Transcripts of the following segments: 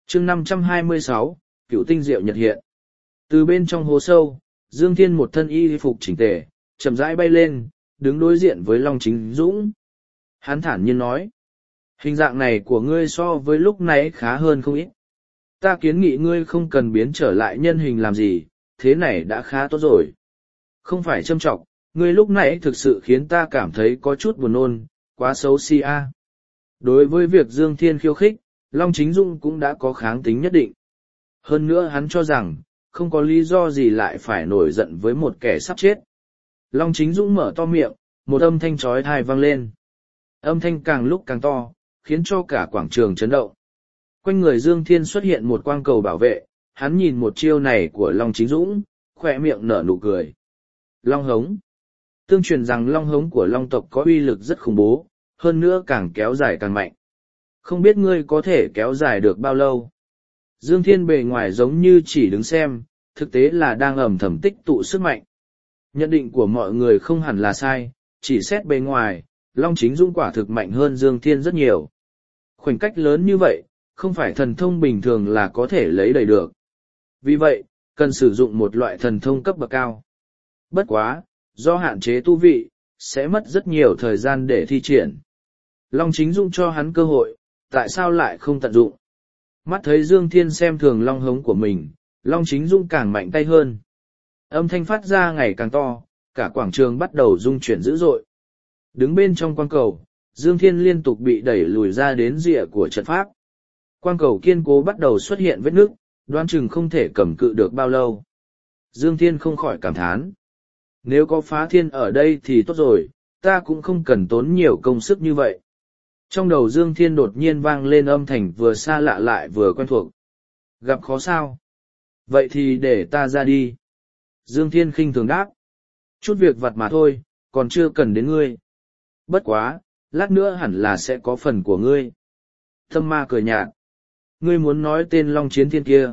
chương 526, cựu tinh diệu nhật hiện. Từ bên trong hố sâu, Dương Thiên một thân y phục chỉnh tề, chậm rãi bay lên, đứng đối diện với Long Chính Dũng. Hắn thản nhiên nói, hình dạng này của ngươi so với lúc nãy khá hơn không ít. Ta kiến nghị ngươi không cần biến trở lại nhân hình làm gì, thế này đã khá tốt rồi. Không phải châm trọng, ngươi lúc nãy thực sự khiến ta cảm thấy có chút buồn nôn, quá xấu xí a. Đối với việc Dương Thiên khiêu khích, Long Chính Dũng cũng đã có kháng tính nhất định. Hơn nữa hắn cho rằng, không có lý do gì lại phải nổi giận với một kẻ sắp chết. Long Chính Dũng mở to miệng, một âm thanh chói tai vang lên. Âm thanh càng lúc càng to, khiến cho cả quảng trường chấn động. Quanh người Dương Thiên xuất hiện một quang cầu bảo vệ, hắn nhìn một chiêu này của Long Chính Dũng, khỏe miệng nở nụ cười. Long hống. Tương truyền rằng long hống của long tộc có uy lực rất khủng bố, hơn nữa càng kéo dài càng mạnh. Không biết ngươi có thể kéo dài được bao lâu? Dương Thiên bề ngoài giống như chỉ đứng xem, thực tế là đang ầm thầm tích tụ sức mạnh. Nhận định của mọi người không hẳn là sai, chỉ xét bề ngoài, Long Chính Dũng quả thực mạnh hơn Dương Thiên rất nhiều. Khoảnh cách lớn như vậy, không phải thần thông bình thường là có thể lấy đầy được. Vì vậy, cần sử dụng một loại thần thông cấp bậc cao. Bất quá, do hạn chế tu vị, sẽ mất rất nhiều thời gian để thi triển. Long Chính Dũng cho hắn cơ hội, tại sao lại không tận dụng? Mắt thấy Dương Thiên xem thường long hống của mình, Long Chính Dũng càng mạnh tay hơn. Âm thanh phát ra ngày càng to, cả quảng trường bắt đầu rung chuyển dữ dội. Đứng bên trong quang cầu, Dương Thiên liên tục bị đẩy lùi ra đến rìa của trận pháp. Quang cầu kiên cố bắt đầu xuất hiện vết nứt, đoán chừng không thể cầm cự được bao lâu. Dương Thiên không khỏi cảm thán. Nếu có phá thiên ở đây thì tốt rồi, ta cũng không cần tốn nhiều công sức như vậy. Trong đầu Dương Thiên đột nhiên vang lên âm thanh vừa xa lạ lại vừa quen thuộc. Gặp khó sao? Vậy thì để ta ra đi. Dương Thiên khinh thường đáp. Chút việc vặt mà thôi, còn chưa cần đến ngươi. Bất quá, lát nữa hẳn là sẽ có phần của ngươi. Tâm ma cười nhạt. Ngươi muốn nói tên Long Chiến Thiên kia.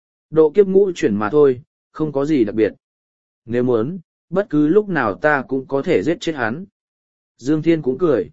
Độ kiếp ngũ chuyển mà thôi, không có gì đặc biệt. Nếu muốn, bất cứ lúc nào ta cũng có thể giết chết hắn. Dương Thiên cũng cười.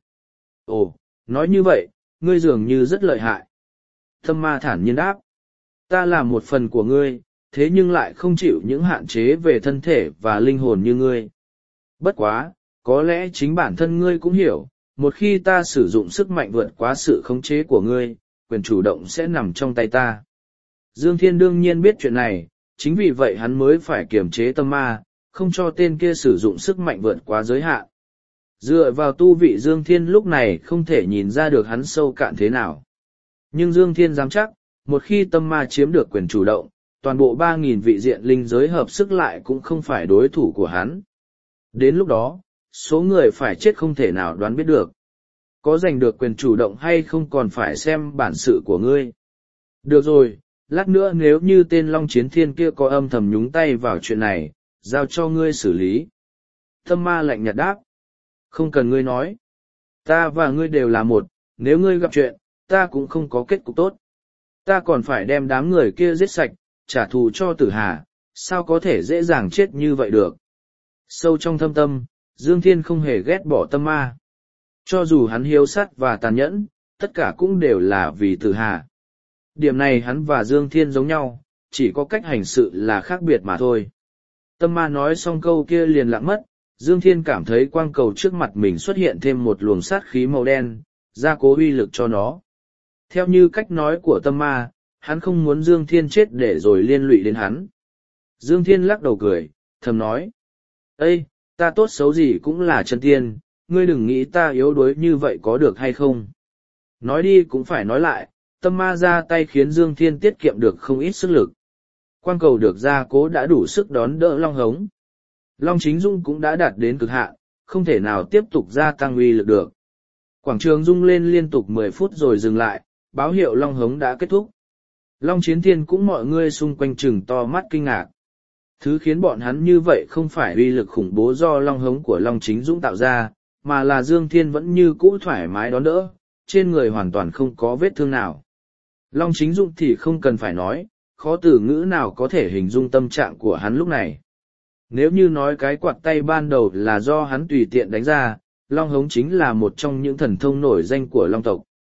Ồ, nói như vậy, ngươi dường như rất lợi hại. Tâm ma thản nhiên đáp. Ta là một phần của ngươi, thế nhưng lại không chịu những hạn chế về thân thể và linh hồn như ngươi. Bất quá, có lẽ chính bản thân ngươi cũng hiểu, một khi ta sử dụng sức mạnh vượt quá sự khống chế của ngươi, quyền chủ động sẽ nằm trong tay ta. Dương Thiên đương nhiên biết chuyện này, chính vì vậy hắn mới phải kiềm chế tâm ma, không cho tên kia sử dụng sức mạnh vượt quá giới hạn. Dựa vào tu vị Dương Thiên lúc này không thể nhìn ra được hắn sâu cạn thế nào. Nhưng Dương Thiên dám chắc, một khi tâm ma chiếm được quyền chủ động, toàn bộ 3.000 vị diện linh giới hợp sức lại cũng không phải đối thủ của hắn. Đến lúc đó, số người phải chết không thể nào đoán biết được. Có giành được quyền chủ động hay không còn phải xem bản sự của ngươi. Được rồi, lát nữa nếu như tên Long Chiến Thiên kia có âm thầm nhúng tay vào chuyện này, giao cho ngươi xử lý. Tâm ma lạnh nhạt đáp. Không cần ngươi nói. Ta và ngươi đều là một, nếu ngươi gặp chuyện, ta cũng không có kết cục tốt. Ta còn phải đem đám người kia giết sạch, trả thù cho Tử Hà, sao có thể dễ dàng chết như vậy được. Sâu trong thâm tâm, Dương Thiên không hề ghét bỏ tâm ma. Cho dù hắn hiếu sát và tàn nhẫn, tất cả cũng đều là vì Tử Hà. Điểm này hắn và Dương Thiên giống nhau, chỉ có cách hành sự là khác biệt mà thôi. Tâm ma nói xong câu kia liền lặng mất, Dương Thiên cảm thấy quang cầu trước mặt mình xuất hiện thêm một luồng sát khí màu đen, gia cố uy lực cho nó. Theo như cách nói của tâm ma, hắn không muốn Dương Thiên chết để rồi liên lụy đến hắn. Dương Thiên lắc đầu cười, thầm nói. Ê, ta tốt xấu gì cũng là chân tiên, ngươi đừng nghĩ ta yếu đuối như vậy có được hay không. Nói đi cũng phải nói lại, tâm ma ra tay khiến Dương Thiên tiết kiệm được không ít sức lực. Quang cầu được gia cố đã đủ sức đón đỡ long hống. Long Chính Dũng cũng đã đạt đến cực hạn, không thể nào tiếp tục gia tăng uy lực được. Quảng trường rung lên liên tục 10 phút rồi dừng lại, báo hiệu long hống đã kết thúc. Long Chiến Thiên cũng mọi người xung quanh chừng to mắt kinh ngạc. Thứ khiến bọn hắn như vậy không phải uy lực khủng bố do long hống của Long Chính Dũng tạo ra, mà là Dương Thiên vẫn như cũ thoải mái đón đỡ, trên người hoàn toàn không có vết thương nào. Long Chính Dũng thì không cần phải nói, khó từ ngữ nào có thể hình dung tâm trạng của hắn lúc này. Nếu như nói cái quạt tay ban đầu là do hắn tùy tiện đánh ra, long hống chính là một trong những thần thông nổi danh của long tộc.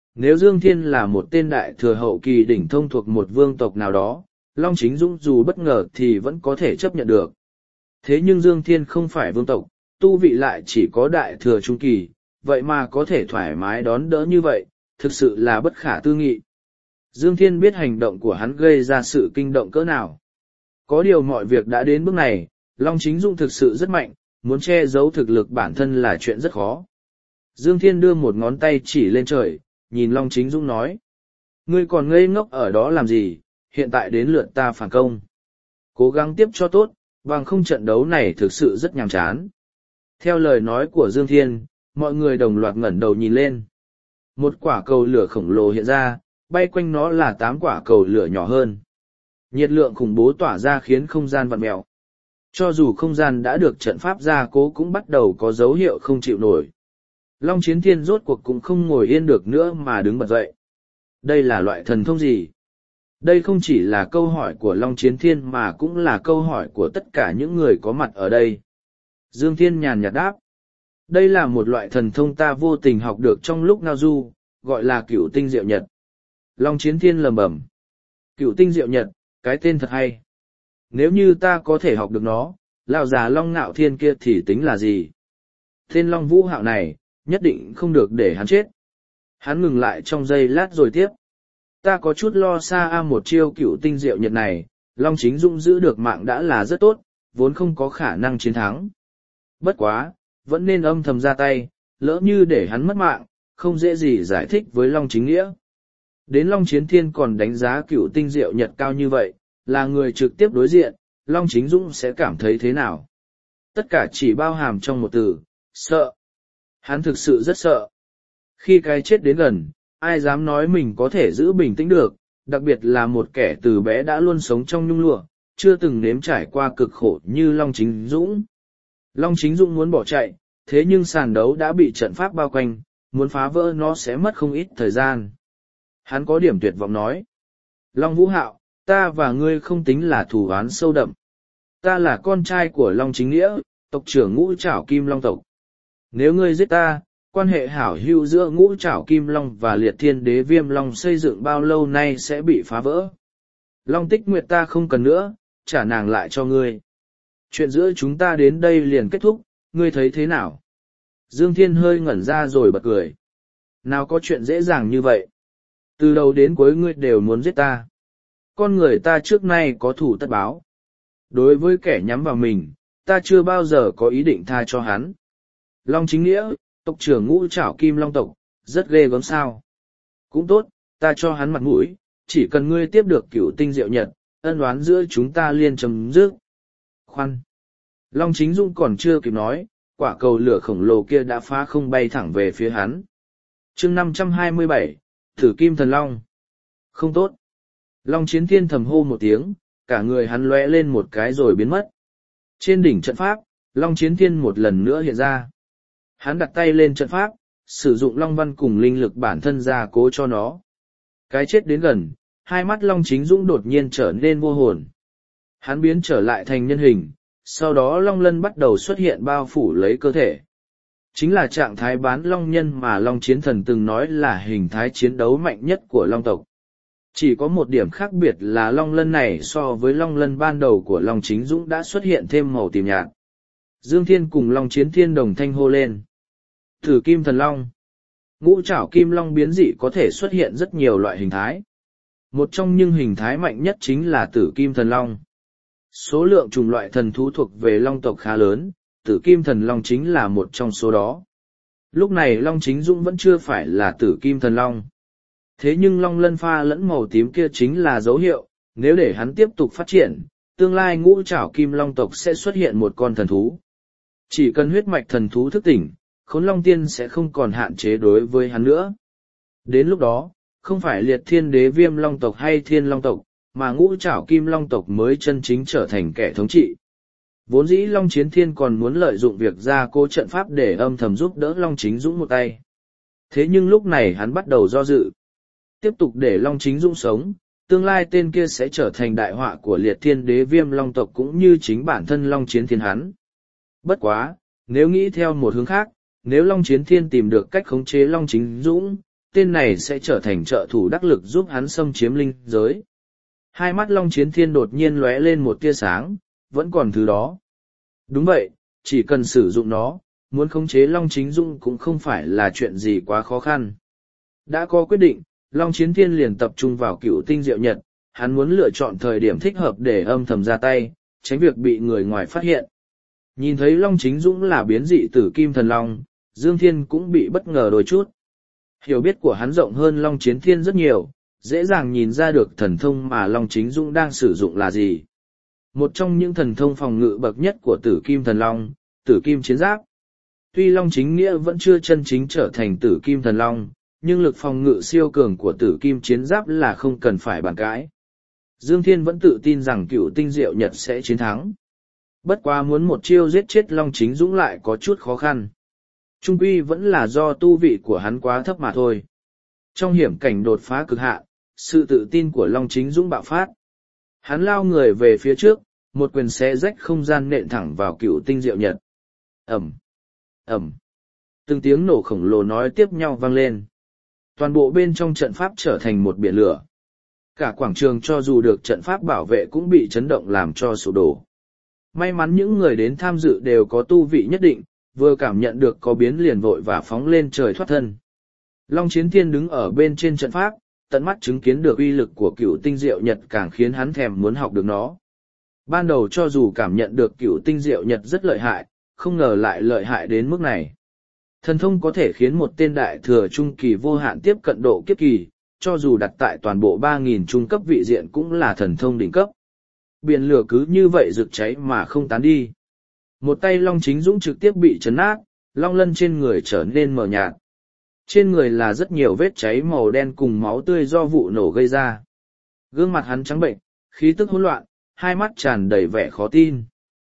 nếu Dương Thiên là một tên đại thừa hậu kỳ đỉnh thông thuộc một vương tộc nào đó, Long Chính Dũng dù bất ngờ thì vẫn có thể chấp nhận được. Thế nhưng Dương Thiên không phải vương tộc, tu vị lại chỉ có đại thừa trung kỳ, vậy mà có thể thoải mái đón đỡ như vậy, thực sự là bất khả tư nghị. Dương Thiên biết hành động của hắn gây ra sự kinh động cỡ nào. Có điều mọi việc đã đến bước này, Long Chính Dũng thực sự rất mạnh, muốn che giấu thực lực bản thân là chuyện rất khó. Dương Thiên đưa một ngón tay chỉ lên trời, nhìn Long Chính Dũng nói. Ngươi còn ngây ngốc ở đó làm gì, hiện tại đến lượt ta phản công. Cố gắng tiếp cho tốt, bằng không trận đấu này thực sự rất nhàm chán. Theo lời nói của Dương Thiên, mọi người đồng loạt ngẩng đầu nhìn lên. Một quả cầu lửa khổng lồ hiện ra, bay quanh nó là 8 quả cầu lửa nhỏ hơn. Nhiệt lượng khủng bố tỏa ra khiến không gian vặn mèo. Cho dù không gian đã được trận pháp gia cố cũng bắt đầu có dấu hiệu không chịu nổi. Long Chiến Thiên rốt cuộc cũng không ngồi yên được nữa mà đứng bật dậy. Đây là loại thần thông gì? Đây không chỉ là câu hỏi của Long Chiến Thiên mà cũng là câu hỏi của tất cả những người có mặt ở đây. Dương Thiên nhàn nhạt đáp. Đây là một loại thần thông ta vô tình học được trong lúc ngao du, gọi là Cửu Tinh Diệu Nhật. Long Chiến Thiên lẩm bẩm. Cửu Tinh Diệu Nhật, cái tên thật hay. Nếu như ta có thể học được nó, lão già Long Ngạo Thiên kia thì tính là gì? Tên Long Vũ Hạo này, nhất định không được để hắn chết. Hắn ngừng lại trong giây lát rồi tiếp. Ta có chút lo xa một chiêu Cửu Tinh Diệu Nhật này, Long Chính Dũng giữ được mạng đã là rất tốt, vốn không có khả năng chiến thắng. Bất quá, vẫn nên âm thầm ra tay, lỡ như để hắn mất mạng, không dễ gì giải thích với Long Chính Nghĩa. Đến Long Chiến Thiên còn đánh giá Cửu Tinh Diệu Nhật cao như vậy, là người trực tiếp đối diện, Long Chính Dũng sẽ cảm thấy thế nào? Tất cả chỉ bao hàm trong một từ, sợ. Hắn thực sự rất sợ. Khi cái chết đến gần, ai dám nói mình có thể giữ bình tĩnh được, đặc biệt là một kẻ từ bé đã luôn sống trong nhung lụa, chưa từng nếm trải qua cực khổ như Long Chính Dũng. Long Chính Dũng muốn bỏ chạy, thế nhưng sàn đấu đã bị trận pháp bao quanh, muốn phá vỡ nó sẽ mất không ít thời gian. Hắn có điểm tuyệt vọng nói. Long Vũ Hạo, ta và ngươi không tính là thù oán sâu đậm. Ta là con trai của Long Chính Nghĩa, tộc trưởng Ngũ Trảo Kim Long tộc. Nếu ngươi giết ta, quan hệ hảo hữu giữa Ngũ Trảo Kim Long và Liệt Thiên Đế Viêm Long xây dựng bao lâu nay sẽ bị phá vỡ. Long Tích Nguyệt ta không cần nữa, trả nàng lại cho ngươi. Chuyện giữa chúng ta đến đây liền kết thúc, ngươi thấy thế nào? Dương Thiên hơi ngẩn ra rồi bật cười. Nào có chuyện dễ dàng như vậy? Từ đầu đến cuối ngươi đều muốn giết ta. Con người ta trước nay có thủ tất báo. Đối với kẻ nhắm vào mình, ta chưa bao giờ có ý định tha cho hắn. Long Chính Nghĩa, tộc trưởng Ngũ Trảo Kim Long tộc, rất ghê gớm sao. Cũng tốt, ta cho hắn mặt mũi, chỉ cần ngươi tiếp được Cửu Tinh Diệu Nhật, ân oán giữa chúng ta liên chấm dứt. Khoan! Long Chính Dũng còn chưa kịp nói, quả cầu lửa khổng lồ kia đã phá không bay thẳng về phía hắn. chương 527, Thử Kim Thần Long. Không tốt! Long Chiến Thiên thầm hô một tiếng, cả người hắn lóe lên một cái rồi biến mất. Trên đỉnh trận pháp, Long Chiến Thiên một lần nữa hiện ra. Hắn đặt tay lên trận pháp, sử dụng Long Văn cùng linh lực bản thân gia cố cho nó. Cái chết đến gần, hai mắt Long Chính Dũng đột nhiên trở nên vô hồn. Hắn biến trở lại thành nhân hình, sau đó Long Lân bắt đầu xuất hiện bao phủ lấy cơ thể. Chính là trạng thái bán Long Nhân mà Long Chiến Thần từng nói là hình thái chiến đấu mạnh nhất của Long tộc. Chỉ có một điểm khác biệt là Long Lân này so với Long Lân ban đầu của Long Chính Dũng đã xuất hiện thêm màu tím nhạt. Dương Thiên cùng Long Chiến Thiên đồng thanh hô lên. Thử Kim Thần Long. Ngũ Trảo Kim Long biến dị có thể xuất hiện rất nhiều loại hình thái. Một trong những hình thái mạnh nhất chính là Tử Kim Thần Long. Số lượng chủng loại thần thú thuộc về Long tộc khá lớn, Tử Kim Thần Long chính là một trong số đó. Lúc này Long Chính Dũng vẫn chưa phải là Tử Kim Thần Long. Thế nhưng Long Lân pha lẫn màu tím kia chính là dấu hiệu, nếu để hắn tiếp tục phát triển, tương lai Ngũ Trảo Kim Long tộc sẽ xuất hiện một con thần thú. Chỉ cần huyết mạch thần thú thức tỉnh, Khốn Long Tiên sẽ không còn hạn chế đối với hắn nữa. Đến lúc đó, không phải Liệt Thiên Đế Viêm Long tộc hay Thiên Long tộc, mà Ngũ Trảo Kim Long tộc mới chân chính trở thành kẻ thống trị. Vốn dĩ Long Chiến Thiên còn muốn lợi dụng việc gia cố trận pháp để âm thầm giúp đỡ Long Chính Dũng một tay. Thế nhưng lúc này hắn bắt đầu do dự. Tiếp tục để Long Chính Dũng sống, tương lai tên kia sẽ trở thành đại họa của Liệt Thiên Đế Viêm Long tộc cũng như chính bản thân Long Chiến Thiên hắn. Bất quá, nếu nghĩ theo một hướng khác, nếu Long Chiến Thiên tìm được cách khống chế Long Chính Dũng, tên này sẽ trở thành trợ thủ đắc lực giúp hắn xâm chiếm linh giới. Hai mắt Long Chiến Thiên đột nhiên lóe lên một tia sáng, vẫn còn thứ đó. Đúng vậy, chỉ cần sử dụng nó, muốn khống chế Long Chính Dũng cũng không phải là chuyện gì quá khó khăn. Đã có quyết định, Long Chiến Thiên liền tập trung vào Cửu Tinh Diệu Nhật, hắn muốn lựa chọn thời điểm thích hợp để âm thầm ra tay, tránh việc bị người ngoài phát hiện. Nhìn thấy Long Chính Dũng là biến dị tử kim thần long, Dương Thiên cũng bị bất ngờ đôi chút. Hiểu biết của hắn rộng hơn Long Chiến Thiên rất nhiều, dễ dàng nhìn ra được thần thông mà Long Chính Dũng đang sử dụng là gì. Một trong những thần thông phòng ngự bậc nhất của tử kim thần long, tử kim chiến giáp. Tuy Long Chính Nghĩa vẫn chưa chân chính trở thành tử kim thần long, nhưng lực phòng ngự siêu cường của tử kim chiến giáp là không cần phải bàn cãi. Dương Thiên vẫn tự tin rằng Cửu Tinh Diệu Nhật sẽ chiến thắng. Bất quá muốn một chiêu giết chết Long Chính Dũng lại có chút khó khăn. Trung quy vẫn là do tu vị của hắn quá thấp mà thôi. Trong hiểm cảnh đột phá cực hạn, sự tự tin của Long Chính Dũng bạo phát. Hắn lao người về phía trước, một quyền xé rách không gian nện thẳng vào Cửu Tinh Diệu Nhật. Ẩm, Ẩm. Từng tiếng nổ khổng lồ nói tiếp nhau vang lên. Toàn bộ bên trong trận pháp trở thành một biển lửa. Cả quảng trường cho dù được trận pháp bảo vệ cũng bị chấn động làm cho sụp đổ. May mắn những người đến tham dự đều có tu vị nhất định, vừa cảm nhận được có biến liền vội và phóng lên trời thoát thân. Long Chiến Thiên đứng ở bên trên trận pháp, tận mắt chứng kiến được uy lực của Cửu Tinh Diệu Nhật càng khiến hắn thèm muốn học được nó. Ban đầu cho dù cảm nhận được Cửu Tinh Diệu Nhật rất lợi hại, không ngờ lại lợi hại đến mức này. Thần thông có thể khiến một tên đại thừa trung kỳ vô hạn tiếp cận độ kiếp kỳ, cho dù đặt tại toàn bộ 3.000 trung cấp vị diện cũng là thần thông đỉnh cấp. Biển lửa cứ như vậy rực cháy mà không tán đi. Một tay Long Chính Dũng trực tiếp bị chấn nát, long lân trên người trở nên mờ nhạt. Trên người là rất nhiều vết cháy màu đen cùng máu tươi do vụ nổ gây ra. Gương mặt hắn trắng bệnh, khí tức hỗn loạn, hai mắt tràn đầy vẻ khó tin.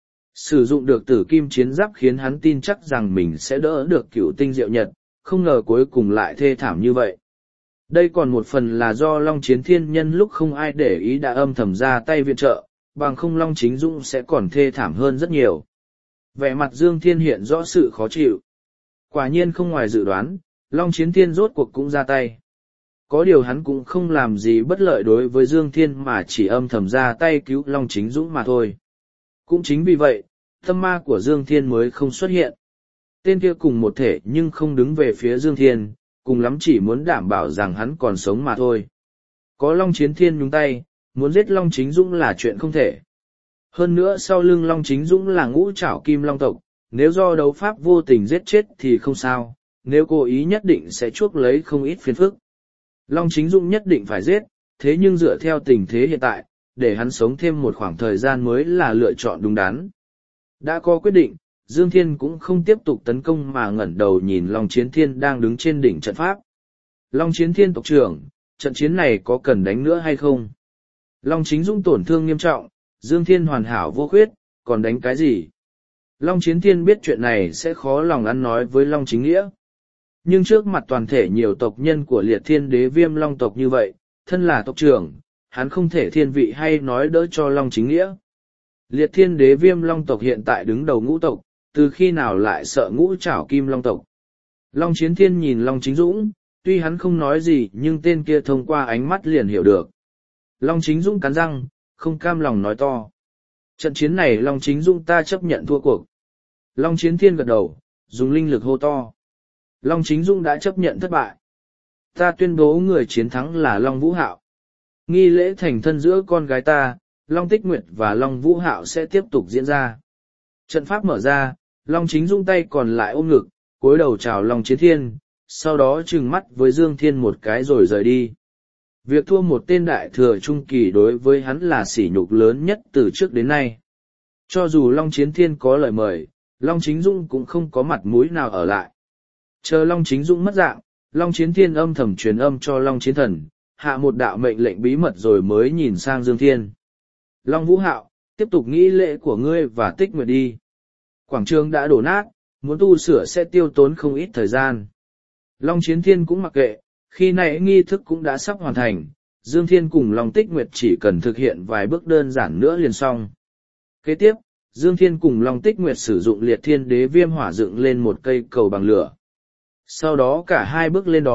Sử dụng được tử kim chiến giáp khiến hắn tin chắc rằng mình sẽ đỡ được Cửu Tinh Diệu Nhật, không ngờ cuối cùng lại thê thảm như vậy. Đây còn một phần là do Long Chiến Thiên nhân lúc không ai để ý đã âm thầm ra tay viện trợ, bằng không Long Chính Dũng sẽ còn thê thảm hơn rất nhiều. Vẻ mặt Dương Thiên hiện rõ sự khó chịu. Quả nhiên không ngoài dự đoán, Long Chiến Thiên rốt cuộc cũng ra tay. Có điều hắn cũng không làm gì bất lợi đối với Dương Thiên mà chỉ âm thầm ra tay cứu Long Chính Dũng mà thôi. Cũng chính vì vậy, tâm ma của Dương Thiên mới không xuất hiện. Tên kia cùng một thể nhưng không đứng về phía Dương Thiên, cùng lắm chỉ muốn đảm bảo rằng hắn còn sống mà thôi. Có Long Chiến Thiên nhúng tay, muốn giết Long Chính Dũng là chuyện không thể. Hơn nữa sau lưng Long Chính Dũng là ngũ trảo kim long tộc, nếu do đấu pháp vô tình giết chết thì không sao, nếu cố ý nhất định sẽ chuốc lấy không ít phiền phức. Long Chính Dũng nhất định phải giết, thế nhưng dựa theo tình thế hiện tại, để hắn sống thêm một khoảng thời gian mới là lựa chọn đúng đắn. Đã có quyết định, Dương Thiên cũng không tiếp tục tấn công mà ngẩng đầu nhìn Long Chiến Thiên đang đứng trên đỉnh trận pháp. Long Chiến Thiên tộc trưởng, trận chiến này có cần đánh nữa hay không? Long Chính Dũng tổn thương nghiêm trọng, Dương Thiên hoàn hảo vô khuyết, còn đánh cái gì? Long Chiến Thiên biết chuyện này sẽ khó lòng ăn nói với Long Chính Nghĩa. Nhưng trước mặt toàn thể nhiều tộc nhân của Liệt Thiên Đế Viêm Long tộc như vậy, thân là tộc trưởng, hắn không thể thiên vị hay nói đỡ cho Long Chính Nghĩa. Liệt Thiên Đế Viêm Long tộc hiện tại đứng đầu ngũ tộc, từ khi nào lại sợ ngũ trảo kim long tộc. Long Chiến Thiên nhìn Long Chính Dũng, tuy hắn không nói gì nhưng tên kia thông qua ánh mắt liền hiểu được. Long Chính Dũng cắn răng, không cam lòng nói to. Trận chiến này Long Chính Dũng ta chấp nhận thua cuộc. Long Chiến Thiên gật đầu, dùng linh lực hô to. Long Chính Dũng đã chấp nhận thất bại. Ta tuyên bố người chiến thắng là Long Vũ Hạo. Nghi lễ thành thân giữa con gái ta, Long Tích Nguyệt và Long Vũ Hạo sẽ tiếp tục diễn ra. Trận pháp mở ra, Long Chính Dũng tay còn lại ôm ngực, cúi đầu chào Long Chiến Thiên, sau đó trừng mắt với Dương Thiên một cái rồi rời đi. Việc thua một tên đại thừa trung kỳ đối với hắn là sỉ nhục lớn nhất từ trước đến nay. Cho dù Long Chiến Thiên có lời mời, Long Chính Dũng cũng không có mặt mũi nào ở lại. Chờ Long Chính Dũng mất dạng, Long Chiến Thiên âm thầm truyền âm cho Long Chiến Thần, hạ một đạo mệnh lệnh bí mật rồi mới nhìn sang Dương Thiên. Long Vũ Hạo, tiếp tục nghĩ lễ của ngươi và Tích Nguyệt đi. Quảng trường đã đổ nát, muốn tu sửa sẽ tiêu tốn không ít thời gian. Long Chiến Thiên cũng mặc kệ, khi nãy nghi thức cũng đã sắp hoàn thành, Dương Thiên cùng Long Tích Nguyệt chỉ cần thực hiện vài bước đơn giản nữa liền xong. Kế tiếp, Dương Thiên cùng Long Tích Nguyệt sử dụng Liệt Thiên Đế Viêm Hỏa dựng lên một cây cầu bằng lửa. Sau đó cả hai bước lên đó,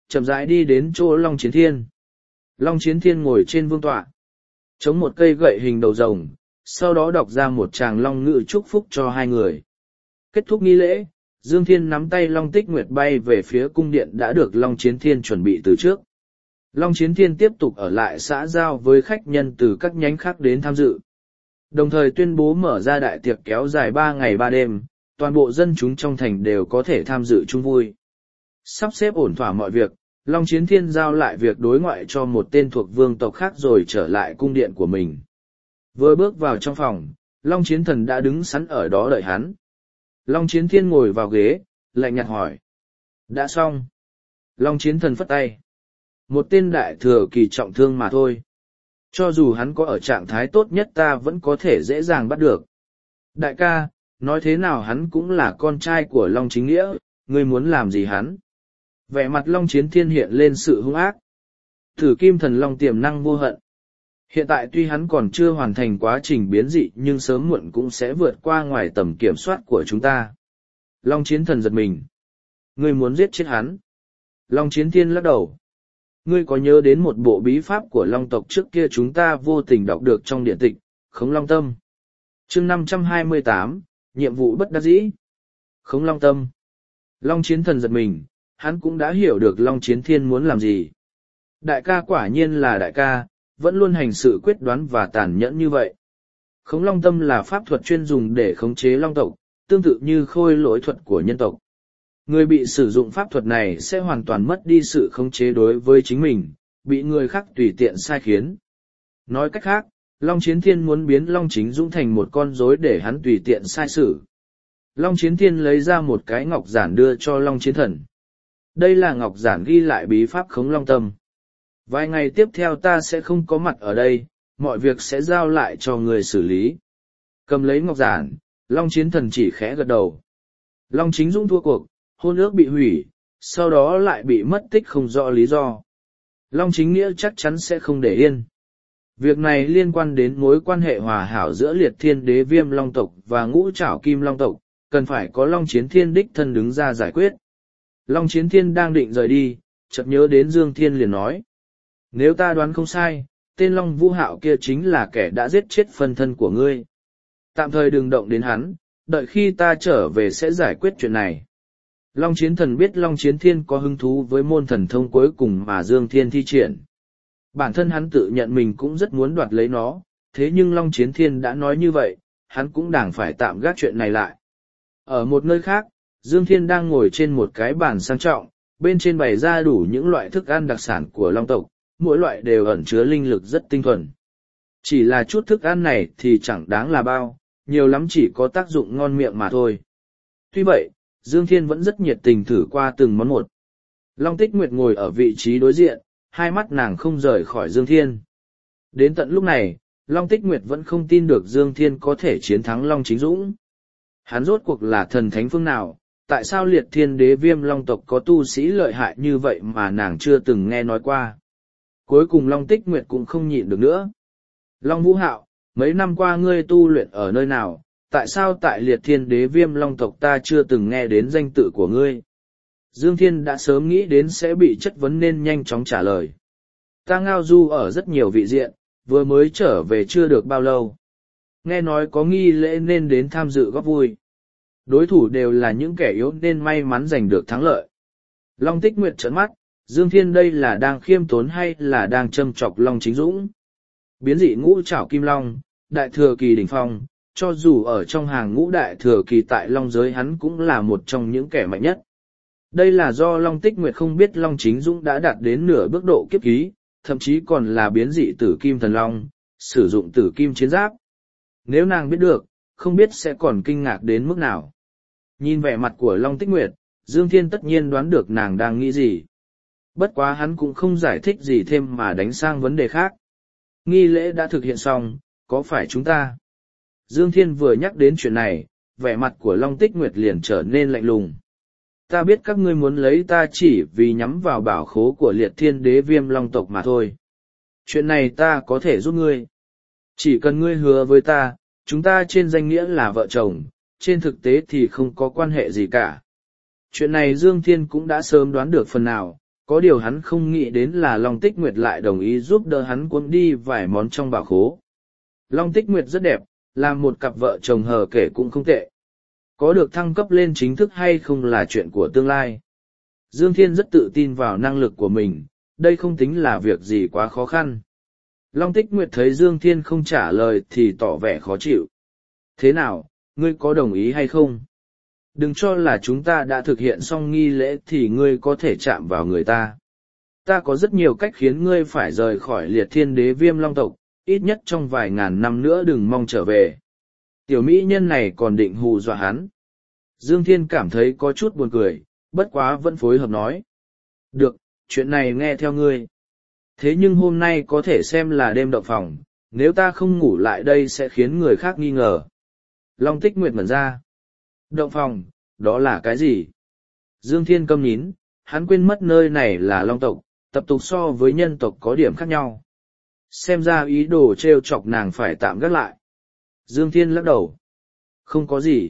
chậm rãi đi đến chỗ Long Chiến Thiên. Long Chiến Thiên ngồi trên vương tọa, chống một cây gậy hình đầu rồng, sau đó đọc ra một tràng long ngữ chúc phúc cho hai người. Kết thúc nghi lễ, Dương Thiên nắm tay Long Tích Nguyệt bay về phía cung điện đã được Long Chiến Thiên chuẩn bị từ trước. Long Chiến Thiên tiếp tục ở lại xã giao với khách nhân từ các nhánh khác đến tham dự. Đồng thời tuyên bố mở ra đại tiệc kéo dài 3 ngày 3 đêm, toàn bộ dân chúng trong thành đều có thể tham dự chung vui. Sắp xếp ổn thỏa mọi việc, Long Chiến Thiên giao lại việc đối ngoại cho một tên thuộc vương tộc khác rồi trở lại cung điện của mình. Vừa bước vào trong phòng, Long Chiến Thần đã đứng sẵn ở đó đợi hắn. Long Chiến Thiên ngồi vào ghế, lạnh nhạt hỏi. Đã xong. Long Chiến Thần phất tay. Một tên đại thừa kỳ trọng thương mà thôi. Cho dù hắn có ở trạng thái tốt nhất ta vẫn có thể dễ dàng bắt được. Đại ca, nói thế nào hắn cũng là con trai của Long Chính Nghĩa, ngươi muốn làm gì hắn? Vẻ mặt Long Chiến Thiên hiện lên sự hung ác. Thử Kim Thần Long tiềm năng vô hận. Hiện tại tuy hắn còn chưa hoàn thành quá trình biến dị nhưng sớm muộn cũng sẽ vượt qua ngoài tầm kiểm soát của chúng ta. Long Chiến Thần giật mình. Ngươi muốn giết chết hắn. Long Chiến Thiên lắc đầu. Ngươi có nhớ đến một bộ bí pháp của Long tộc trước kia chúng ta vô tình đọc được trong điện tịch, Khống Long Tâm. Chương 528, nhiệm vụ bất đắc dĩ. Khống Long Tâm. Long Chiến Thần giật mình, hắn cũng đã hiểu được Long Chiến Thiên muốn làm gì. Đại ca quả nhiên là đại ca, vẫn luôn hành sự quyết đoán và tàn nhẫn như vậy. Khống Long Tâm là pháp thuật chuyên dùng để khống chế Long tộc, tương tự như khôi lỗi thuật của nhân tộc. Người bị sử dụng pháp thuật này sẽ hoàn toàn mất đi sự khống chế đối với chính mình, bị người khác tùy tiện sai khiến. Nói cách khác, Long Chiến Thiên muốn biến Long Chính Dũng thành một con rối để hắn tùy tiện sai sử. Long Chiến Thiên lấy ra một cái ngọc giản đưa cho Long Chiến Thần. Đây là ngọc giản ghi lại bí pháp Khống Long Tâm. Vài ngày tiếp theo ta sẽ không có mặt ở đây, mọi việc sẽ giao lại cho người xử lý. Cầm lấy ngọc giản, Long Chiến Thần chỉ khẽ gật đầu. Long Chính Dũng thua cuộc, hôn ước bị hủy, sau đó lại bị mất tích không rõ lý do. Long Chính Nghĩa chắc chắn sẽ không để yên. Việc này liên quan đến mối quan hệ hòa hảo giữa Liệt Thiên Đế Viêm Long tộc và Ngũ Trảo Kim Long tộc, cần phải có Long Chiến Thiên đích thân đứng ra giải quyết. Long Chiến Thiên đang định rời đi, chợt nhớ đến Dương Thiên liền nói. Nếu ta đoán không sai, tên Long Vũ Hạo kia chính là kẻ đã giết chết phân thân của ngươi. Tạm thời đừng động đến hắn, đợi khi ta trở về sẽ giải quyết chuyện này. Long Chiến Thần biết Long Chiến Thiên có hứng thú với môn thần thông cuối cùng mà Dương Thiên thi triển. Bản thân hắn tự nhận mình cũng rất muốn đoạt lấy nó, thế nhưng Long Chiến Thiên đã nói như vậy, hắn cũng đành phải tạm gác chuyện này lại. Ở một nơi khác, Dương Thiên đang ngồi trên một cái bàn sang trọng, bên trên bày ra đủ những loại thức ăn đặc sản của Long tộc, mỗi loại đều ẩn chứa linh lực rất tinh thuần. Chỉ là chút thức ăn này thì chẳng đáng là bao, nhiều lắm chỉ có tác dụng ngon miệng mà thôi. Tuy vậy, Dương Thiên vẫn rất nhiệt tình thử qua từng món một. Long Tích Nguyệt ngồi ở vị trí đối diện, hai mắt nàng không rời khỏi Dương Thiên. Đến tận lúc này, Long Tích Nguyệt vẫn không tin được Dương Thiên có thể chiến thắng Long Chính Dũng. Hắn rốt cuộc là thần thánh phương nào, tại sao Liệt Thiên Đế Viêm Long tộc có tu sĩ lợi hại như vậy mà nàng chưa từng nghe nói qua. Cuối cùng Long Tích Nguyệt cũng không nhịn được nữa. Long Vũ Hạo, mấy năm qua ngươi tu luyện ở nơi nào, tại sao tại Liệt Thiên Đế Viêm Long tộc ta chưa từng nghe đến danh tự của ngươi? Dương Thiên đã sớm nghĩ đến sẽ bị chất vấn nên nhanh chóng trả lời. Ta ngao du ở rất nhiều vị diện, vừa mới trở về chưa được bao lâu. Nghe nói có nghi lễ nên đến tham dự góp vui. Đối thủ đều là những kẻ yếu nên may mắn giành được thắng lợi. Long Tích Nguyệt trợn mắt, Dương Thiên đây là đang khiêm tốn hay là đang châm chọc Long Chính Dũng? Biến dị Ngũ Trảo Kim Long, đại thừa kỳ đỉnh phong, cho dù ở trong hàng ngũ đại thừa kỳ tại Long giới hắn cũng là một trong những kẻ mạnh nhất. Đây là do Long Tích Nguyệt không biết Long Chính Dũng đã đạt đến nửa bước độ kiếp ký, thậm chí còn là biến dị Tử Kim Thần Long, sử dụng Tử Kim chiến giáp. Nếu nàng biết được, không biết sẽ còn kinh ngạc đến mức nào. Nhìn vẻ mặt của Long Tích Nguyệt, Dương Thiên tất nhiên đoán được nàng đang nghĩ gì. Bất quá hắn cũng không giải thích gì thêm mà đánh sang vấn đề khác. Nghi lễ đã thực hiện xong, có phải chúng ta? Dương Thiên vừa nhắc đến chuyện này, vẻ mặt của Long Tích Nguyệt liền trở nên lạnh lùng. Ta biết các ngươi muốn lấy ta chỉ vì nhắm vào bảo khố của Liệt Thiên Đế Viêm Long tộc mà thôi. Chuyện này ta có thể giúp ngươi. Chỉ cần ngươi hứa với ta, chúng ta trên danh nghĩa là vợ chồng, trên thực tế thì không có quan hệ gì cả. Chuyện này Dương Thiên cũng đã sớm đoán được phần nào, có điều hắn không nghĩ đến là Long Tích Nguyệt lại đồng ý giúp đỡ hắn cuốn đi vài món trong bảo khố. Long Tích Nguyệt rất đẹp, là một cặp vợ chồng hờ kể cũng không tệ. Có được thăng cấp lên chính thức hay không là chuyện của tương lai. Dương Thiên rất tự tin vào năng lực của mình, đây không tính là việc gì quá khó khăn. Long Tích Nguyệt thấy Dương Thiên không trả lời thì tỏ vẻ khó chịu. Thế nào, ngươi có đồng ý hay không? Đừng cho là chúng ta đã thực hiện xong nghi lễ thì ngươi có thể chạm vào người ta. Ta có rất nhiều cách khiến ngươi phải rời khỏi Liệt Thiên Đế Viêm Long tộc, ít nhất trong vài ngàn năm nữa đừng mong trở về. Tiểu mỹ nhân này còn định hù dọa hắn. Dương Thiên cảm thấy có chút buồn cười, bất quá vẫn phối hợp nói. Được, chuyện này nghe theo ngươi. Thế nhưng hôm nay có thể xem là đêm động phòng, nếu ta không ngủ lại đây sẽ khiến người khác nghi ngờ. Long Tích Nguyệt ngẩn ra. Động phòng, đó là cái gì? Dương Thiên câm nín, hắn quên mất nơi này là Long tộc, tập tục so với nhân tộc có điểm khác nhau. Xem ra ý đồ trêu chọc nàng phải tạm gác lại. Dương Thiên lắc đầu. Không có gì.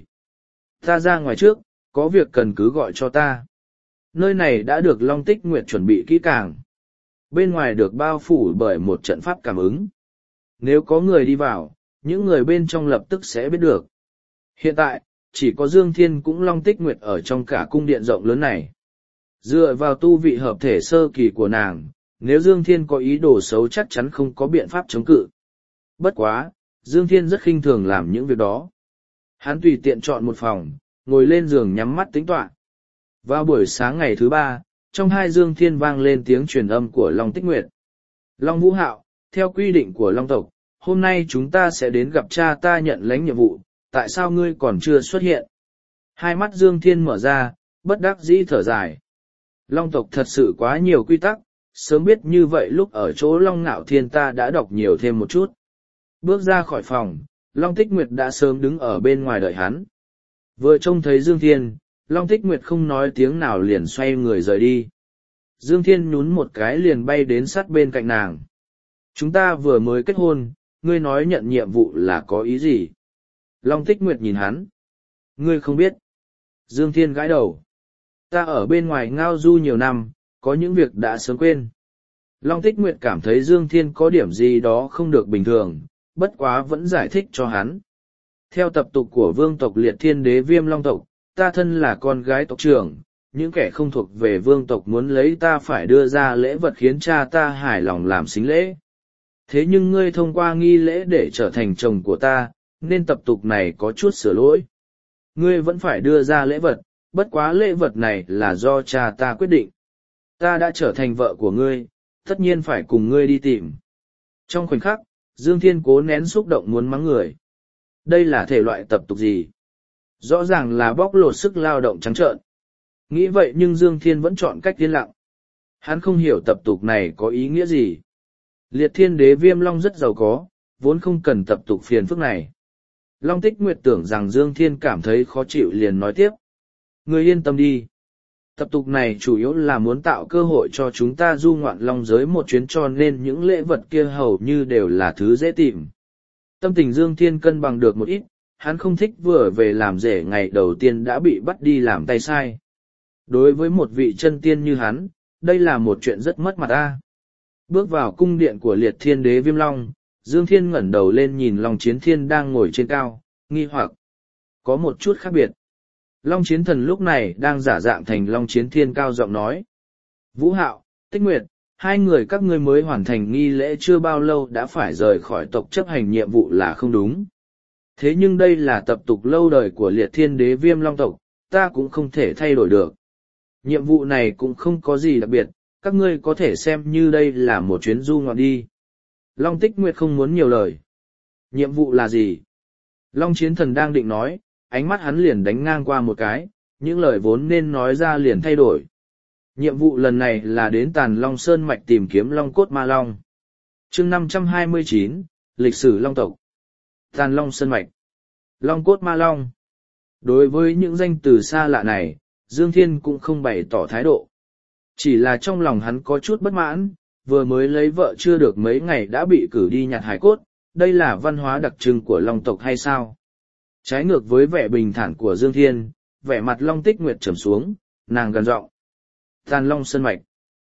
Ta ra ngoài trước, có việc cần cứ gọi cho ta. Nơi này đã được Long Tích Nguyệt chuẩn bị kỹ càng. Bên ngoài được bao phủ bởi một trận pháp cảm ứng. Nếu có người đi vào, những người bên trong lập tức sẽ biết được. Hiện tại, chỉ có Dương Thiên cũng Long Tích Nguyệt ở trong cả cung điện rộng lớn này. Dựa vào tu vị hợp thể sơ kỳ của nàng, nếu Dương Thiên có ý đồ xấu chắc chắn không có biện pháp chống cự. Bất quá, Dương Thiên rất khinh thường làm những việc đó. Hắn tùy tiện chọn một phòng, ngồi lên giường nhắm mắt tính toán. Vào buổi sáng ngày thứ 3, trong hai Dương Thiên vang lên tiếng truyền âm của Long Tích Nguyệt. Long Vũ Hạo, theo quy định của Long tộc, hôm nay chúng ta sẽ đến gặp cha ta nhận lãnh nhiệm vụ, tại sao ngươi còn chưa xuất hiện? Hai mắt Dương Thiên mở ra, bất đắc dĩ thở dài. Long tộc thật sự quá nhiều quy tắc, sớm biết như vậy lúc ở chỗ Long Ngạo Thiên ta đã đọc nhiều thêm một chút. Bước ra khỏi phòng, Long Tích Nguyệt đã sớm đứng ở bên ngoài đợi hắn. Vừa trông thấy Dương Thiên, Long Tích Nguyệt không nói tiếng nào liền xoay người rời đi. Dương Thiên nhún một cái liền bay đến sát bên cạnh nàng. Chúng ta vừa mới kết hôn, ngươi nói nhận nhiệm vụ là có ý gì? Long Tích Nguyệt nhìn hắn. Ngươi không biết. Dương Thiên gãi đầu. Ta ở bên ngoài ngao du nhiều năm, có những việc đã sớm quên. Long Tích Nguyệt cảm thấy Dương Thiên có điểm gì đó không được bình thường, bất quá vẫn giải thích cho hắn. Theo tập tục của vương tộc Liệt Thiên Đế Viêm Long tộc, ta thân là con gái tộc trưởng, những kẻ không thuộc về vương tộc muốn lấy ta phải đưa ra lễ vật khiến cha ta hài lòng làm sính lễ. Thế nhưng ngươi thông qua nghi lễ để trở thành chồng của ta, nên tập tục này có chút sửa lỗi. Ngươi vẫn phải đưa ra lễ vật, bất quá lễ vật này là do cha ta quyết định. Ta đã trở thành vợ của ngươi, tất nhiên phải cùng ngươi đi tìm. Trong khoảnh khắc, Dương Thiên cố nén xúc động muốn mắng người. Đây là thể loại tập tục gì? Rõ ràng là bóc lột sức lao động trắng trợn. Nghĩ vậy nhưng Dương Thiên vẫn chọn cách yên lặng. Hắn không hiểu tập tục này có ý nghĩa gì. Liệt Thiên Đế Viêm Long rất giàu có, vốn không cần tập tục phiền phức này. Long Tích Nguyệt tưởng rằng Dương Thiên cảm thấy khó chịu liền nói tiếp. Ngươi yên tâm đi. Tập tục này chủ yếu là muốn tạo cơ hội cho chúng ta du ngoạn long giới một chuyến cho nên những lễ vật kia hầu như đều là thứ dễ tìm. Tâm tình Dương Thiên cân bằng được một ít, hắn không thích vừa về làm rể ngày đầu tiên đã bị bắt đi làm tay sai. Đối với một vị chân tiên như hắn, đây là một chuyện rất mất mặt ta. Bước vào cung điện của Liệt Thiên Đế Viêm Long, Dương Thiên ngẩng đầu lên nhìn Long Chiến Thiên đang ngồi trên cao, nghi hoặc. Có một chút khác biệt. Long Chiến Thần lúc này đang giả dạng thành Long Chiến Thiên cao giọng nói. Vũ Hạo, Tích Nguyệt, hai người các ngươi mới hoàn thành nghi lễ chưa bao lâu đã phải rời khỏi tộc chấp hành nhiệm vụ là không đúng. Thế nhưng đây là tập tục lâu đời của Liệt Thiên Đế Viêm Long tộc, ta cũng không thể thay đổi được. Nhiệm vụ này cũng không có gì đặc biệt, các ngươi có thể xem như đây là một chuyến du ngoạn đi. Long Tích Nguyệt không muốn nhiều lời. Nhiệm vụ là gì? Long Chiến Thần đang định nói, ánh mắt hắn liền đánh ngang qua một cái, những lời vốn nên nói ra liền thay đổi. Nhiệm vụ lần này là đến Tàn Long Sơn Mạch tìm kiếm Long Cốt Ma Long. Chương 529, Lịch sử Long tộc. Tàn Long Sơn Mạch. Long Cốt Ma Long. Đối với những danh từ xa lạ này, Dương Thiên cũng không bày tỏ thái độ. Chỉ là trong lòng hắn có chút bất mãn, vừa mới lấy vợ chưa được mấy ngày đã bị cử đi nhặt hải cốt, đây là văn hóa đặc trưng của Long tộc hay sao? Trái ngược với vẻ bình thản của Dương Thiên, vẻ mặt Long Tích Nguyệt trầm xuống, nàng gần giọng. Tàn Long Sơn Mạch.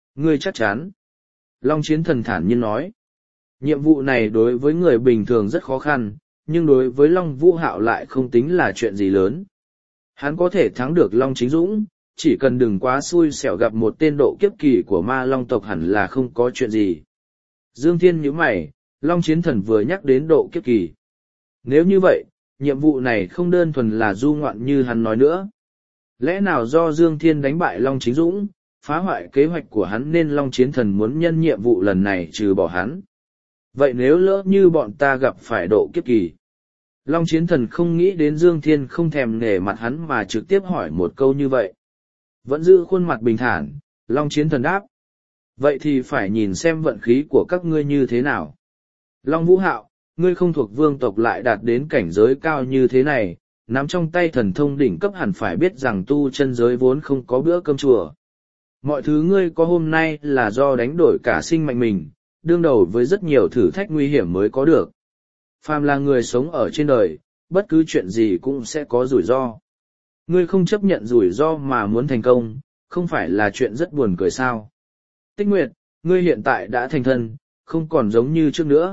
Ngươi chắc chắn. Long Chiến Thần thản nhiên nói. Nhiệm vụ này đối với người bình thường rất khó khăn, nhưng đối với Long Vũ Hạo lại không tính là chuyện gì lớn. Hắn có thể thắng được Long Chính Dũng, chỉ cần đừng quá xui xẻo gặp một tên độ kiếp kỳ của ma long tộc hẳn là không có chuyện gì. Dương Thiên nhíu mày, Long Chiến Thần vừa nhắc đến độ kiếp kỳ. Nếu như vậy, nhiệm vụ này không đơn thuần là du ngoạn như hắn nói nữa. Lẽ nào do Dương Thiên đánh bại Long Chính Dũng, phá hoại kế hoạch của hắn nên Long Chiến Thần muốn nhân nhiệm vụ lần này trừ bỏ hắn? Vậy nếu lỡ như bọn ta gặp phải độ kiếp kỳ? Long Chiến Thần không nghĩ đến Dương Thiên không thèm nể mặt hắn mà trực tiếp hỏi một câu như vậy. Vẫn giữ khuôn mặt bình thản, Long Chiến Thần đáp. Vậy thì phải nhìn xem vận khí của các ngươi như thế nào. Long Vũ Hạo, ngươi không thuộc vương tộc lại đạt đến cảnh giới cao như thế này, nắm trong tay thần thông đỉnh cấp hẳn phải biết rằng tu chân giới vốn không có bữa cơm chùa. Mọi thứ ngươi có hôm nay là do đánh đổi cả sinh mệnh mình, đương đầu với rất nhiều thử thách nguy hiểm mới có được. Phàm là người sống ở trên đời, bất cứ chuyện gì cũng sẽ có rủi ro. Ngươi không chấp nhận rủi ro mà muốn thành công, không phải là chuyện rất buồn cười sao. Tích Nguyệt, ngươi hiện tại đã thành thân, không còn giống như trước nữa.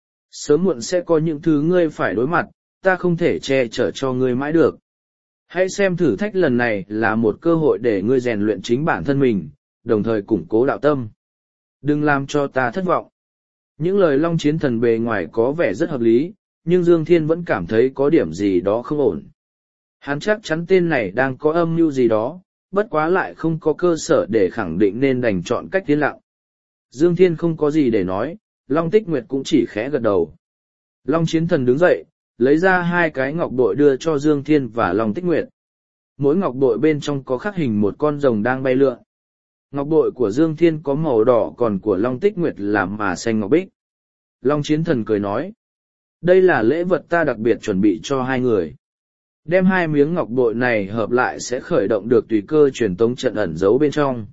Sớm muộn sẽ có những thứ ngươi phải đối mặt, ta không thể che chở cho ngươi mãi được. Hãy xem thử thách lần này là một cơ hội để ngươi rèn luyện chính bản thân mình, đồng thời củng cố đạo tâm. Đừng làm cho ta thất vọng. Những lời Long Chiến Thần bề ngoài có vẻ rất hợp lý, nhưng Dương Thiên vẫn cảm thấy có điểm gì đó không ổn. Hắn chắc chắn tên này đang có âm mưu gì đó, bất quá lại không có cơ sở để khẳng định nên đành chọn cách tiến lặng. Dương Thiên không có gì để nói, Long Tích Nguyệt cũng chỉ khẽ gật đầu. Long Chiến Thần đứng dậy, lấy ra hai cái ngọc bội đưa cho Dương Thiên và Long Tích Nguyệt. Mỗi ngọc bội bên trong có khắc hình một con rồng đang bay lượn. Ngọc bội của Dương Thiên có màu đỏ còn của Long Tích Nguyệt là mà xanh ngọc bích. Long Chiến Thần cười nói. Đây là lễ vật ta đặc biệt chuẩn bị cho hai người. Đem hai miếng ngọc bội này hợp lại sẽ khởi động được tùy cơ truyền tống trận ẩn giấu bên trong.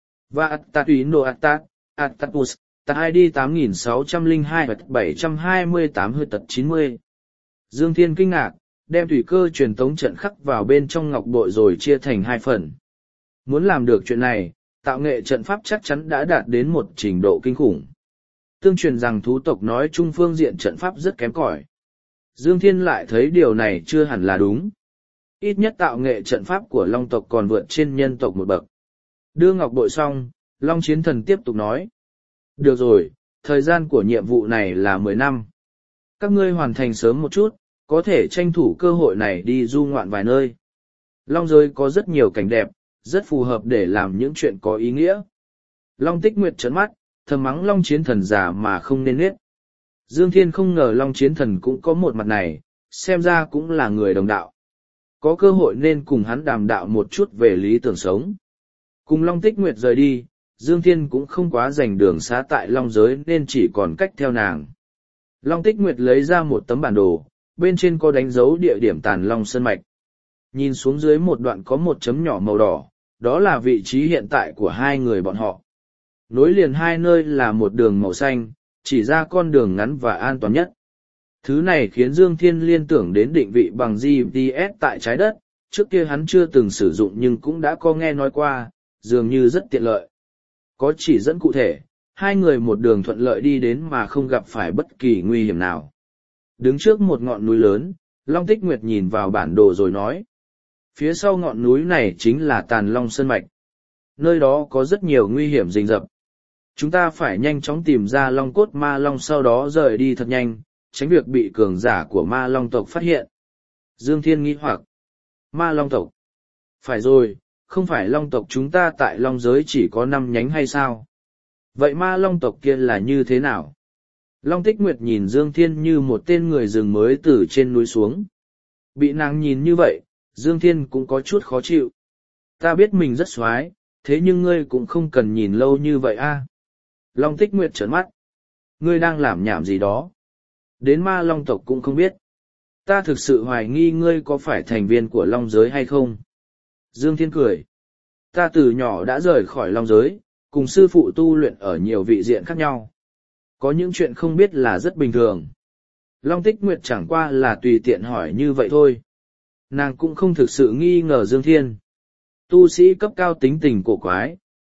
Và Tatuino Atapus, tại ID 8602-728 hơi tật 90. Dương Thiên kinh ngạc, đem tùy cơ truyền tống trận khắc vào bên trong ngọc bội rồi chia thành hai phần. Muốn làm được chuyện này, tạo nghệ trận pháp chắc chắn đã đạt đến một trình độ kinh khủng. Tương truyền rằng thú tộc nói chung phương diện trận pháp rất kém cỏi. Dương Thiên lại thấy điều này chưa hẳn là đúng. Ít nhất tạo nghệ trận pháp của Long tộc còn vượt trên nhân tộc một bậc. Đưa ngọc bội xong, Long Chiến Thần tiếp tục nói. Được rồi, thời gian của nhiệm vụ này là 10 năm. Các ngươi hoàn thành sớm một chút, có thể tranh thủ cơ hội này đi du ngoạn vài nơi. Long giới có rất nhiều cảnh đẹp, rất phù hợp để làm những chuyện có ý nghĩa. Long Tích Nguyệt trợn mắt, thầm mắng Long Chiến Thần già mà không nên nết. Dương Thiên không ngờ Long Chiến Thần cũng có một mặt này, xem ra cũng là người đồng đạo. Có cơ hội nên cùng hắn đàm đạo một chút về lý tưởng sống. Cùng Long Tích Nguyệt rời đi, Dương Thiên cũng không quá dành đường xá tại Long giới nên chỉ còn cách theo nàng. Long Tích Nguyệt lấy ra một tấm bản đồ, bên trên có đánh dấu địa điểm Tàn Long Sơn Mạch. Nhìn xuống dưới một đoạn có một chấm nhỏ màu đỏ, đó là vị trí hiện tại của hai người bọn họ. Nối liền hai nơi là một đường màu xanh, chỉ ra con đường ngắn và an toàn nhất. Thứ này khiến Dương Thiên liên tưởng đến định vị bằng GPS tại trái đất, trước kia hắn chưa từng sử dụng nhưng cũng đã có nghe nói qua, dường như rất tiện lợi. Có chỉ dẫn cụ thể, hai người một đường thuận lợi đi đến mà không gặp phải bất kỳ nguy hiểm nào. Đứng trước một ngọn núi lớn, Long Tích Nguyệt nhìn vào bản đồ rồi nói. Phía sau ngọn núi này chính là Tàn Long Sơn Mạch. Nơi đó có rất nhiều nguy hiểm rình rập. Chúng ta phải nhanh chóng tìm ra Long cốt ma long sau đó rời đi thật nhanh, tránh việc bị cường giả của ma long tộc phát hiện. Dương Thiên nghi hoặc. Ma long tộc? Phải rồi, không phải long tộc chúng ta tại long giới chỉ có 5 nhánh hay sao? Vậy ma long tộc kia là như thế nào? Long Tích Nguyệt nhìn Dương Thiên như một tên người rừng mới từ trên núi xuống. Bị nàng nhìn như vậy, Dương Thiên cũng có chút khó chịu. Ta biết mình rất xoái, thế nhưng ngươi cũng không cần nhìn lâu như vậy a. Long Tích Nguyệt trợn mắt. Ngươi đang làm nhảm gì đó? Đến ma long tộc cũng không biết. Ta thực sự hoài nghi ngươi có phải thành viên của long giới hay không? Dương Thiên cười. Ta từ nhỏ đã rời khỏi long giới, cùng sư phụ tu luyện ở nhiều vị diện khác nhau. Có những chuyện không biết là rất bình thường. Long Tích Nguyệt chẳng qua là tùy tiện hỏi như vậy thôi. Nàng cũng không thực sự nghi ngờ Dương Thiên. Tu sĩ cấp cao tính tình cổ quái,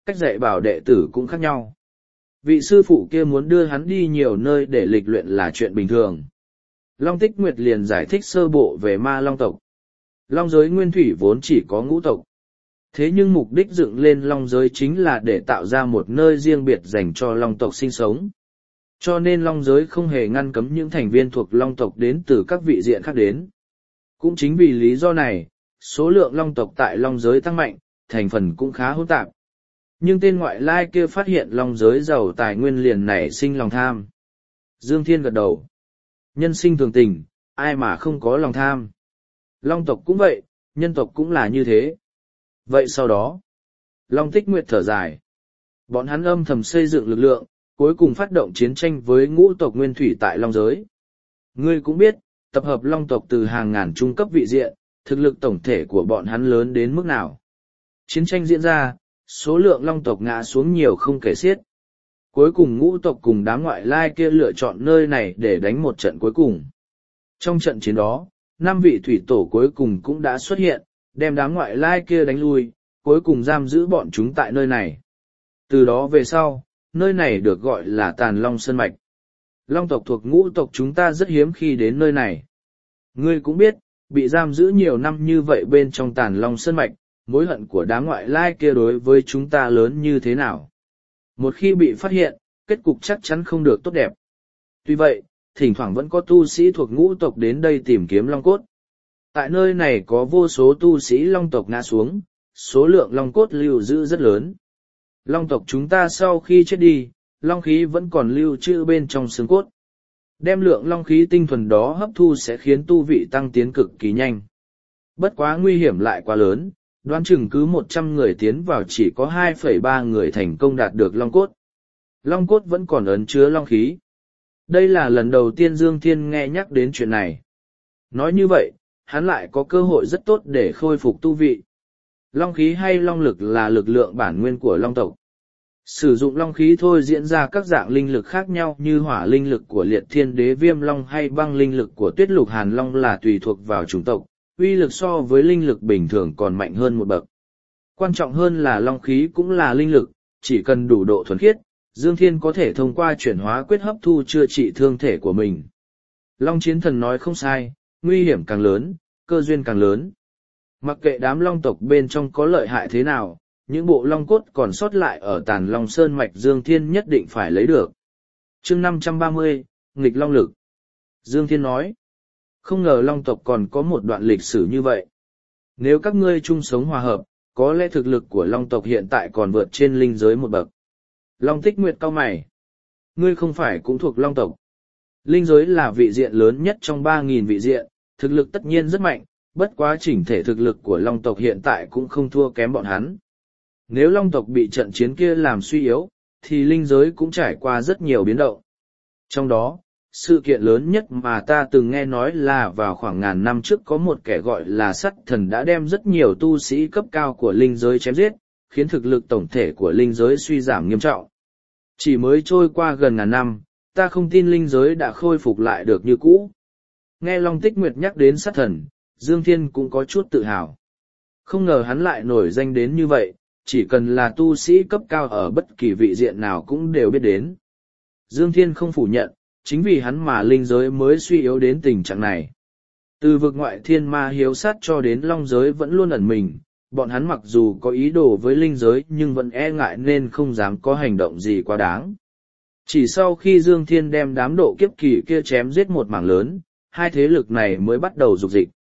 cách dạy bảo đệ tử cũng khác nhau. Vị sư phụ kia muốn đưa hắn đi nhiều nơi để lịch luyện là chuyện bình thường. Long Tích Nguyệt liền giải thích sơ bộ về ma long tộc. Long giới nguyên thủy vốn chỉ có ngũ tộc. Thế nhưng mục đích dựng lên long giới chính là để tạo ra một nơi riêng biệt dành cho long tộc sinh sống. Cho nên long giới không hề ngăn cấm những thành viên thuộc long tộc đến từ các vị diện khác đến. Cũng chính vì lý do này, số lượng long tộc tại long giới tăng mạnh, thành phần cũng khá hỗn tạp. Nhưng tên ngoại lai kia phát hiện long giới giàu tài nguyên liền nảy sinh lòng tham. Dương Thiên gật đầu. Nhân sinh thường tình, ai mà không có lòng tham. Long tộc cũng vậy, nhân tộc cũng là như thế. Vậy sau đó, Long Tích Nguyệt thở dài. Bọn hắn âm thầm xây dựng lực lượng, cuối cùng phát động chiến tranh với ngũ tộc nguyên thủy tại long giới. Ngươi cũng biết, tập hợp long tộc từ hàng ngàn trung cấp vị diện, thực lực tổng thể của bọn hắn lớn đến mức nào. Chiến tranh diễn ra, số lượng long tộc ngã xuống nhiều không kể xiết. Cuối cùng ngũ tộc cùng đám ngoại lai kia lựa chọn nơi này để đánh một trận cuối cùng. Trong trận chiến đó, 5 vị thủy tổ cuối cùng cũng đã xuất hiện, đem đám ngoại lai kia đánh lui, cuối cùng giam giữ bọn chúng tại nơi này. Từ đó về sau, nơi này được gọi là Tàn Long Sơn Mạch. Long tộc thuộc ngũ tộc chúng ta rất hiếm khi đến nơi này. Ngươi cũng biết, bị giam giữ nhiều năm như vậy bên trong Tàn Long Sơn Mạch, mối hận của đám ngoại lai kia đối với chúng ta lớn như thế nào. Một khi bị phát hiện, kết cục chắc chắn không được tốt đẹp. Tuy vậy, thỉnh thoảng vẫn có tu sĩ thuộc ngũ tộc đến đây tìm kiếm long cốt. Tại nơi này có vô số tu sĩ long tộc ngã xuống, số lượng long cốt lưu giữ rất lớn. Long tộc chúng ta sau khi chết đi, long khí vẫn còn lưu trữ bên trong xương cốt. Đem lượng long khí tinh thuần đó hấp thu sẽ khiến tu vị tăng tiến cực kỳ nhanh. Bất quá nguy hiểm lại quá lớn, đoán chừng cứ 100 người tiến vào chỉ có 2,3 người thành công đạt được long cốt. Long cốt vẫn còn ẩn chứa long khí. Đây là lần đầu tiên Dương Thiên nghe nhắc đến chuyện này. Nói như vậy, hắn lại có cơ hội rất tốt để khôi phục tu vị. Long khí hay long lực là lực lượng bản nguyên của long tộc. Sử dụng long khí thôi diễn ra các dạng linh lực khác nhau như hỏa linh lực của liệt thiên đế viêm long hay băng linh lực của tuyết lục hàn long là tùy thuộc vào chủng tộc, uy lực so với linh lực bình thường còn mạnh hơn một bậc. Quan trọng hơn là long khí cũng là linh lực, chỉ cần đủ độ thuần khiết, Dương Thiên có thể thông qua chuyển hóa quyết hấp thu chữa trị thương thể của mình. Long Chiến Thần nói không sai, nguy hiểm càng lớn, cơ duyên càng lớn. Mặc kệ đám long tộc bên trong có lợi hại thế nào, những bộ long cốt còn sót lại ở Tàn Long Sơn Mạch Dương Thiên nhất định phải lấy được. Chương 530, nghịch long lực. Dương Thiên nói, không ngờ long tộc còn có một đoạn lịch sử như vậy. Nếu các ngươi chung sống hòa hợp, có lẽ thực lực của long tộc hiện tại còn vượt trên linh giới một bậc. Long Tích Nguyệt cau mày. Ngươi không phải cũng thuộc long tộc. Linh giới là vị diện lớn nhất trong 3.000 vị diện, thực lực tất nhiên rất mạnh, bất quá chỉnh thể thực lực của long tộc hiện tại cũng không thua kém bọn hắn. Nếu long tộc bị trận chiến kia làm suy yếu, thì linh giới cũng trải qua rất nhiều biến động. Trong đó, sự kiện lớn nhất mà ta từng nghe nói là vào khoảng ngàn năm trước có một kẻ gọi là sắt thần đã đem rất nhiều tu sĩ cấp cao của linh giới chém giết, khiến thực lực tổng thể của linh giới suy giảm nghiêm trọng. Chỉ mới trôi qua gần ngàn năm, ta không tin linh giới đã khôi phục lại được như cũ. Nghe Long Tích Nguyệt nhắc đến sát thần, Dương Thiên cũng có chút tự hào. Không ngờ hắn lại nổi danh đến như vậy, chỉ cần là tu sĩ cấp cao ở bất kỳ vị diện nào cũng đều biết đến. Dương Thiên không phủ nhận, chính vì hắn mà linh giới mới suy yếu đến tình trạng này. Từ vực ngoại thiên ma hiếu sát cho đến long giới vẫn luôn ẩn mình, bọn hắn mặc dù có ý đồ với linh giới nhưng vẫn e ngại nên không dám có hành động gì quá đáng. Chỉ sau khi Dương Thiên đem đám độ kiếp kỳ kia chém giết một mảng lớn, hai thế lực này mới bắt đầu dục dịch.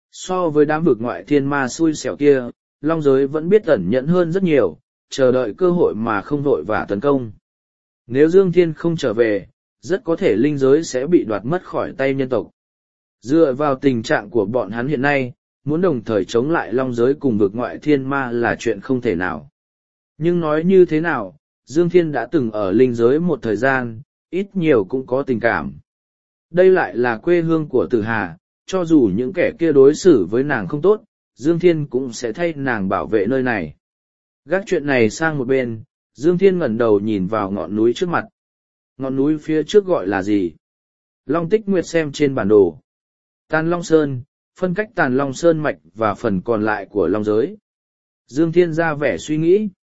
So với đám vực ngoại thiên ma xui xẻo kia, long giới vẫn biết ẩn nhẫn hơn rất nhiều, chờ đợi cơ hội mà không vội vã tấn công. Nếu Dương Thiên không trở về, rất có thể linh giới sẽ bị đoạt mất khỏi tay nhân tộc. Dựa vào tình trạng của bọn hắn hiện nay, muốn đồng thời chống lại long giới cùng vực ngoại thiên ma là chuyện không thể nào. Nhưng nói như thế nào, Dương Thiên đã từng ở linh giới một thời gian, ít nhiều cũng có tình cảm. Đây lại là quê hương của Tử Hà, cho dù những kẻ kia đối xử với nàng không tốt, Dương Thiên cũng sẽ thay nàng bảo vệ nơi này. Gác chuyện này sang một bên, Dương Thiên ngẩng đầu nhìn vào ngọn núi trước mặt. Ngọn núi phía trước gọi là gì? Long Tích Nguyệt xem trên bản đồ. Tàn Long Sơn, phân cách Tàn Long Sơn mạch và phần còn lại của long giới. Dương Thiên ra vẻ suy nghĩ.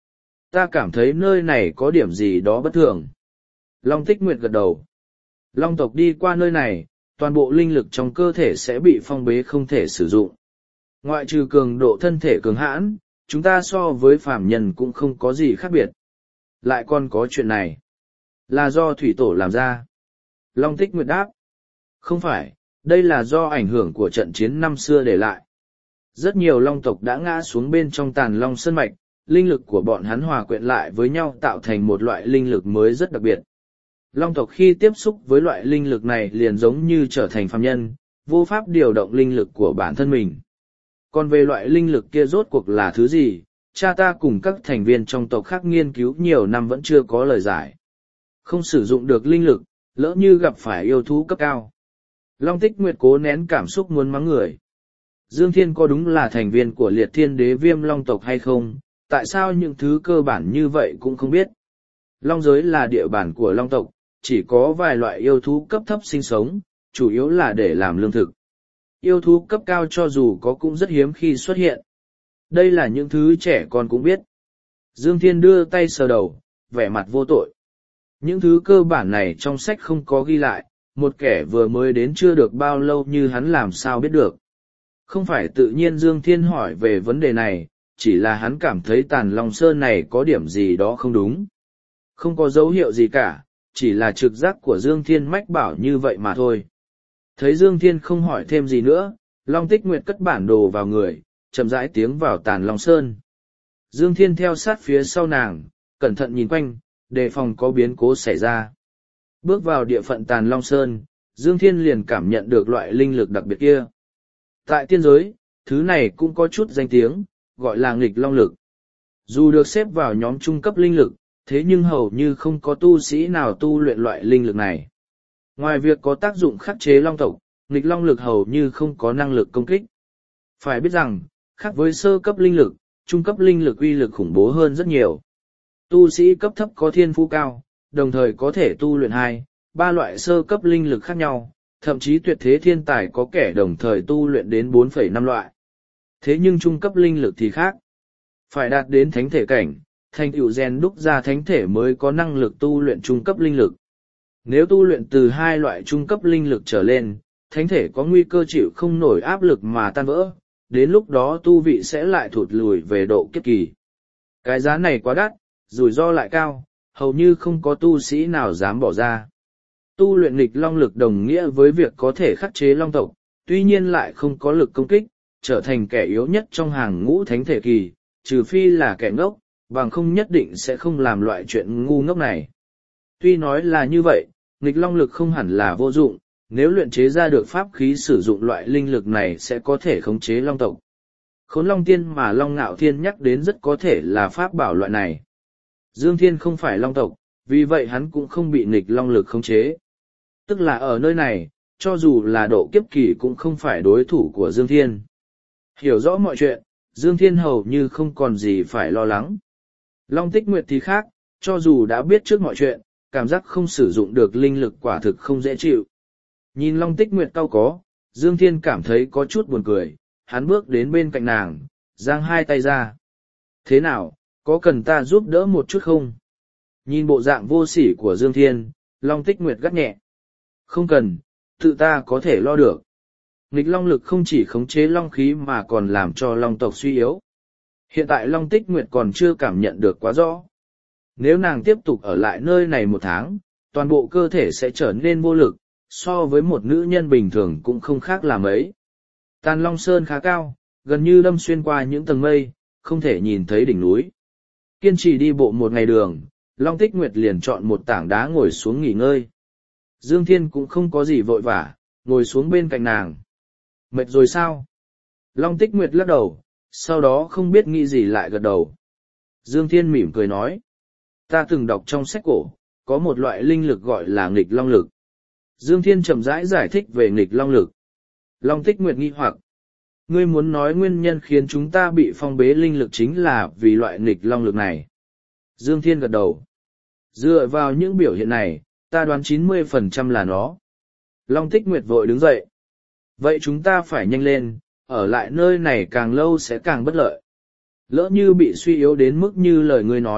ta cảm thấy nơi này có điểm gì đó bất thường. Long Tích Nguyệt gật đầu. Long tộc đi qua nơi này, toàn bộ linh lực trong cơ thể sẽ bị phong bế không thể sử dụng. Ngoại trừ cường độ thân thể cường hãn, chúng ta so với phàm nhân cũng không có gì khác biệt. Lại còn có chuyện này. Là do thủy tổ làm ra. Long Tích Nguyệt đáp. Không phải, đây là do ảnh hưởng của trận chiến năm xưa để lại. Rất nhiều long tộc đã ngã xuống bên trong Tàn Long Sơn Mạch, linh lực của bọn hắn hòa quyện lại với nhau tạo thành một loại linh lực mới rất đặc biệt. Long tộc khi tiếp xúc với loại linh lực này liền giống như trở thành phàm nhân, vô pháp điều động linh lực của bản thân mình. Còn về loại linh lực kia rốt cuộc là thứ gì, cha ta cùng các thành viên trong tộc khác nghiên cứu nhiều năm vẫn chưa có lời giải. Không sử dụng được linh lực, lỡ như gặp phải yêu thú cấp cao. Long Tích Nguyệt cố nén cảm xúc muốn mắng người. Dương Thiên có đúng là thành viên của Liệt Thiên Đế Viêm Long tộc hay không, tại sao những thứ cơ bản như vậy cũng không biết. Long giới là địa bàn của Long tộc, chỉ có vài loại yêu thú cấp thấp sinh sống, chủ yếu là để làm lương thực. Yêu thú cấp cao cho dù có cũng rất hiếm khi xuất hiện. Đây là những thứ trẻ con cũng biết. Dương Thiên đưa tay sờ đầu, vẻ mặt vô tội. Những thứ cơ bản này trong sách không có ghi lại, một kẻ vừa mới đến chưa được bao lâu như hắn làm sao biết được. Không phải tự nhiên Dương Thiên hỏi về vấn đề này, chỉ là hắn cảm thấy Tàn Long Sơn này có điểm gì đó không đúng. Không có dấu hiệu gì cả, chỉ là trực giác của Dương Thiên mách bảo như vậy mà thôi. Thấy Dương Thiên không hỏi thêm gì nữa, Long Tích Nguyệt cất bản đồ vào người, chậm rãi tiến vào Tàn Long Sơn. Dương Thiên theo sát phía sau nàng, cẩn thận nhìn quanh, đề phòng có biến cố xảy ra. Bước vào địa phận Tàn Long Sơn, Dương Thiên liền cảm nhận được loại linh lực đặc biệt kia. Tại tiên giới, thứ này cũng có chút danh tiếng, gọi là nghịch long lực. Dù được xếp vào nhóm trung cấp linh lực, thế nhưng hầu như không có tu sĩ nào tu luyện loại linh lực này. Ngoài việc có tác dụng khắc chế long tộc, nghịch long lực hầu như không có năng lực công kích. Phải biết rằng, khác với sơ cấp linh lực, trung cấp linh lực uy lực khủng bố hơn rất nhiều. Tu sĩ cấp thấp có thiên phú cao, đồng thời có thể tu luyện 2, 3 loại sơ cấp linh lực khác nhau, thậm chí tuyệt thế thiên tài có kẻ đồng thời tu luyện đến 4,5 loại. Thế nhưng trung cấp linh lực thì khác. Phải đạt đến thánh thể cảnh, thành tựu rèn đúc ra thánh thể mới có năng lực tu luyện trung cấp linh lực. Nếu tu luyện từ 2 loại trung cấp linh lực trở lên, thánh thể có nguy cơ chịu không nổi áp lực mà tan vỡ, đến lúc đó tu vị sẽ lại thụt lùi về độ kiếp kỳ. Cái giá này quá đắt, rủi ro lại cao, hầu như không có tu sĩ nào dám bỏ ra. Tu luyện nghịch long lực đồng nghĩa với việc có thể khắc chế long tộc, tuy nhiên lại không có lực công kích, trở thành kẻ yếu nhất trong hàng ngũ thánh thể kỳ, trừ phi là kẻ ngốc, bằng không nhất định sẽ không làm loại chuyện ngu ngốc này. Tuy nói là như vậy, nghịch long lực không hẳn là vô dụng, nếu luyện chế ra được pháp khí sử dụng loại linh lực này sẽ có thể khống chế long tộc. Khốn Long Tiên mà Long Ngạo Thiên nhắc đến rất có thể là pháp bảo loại này. Dương Thiên không phải long tộc, vì vậy hắn cũng không bị nghịch long lực khống chế. Tức là ở nơi này, cho dù là độ kiếp kỳ cũng không phải đối thủ của Dương Thiên. Hiểu rõ mọi chuyện, Dương Thiên hầu như không còn gì phải lo lắng. Long Tích Nguyệt thì khác, cho dù đã biết trước mọi chuyện, cảm giác không sử dụng được linh lực quả thực không dễ chịu. Nhìn Long Tích Nguyệt cau có, Dương Thiên cảm thấy có chút buồn cười, hắn bước đến bên cạnh nàng, giang hai tay ra. Thế nào, có cần ta giúp đỡ một chút không? Nhìn bộ dạng vô sỉ của Dương Thiên, Long Tích Nguyệt gắt nhẹ. Không cần, tự ta có thể lo được. Nghịch long lực không chỉ khống chế long khí mà còn làm cho long tộc suy yếu. Hiện tại Long Tích Nguyệt còn chưa cảm nhận được quá rõ. Nếu nàng tiếp tục ở lại nơi này 1 tháng, toàn bộ cơ thể sẽ trở nên vô lực, so với một nữ nhân bình thường cũng không khác là mấy. Tàn Long Sơn khá cao, gần như đâm xuyên qua những tầng mây, không thể nhìn thấy đỉnh núi. Kiên trì đi bộ 1 ngày đường, Long Tích Nguyệt liền chọn một tảng đá ngồi xuống nghỉ ngơi. Dương Thiên cũng không có gì vội vã, ngồi xuống bên cạnh nàng. Mệt rồi sao? Long Tích Nguyệt lắc đầu, sau đó không biết nghĩ gì lại gật đầu. Dương Thiên mỉm cười nói. Ta từng đọc trong sách cổ, có một loại linh lực gọi là nghịch long lực. Dương Thiên chậm rãi giải thích về nghịch long lực. Long Tích Nguyệt nghi hoặc. Ngươi muốn nói nguyên nhân khiến chúng ta bị phong bế linh lực chính là vì loại nghịch long lực này. Dương Thiên gật đầu. Dựa vào những biểu hiện này, ta đoán 90% là nó. Long Tích Nguyệt vội đứng dậy. Vậy chúng ta phải nhanh lên, ở lại nơi này càng lâu sẽ càng bất lợi. Lỡ như bị suy yếu đến mức như lời ngươi nói,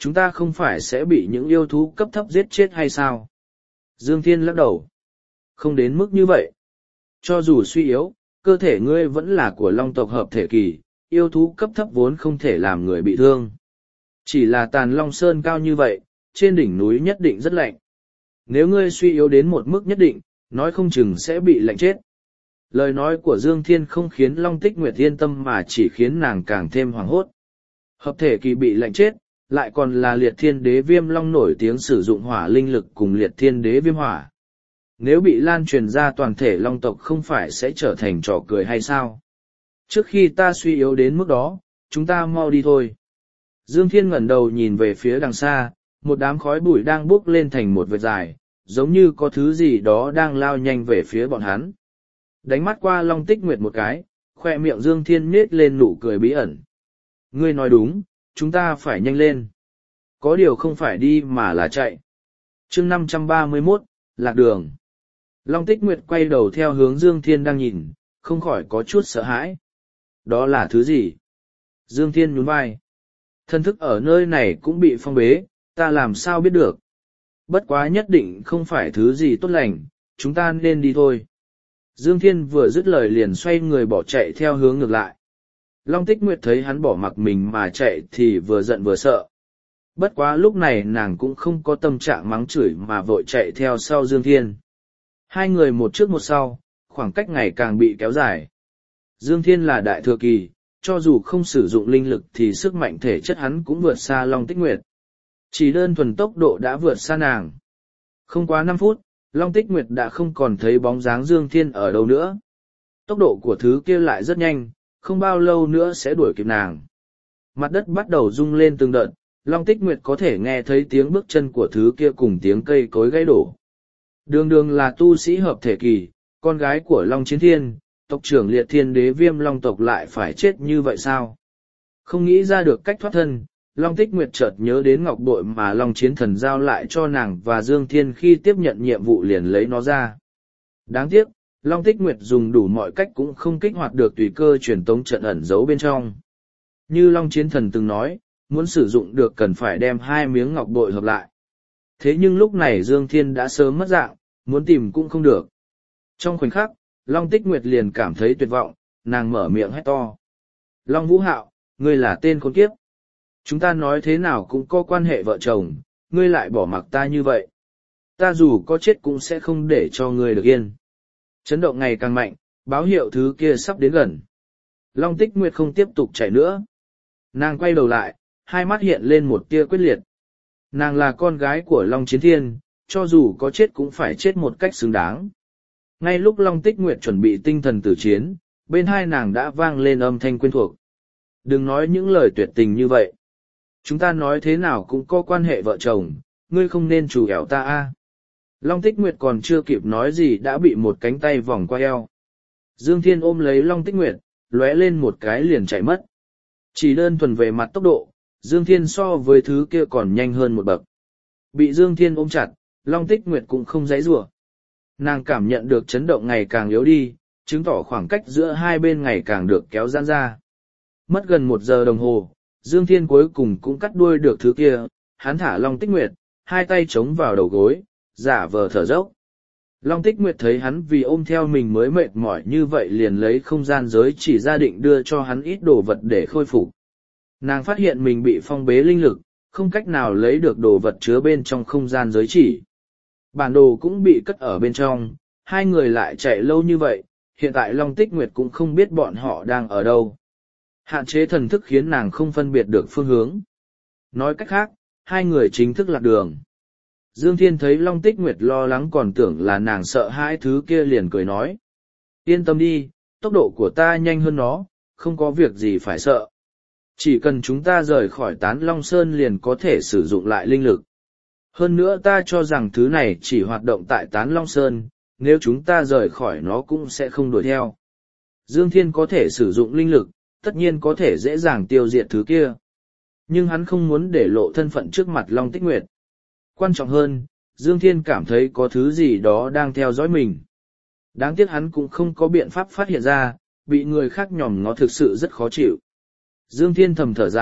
chúng ta không phải sẽ bị những yêu thú cấp thấp giết chết hay sao? Dương Thiên lắc đầu. Không đến mức như vậy. Cho dù suy yếu, cơ thể ngươi vẫn là của long tộc hợp thể kỳ, yêu thú cấp thấp vốn không thể làm người bị thương. Chỉ là Tàn Long Sơn cao như vậy, trên đỉnh núi nhất định rất lạnh. Nếu ngươi suy yếu đến một mức nhất định, nói không chừng sẽ bị lạnh chết. Lời nói của Dương Thiên không khiến Long Tích Nguyệt yên tâm mà chỉ khiến nàng càng thêm hoảng hốt. Hợp thể kỳ bị lạnh chết, lại còn là Liệt Thiên Đế Viêm Long nổi tiếng sử dụng hỏa linh lực cùng Liệt Thiên Đế Viêm Hỏa. Nếu bị lan truyền ra toàn thể Long tộc không phải sẽ trở thành trò cười hay sao? Trước khi ta suy yếu đến mức đó, chúng ta mau đi thôi. Dương Thiên ngẩng đầu nhìn về phía đằng xa, một đám khói bụi đang bốc lên thành một vệt dài, giống như có thứ gì đó đang lao nhanh về phía bọn hắn. Đánh mắt qua Long Tích Nguyệt một cái, khoe miệng Dương Thiên nết lên nụ cười bí ẩn. Ngươi nói đúng, chúng ta phải nhanh lên. Có điều không phải đi mà là chạy. Chương 531, lạc đường. Long Tích Nguyệt quay đầu theo hướng Dương Thiên đang nhìn, không khỏi có chút sợ hãi. Đó là thứ gì? Dương Thiên nhún vai. Thân thức ở nơi này cũng bị phong bế, ta làm sao biết được. Bất quá nhất định không phải thứ gì tốt lành, chúng ta nên đi thôi. Dương Thiên vừa dứt lời liền xoay người bỏ chạy theo hướng ngược lại. Long Tích Nguyệt thấy hắn bỏ mặc mình mà chạy thì vừa giận vừa sợ. Bất quá lúc này nàng cũng không có tâm trạng mắng chửi mà vội chạy theo sau Dương Thiên. Hai người một trước một sau, khoảng cách ngày càng bị kéo dài. Dương Thiên là đại thừa kỳ, cho dù không sử dụng linh lực thì sức mạnh thể chất hắn cũng vượt xa Long Tích Nguyệt. Chỉ đơn thuần tốc độ đã vượt xa nàng. Không quá 5 phút, Long Tích Nguyệt đã không còn thấy bóng dáng Dương Thiên ở đâu nữa. Tốc độ của thứ kia lại rất nhanh, không bao lâu nữa sẽ đuổi kịp nàng. Mặt đất bắt đầu rung lên từng đợt, Long Tích Nguyệt có thể nghe thấy tiếng bước chân của thứ kia cùng tiếng cây cối gãy đổ. Đường đường là tu sĩ hợp thể kỳ, con gái của Long Chiến Thiên, tộc trưởng Liệt Thiên Đế Viêm Long tộc lại phải chết như vậy sao? Không nghĩ ra được cách thoát thân, Long Tích Nguyệt chợt nhớ đến ngọc bội mà Long Chiến Thần giao lại cho nàng và Dương Thiên khi tiếp nhận nhiệm vụ liền lấy nó ra. Đáng tiếc, Long Tích Nguyệt dùng đủ mọi cách cũng không kích hoạt được tùy cơ truyền tống trận ẩn giấu bên trong. Như Long Chiến Thần từng nói, muốn sử dụng được cần phải đem 2 miếng ngọc bội hợp lại. Thế nhưng lúc này Dương Thiên đã sớm mất dạng, muốn tìm cũng không được. Trong khoảnh khắc, Long Tích Nguyệt liền cảm thấy tuyệt vọng, nàng mở miệng hét to. Long Vũ Hạo, ngươi là tên khốn kiếp. Chúng ta nói thế nào cũng có quan hệ vợ chồng, ngươi lại bỏ mặc ta như vậy. Ta dù có chết cũng sẽ không để cho ngươi được yên. Chấn động ngày càng mạnh, báo hiệu thứ kia sắp đến gần. Long Tích Nguyệt không tiếp tục chạy nữa. Nàng quay đầu lại, hai mắt hiện lên một tia quyết liệt. Nàng là con gái của Long Chiến Thiên, cho dù có chết cũng phải chết một cách xứng đáng. Ngay lúc Long Tích Nguyệt chuẩn bị tinh thần tử chiến, bên hai nàng đã vang lên âm thanh quen thuộc. Đừng nói những lời tuyệt tình như vậy. Chúng ta nói thế nào cũng có quan hệ vợ chồng, ngươi không nên trù ẻo ta a. Long Tích Nguyệt còn chưa kịp nói gì đã bị một cánh tay vòng qua eo. Dương Thiên ôm lấy Long Tích Nguyệt, lóe lên một cái liền chạy mất. Chỉ đơn thuần về mặt tốc độ, Dương Thiên so với thứ kia còn nhanh hơn một bậc. Bị Dương Thiên ôm chặt, Long Tích Nguyệt cũng không giãy giụa. Nàng cảm nhận được chấn động ngày càng yếu đi, chứng tỏ khoảng cách giữa hai bên ngày càng được kéo giãn ra. Mất gần 1 giờ đồng hồ, Dương Thiên cuối cùng cũng cắt đuôi được thứ kia, hắn thả Long Tích Nguyệt, hai tay chống vào đầu gối, giả vờ thở dốc. Long Tích Nguyệt thấy hắn vì ôm theo mình mới mệt mỏi như vậy liền lấy không gian giới chỉ ra định đưa cho hắn ít đồ vật để khôi phục. Nàng phát hiện mình bị phong bế linh lực, không cách nào lấy được đồ vật chứa bên trong không gian giới chỉ. Bản đồ cũng bị cất ở bên trong, hai người lại chạy lâu như vậy, hiện tại Long Tích Nguyệt cũng không biết bọn họ đang ở đâu. Hạn chế thần thức khiến nàng không phân biệt được phương hướng. Nói cách khác, hai người chính thức lạc đường. Dương Thiên thấy Long Tích Nguyệt lo lắng còn tưởng là nàng sợ hãi thứ kia liền cười nói. Yên tâm đi, tốc độ của ta nhanh hơn nó, không có việc gì phải sợ. Chỉ cần chúng ta rời khỏi Tán Long Sơn liền có thể sử dụng lại linh lực. Hơn nữa ta cho rằng thứ này chỉ hoạt động tại Tán Long Sơn, nếu chúng ta rời khỏi nó cũng sẽ không đuổi theo. Dương Thiên có thể sử dụng linh lực, tất nhiên có thể dễ dàng tiêu diệt thứ kia. Nhưng hắn không muốn để lộ thân phận trước mặt Long Tích Nguyệt. Quan trọng hơn, Dương Thiên cảm thấy có thứ gì đó đang theo dõi mình. Đáng tiếc hắn cũng không có biện pháp phát hiện ra, bị người khác nhòm ngó thực sự rất khó chịu. Dương Thiên thầm thở dài,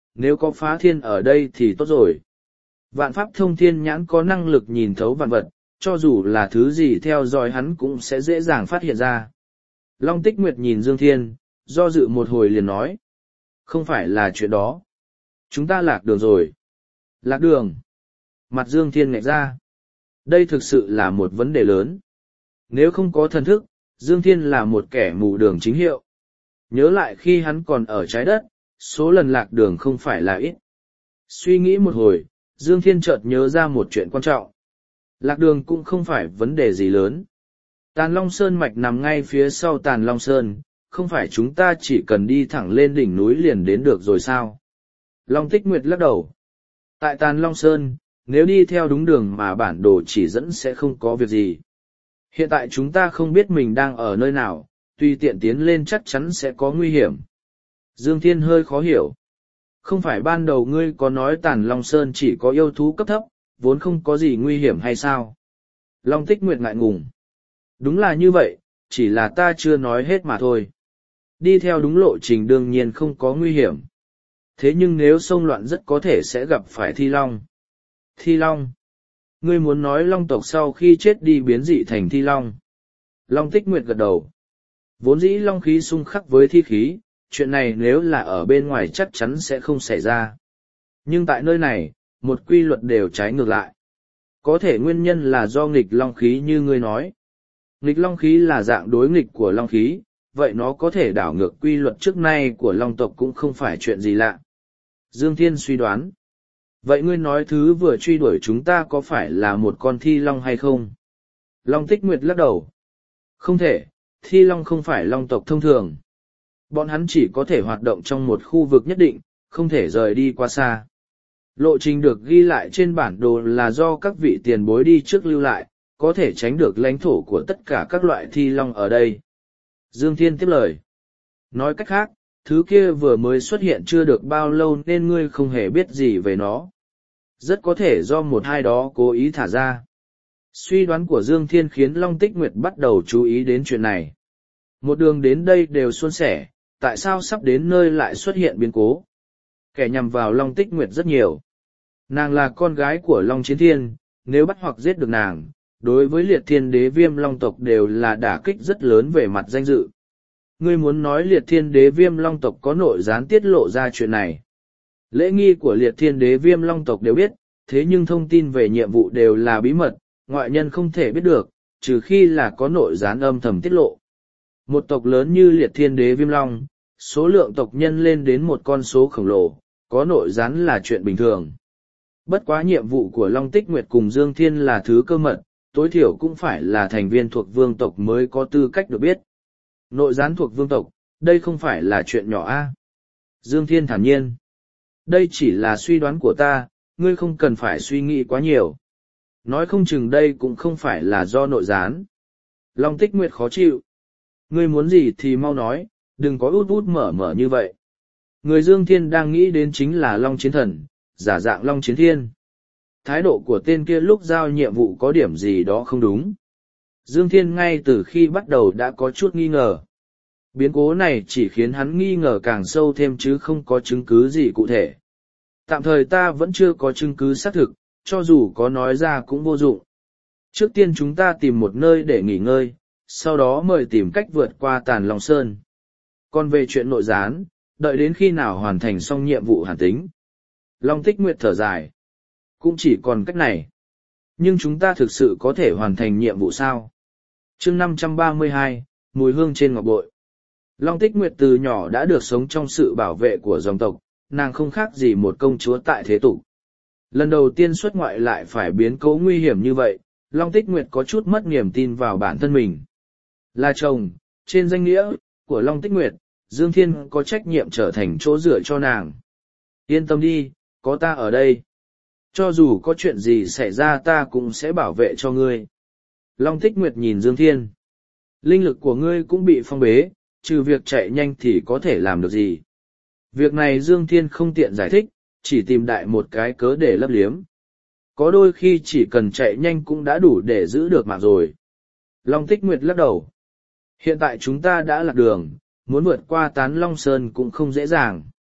nếu có phá thiên ở đây thì tốt rồi. Vạn pháp thông thiên nhãn có năng lực nhìn thấu vạn vật, cho dù là thứ gì theo dõi hắn cũng sẽ dễ dàng phát hiện ra. Long Tích Nguyệt nhìn Dương Thiên, do dự một hồi liền nói. Không phải là chuyện đó. Chúng ta lạc đường rồi. Lạc đường. Mặt Dương Thiên nghẹt ra. Đây thực sự là một vấn đề lớn. Nếu không có thần thức, Dương Thiên là một kẻ mù đường chính hiệu. Nhớ lại khi hắn còn ở trái đất, số lần lạc đường không phải là ít. Suy nghĩ một hồi, Dương Thiên chợt nhớ ra một chuyện quan trọng. Lạc đường cũng không phải vấn đề gì lớn. Tàn Long Sơn mạch nằm ngay phía sau Tàn Long Sơn, không phải chúng ta chỉ cần đi thẳng lên đỉnh núi liền đến được rồi sao? Long Tích Nguyệt lắc đầu. Tại Tàn Long Sơn, nếu đi theo đúng đường mà bản đồ chỉ dẫn sẽ không có việc gì. Hiện tại chúng ta không biết mình đang ở nơi nào, tùy tiện tiến lên chắc chắn sẽ có nguy hiểm. Dương Thiên hơi khó hiểu. Không phải ban đầu ngươi có nói Tàn Long Sơn chỉ có yêu thú cấp thấp, vốn không có gì nguy hiểm hay sao? Long Tích Nguyệt ngại ngùng. Đúng là như vậy, chỉ là ta chưa nói hết mà thôi. Đi theo đúng lộ trình đương nhiên không có nguy hiểm. Thế nhưng nếu xông loạn rất có thể sẽ gặp phải Thi Long. Thi Long? Ngươi muốn nói Long tộc sau khi chết đi biến dị thành Thi Long? Long Tích Nguyệt gật đầu. Vốn dĩ Long khí xung khắc với thi khí, chuyện này nếu là ở bên ngoài chắc chắn sẽ không xảy ra. Nhưng tại nơi này, một quy luật đều trái ngược lại. Có thể nguyên nhân là do nghịch Long khí như ngươi nói. Nghịch Long khí là dạng đối nghịch của Long khí, vậy nó có thể đảo ngược quy luật trước nay của Long tộc cũng không phải chuyện gì lạ. Dương Thiên suy đoán. Vậy ngươi nói thứ vừa truy đuổi chúng ta có phải là một con Thi Long hay không? Long Tích Nguyệt lắc đầu. Không thể, Thi Long không phải Long tộc thông thường. Bọn hắn chỉ có thể hoạt động trong một khu vực nhất định, không thể rời đi quá xa. Lộ trình được ghi lại trên bản đồ là do các vị tiền bối đi trước lưu lại, có thể tránh được lãnh thổ của tất cả các loại Thi Long ở đây. Dương Thiên tiếp lời. Nói cách khác, thứ kia vừa mới xuất hiện chưa được bao lâu nên ngươi không hề biết gì về nó. Rất có thể do một hai đó cố ý thả ra. Suy đoán của Dương Thiên khiến Long Tích Nguyệt bắt đầu chú ý đến chuyện này. Một đường đến đây đều suôn sẻ, tại sao sắp đến nơi lại xuất hiện biến cố? Kẻ nhằm vào Long Tích Nguyệt rất nhiều. Nàng là con gái của Long Chiến Thiên, nếu bắt hoặc giết được nàng, đối với Liệt Thiên Đế Viêm Long tộc đều là đả kích rất lớn về mặt danh dự. Ngươi muốn nói Liệt Thiên Đế Viêm Long tộc có nội gián tiết lộ ra chuyện này. Lễ nghi của Liệt Thiên Đế Viêm Long tộc đều biết, thế nhưng thông tin về nhiệm vụ đều là bí mật, ngoại nhân không thể biết được, trừ khi là có nội gián âm thầm tiết lộ. Một tộc lớn như Liệt Thiên Đế Viêm Long, số lượng tộc nhân lên đến một con số khổng lồ, có nội gián là chuyện bình thường. Bất quá nhiệm vụ của Long Tích Nguyệt cùng Dương Thiên là thứ cơ mật, tối thiểu cũng phải là thành viên thuộc vương tộc mới có tư cách được biết. Nội gián thuộc vương tộc, đây không phải là chuyện nhỏ a. Dương Thiên thản nhiên. Đây chỉ là suy đoán của ta, ngươi không cần phải suy nghĩ quá nhiều. Nói không chừng đây cũng không phải là do nội gián. Long Tích Nguyệt khó chịu. Ngươi muốn gì thì mau nói, đừng có út út mở mở như vậy. Người Dương Thiên đang nghĩ đến chính là Long Chiến Thần, giả dạng Long Chiến Thiên. Thái độ của tên kia lúc giao nhiệm vụ có điểm gì đó không đúng. Dương Thiên ngay từ khi bắt đầu đã có chút nghi ngờ. Biến cố này chỉ khiến hắn nghi ngờ càng sâu thêm chứ không có chứng cứ gì cụ thể. Tạm thời ta vẫn chưa có chứng cứ xác thực, cho dù có nói ra cũng vô dụng. Trước tiên chúng ta tìm một nơi để nghỉ ngơi, sau đó mời tìm cách vượt qua Tàn Long Sơn. Còn về chuyện nội gián, đợi đến khi nào hoàn thành xong nhiệm vụ hàn tính. Long Tích Nguyệt thở dài. Cũng chỉ còn cách này. Nhưng chúng ta thực sự có thể hoàn thành nhiệm vụ sao? Chương 532, mùi hương trên ngọc bội. Long Tích Nguyệt từ nhỏ đã được sống trong sự bảo vệ của dòng tộc, nàng không khác gì một công chúa tại thế tục. Lần đầu tiên xuất ngoại lại phải biến cố nguy hiểm như vậy, Long Tích Nguyệt có chút mất niềm tin vào bản thân mình. Là chồng, trên danh nghĩa của Long Tích Nguyệt, Dương Thiên có trách nhiệm trở thành chỗ dựa cho nàng. Yên tâm đi, có ta ở đây. Cho dù có chuyện gì xảy ra ta cũng sẽ bảo vệ cho ngươi. Long Tích Nguyệt nhìn Dương Thiên. Linh lực của ngươi cũng bị phong bế, trừ việc chạy nhanh thì có thể làm được gì. Việc này Dương Thiên không tiện giải thích, chỉ tìm đại một cái cớ để lấp liếm. Có đôi khi chỉ cần chạy nhanh cũng đã đủ để giữ được mạng rồi. Long Tích Nguyệt lắc đầu. Hiện tại chúng ta đã lạc đường, muốn vượt qua Tán Long Sơn cũng không dễ dàng.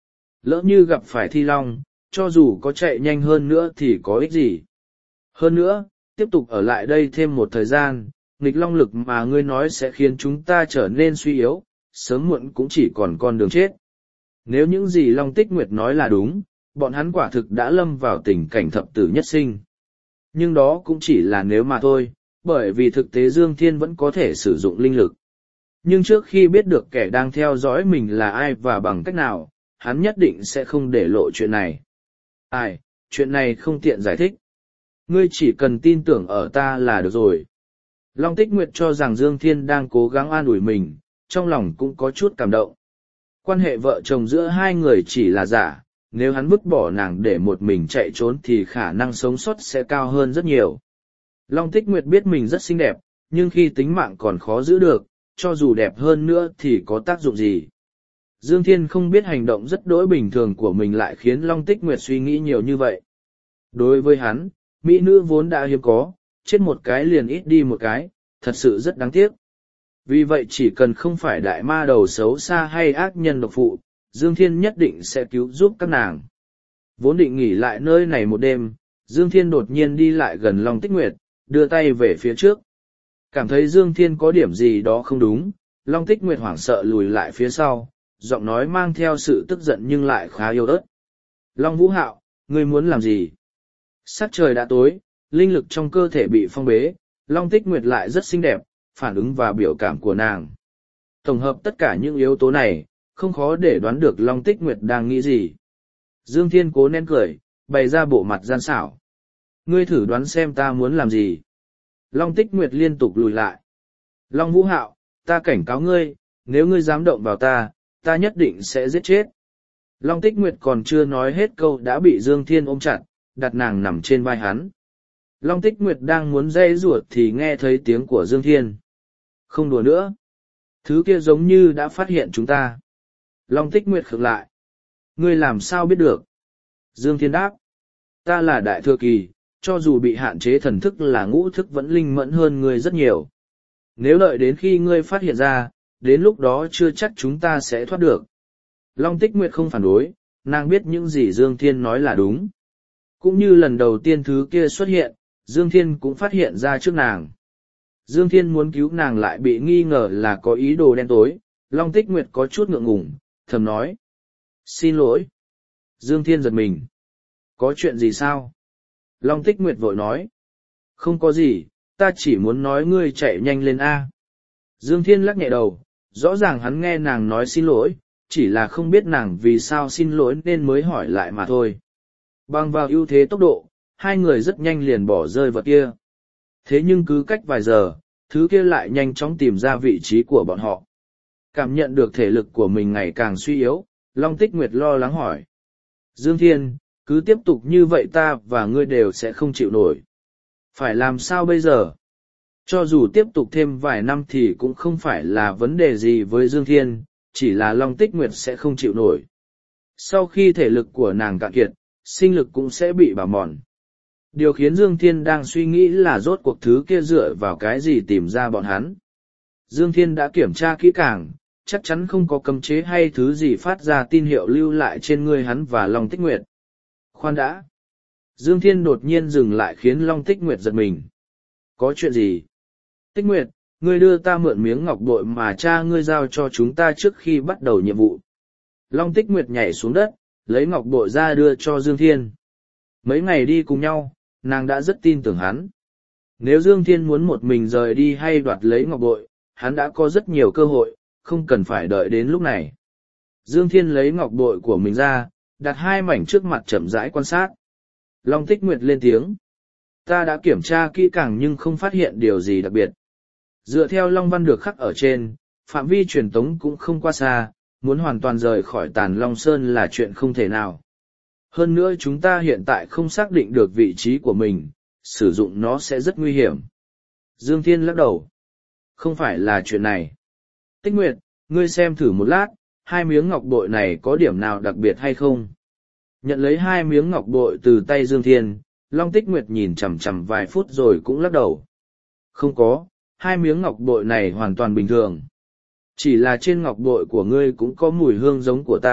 Lỡ như gặp phải Thi Long, cho dù có chạy nhanh hơn nữa thì có ích gì. Hơn nữa, tiếp tục ở lại đây thêm một thời gian, nghịch long lực mà ngươi nói sẽ khiến chúng ta trở nên suy yếu, sớm muộn cũng chỉ còn con đường chết. Nếu những gì Long Tích Nguyệt nói là đúng, bọn hắn quả thực đã lâm vào tình cảnh thập tử nhất sinh. Nhưng đó cũng chỉ là nếu mà thôi, bởi vì thực tế Dương Thiên vẫn có thể sử dụng linh lực. Nhưng trước khi biết được kẻ đang theo dõi mình là ai và bằng cách nào, hắn nhất định sẽ không để lộ chuyện này. Ai, chuyện này không tiện giải thích. Ngươi chỉ cần tin tưởng ở ta là được rồi. Long Tích Nguyệt cho rằng Dương Thiên đang cố gắng an ủi mình, trong lòng cũng có chút cảm động. Quan hệ vợ chồng giữa hai người chỉ là giả, nếu hắn vứt bỏ nàng để một mình chạy trốn thì khả năng sống sót sẽ cao hơn rất nhiều. Long Tích Nguyệt biết mình rất xinh đẹp, nhưng khi tính mạng còn khó giữ được, cho dù đẹp hơn nữa thì có tác dụng gì. Dương Thiên không biết hành động rất đỗi bình thường của mình lại khiến Long Tích Nguyệt suy nghĩ nhiều như vậy. Đối với hắn, mỹ nữ vốn đã hiếm có, chết một cái liền ít đi một cái, thật sự rất đáng tiếc. Vì vậy chỉ cần không phải đại ma đầu xấu xa hay ác nhân độc phụ, Dương Thiên nhất định sẽ cứu giúp các nàng. Vốn định nghỉ lại nơi này một đêm, Dương Thiên đột nhiên đi lại gần Long Tích Nguyệt, đưa tay về phía trước. Cảm thấy Dương Thiên có điểm gì đó không đúng, Long Tích Nguyệt hoảng sợ lùi lại phía sau, giọng nói mang theo sự tức giận nhưng lại khá yếu ớt. Long Vũ Hạo, ngươi muốn làm gì? Sắc trời đã tối, linh lực trong cơ thể bị phong bế, Long Tích Nguyệt lại rất xinh đẹp, phản ứng và biểu cảm của nàng. Tổng hợp tất cả những yếu tố này, không khó để đoán được Long Tích Nguyệt đang nghĩ gì. Dương Thiên cố nén cười, bày ra bộ mặt gian xảo. Ngươi thử đoán xem ta muốn làm gì. Long Tích Nguyệt liên tục lùi lại. Long Vũ Hạo, ta cảnh cáo ngươi, nếu ngươi dám động vào ta, ta nhất định sẽ giết chết. Long Tích Nguyệt còn chưa nói hết câu đã bị Dương Thiên ôm chặt, đặt nàng nằm trên vai hắn. Long Tích Nguyệt đang muốn dây ruột thì nghe thấy tiếng của Dương Thiên. Không đùa nữa. Thứ kia giống như đã phát hiện chúng ta. Long Tích Nguyệt khựng lại. Ngươi làm sao biết được? Dương Thiên đáp. Ta là đại thừa kỳ, cho dù bị hạn chế thần thức là ngũ thức vẫn linh mẫn hơn ngươi rất nhiều. Nếu đợi đến khi ngươi phát hiện ra, đến lúc đó chưa chắc chúng ta sẽ thoát được. Long Tích Nguyệt không phản đối, nàng biết những gì Dương Thiên nói là đúng. Cũng như lần đầu tiên thứ kia xuất hiện, Dương Thiên cũng phát hiện ra trước nàng. Dương Thiên muốn cứu nàng lại bị nghi ngờ là có ý đồ đen tối, Long Tích Nguyệt có chút ngượng ngùng, thầm nói. Xin lỗi. Dương Thiên giật mình. Có chuyện gì sao? Long Tích Nguyệt vội nói. Không có gì, ta chỉ muốn nói ngươi chạy nhanh lên A. Dương Thiên lắc nhẹ đầu, rõ ràng hắn nghe nàng nói xin lỗi, chỉ là không biết nàng vì sao xin lỗi nên mới hỏi lại mà thôi. Bằng vào ưu thế tốc độ, hai người rất nhanh liền bỏ rơi vật kia. Thế nhưng cứ cách vài giờ, thứ kia lại nhanh chóng tìm ra vị trí của bọn họ. Cảm nhận được thể lực của mình ngày càng suy yếu, Long Tích Nguyệt lo lắng hỏi. Dương Thiên, cứ tiếp tục như vậy ta và ngươi đều sẽ không chịu nổi. Phải làm sao bây giờ? Cho dù tiếp tục thêm vài năm thì cũng không phải là vấn đề gì với Dương Thiên, chỉ là Long Tích Nguyệt sẽ không chịu nổi. Sau khi thể lực của nàng cạn kiệt, sinh lực cũng sẽ bị bào mòn. Điều khiến Dương Thiên đang suy nghĩ là rốt cuộc thứ kia dựa vào cái gì tìm ra bọn hắn. Dương Thiên đã kiểm tra kỹ càng, chắc chắn không có cấm chế hay thứ gì phát ra tin hiệu lưu lại trên người hắn và Long Tích Nguyệt. Khoan đã. Dương Thiên đột nhiên dừng lại khiến Long Tích Nguyệt giật mình. Có chuyện gì? Tích Nguyệt, ngươi đưa ta mượn miếng ngọc bội mà cha ngươi giao cho chúng ta trước khi bắt đầu nhiệm vụ. Long Tích Nguyệt nhảy xuống đất, lấy ngọc bội ra đưa cho Dương Thiên. Mấy ngày đi cùng nhau, nàng đã rất tin tưởng hắn. Nếu Dương Thiên muốn một mình rời đi hay đoạt lấy ngọc bội, hắn đã có rất nhiều cơ hội, không cần phải đợi đến lúc này. Dương Thiên lấy ngọc bội của mình ra, đặt hai mảnh trước mặt chậm rãi quan sát. Long Tích Nguyệt lên tiếng. Ta đã kiểm tra kỹ càng nhưng không phát hiện điều gì đặc biệt. Dựa theo Long Văn được khắc ở trên, phạm vi truyền tống cũng không quá xa, muốn hoàn toàn rời khỏi Tàn Long Sơn là chuyện không thể nào. Hơn nữa chúng ta hiện tại không xác định được vị trí của mình, sử dụng nó sẽ rất nguy hiểm. Dương Thiên lắc đầu. Không phải là chuyện này. Tích Nguyệt, ngươi xem thử một lát, hai miếng ngọc bội này có điểm nào đặc biệt hay không? Nhận lấy hai miếng ngọc bội từ tay Dương Thiên, Long Tích Nguyệt nhìn chằm chằm vài phút rồi cũng lắc đầu. Không có, hai miếng ngọc bội này hoàn toàn bình thường. Chỉ là trên ngọc bội của ngươi cũng có mùi hương giống của ta,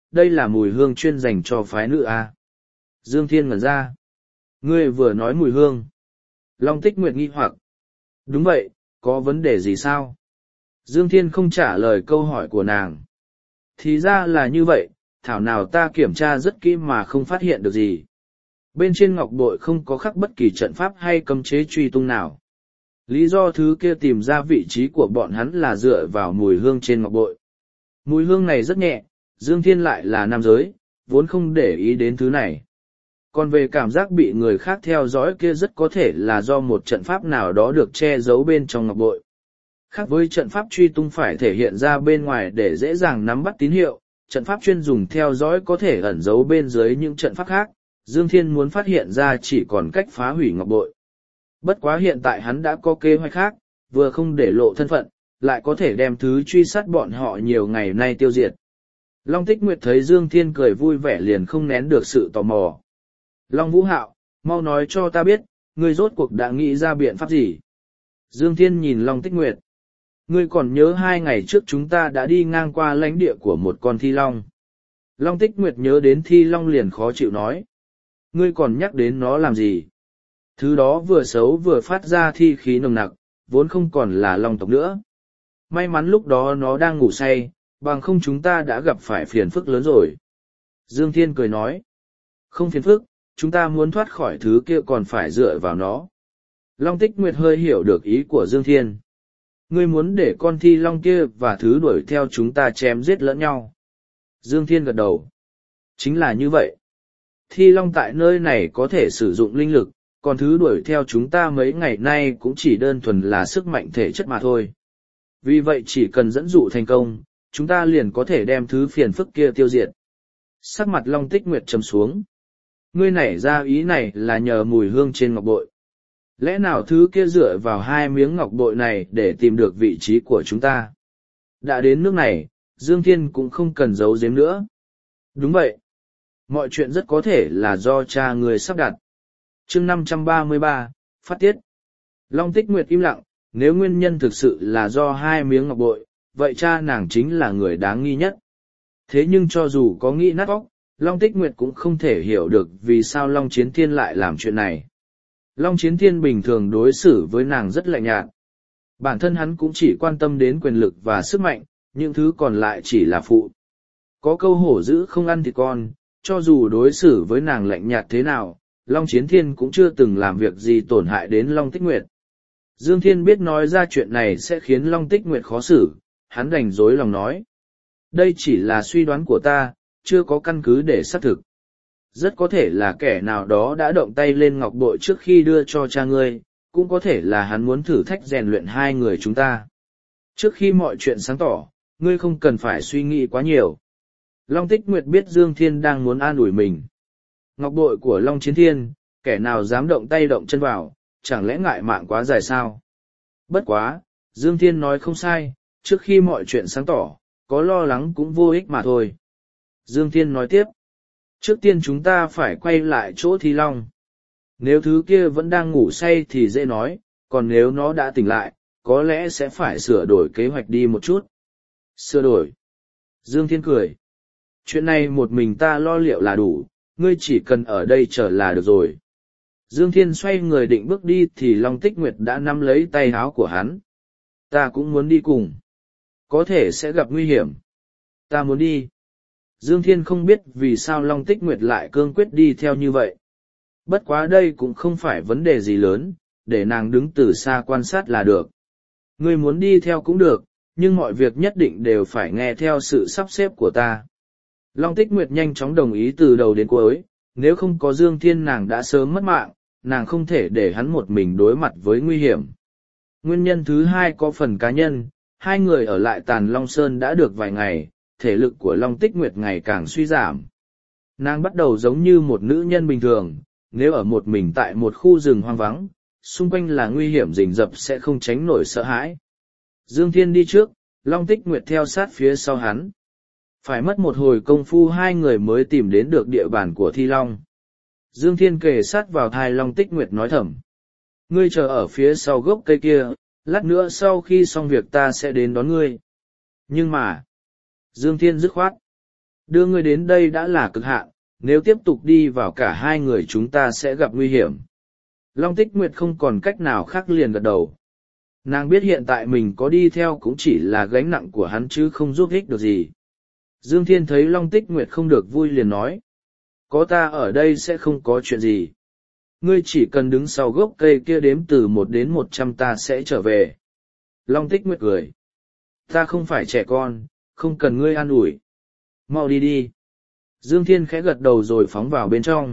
đây là mùi hương chuyên dành cho phái nữ à. Dương Thiên ngẩn ra. Ngươi vừa nói mùi hương. Long Tích Nguyệt nghi hoặc. Đúng vậy, có vấn đề gì sao? Dương Thiên không trả lời câu hỏi của nàng. Thì ra là như vậy, thảo nào ta kiểm tra rất kỹ mà không phát hiện được gì. Bên trên ngọc bội không có khắc bất kỳ trận pháp hay cấm chế truy tung nào. Lý do thứ kia tìm ra vị trí của bọn hắn là dựa vào mùi hương trên ngọc bội. Mùi hương này rất nhẹ, Dương Thiên lại là nam giới, vốn không để ý đến thứ này. Còn về cảm giác bị người khác theo dõi kia rất có thể là do một trận pháp nào đó được che giấu bên trong ngọc bội. Khác với trận pháp truy tung phải thể hiện ra bên ngoài để dễ dàng nắm bắt tín hiệu, trận pháp chuyên dùng theo dõi có thể ẩn giấu bên dưới những trận pháp khác. Dương Thiên muốn phát hiện ra chỉ còn cách phá hủy ngọc bội. Bất quá hiện tại hắn đã có kế hoạch khác, vừa không để lộ thân phận, lại có thể đem thứ truy sát bọn họ nhiều ngày nay tiêu diệt. Long Tích Nguyệt thấy Dương Thiên cười vui vẻ liền không nén được sự tò mò. Long Vũ Hạo, mau nói cho ta biết, ngươi rốt cuộc đã nghĩ ra biện pháp gì? Dương Thiên nhìn Long Tích Nguyệt. Ngươi còn nhớ 2 ngày trước chúng ta đã đi ngang qua lãnh địa của một con thi long. Long Tích Nguyệt nhớ đến thi long liền khó chịu nói. Ngươi còn nhắc đến nó làm gì? Thứ đó vừa xấu vừa phát ra thi khí nồng nặc, vốn không còn là long tộc nữa. May mắn lúc đó nó đang ngủ say, bằng không chúng ta đã gặp phải phiền phức lớn rồi. Dương Thiên cười nói. Không phiền phức, chúng ta muốn thoát khỏi thứ kia còn phải dựa vào nó. Long Tích Nguyệt hơi hiểu được ý của Dương Thiên. Ngươi muốn để con thi long kia và thứ đuổi theo chúng ta chém giết lẫn nhau. Dương Thiên gật đầu. Chính là như vậy. Thi long tại nơi này có thể sử dụng linh lực, còn thứ đuổi theo chúng ta mấy ngày nay cũng chỉ đơn thuần là sức mạnh thể chất mà thôi. Vì vậy chỉ cần dẫn dụ thành công, chúng ta liền có thể đem thứ phiền phức kia tiêu diệt. Sắc mặt Long Tích Nguyệt trầm xuống. Ngươi nảy ra ý này là nhờ mùi hương trên ngọc bội. Lẽ nào thứ kia dựa vào 2 miếng ngọc bội này để tìm được vị trí của chúng ta? Đã đến nước này, Dương Thiên cũng không cần giấu giếm nữa. Đúng vậy. Mọi chuyện rất có thể là do cha người sắp đặt. Chương 533, phát tiết. Long Tích Nguyệt im lặng, nếu nguyên nhân thực sự là do 2 miếng ngọc bội, vậy cha nàng chính là người đáng nghi nhất. Thế nhưng cho dù có nghĩ nát óc, Long Tích Nguyệt cũng không thể hiểu được vì sao Long Chiến Thiên lại làm chuyện này. Long Chiến Thiên bình thường đối xử với nàng rất lạnh nhạt. Bản thân hắn cũng chỉ quan tâm đến quyền lực và sức mạnh, những thứ còn lại chỉ là phụ. Có câu hổ dữ không ăn thịt con, cho dù đối xử với nàng lạnh nhạt thế nào, Long Chiến Thiên cũng chưa từng làm việc gì tổn hại đến Long Tích Nguyệt. Dương Thiên biết nói ra chuyện này sẽ khiến Long Tích Nguyệt khó xử, hắn đành dối lòng nói. Đây chỉ là suy đoán của ta, chưa có căn cứ để xác thực. Rất có thể là kẻ nào đó đã động tay lên ngọc bội trước khi đưa cho cha ngươi, cũng có thể là hắn muốn thử thách rèn luyện 2 người chúng ta. Trước khi mọi chuyện sáng tỏ, ngươi không cần phải suy nghĩ quá nhiều. Long Tích Nguyệt biết Dương Thiên đang muốn an ủi mình. Ngọc bội của Long Chiến Thiên, kẻ nào dám động tay động chân vào, chẳng lẽ ngại mạng quá dài sao? Bất quá, Dương Thiên nói không sai, trước khi mọi chuyện sáng tỏ, có lo lắng cũng vô ích mà thôi. Dương Thiên nói tiếp. Trước tiên chúng ta phải quay lại chỗ Thi Long. Nếu thứ kia vẫn đang ngủ say thì dễ nói, còn nếu nó đã tỉnh lại, có lẽ sẽ phải sửa đổi kế hoạch đi một chút. Sửa đổi. Dương Thiên cười. Chuyện này một mình ta lo liệu là đủ, ngươi chỉ cần ở đây chờ là được rồi. Dương Thiên xoay người định bước đi thì Long Tích Nguyệt đã nắm lấy tay áo của hắn. Ta cũng muốn đi cùng. Có thể sẽ gặp nguy hiểm. Ta muốn đi. Dương Thiên không biết vì sao Long Tích Nguyệt lại cương quyết đi theo như vậy. Bất quá đây cũng không phải vấn đề gì lớn, để nàng đứng từ xa quan sát là được. Ngươi muốn đi theo cũng được, nhưng mọi việc nhất định đều phải nghe theo sự sắp xếp của ta. Long Tích Nguyệt nhanh chóng đồng ý từ đầu đến cuối, nếu không có Dương Thiên nàng đã sớm mất mạng, nàng không thể để hắn một mình đối mặt với nguy hiểm. Nguyên nhân thứ hai có phần cá nhân, 2 người ở lại Tàn Long Sơn đã được vài ngày, thể lực của Long Tích Nguyệt ngày càng suy giảm. Nàng bắt đầu giống như một nữ nhân bình thường, nếu ở một mình tại một khu rừng hoang vắng, xung quanh là nguy hiểm rình rập sẽ không tránh nổi sợ hãi. Dương Thiên đi trước, Long Tích Nguyệt theo sát phía sau hắn. Phải mất một hồi công phu 2 người mới tìm đến được địa bàn của Thi Long. Dương Thiên kề sát vào tai Long Tích Nguyệt nói thầm. Ngươi chờ ở phía sau gốc cây kia, lát nữa sau khi xong việc ta sẽ đến đón ngươi. Nhưng mà, Dương Thiên dứt khoát. Đưa ngươi đến đây đã là cực hạn, nếu tiếp tục đi vào cả hai người chúng ta sẽ gặp nguy hiểm. Long Tích Nguyệt không còn cách nào khác liền gật đầu. Nàng biết hiện tại mình có đi theo cũng chỉ là gánh nặng của hắn chứ không giúp ích được gì. Dương Thiên thấy Long Tích Nguyệt không được vui liền nói. Có ta ở đây sẽ không có chuyện gì. Ngươi chỉ cần đứng sau gốc cây kia đếm từ 1 đến 100 ta sẽ trở về. Long Tích Nguyệt cười. Ta không phải trẻ con, không cần ngươi an ủi. Mau đi đi. Dương Thiên khẽ gật đầu rồi phóng vào bên trong.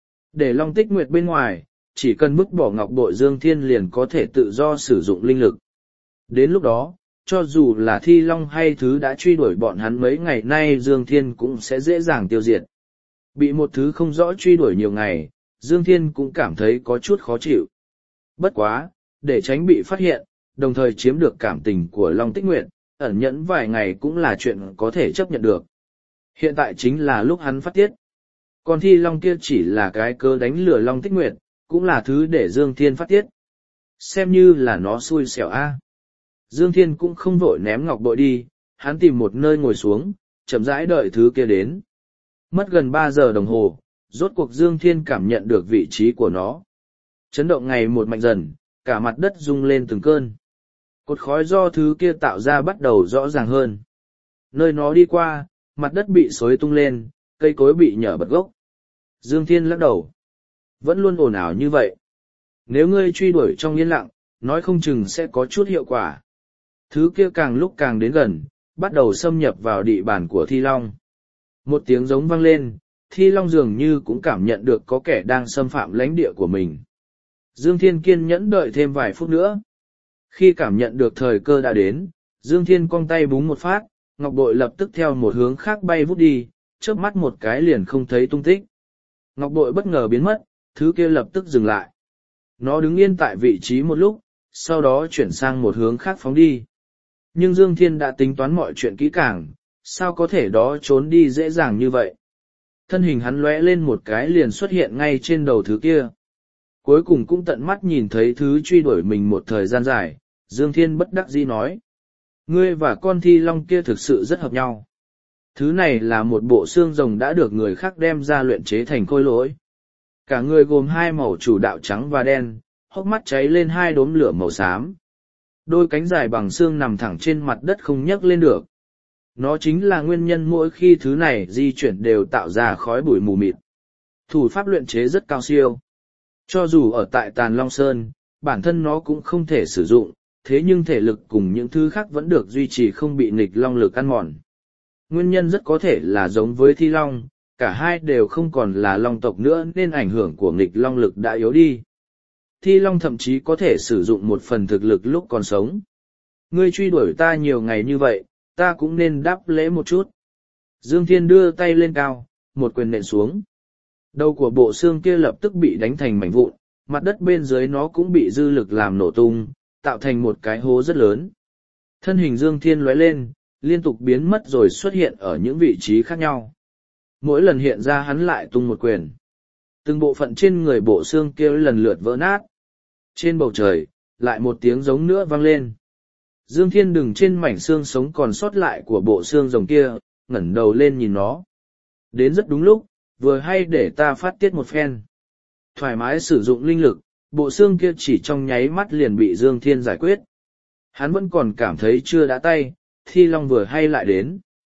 Để Long Tích Nguyệt bên ngoài, chỉ cần vứt bỏ ngọc bội Dương Thiên liền có thể tự do sử dụng linh lực. Đến lúc đó, cho dù là Thi Long hay thứ đã truy đuổi bọn hắn mấy ngày nay Dương Thiên cũng sẽ dễ dàng tiêu diệt. Bị một thứ không rõ truy đuổi nhiều ngày, Dương Thiên cũng cảm thấy có chút khó chịu. Bất quá, để tránh bị phát hiện, đồng thời chiếm được cảm tình của Long Tích Nguyệt, ẩn nhẫn vài ngày cũng là chuyện có thể chấp nhận được. Hiện tại chính là lúc hắn phát tiết. Còn Thi Long kia chỉ là cái cớ đánh lừa Long Tích Nguyệt, cũng là thứ để Dương Thiên phát tiết. Xem như là nó xui xẻo a. Dương Thiên cũng không vội ném ngọc bội đi, hắn tìm một nơi ngồi xuống, chậm rãi đợi thứ kia đến. Mất gần 3 giờ đồng hồ, rốt cuộc Dương Thiên cảm nhận được vị trí của nó. Chấn động ngày một mạnh dần, cả mặt đất rung lên từng cơn. Cột khói do thứ kia tạo ra bắt đầu rõ ràng hơn. Nơi nó đi qua, mặt đất bị xối tung lên, cây cối bị nhở bật gốc. Dương Thiên lắc đầu. Vẫn luôn ồn ào như vậy. Nếu ngươi truy đuổi trong yên lặng, nói không chừng sẽ có chút hiệu quả. Thứ kia càng lúc càng đến gần, bắt đầu xâm nhập vào địa bàn của Thi Long. Một tiếng giống vang lên, Thi Long dường như cũng cảm nhận được có kẻ đang xâm phạm lãnh địa của mình. Dương Thiên kiên nhẫn đợi thêm vài phút nữa. Khi cảm nhận được thời cơ đã đến, Dương Thiên cong tay búng một phát, ngọc bội lập tức theo một hướng khác bay vút đi, chớp mắt một cái liền không thấy tung tích. Ngọc bội bất ngờ biến mất, thứ kia lập tức dừng lại. Nó đứng yên tại vị trí một lúc, sau đó chuyển sang một hướng khác phóng đi. Nhưng Dương Thiên đã tính toán mọi chuyện kỹ càng, sao có thể đó trốn đi dễ dàng như vậy. Thân hình hắn lóe lên một cái liền xuất hiện ngay trên đầu thứ kia. Cuối cùng cũng tận mắt nhìn thấy thứ truy đuổi mình một thời gian dài, Dương Thiên bất đắc dĩ nói. Ngươi và con Thi Long kia thực sự rất hợp nhau. Thứ này là một bộ xương rồng đã được người khác đem ra luyện chế thành khôi lỗi. Cả người gồm 2 màu chủ đạo trắng và đen, hốc mắt cháy lên 2 đốm lửa màu xám. Đôi cánh dài bằng xương nằm thẳng trên mặt đất không nhấc lên được. Nó chính là nguyên nhân mỗi khi thứ này di chuyển đều tạo ra khói bụi mù mịt. Thủ pháp luyện chế rất cao siêu. Cho dù ở tại Tàn Long Sơn, bản thân nó cũng không thể sử dụng, thế nhưng thể lực cùng những thứ khác vẫn được duy trì không bị nghịch long lực ăn mòn. Nguyên nhân rất có thể là giống với Thi Long, cả hai đều không còn là long tộc nữa nên ảnh hưởng của nghịch long lực đã yếu đi. Thi Long thậm chí có thể sử dụng một phần thực lực lúc còn sống. Ngươi truy đuổi ta nhiều ngày như vậy, ta cũng nên đáp lễ một chút. Dương Thiên đưa tay lên cao, một quyền nện xuống. Đầu của bộ xương kia lập tức bị đánh thành mảnh vụn, mặt đất bên dưới nó cũng bị dư lực làm nổ tung, tạo thành một cái hố rất lớn. Thân hình Dương Thiên lóe lên, liên tục biến mất rồi xuất hiện ở những vị trí khác nhau. Mỗi lần hiện ra hắn lại tung một quyền. Từng bộ phận trên người bộ xương kia lần lượt vỡ nát. Trên bầu trời, lại một tiếng giống nữa vang lên. Dương Thiên đứng trên mảnh xương sống còn sót lại của bộ xương rồng kia, ngẩng đầu lên nhìn nó. Đến rất đúng lúc, vừa hay để ta phát tiết một phen. Thoải mái sử dụng linh lực, bộ xương kia chỉ trong nháy mắt liền bị Dương Thiên giải quyết. Hắn vẫn còn cảm thấy chưa đã tay, Thi Long vừa hay lại đến.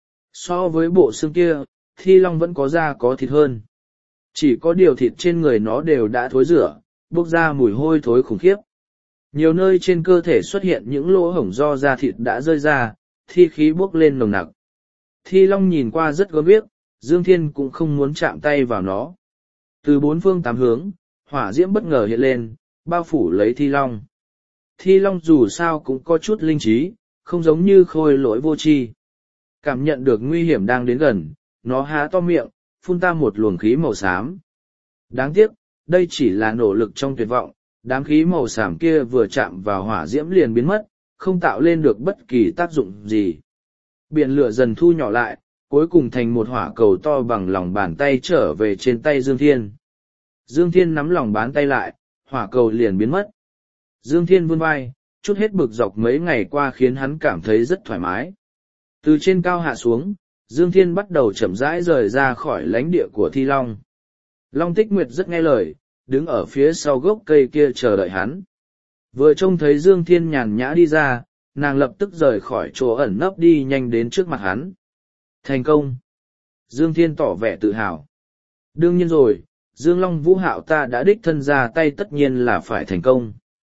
So với bộ xương kia, Thi Long vẫn có da có thịt hơn. Chỉ có điều thịt trên người nó đều đã thối rữa, bốc ra mùi hôi thối khủng khiếp. Nhiều nơi trên cơ thể xuất hiện những lỗ hổng do da thịt đã rơi ra, thi khí bốc lên nồng nặc. Thi Long nhìn qua rất gớm ghiếc, Dương Thiên cũng không muốn chạm tay vào nó. Từ 4 phương 8 hướng, hỏa diễm bất ngờ hiện lên, bao phủ lấy Thi Long. Thi Long dù sao cũng có chút linh trí, không giống như khôi lỗi vô tri. Cảm nhận được nguy hiểm đang đến gần, nó há to miệng, phun ra một luồng khí màu xám. Đáng tiếc, đây chỉ là nỗ lực trong tuyệt vọng, đám khí màu xám kia vừa chạm vào hỏa diễm liền biến mất, không tạo lên được bất kỳ tác dụng gì. Biển lửa dần thu nhỏ lại, cuối cùng thành một hỏa cầu to bằng lòng bàn tay trở về trên tay Dương Thiên. Dương Thiên nắm lòng bàn tay lại, hỏa cầu liền biến mất. Dương Thiên vươn vai, chút hết bực dọc mấy ngày qua khiến hắn cảm thấy rất thoải mái. Từ trên cao hạ xuống, Dương Thiên bắt đầu chậm rãi rời ra khỏi lãnh địa của Thi Long. Long Tích Nguyệt rất nghe lời, đứng ở phía sau gốc cây kia chờ đợi hắn. Vừa trông thấy Dương Thiên nhàn nhã đi ra, nàng lập tức rời khỏi chỗ ẩn nấp đi nhanh đến trước mặt hắn. Thành công! Dương Thiên tỏ vẻ tự hào. Đương nhiên rồi, Dương Long Vũ Hạo ta đã đích thân ra tay, tất nhiên là phải thành công.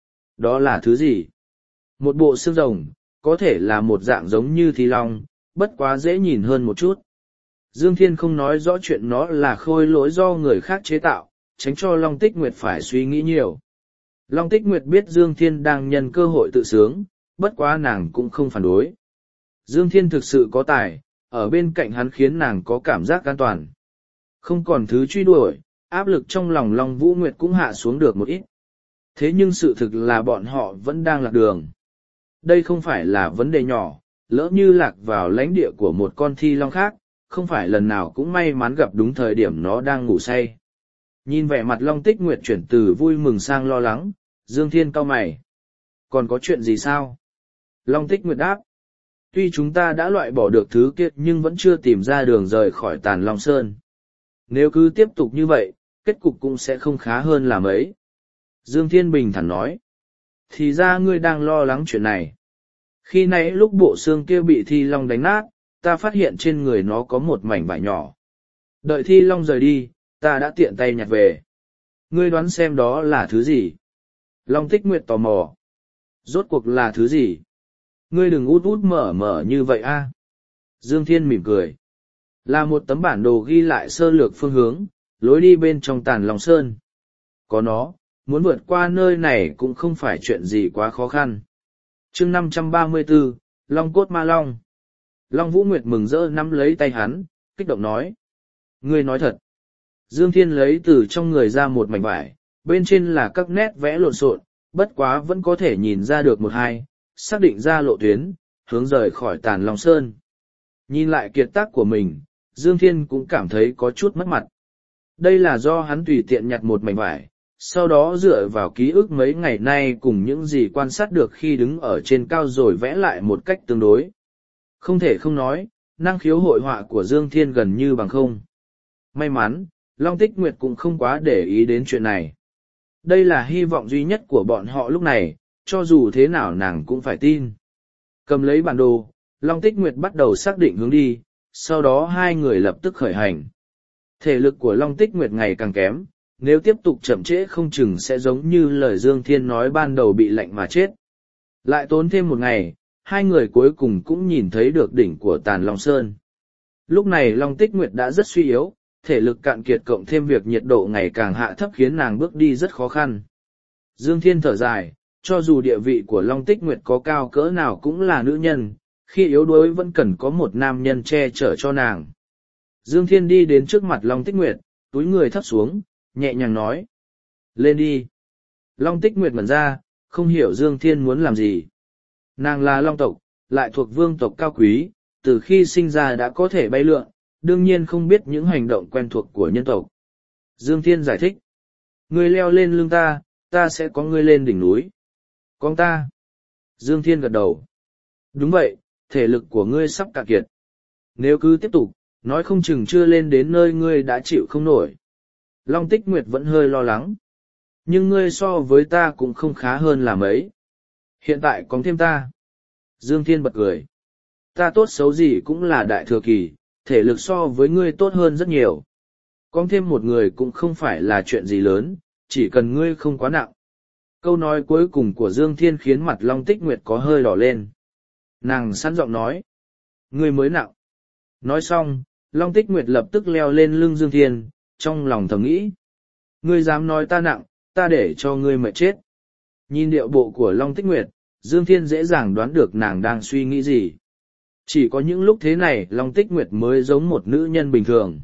Đó là thứ gì? Một bộ xương rồng, có thể là một dạng giống như Thi Long, bất quá dễ nhìn hơn một chút. Dương Thiên không nói rõ chuyện nó là khôi lỗi do người khác chế tạo, tránh cho Long Tích Nguyệt phải suy nghĩ nhiều. Long Tích Nguyệt biết Dương Thiên đang nhân cơ hội tự sướng, bất quá nàng cũng không phản đối. Dương Thiên thực sự có tài, ở bên cạnh hắn khiến nàng có cảm giác an toàn. Không còn thứ truy đuổi, áp lực trong lòng Long Vũ Nguyệt cũng hạ xuống được một ít. Thế nhưng sự thực là bọn họ vẫn đang lạc đường. Đây không phải là vấn đề nhỏ, lỡ như lạc vào lãnh địa của một con Thi Long khác, không phải lần nào cũng may mắn gặp đúng thời điểm nó đang ngủ say. Nhìn vẻ mặt Long Tích Nguyệt chuyển từ vui mừng sang lo lắng, Dương Thiên cau mày. Còn có chuyện gì sao? Long Tích Nguyệt đáp. Tuy chúng ta đã loại bỏ được thứ kia nhưng vẫn chưa tìm ra đường rời khỏi Tàn Long Sơn. Nếu cứ tiếp tục như vậy, kết cục cũng sẽ không khá hơn là mấy. Dương Thiên bình thản nói. Thì ra ngươi đang lo lắng chuyện này. Khi nãy lúc bộ xương kia bị Thi Long đánh nát, ta phát hiện trên người nó có một mảnh vải nhỏ. Đợi Thi Long rời đi, ta đã tiện tay nhặt về. Ngươi đoán xem đó là thứ gì? Long Tích Nguyệt tò mò. Rốt cuộc là thứ gì? Ngươi đừng út út mở mở như vậy a. Dương Thiên mỉm cười. Là một tấm bản đồ ghi lại sơ lược phương hướng, lối đi bên trong Tàn Long Sơn. Có nó, muốn vượt qua nơi này cũng không phải chuyện gì quá khó khăn. Chương 534, Long Cốt Ma Long. Long Vũ Nguyệt mừng rỡ nắm lấy tay hắn, kích động nói. Ngươi nói thật. Dương Thiên lấy từ trong người ra một mảnh vải, bên trên là các nét vẽ lộn xộn, bất quá vẫn có thể nhìn ra được một hai, xác định ra lộ tuyến, hướng rời khỏi Tàn Long Sơn. Nhìn lại kiệt tác của mình, Dương Thiên cũng cảm thấy có chút mất mặt. Đây là do hắn tùy tiện nhặt một mảnh vải, sau đó dựa vào ký ức mấy ngày nay cùng những gì quan sát được khi đứng ở trên cao rồi vẽ lại một cách tương đối. Không thể không nói, năng khiếu hội họa của Dương Thiên gần như bằng không. May mắn, Long Tích Nguyệt cũng không quá để ý đến chuyện này. Đây là hy vọng duy nhất của bọn họ lúc này, cho dù thế nào nàng cũng phải tin. Cầm lấy bản đồ, Long Tích Nguyệt bắt đầu xác định hướng đi, sau đó hai người lập tức khởi hành. Thể lực của Long Tích Nguyệt ngày càng kém, nếu tiếp tục chậm trễ không chừng sẽ giống như lời Dương Thiên nói ban đầu bị lạnh mà chết. Lại tốn thêm một ngày, hai người cuối cùng cũng nhìn thấy được đỉnh của Tàn Long Sơn. Lúc này Long Tích Nguyệt đã rất suy yếu, thể lực cạn kiệt cộng thêm việc nhiệt độ ngày càng hạ thấp khiến nàng bước đi rất khó khăn. Dương Thiên thở dài, cho dù địa vị của Long Tích Nguyệt có cao cỡ nào cũng là nữ nhân, khi yếu đuối vẫn cần có một nam nhân che chở cho nàng. Dương Thiên đi đến trước mặt Long Tích Nguyệt, túi người thấp xuống, nhẹ nhàng nói. Lên đi. Long Tích Nguyệt ngẩn ra, không hiểu Dương Thiên muốn làm gì. Nàng là Long tộc, lại thuộc vương tộc cao quý, từ khi sinh ra đã có thể bay lượn, đương nhiên không biết những hành động quen thuộc của nhân tộc. Dương Thiên giải thích. Ngươi leo lên lưng ta, ta sẽ có ngươi lên đỉnh núi. Con ta. Dương Thiên gật đầu. Đúng vậy, thể lực của ngươi sắp cạn kiệt. Nếu cứ tiếp tục, nói không chừng chưa lên đến nơi ngươi đã chịu không nổi. Long Tích Nguyệt vẫn hơi lo lắng. Nhưng ngươi so với ta cũng không khá hơn là mấy. Hiện tại có thêm ta. Dương Thiên bật cười. Ta tốt xấu gì cũng là đại thừa kỳ, thể lực so với ngươi tốt hơn rất nhiều. Có thêm một người cũng không phải là chuyện gì lớn, chỉ cần ngươi không quá nặng. Câu nói cuối cùng của Dương Thiên khiến mặt Long Tích Nguyệt có hơi đỏ lên. Nàng sẵn giọng nói. Ngươi mới nặng. Nói xong, Long Tích Nguyệt lập tức leo lên lưng Dương Thiên, trong lòng thầm nghĩ. Ngươi dám nói ta nặng, ta để cho ngươi mệt chết. Nhìn điệu bộ của Long Tích Nguyệt, Dương Thiên dễ dàng đoán được nàng đang suy nghĩ gì. Chỉ có những lúc thế này Long Tích Nguyệt mới giống một nữ nhân bình thường.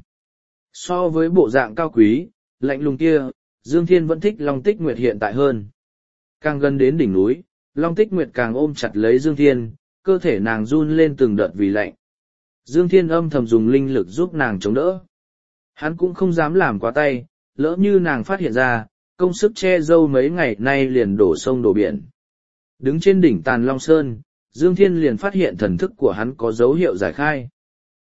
So với bộ dạng cao quý, lạnh lùng kia, Dương Thiên vẫn thích Long Tích Nguyệt hiện tại hơn. Càng gần đến đỉnh núi, Long Tích Nguyệt càng ôm chặt lấy Dương Thiên, cơ thể nàng run lên từng đợt vì lạnh. Dương Thiên âm thầm dùng linh lực giúp nàng chống đỡ. Hắn cũng không dám làm quá tay, lỡ như nàng phát hiện ra, công sức che dâu mấy ngày nay liền đổ sông đổ biển. Đứng trên đỉnh Tàn Long Sơn, Dương Thiên liền phát hiện thần thức của hắn có dấu hiệu giải khai.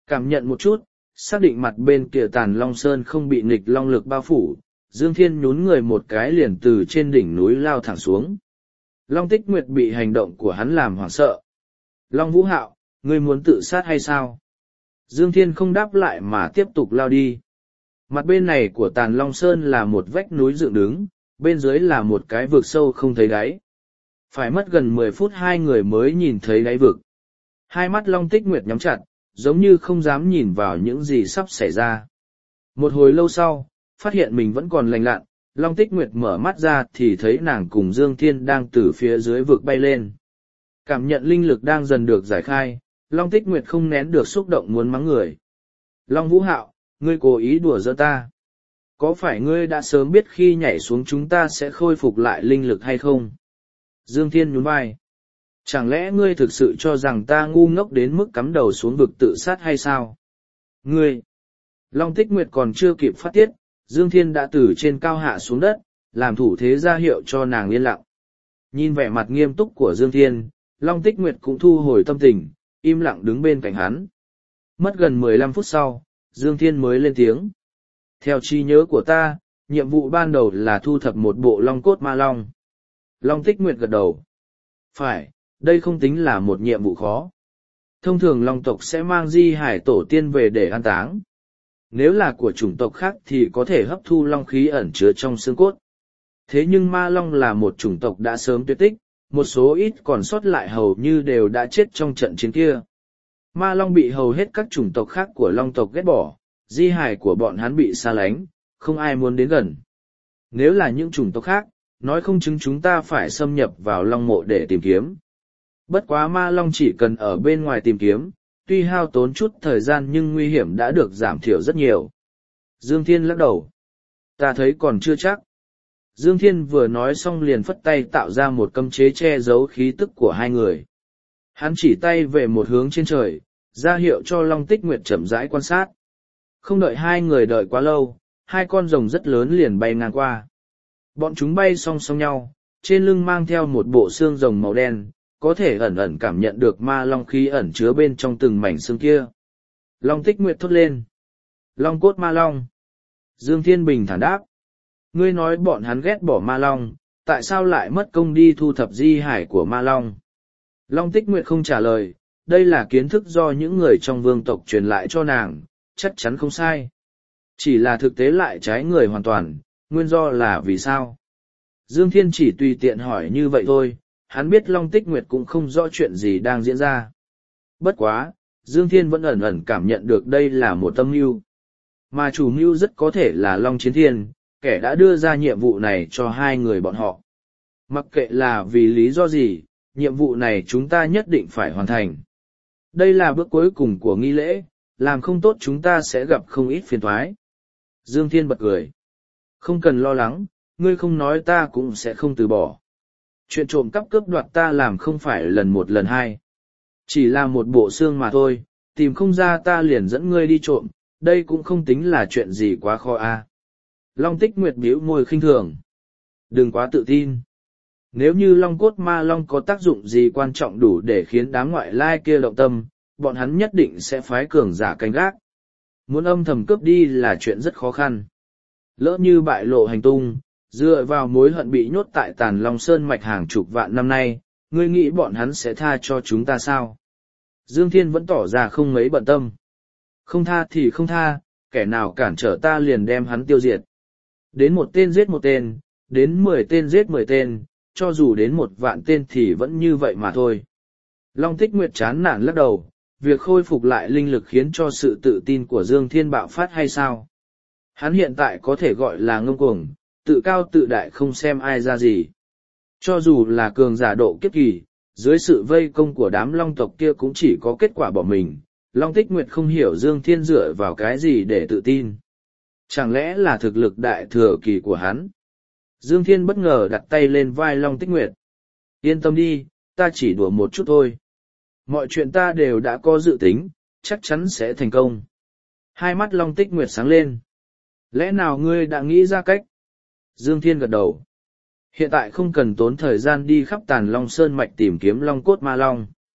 Cảm nhận một chút, xác định mặt bên kia Tàn Long Sơn không bị nghịch long lực bao phủ, Dương Thiên nhún người một cái liền từ trên đỉnh núi lao thẳng xuống. Long Tích Nguyệt bị hành động của hắn làm hoảng sợ. Long Vũ Hạo, ngươi muốn tự sát hay sao? Dương Thiên không đáp lại mà tiếp tục lao đi. Mặt bên này của Tàn Long Sơn là một vách núi dựng đứng, bên dưới là một cái vực sâu không thấy đáy. Phải mất gần 10 phút hai người mới nhìn thấy đáy vực. Hai mắt Long Tích Nguyệt nhắm chặt, giống như không dám nhìn vào những gì sắp xảy ra. Một hồi lâu sau, phát hiện mình vẫn còn lành lặn, Long Tích Nguyệt mở mắt ra thì thấy nàng cùng Dương Thiên đang từ phía dưới vực bay lên. Cảm nhận linh lực đang dần được giải khai, Long Tích Nguyệt không nén được xúc động muốn mắng người. Long Vũ Hạo, ngươi cố ý đùa giỡn ta. Có phải ngươi đã sớm biết khi nhảy xuống chúng ta sẽ khôi phục lại linh lực hay không? Dương Thiên nhún vai. Chẳng lẽ ngươi thực sự cho rằng ta ngu ngốc đến mức cắm đầu xuống vực tự sát hay sao? Ngươi! Long Tích Nguyệt còn chưa kịp phát tiết, Dương Thiên đã từ trên cao hạ xuống đất, làm thủ thế ra hiệu cho nàng yên lặng. Nhìn vẻ mặt nghiêm túc của Dương Thiên, Long Tích Nguyệt cũng thu hồi tâm tình, im lặng đứng bên cạnh hắn. Mất gần 15 phút sau, Dương Thiên mới lên tiếng. Theo trí nhớ của ta, nhiệm vụ ban đầu là thu thập một bộ long cốt ma long. Long Tích Nguyệt gật đầu. Phải, đây không tính là một nhiệm vụ khó. Thông thường long tộc sẽ mang di hải tổ tiên về để an táng. Nếu là của chủng tộc khác thì có thể hấp thu long khí ẩn chứa trong xương cốt. Thế nhưng ma long là một chủng tộc đã sớm tuyệt tích, một số ít còn sót lại hầu như đều đã chết trong trận chiến kia. Ma long bị hầu hết các chủng tộc khác của long tộc ghét bỏ, di hài của bọn hắn bị xa lánh, không ai muốn đến gần. Nếu là những chủng tộc khác, nói không chứng chúng ta phải xâm nhập vào long mộ để tìm kiếm. Bất quá ma long chỉ cần ở bên ngoài tìm kiếm, tuy hao tốn chút thời gian nhưng nguy hiểm đã được giảm thiểu rất nhiều. Dương Thiên lắc đầu. Ta thấy còn chưa chắc. Dương Thiên vừa nói xong liền phất tay tạo ra một cấm chế che giấu khí tức của hai người. Hắn chỉ tay về một hướng trên trời, ra hiệu cho Long Tích Nguyệt chậm rãi quan sát. Không đợi hai người đợi quá lâu, hai con rồng rất lớn liền bay ngang qua. Bọn chúng bay song song nhau, trên lưng mang theo một bộ xương rồng màu đen, có thể ẩn ẩn cảm nhận được ma long khí ẩn chứa bên trong từng mảnh xương kia. Long Tích Nguyệt thốt lên. Long cốt ma long. Dương Thiên bình thản đáp. Ngươi nói bọn hắn ghét bỏ ma long, tại sao lại mất công đi thu thập di hải của ma long? Long Tích Nguyệt không trả lời, đây là kiến thức do những người trong vương tộc truyền lại cho nàng, chắc chắn không sai. Chỉ là thực tế lại trái người hoàn toàn, nguyên do là vì sao? Dương Thiên chỉ tùy tiện hỏi như vậy thôi, hắn biết Long Tích Nguyệt cũng không rõ chuyện gì đang diễn ra. Bất quá, Dương Thiên vẫn ẩn ẩn cảm nhận được đây là một tâm mưu. Mà chủ mưu rất có thể là Long Chiến Thiên, kẻ đã đưa ra nhiệm vụ này cho hai người bọn họ. Mặc kệ là vì lý do gì, nhiệm vụ này chúng ta nhất định phải hoàn thành. Đây là bước cuối cùng của nghi lễ, làm không tốt chúng ta sẽ gặp không ít phiền toái. Dương Thiên bật cười. Không cần lo lắng, ngươi không nói ta cũng sẽ không từ bỏ. Chuyện trộm cắp cướp đoạt ta làm không phải lần một lần hai. Chỉ là một bộ xương mà thôi, tìm không ra ta liền dẫn ngươi đi trộm, đây cũng không tính là chuyện gì quá khó a. Long Tích Nguyệt bĩu môi khinh thường. Đừng quá tự tin. Nếu như long cốt ma long có tác dụng gì quan trọng đủ để khiến đám ngoại lai kia động tâm, bọn hắn nhất định sẽ phái cường giả canh gác. Muốn âm thầm cướp đi là chuyện rất khó khăn. Lỡ như bại lộ hành tung, dựa vào mối hận bị nhốt tại Tàn Long Sơn mạch hàng chục vạn năm nay, ngươi nghĩ bọn hắn sẽ tha cho chúng ta sao? Dương Thiên vẫn tỏ ra không mấy bận tâm. Không tha thì không tha, kẻ nào cản trở ta liền đem hắn tiêu diệt. Đến một tên giết một tên, đến 10 tên giết 10 tên, cho dù đến 1.000.000 tên thì vẫn như vậy mà thôi. Long Tích Nguyệt chán nản lắc đầu, việc khôi phục lại linh lực khiến cho sự tự tin của Dương Thiên bạo phát hay sao? Hắn hiện tại có thể gọi là ngông cuồng, tự cao tự đại không xem ai ra gì. Cho dù là cường giả độ kiếp kỳ, dưới sự vây công của đám long tộc kia cũng chỉ có kết quả bỏ mình. Long Tích Nguyệt không hiểu Dương Thiên dựa vào cái gì để tự tin. Chẳng lẽ là thực lực đại thừa kỳ của hắn? Dương Thiên bất ngờ đặt tay lên vai Long Tích Nguyệt. Yên tâm đi, ta chỉ đùa một chút thôi. Mọi chuyện ta đều đã có dự tính, chắc chắn sẽ thành công. Hai mắt Long Tích Nguyệt sáng lên. Lẽ nào ngươi đã nghĩ ra cách? Dương Thiên gật đầu. Hiện tại không cần tốn thời gian đi khắp Tàn Long Sơn mạch tìm kiếm long cốt ma long.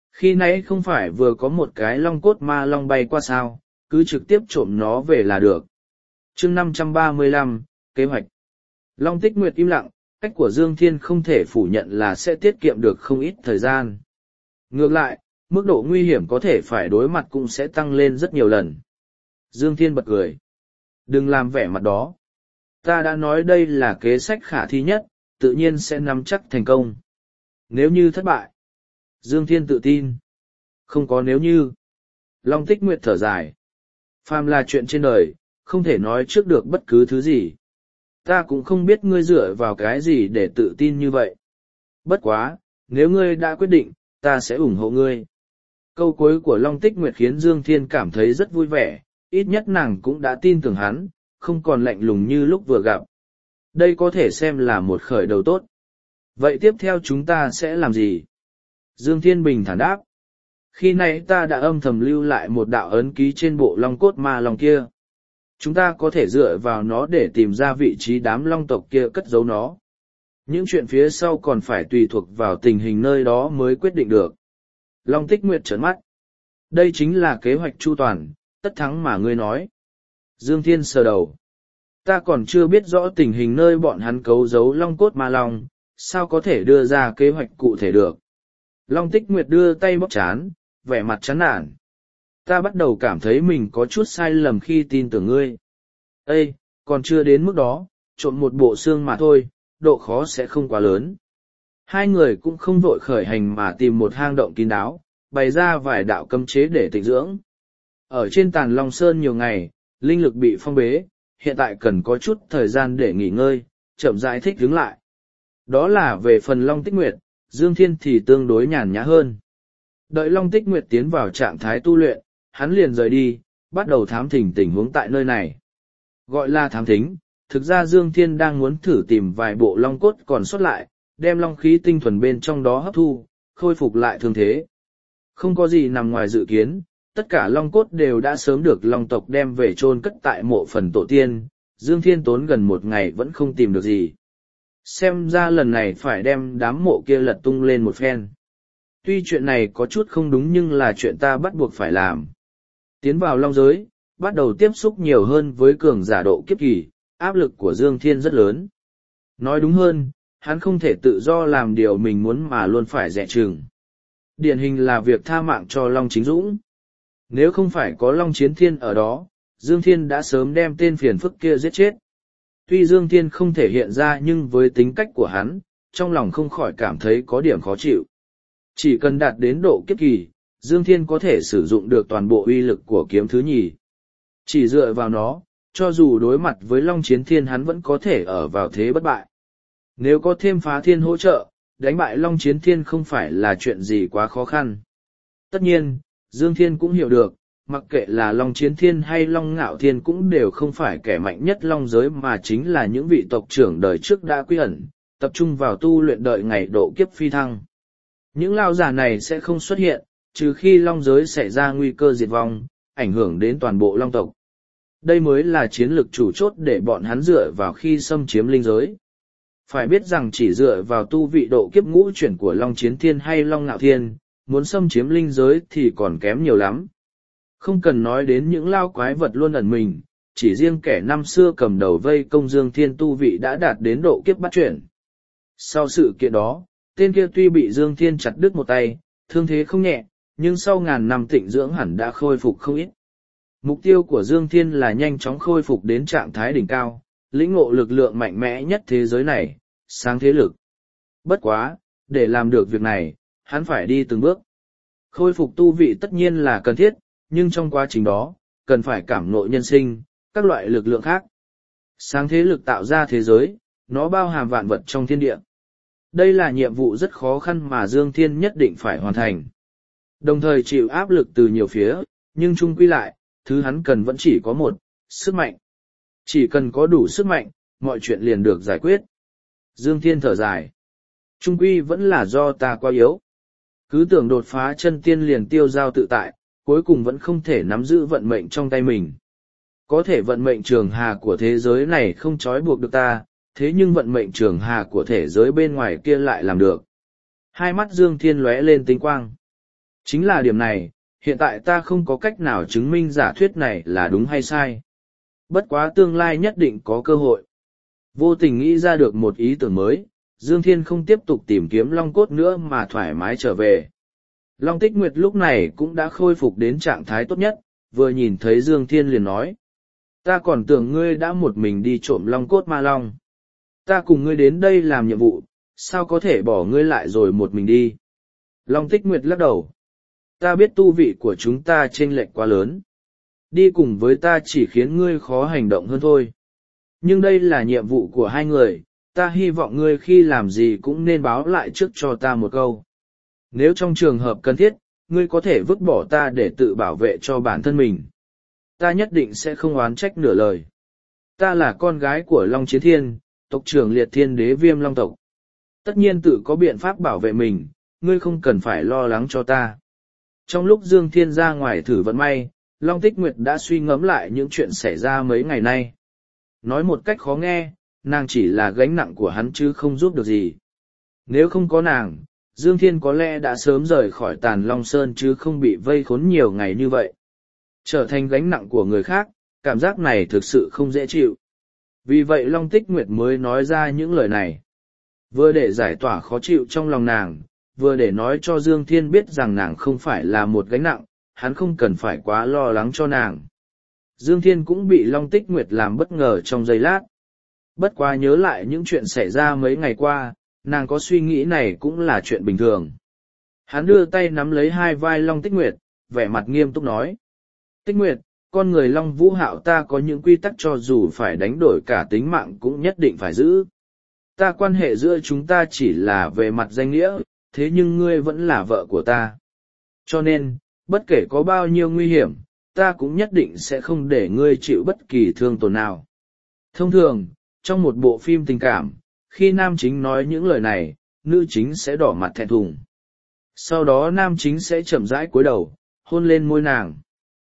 Khi nãy không phải vừa có một cái long cốt ma long bay qua sao, cứ trực tiếp trộm nó về là được. chương 535, kế hoạch. Long Tích Nguyệt im lặng, cách của Dương Thiên không thể phủ nhận là sẽ tiết kiệm được không ít thời gian. Ngược lại, mức độ nguy hiểm có thể phải đối mặt cũng sẽ tăng lên rất nhiều lần. Dương Thiên bật cười. Đừng làm vẻ mặt đó. Ta đã nói đây là kế sách khả thi nhất, tự nhiên sẽ nắm chắc thành công. Nếu như thất bại. Dương Thiên tự tin. Không có nếu như. Long Tích Nguyệt thở dài. Phàm là chuyện trên đời, không thể nói trước được bất cứ thứ gì. Ta cũng không biết ngươi dựa vào cái gì để tự tin như vậy. Bất quá, nếu ngươi đã quyết định, ta sẽ ủng hộ ngươi. Câu cuối của Long Tích Nguyệt khiến Dương Thiên cảm thấy rất vui vẻ, ít nhất nàng cũng đã tin tưởng hắn, không còn lạnh lùng như lúc vừa gặp. Đây có thể xem là một khởi đầu tốt. Vậy tiếp theo chúng ta sẽ làm gì? Dương Thiên bình thản đáp. Khi nãy ta đã âm thầm lưu lại một đạo ấn ký trên bộ long cốt ma long kia. Chúng ta có thể dựa vào nó để tìm ra vị trí đám long tộc kia cất giấu nó. Những chuyện phía sau còn phải tùy thuộc vào tình hình nơi đó mới quyết định được. Long Tích Nguyệt trợn mắt. Đây chính là kế hoạch chu toàn, tất thắng mà ngươi nói. Dương Thiên sờ đầu. Ta còn chưa biết rõ tình hình nơi bọn hắn cấu giấu long cốt ma long, sao có thể đưa ra kế hoạch cụ thể được. Long Tích Nguyệt đưa tay bóp chán, vẻ mặt chán nản. Ta bắt đầu cảm thấy mình có chút sai lầm khi tin tưởng ngươi. Ê, còn chưa đến mức đó, trộm một bộ xương mà thôi, độ khó sẽ không quá lớn. Hai người cũng không vội khởi hành mà tìm một hang động kín đáo, bày ra vài đạo cấm chế để tịnh dưỡng. Ở trên Tàn Long Sơn nhiều ngày, linh lực bị phong bế, hiện tại cần có chút thời gian để nghỉ ngơi, chậm rãi thích đứng lại. Đó là về phần Long Tích Nguyệt, Dương Thiên thì tương đối nhàn nhã hơn. Đợi Long Tích Nguyệt tiến vào trạng thái tu luyện, hắn liền rời đi, bắt đầu thám thính tình huống tại nơi này. Gọi là thám thính, thực ra Dương Thiên đang muốn thử tìm vài bộ long cốt còn sót lại, đem long khí tinh thuần bên trong đó hấp thu, khôi phục lại thương thế. Không có gì nằm ngoài dự kiến, tất cả long cốt đều đã sớm được long tộc đem về chôn cất tại mộ phần tổ tiên, Dương Thiên tốn gần một ngày vẫn không tìm được gì. Xem ra lần này phải đem đám mộ kia lật tung lên một phen. Tuy chuyện này có chút không đúng nhưng là chuyện ta bắt buộc phải làm. Tiến vào long giới, bắt đầu tiếp xúc nhiều hơn với cường giả độ kiếp kỳ, áp lực của Dương Thiên rất lớn. Nói đúng hơn, hắn không thể tự do làm điều mình muốn mà luôn phải dè chừng. Điển hình là việc tha mạng cho Long Chính Dũng. Nếu không phải có Long Chiến Thiên ở đó, Dương Thiên đã sớm đem tên phiền phức kia giết chết. Tuy Dương Thiên không thể hiện ra nhưng với tính cách của hắn, trong lòng không khỏi cảm thấy có điểm khó chịu. Chỉ cần đạt đến độ kiếp kỳ, Dương Thiên có thể sử dụng được toàn bộ uy lực của kiếm thứ nhì. Chỉ dựa vào nó, cho dù đối mặt với Long Chiến Thiên hắn vẫn có thể ở vào thế bất bại. Nếu có thêm Phá Thiên hỗ trợ, đánh bại Long Chiến Thiên không phải là chuyện gì quá khó khăn. Tất nhiên, Dương Thiên cũng hiểu được, mặc kệ là Long Chiến Thiên hay Long Ngạo Thiên cũng đều không phải kẻ mạnh nhất Long giới mà chính là những vị tộc trưởng đời trước đã quy ẩn, tập trung vào tu luyện đợi ngày độ kiếp phi thăng. Những lao giả này sẽ không xuất hiện, trừ khi Long giới xảy ra nguy cơ diệt vong, ảnh hưởng đến toàn bộ Long tộc. Đây mới là chiến lược chủ chốt để bọn hắn dựa vào khi xâm chiếm linh giới. Phải biết rằng chỉ dựa vào tu vị độ kiếp ngũ chuyển của Long Chiến Thiên hay Long Ngạo Thiên, muốn xâm chiếm linh giới thì còn kém nhiều lắm. Không cần nói đến những lao quái vật luôn ẩn mình, chỉ riêng kẻ năm xưa cầm đầu vây công Dương Thiên tu vị đã đạt đến độ kiếp bắt chuyển. Sau sự kiện đó, tên kia tuy bị Dương Thiên chặt đứt một tay, thương thế không nhẹ, nhưng sau ngàn năm tịnh dưỡng hẳn đã khôi phục không ít. Mục tiêu của Dương Thiên là nhanh chóng khôi phục đến trạng thái đỉnh cao, lĩnh ngộ lực lượng mạnh mẽ nhất thế giới này, sáng thế lực. Bất quá, để làm được việc này, hắn phải đi từng bước. Khôi phục tu vị tất nhiên là cần thiết, nhưng trong quá trình đó, cần phải cảm ngộ nhân sinh, các loại lực lượng khác. Sáng thế lực tạo ra thế giới, nó bao hàm vạn vật trong thiên địa. Đây là nhiệm vụ rất khó khăn mà Dương Thiên nhất định phải hoàn thành. Đồng thời chịu áp lực từ nhiều phía, nhưng chung quy lại, thứ hắn cần vẫn chỉ có một, sức mạnh. Chỉ cần có đủ sức mạnh, mọi chuyện liền được giải quyết. Dương Thiên thở dài. Chung quy vẫn là do ta quá yếu. Cứ tưởng đột phá chân tiên liền tiêu giao tự tại, cuối cùng vẫn không thể nắm giữ vận mệnh trong tay mình. Có thể vận mệnh trường hà của thế giới này không trói buộc được ta, thế nhưng vận mệnh trường hà của thế giới bên ngoài kia lại làm được. Hai mắt Dương Thiên lóe lên tinh quang. Chính là điểm này, hiện tại ta không có cách nào chứng minh giả thuyết này là đúng hay sai. Bất quá tương lai nhất định có cơ hội. Vô tình nghĩ ra được một ý tưởng mới, Dương Thiên không tiếp tục tìm kiếm long cốt nữa mà thoải mái trở về. Long Tích Nguyệt lúc này cũng đã khôi phục đến trạng thái tốt nhất, vừa nhìn thấy Dương Thiên liền nói. Ta còn tưởng ngươi đã một mình đi trộm long cốt ma long. Ta cùng ngươi đến đây làm nhiệm vụ, sao có thể bỏ ngươi lại rồi một mình đi. Long Tích Nguyệt lắc đầu. Ta biết tu vị của chúng ta chênh lệch quá lớn. Đi cùng với ta chỉ khiến ngươi khó hành động hơn thôi. Nhưng đây là nhiệm vụ của hai người, ta hy vọng ngươi khi làm gì cũng nên báo lại trước cho ta một câu. Nếu trong trường hợp cần thiết, ngươi có thể vứt bỏ ta để tự bảo vệ cho bản thân mình. Ta nhất định sẽ không oán trách nửa lời. Ta là con gái của Long Chiến Thiên, tộc trưởng Liệt Thiên Đế Viêm Long tộc. Tất nhiên tự có biện pháp bảo vệ mình, ngươi không cần phải lo lắng cho ta. Trong lúc Dương Thiên ra ngoài thử vận may, Long Tích Nguyệt đã suy ngẫm lại những chuyện xảy ra mấy ngày nay. Nói một cách khó nghe, nàng chỉ là gánh nặng của hắn chứ không giúp được gì. Nếu không có nàng, Dương Thiên có lẽ đã sớm rời khỏi Tàn Long Sơn chứ không bị vây khốn nhiều ngày như vậy. Trở thành gánh nặng của người khác, cảm giác này thực sự không dễ chịu. Vì vậy Long Tích Nguyệt mới nói ra những lời này. Vừa để giải tỏa khó chịu trong lòng nàng, vừa để nói cho Dương Thiên biết rằng nàng không phải là một gánh nặng, hắn không cần phải quá lo lắng cho nàng. Dương Thiên cũng bị Long Tích Nguyệt làm bất ngờ trong giây lát. Bất quá nhớ lại những chuyện xảy ra mấy ngày qua, nàng có suy nghĩ này cũng là chuyện bình thường. Hắn đưa tay nắm lấy hai vai Long Tích Nguyệt, vẻ mặt nghiêm túc nói. Tích Nguyệt, con người Long Vũ Hạo ta có những quy tắc cho dù phải đánh đổi cả tính mạng cũng nhất định phải giữ. Ta quan hệ giữa chúng ta chỉ là về mặt danh nghĩa, thế nhưng ngươi vẫn là vợ của ta. Cho nên, bất kể có bao nhiêu nguy hiểm, ta cũng nhất định sẽ không để ngươi chịu bất kỳ thương tổn nào. Thông thường, trong một bộ phim tình cảm, khi nam chính nói những lời này, nữ chính sẽ đỏ mặt thẹn thùng. Sau đó nam chính sẽ chậm rãi cúi đầu, hôn lên môi nàng.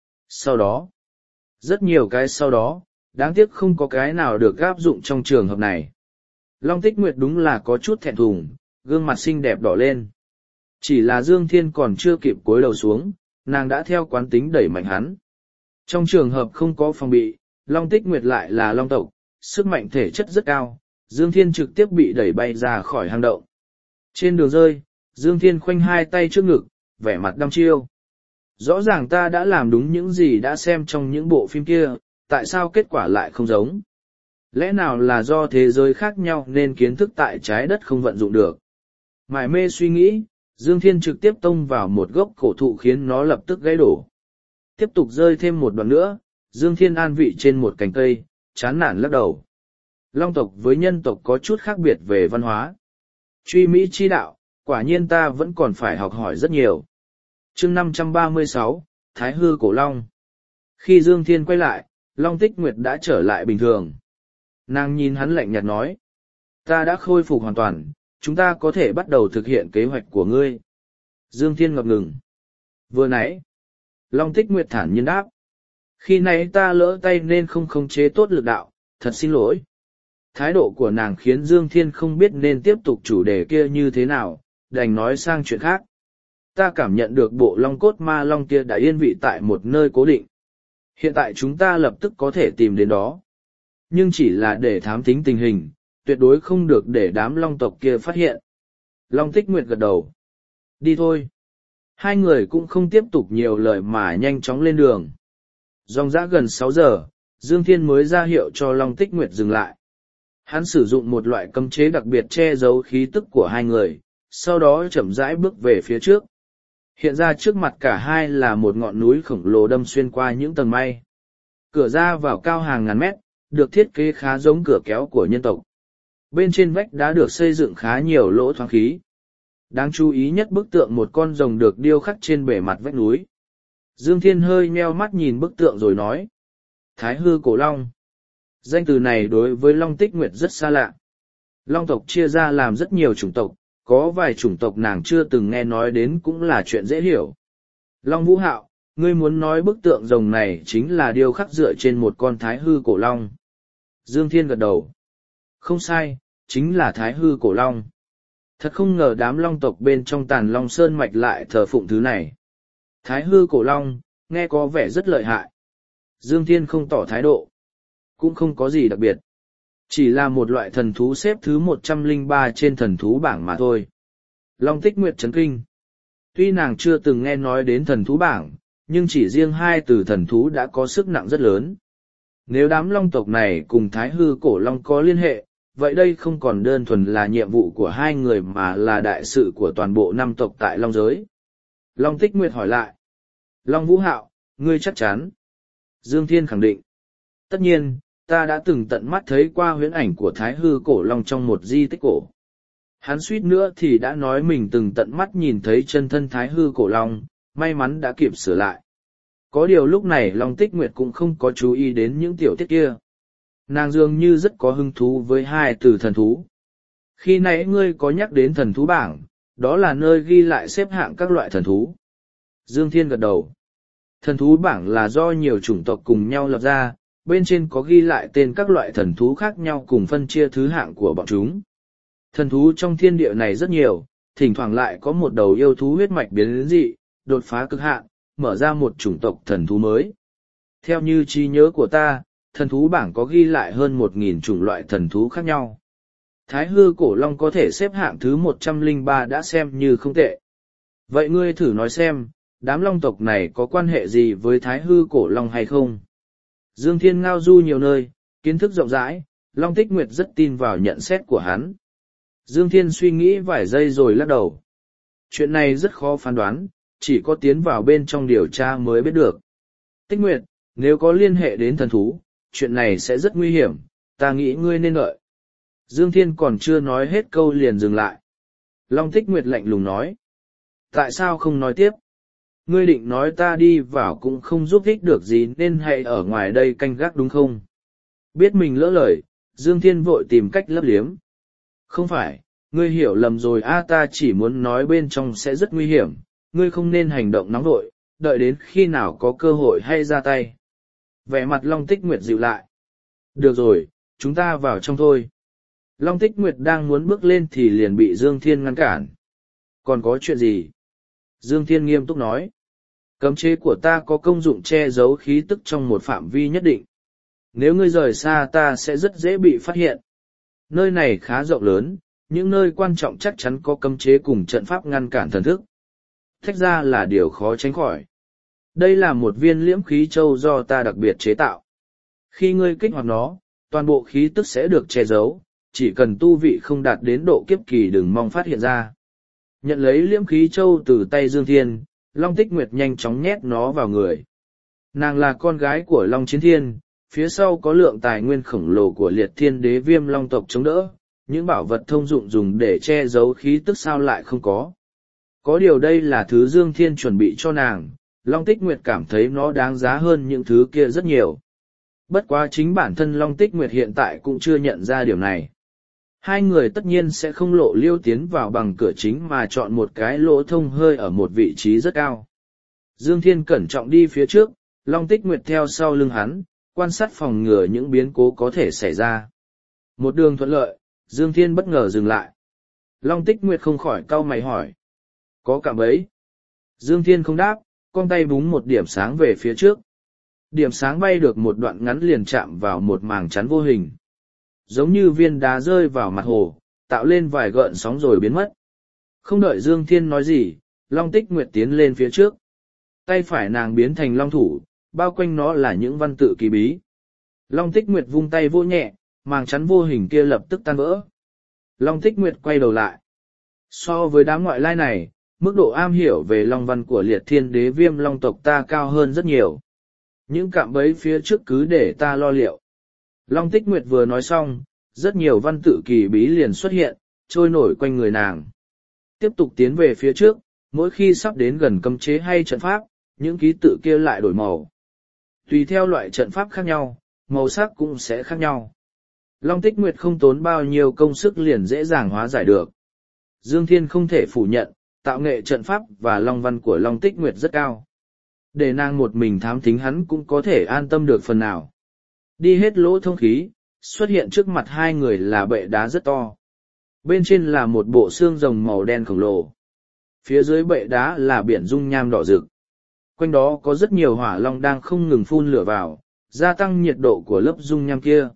Sau đó, rất nhiều cái sau đó, đáng tiếc không có cái nào được áp dụng trong trường hợp này. Long Tích Nguyệt đúng là có chút thẹn thùng, gương mặt xinh đẹp đỏ lên. Chỉ là Dương Thiên còn chưa kịp cúi đầu xuống, nàng đã theo quán tính đẩy mạnh hắn. Trong trường hợp không có phòng bị, Long Tích Nguyệt lại là Long tộc, sức mạnh thể chất rất cao, Dương Thiên trực tiếp bị đẩy bay ra khỏi hang động. Trên đường rơi, Dương Thiên khoanh hai tay trước ngực, vẻ mặt đăm chiêu. Rõ ràng ta đã làm đúng những gì đã xem trong những bộ phim kia, tại sao kết quả lại không giống? Lẽ nào là do thế giới khác nhau nên kiến thức tại trái đất không vận dụng được? Mải mê suy nghĩ, Dương Thiên trực tiếp tông vào một gốc cổ thụ khiến nó lập tức gãy đổ. Tiếp tục rơi thêm một đoạn nữa, Dương Thiên an vị trên một cành cây, chán nản lắc đầu. Long tộc với nhân tộc có chút khác biệt về văn hóa. Truy Mỹ chi đạo, quả nhiên ta vẫn còn phải học hỏi rất nhiều. Chương 536, Thái Hư Cổ Long. Khi Dương Thiên quay lại, Long Tích Nguyệt đã trở lại bình thường. Nàng nhìn hắn lạnh nhạt nói. Ta đã khôi phục hoàn toàn, chúng ta có thể bắt đầu thực hiện kế hoạch của ngươi. Dương Thiên ngập ngừng. Vừa nãy, Long Tích Nguyệt thản nhiên đáp. Khi nãy ta lỡ tay nên không khống chế tốt lực đạo, thật xin lỗi. Thái độ của nàng khiến Dương Thiên không biết nên tiếp tục chủ đề kia như thế nào, đành nói sang chuyện khác. Ta cảm nhận được bộ long cốt ma long kia đã yên vị tại một nơi cố định. Hiện tại chúng ta lập tức có thể tìm đến đó. Nhưng chỉ là để thám thính tình hình, tuyệt đối không được để đám long tộc kia phát hiện. Long Tích Nguyệt gật đầu. Đi thôi. Hai người cũng không tiếp tục nhiều lời mà nhanh chóng lên đường. Dòng dã gần 6 giờ, Dương Thiên mới ra hiệu cho Long Tích Nguyệt dừng lại. Hắn sử dụng một loại cấm chế đặc biệt che giấu khí tức của hai người, sau đó chậm rãi bước về phía trước. Hiện ra trước mặt cả hai là một ngọn núi khổng lồ đâm xuyên qua những tầng mây. Cửa ra vào cao hàng ngàn mét, được thiết kế khá giống cửa kéo của nhân tộc. Bên trên vách đã được xây dựng khá nhiều lỗ thoáng khí. Đáng chú ý nhất bức tượng một con rồng được điêu khắc trên bề mặt vách núi. Dương Thiên hơi nheo mắt nhìn bức tượng rồi nói. Thái Hư Cổ Long. Danh từ này đối với Long Tích Nguyệt rất xa lạ. Long tộc chia ra làm rất nhiều chủng tộc, có vài chủng tộc nàng chưa từng nghe nói đến cũng là chuyện dễ hiểu. Long Vũ Hạo, ngươi muốn nói bức tượng rồng này chính là điêu khắc dựa trên một con Thái Hư Cổ Long. Dương Thiên gật đầu. Không sai, chính là Thái Hư Cổ Long. Thật không ngờ đám long tộc bên trong Tàn Long Sơn mạch lại thờ phụng thứ này. Thái hư cổ long, nghe có vẻ rất lợi hại. Dương Thiên không tỏ thái độ. Cũng không có gì đặc biệt. Chỉ là một loại thần thú xếp thứ 103 trên thần thú bảng mà thôi. Long Tích Nguyệt chấn kinh. Tuy nàng chưa từng nghe nói đến thần thú bảng, nhưng chỉ riêng hai từ thần thú đã có sức nặng rất lớn. Nếu đám long tộc này cùng Thái hư cổ long có liên hệ, vậy đây không còn đơn thuần là nhiệm vụ của hai người mà là đại sự của toàn bộ năm tộc tại long giới. Long Tích Nguyệt hỏi lại. Long Vũ Hạo, ngươi chắc chắn. Dương Thiên khẳng định. Tất nhiên, ta đã từng tận mắt thấy qua huyễn ảnh của Thái hư cổ long trong một di tích cổ. Hắn suýt nữa thì đã nói mình từng tận mắt nhìn thấy chân thân Thái hư cổ long, may mắn đã kịp sửa lại. Có điều lúc này Long Tích Nguyệt cũng không có chú ý đến những tiểu tiết kia. Nàng dường như rất có hứng thú với hai từ thần thú. Khi nãy ngươi có nhắc đến thần thú bảng, đó là nơi ghi lại xếp hạng các loại thần thú. Dương Thiên gật đầu. Thần thú bảng là do nhiều chủng tộc cùng nhau lập ra, bên trên có ghi lại tên các loại thần thú khác nhau cùng phân chia thứ hạng của bọn chúng. Thần thú trong thiên địa này rất nhiều, thỉnh thoảng lại có một đầu yêu thú huyết mạch biến dị, đột phá cực hạn, mở ra một chủng tộc thần thú mới. Theo như trí nhớ của ta, thần thú bảng có ghi lại hơn 1.000 chủng loại thần thú khác nhau. Thái hư cổ long có thể xếp hạng thứ 103 đã xem như không tệ. Vậy ngươi thử nói xem, đám long tộc này có quan hệ gì với Thái hư cổ long hay không? Dương Thiên ngao du nhiều nơi, kiến thức rộng rãi, Long Tích Nguyệt rất tin vào nhận xét của hắn. Dương Thiên suy nghĩ vài giây rồi lắc đầu. Chuyện này rất khó phán đoán, chỉ có tiến vào bên trong điều tra mới biết được. Tích Nguyệt, nếu có liên hệ đến thần thú, chuyện này sẽ rất nguy hiểm, ta nghĩ ngươi nên đợi. Dương Thiên còn chưa nói hết câu liền dừng lại. Long Tích Nguyệt lạnh lùng nói. Tại sao không nói tiếp? Ngươi định nói ta đi vào cũng không giúp ích được gì nên hãy ở ngoài đây canh gác đúng không? Biết mình lỡ lời, Dương Thiên vội tìm cách lấp liếm. Không phải, ngươi hiểu lầm rồi ta chỉ muốn nói bên trong sẽ rất nguy hiểm, ngươi không nên hành động nóng vội, đợi đến khi nào có cơ hội hay ra tay. Vẻ mặt Long Tích Nguyệt dịu lại. Được rồi, chúng ta vào trong thôi. Long Tích Nguyệt đang muốn bước lên thì liền bị Dương Thiên ngăn cản. Còn có chuyện gì? Dương Thiên nghiêm túc nói. Cấm chế của ta có công dụng che giấu khí tức trong một phạm vi nhất định. Nếu ngươi rời xa ta sẽ rất dễ bị phát hiện. Nơi này khá rộng lớn, những nơi quan trọng chắc chắn có cấm chế cùng trận pháp ngăn cản thần thức. Thách ra là điều khó tránh khỏi. Đây là một viên liễm khí châu do ta đặc biệt chế tạo. Khi ngươi kích hoạt nó, toàn bộ khí tức sẽ được che giấu, chỉ cần tu vị không đạt đến độ kiếp kỳ đừng mong phát hiện ra. Nhận lấy liễm khí châu từ tay Dương Thiên, Long Tích Nguyệt nhanh chóng nhét nó vào người. Nàng là con gái của Long Chiến Thiên, phía sau có lượng tài nguyên khổng lồ của Liệt Thiên Đế Viêm Long tộc chống đỡ, những bảo vật thông dụng dùng để che giấu khí tức sao lại không có. Có điều đây là thứ Dương Thiên chuẩn bị cho nàng, Long Tích Nguyệt cảm thấy nó đáng giá hơn những thứ kia rất nhiều. Bất quá chính bản thân Long Tích Nguyệt hiện tại cũng chưa nhận ra điều này. Hai người tất nhiên sẽ không lộ liêu tiến vào bằng cửa chính mà chọn một cái lỗ thông hơi ở một vị trí rất cao. Dương Thiên cẩn trọng đi phía trước, Long Tích Nguyệt theo sau lưng hắn, quan sát phòng ngừa những biến cố có thể xảy ra. Một đường thuận lợi, Dương Thiên bất ngờ dừng lại. Long Tích Nguyệt không khỏi cau mày hỏi. Có cạm bẫy? Dương Thiên không đáp, con tay búng một điểm sáng về phía trước. Điểm sáng bay được một đoạn ngắn liền chạm vào một màng chắn vô hình. Giống như viên đá rơi vào mặt hồ, tạo lên vài gợn sóng rồi biến mất. Không đợi Dương Thiên nói gì, Long Tích Nguyệt tiến lên phía trước. Tay phải nàng biến thành long thủ, bao quanh nó là những văn tự kỳ bí. Long Tích Nguyệt vung tay vô nhẹ, màng chắn vô hình kia lập tức tan vỡ. Long Tích Nguyệt quay đầu lại. So với đám ngoại lai này, mức độ am hiểu về long văn của Liệt Thiên Đế Viêm Long tộc ta cao hơn rất nhiều. Những cạm bẫy phía trước cứ để ta lo liệu. Long Tích Nguyệt vừa nói xong, rất nhiều văn tự kỳ bí liền xuất hiện, trôi nổi quanh người nàng. Tiếp tục tiến về phía trước, mỗi khi sắp đến gần cấm chế hay trận pháp, những ký tự kia lại đổi màu. Tùy theo loại trận pháp khác nhau, màu sắc cũng sẽ khác nhau. Long Tích Nguyệt không tốn bao nhiêu công sức liền dễ dàng hóa giải được. Dương Thiên không thể phủ nhận, tạo nghệ trận pháp và long văn của Long Tích Nguyệt rất cao. Để nàng một mình thám thính hắn cũng có thể an tâm được phần nào. Đi hết lỗ thông khí, xuất hiện trước mặt hai người là bệ đá rất to. Bên trên là một bộ xương rồng màu đen khổng lồ. Phía dưới bệ đá là biển dung nham đỏ rực. Quanh đó có rất nhiều hỏa long đang không ngừng phun lửa vào, gia tăng nhiệt độ của lớp dung nham kia.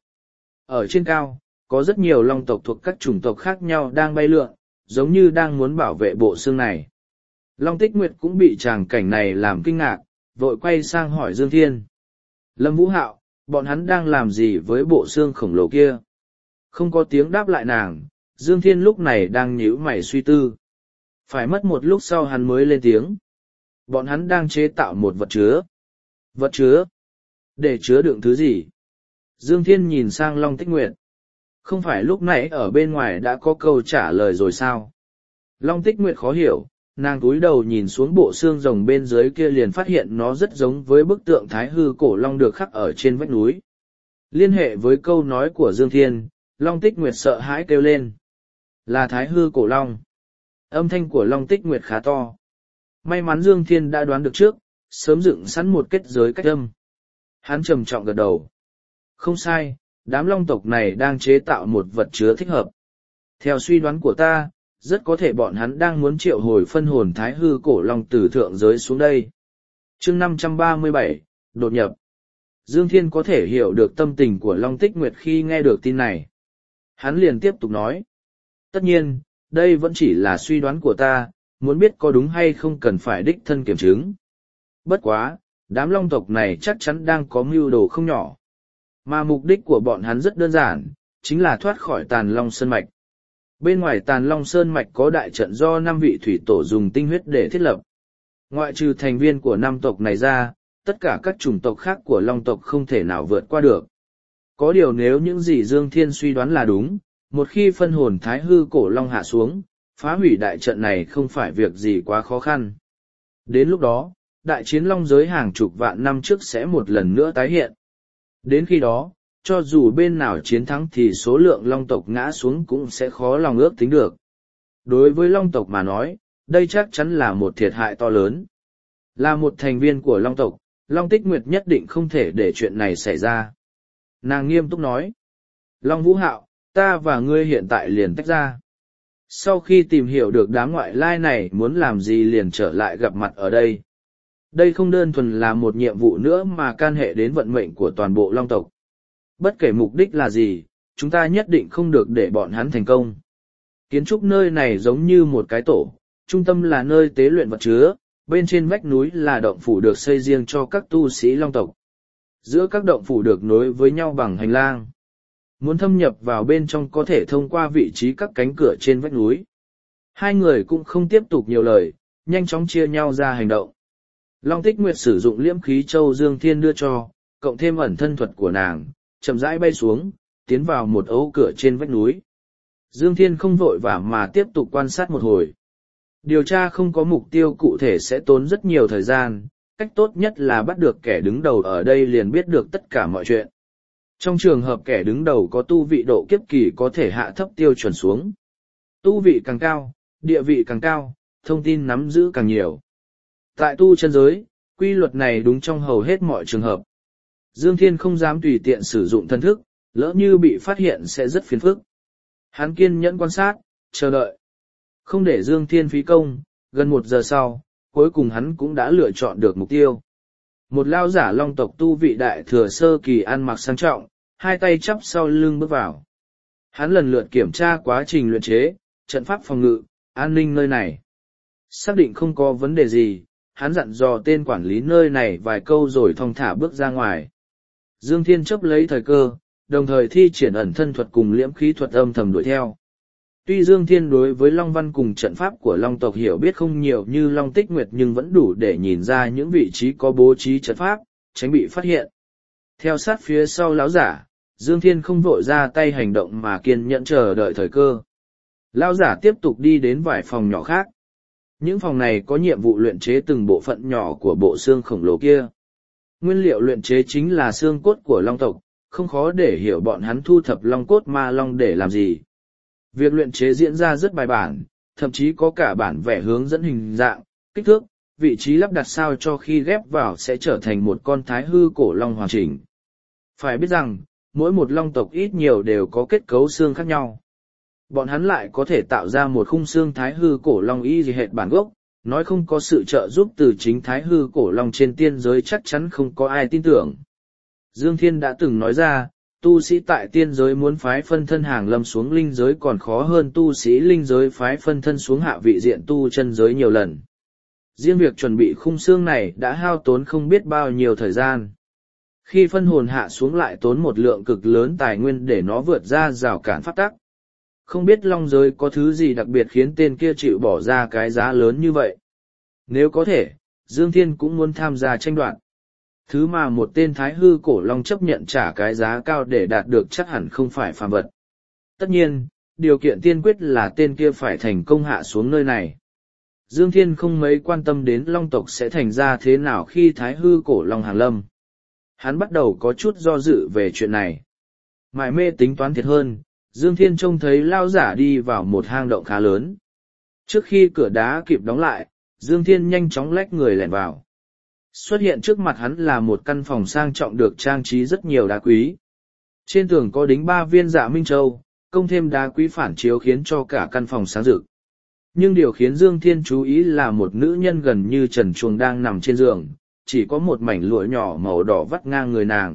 Ở trên cao, có rất nhiều long tộc thuộc các chủng tộc khác nhau đang bay lượn, giống như đang muốn bảo vệ bộ xương này. Long Tích Nguyệt cũng bị tràng cảnh này làm kinh ngạc, vội quay sang hỏi Dương Thiên. Lâm Vũ Hạo, bọn hắn đang làm gì với bộ xương khổng lồ kia? Không có tiếng đáp lại nàng, Dương Thiên lúc này đang nhíu mày suy tư. Phải mất một lúc sau hắn mới lên tiếng. Bọn hắn đang chế tạo một vật chứa. Vật chứa? Để chứa đựng thứ gì? Dương Thiên nhìn sang Long Tích Nguyệt. Không phải lúc nãy ở bên ngoài đã có câu trả lời rồi sao? Long Tích Nguyệt khó hiểu, nàng cúi đầu nhìn xuống bộ xương rồng bên dưới kia liền phát hiện nó rất giống với bức tượng thái hư cổ long được khắc ở trên vách núi. Liên hệ với câu nói của Dương Thiên, Long Tích Nguyệt sợ hãi kêu lên. Là thái hư cổ long. Âm thanh của Long Tích Nguyệt khá to. May mắn Dương Thiên đã đoán được trước, sớm dựng sẵn một kết giới cách âm. Hắn trầm trọng gật đầu. Không sai, đám long tộc này đang chế tạo một vật chứa thích hợp. Theo suy đoán của ta, rất có thể bọn hắn đang muốn triệu hồi phân hồn thái hư cổ long từ thượng giới xuống đây. Chương 537, đột nhập. Dương Thiên có thể hiểu được tâm tình của Long Tích Nguyệt khi nghe được tin này. Hắn liền tiếp tục nói. Tất nhiên, đây vẫn chỉ là suy đoán của ta, muốn biết có đúng hay không cần phải đích thân kiểm chứng. Bất quá, đám long tộc này chắc chắn đang có mưu đồ không nhỏ. Mà mục đích của bọn hắn rất đơn giản, chính là thoát khỏi Tàn Long Sơn Mạch. Bên ngoài Tàn Long Sơn Mạch có đại trận do 5 vị thủy tổ dùng tinh huyết để thiết lập. Ngoại trừ thành viên của 5 tộc này ra, tất cả các chủng tộc khác của long tộc không thể nào vượt qua được. Có điều nếu những gì Dương Thiên suy đoán là đúng, một khi phân hồn thái hư cổ long hạ xuống, phá hủy đại trận này không phải việc gì quá khó khăn. Đến lúc đó, đại chiến long giới hàng chục vạn năm trước sẽ một lần nữa tái hiện. Đến khi đó, cho dù bên nào chiến thắng thì số lượng long tộc ngã xuống cũng sẽ khó lòng ước tính được. Đối với long tộc mà nói, đây chắc chắn là một thiệt hại to lớn. Là một thành viên của long tộc, Long Tích Nguyệt nhất định không thể để chuyện này xảy ra. Nàng nghiêm túc nói. Long Vũ Hạo, ta và ngươi hiện tại liền tách ra. Sau khi tìm hiểu được đám ngoại lai này muốn làm gì liền trở lại gặp mặt ở đây. Đây không đơn thuần là một nhiệm vụ nữa mà can hệ đến vận mệnh của toàn bộ long tộc. Bất kể mục đích là gì, chúng ta nhất định không được để bọn hắn thành công. Kiến trúc nơi này giống như một cái tổ, trung tâm là nơi tế luyện vật chứa, bên trên vách núi là động phủ được xây riêng cho các tu sĩ long tộc. Giữa các động phủ được nối với nhau bằng hành lang. Muốn thâm nhập vào bên trong có thể thông qua vị trí các cánh cửa trên vách núi. Hai người cũng không tiếp tục nhiều lời, nhanh chóng chia nhau ra hành động. Long Tích Nguyệt sử dụng liễm khí châu Dương Thiên đưa cho, cộng thêm ẩn thân thuật của nàng, chậm rãi bay xuống, tiến vào một ấu cửa trên vách núi. Dương Thiên không vội vã mà tiếp tục quan sát một hồi. Điều tra không có mục tiêu cụ thể sẽ tốn rất nhiều thời gian, cách tốt nhất là bắt được kẻ đứng đầu ở đây liền biết được tất cả mọi chuyện. Trong trường hợp kẻ đứng đầu có tu vị độ kiếp kỳ có thể hạ thấp tiêu chuẩn xuống. Tu vị càng cao, địa vị càng cao, thông tin nắm giữ càng nhiều. Tại tu chân giới, quy luật này đúng trong hầu hết mọi trường hợp. Dương Thiên không dám tùy tiện sử dụng thân thức, lỡ như bị phát hiện sẽ rất phiền phức. Hắn kiên nhẫn quan sát, chờ đợi. Không để Dương Thiên phí công, gần 1 giờ sau, cuối cùng hắn cũng đã lựa chọn được mục tiêu. Một lao giả long tộc tu vị đại thừa sơ kỳ ăn mặc sang trọng, hai tay chắp sau lưng bước vào. Hắn lần lượt kiểm tra quá trình luyện chế, trận pháp phòng ngự, an ninh nơi này. Xác định không có vấn đề gì, hắn dặn dò tên quản lý nơi này vài câu rồi thong thả bước ra ngoài. Dương Thiên chấp lấy thời cơ, đồng thời thi triển ẩn thân thuật cùng liễm khí thuật âm thầm đuổi theo. Tuy Dương Thiên đối với Long Văn cùng trận pháp của Long tộc hiểu biết không nhiều như Long Tích Nguyệt nhưng vẫn đủ để nhìn ra những vị trí có bố trí trận pháp, tránh bị phát hiện. Theo sát phía sau lão giả, Dương Thiên không vội ra tay hành động mà kiên nhẫn chờ đợi thời cơ. Lão giả tiếp tục đi đến vài phòng nhỏ khác. Những phòng này có nhiệm vụ luyện chế từng bộ phận nhỏ của bộ xương khổng lồ kia. Nguyên liệu luyện chế chính là xương cốt của Long tộc, không khó để hiểu bọn hắn thu thập long cốt ma long để làm gì. Việc luyện chế diễn ra rất bài bản, thậm chí có cả bản vẽ hướng dẫn hình dạng, kích thước, vị trí lắp đặt sao cho khi ghép vào sẽ trở thành một con thái hư cổ long hoàn chỉnh. Phải biết rằng, mỗi một long tộc ít nhiều đều có kết cấu xương khác nhau. Bọn hắn lại có thể tạo ra một khung xương thái hư cổ long y hệt bản gốc, Nói không có sự trợ giúp từ chính Thái Hư Cổ Long trên tiên giới chắc chắn không có ai tin tưởng. Dương Thiên đã từng nói ra, tu sĩ tại tiên giới muốn phái phân thân hàng lâm xuống linh giới còn khó hơn tu sĩ linh giới phái phân thân xuống hạ vị diện tu chân giới nhiều lần. Riêng việc chuẩn bị khung xương này đã hao tốn không biết bao nhiêu thời gian. Khi phân hồn hạ xuống lại tốn một lượng cực lớn tài nguyên để nó vượt ra rào cản pháp tắc. Không biết long giới có thứ gì đặc biệt khiến tên kia chịu bỏ ra cái giá lớn như vậy. Nếu có thể, Dương Thiên cũng muốn tham gia tranh đoạt. Thứ mà một tên Thái Hư Cổ Long chấp nhận trả cái giá cao để đạt được chắc hẳn không phải phàm vật. Tất nhiên, điều kiện tiên quyết là tên kia phải thành công hạ xuống nơi này. Dương Thiên không mấy quan tâm đến Long tộc sẽ thành ra thế nào khi Thái Hư Cổ Long hàng lâm. Hắn bắt đầu có chút do dự về chuyện này. Mải mê tính toán thiệt hơn, Dương Thiên trông thấy lao giả đi vào một hang động khá lớn. Trước khi cửa đá kịp đóng lại, Dương Thiên nhanh chóng lách người lẻn vào. Xuất hiện trước mặt hắn là một căn phòng sang trọng được trang trí rất nhiều đá quý. Trên tường có đính 3 viên dạ minh châu, công thêm đá quý phản chiếu khiến cho cả căn phòng sáng rực. Nhưng điều khiến Dương Thiên chú ý là một nữ nhân gần như trần truồng đang nằm trên giường, chỉ có một mảnh lụa nhỏ màu đỏ vắt ngang người nàng.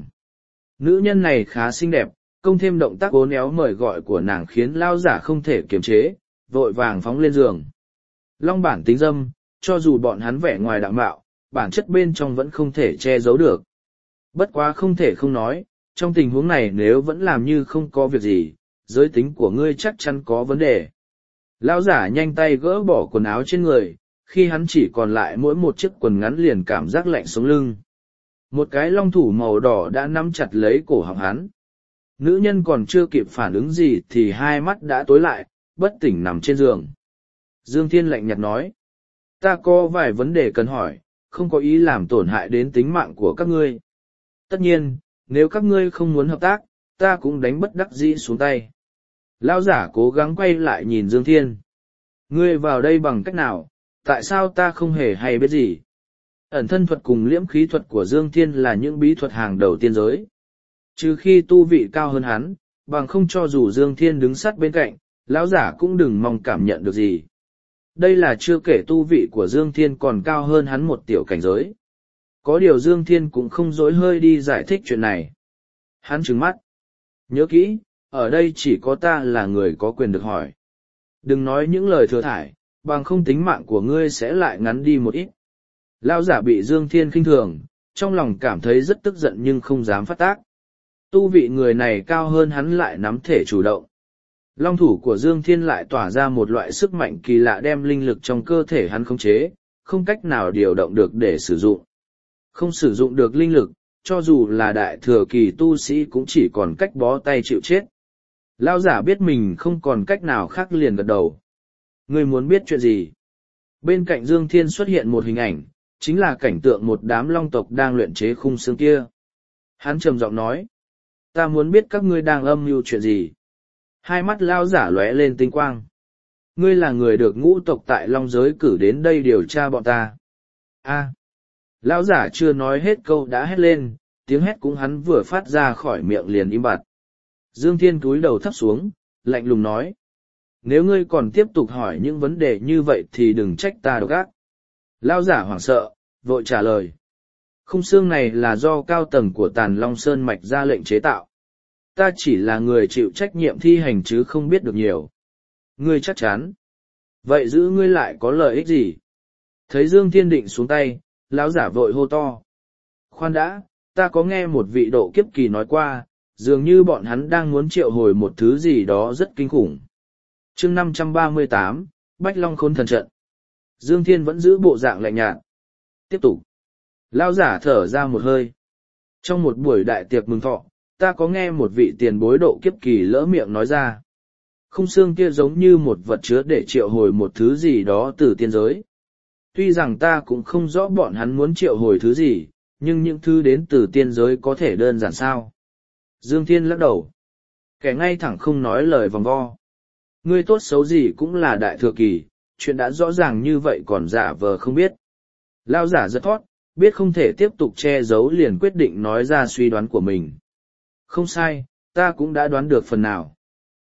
Nữ nhân này khá xinh đẹp, công thêm động tác uốn éo mời gọi của nàng khiến lao giả không thể kiềm chế, vội vàng phóng lên giường. Long bản tính dâm, cho dù bọn hắn vẻ ngoài đạo mạo, bản chất bên trong vẫn không thể che giấu được. Bất quá không thể không nói, trong tình huống này nếu vẫn làm như không có việc gì, giới tính của ngươi chắc chắn có vấn đề. Lão giả nhanh tay gỡ bỏ quần áo trên người, khi hắn chỉ còn lại mỗi một chiếc quần ngắn liền cảm giác lạnh sống lưng. Một cái long thủ màu đỏ đã nắm chặt lấy cổ họng hắn. Nữ nhân còn chưa kịp phản ứng gì thì hai mắt đã tối lại, bất tỉnh nằm trên giường. Dương Thiên lạnh nhạt nói, ta có vài vấn đề cần hỏi, không có ý làm tổn hại đến tính mạng của các ngươi. Tất nhiên, nếu các ngươi không muốn hợp tác, ta cũng đánh bất đắc dĩ xuống tay. Lão giả cố gắng quay lại nhìn Dương Thiên. Ngươi vào đây bằng cách nào, tại sao ta không hề hay biết gì? Ẩn thân thuật cùng liễm khí thuật của Dương Thiên là những bí thuật hàng đầu tiên giới. Trừ khi tu vị cao hơn hắn, bằng không cho dù Dương Thiên đứng sát bên cạnh, lão giả cũng đừng mong cảm nhận được gì. Đây là chưa kể tu vị của Dương Thiên còn cao hơn hắn một tiểu cảnh giới. Có điều Dương Thiên cũng không dối hơi đi giải thích chuyện này. Hắn trừng mắt. Nhớ kỹ, ở đây chỉ có ta là người có quyền được hỏi. Đừng nói những lời thừa thải, bằng không tính mạng của ngươi sẽ lại ngắn đi một ít. Lão giả bị Dương Thiên khinh thường, trong lòng cảm thấy rất tức giận nhưng không dám phát tác. Tu vị người này cao hơn hắn lại nắm thể chủ động. Long thủ của Dương Thiên lại tỏa ra một loại sức mạnh kỳ lạ đem linh lực trong cơ thể hắn khống chế, không cách nào điều động được để sử dụng. Không sử dụng được linh lực, cho dù là đại thừa kỳ tu sĩ cũng chỉ còn cách bó tay chịu chết. Lão giả biết mình không còn cách nào khác liền gật đầu. Ngươi muốn biết chuyện gì? Bên cạnh Dương Thiên xuất hiện một hình ảnh, chính là cảnh tượng một đám long tộc đang luyện chế khung xương kia. Hắn trầm giọng nói, ta muốn biết các ngươi đang âm mưu chuyện gì. Hai mắt lão giả lóe lên tinh quang. Ngươi là người được ngũ tộc tại long giới cử đến đây điều tra bọn ta. A. Lão giả chưa nói hết câu đã hét lên, tiếng hét cũng hắn vừa phát ra khỏi miệng liền im bặt. Dương Thiên cúi đầu thấp xuống, lạnh lùng nói. Nếu ngươi còn tiếp tục hỏi những vấn đề như vậy thì đừng trách ta độc ác. Lão giả hoảng sợ, vội trả lời. Khung xương này là do cao tầng của Tàn Long Sơn Mạch ra lệnh chế tạo. Ta chỉ là người chịu trách nhiệm thi hành chứ không biết được nhiều. Ngươi chắc chắn. Vậy giữ ngươi lại có lợi ích gì? Thấy Dương Thiên định xuống tay, lão giả vội hô to. Khoan đã, ta có nghe một vị độ kiếp kỳ nói qua, dường như bọn hắn đang muốn triệu hồi một thứ gì đó rất kinh khủng. Chương 538, Bách Long Khôn Thần Trận. Dương Thiên vẫn giữ bộ dạng lạnh nhạt. Tiếp tục. Lão giả thở ra một hơi. Trong một buổi đại tiệc mừng thọ, ta có nghe một vị tiền bối độ kiếp kỳ lỡ miệng nói ra. Khung xương kia giống như một vật chứa để triệu hồi một thứ gì đó từ tiên giới. Tuy rằng ta cũng không rõ bọn hắn muốn triệu hồi thứ gì, nhưng những thứ đến từ tiên giới có thể đơn giản sao. Dương Thiên lắc đầu. Kẻ ngay thẳng không nói lời vòng vo. Ngươi tốt xấu gì cũng là đại thừa kỳ, chuyện đã rõ ràng như vậy còn giả vờ không biết. Lao giả giật thót, biết không thể tiếp tục che giấu liền quyết định nói ra suy đoán của mình. Không sai, ta cũng đã đoán được phần nào.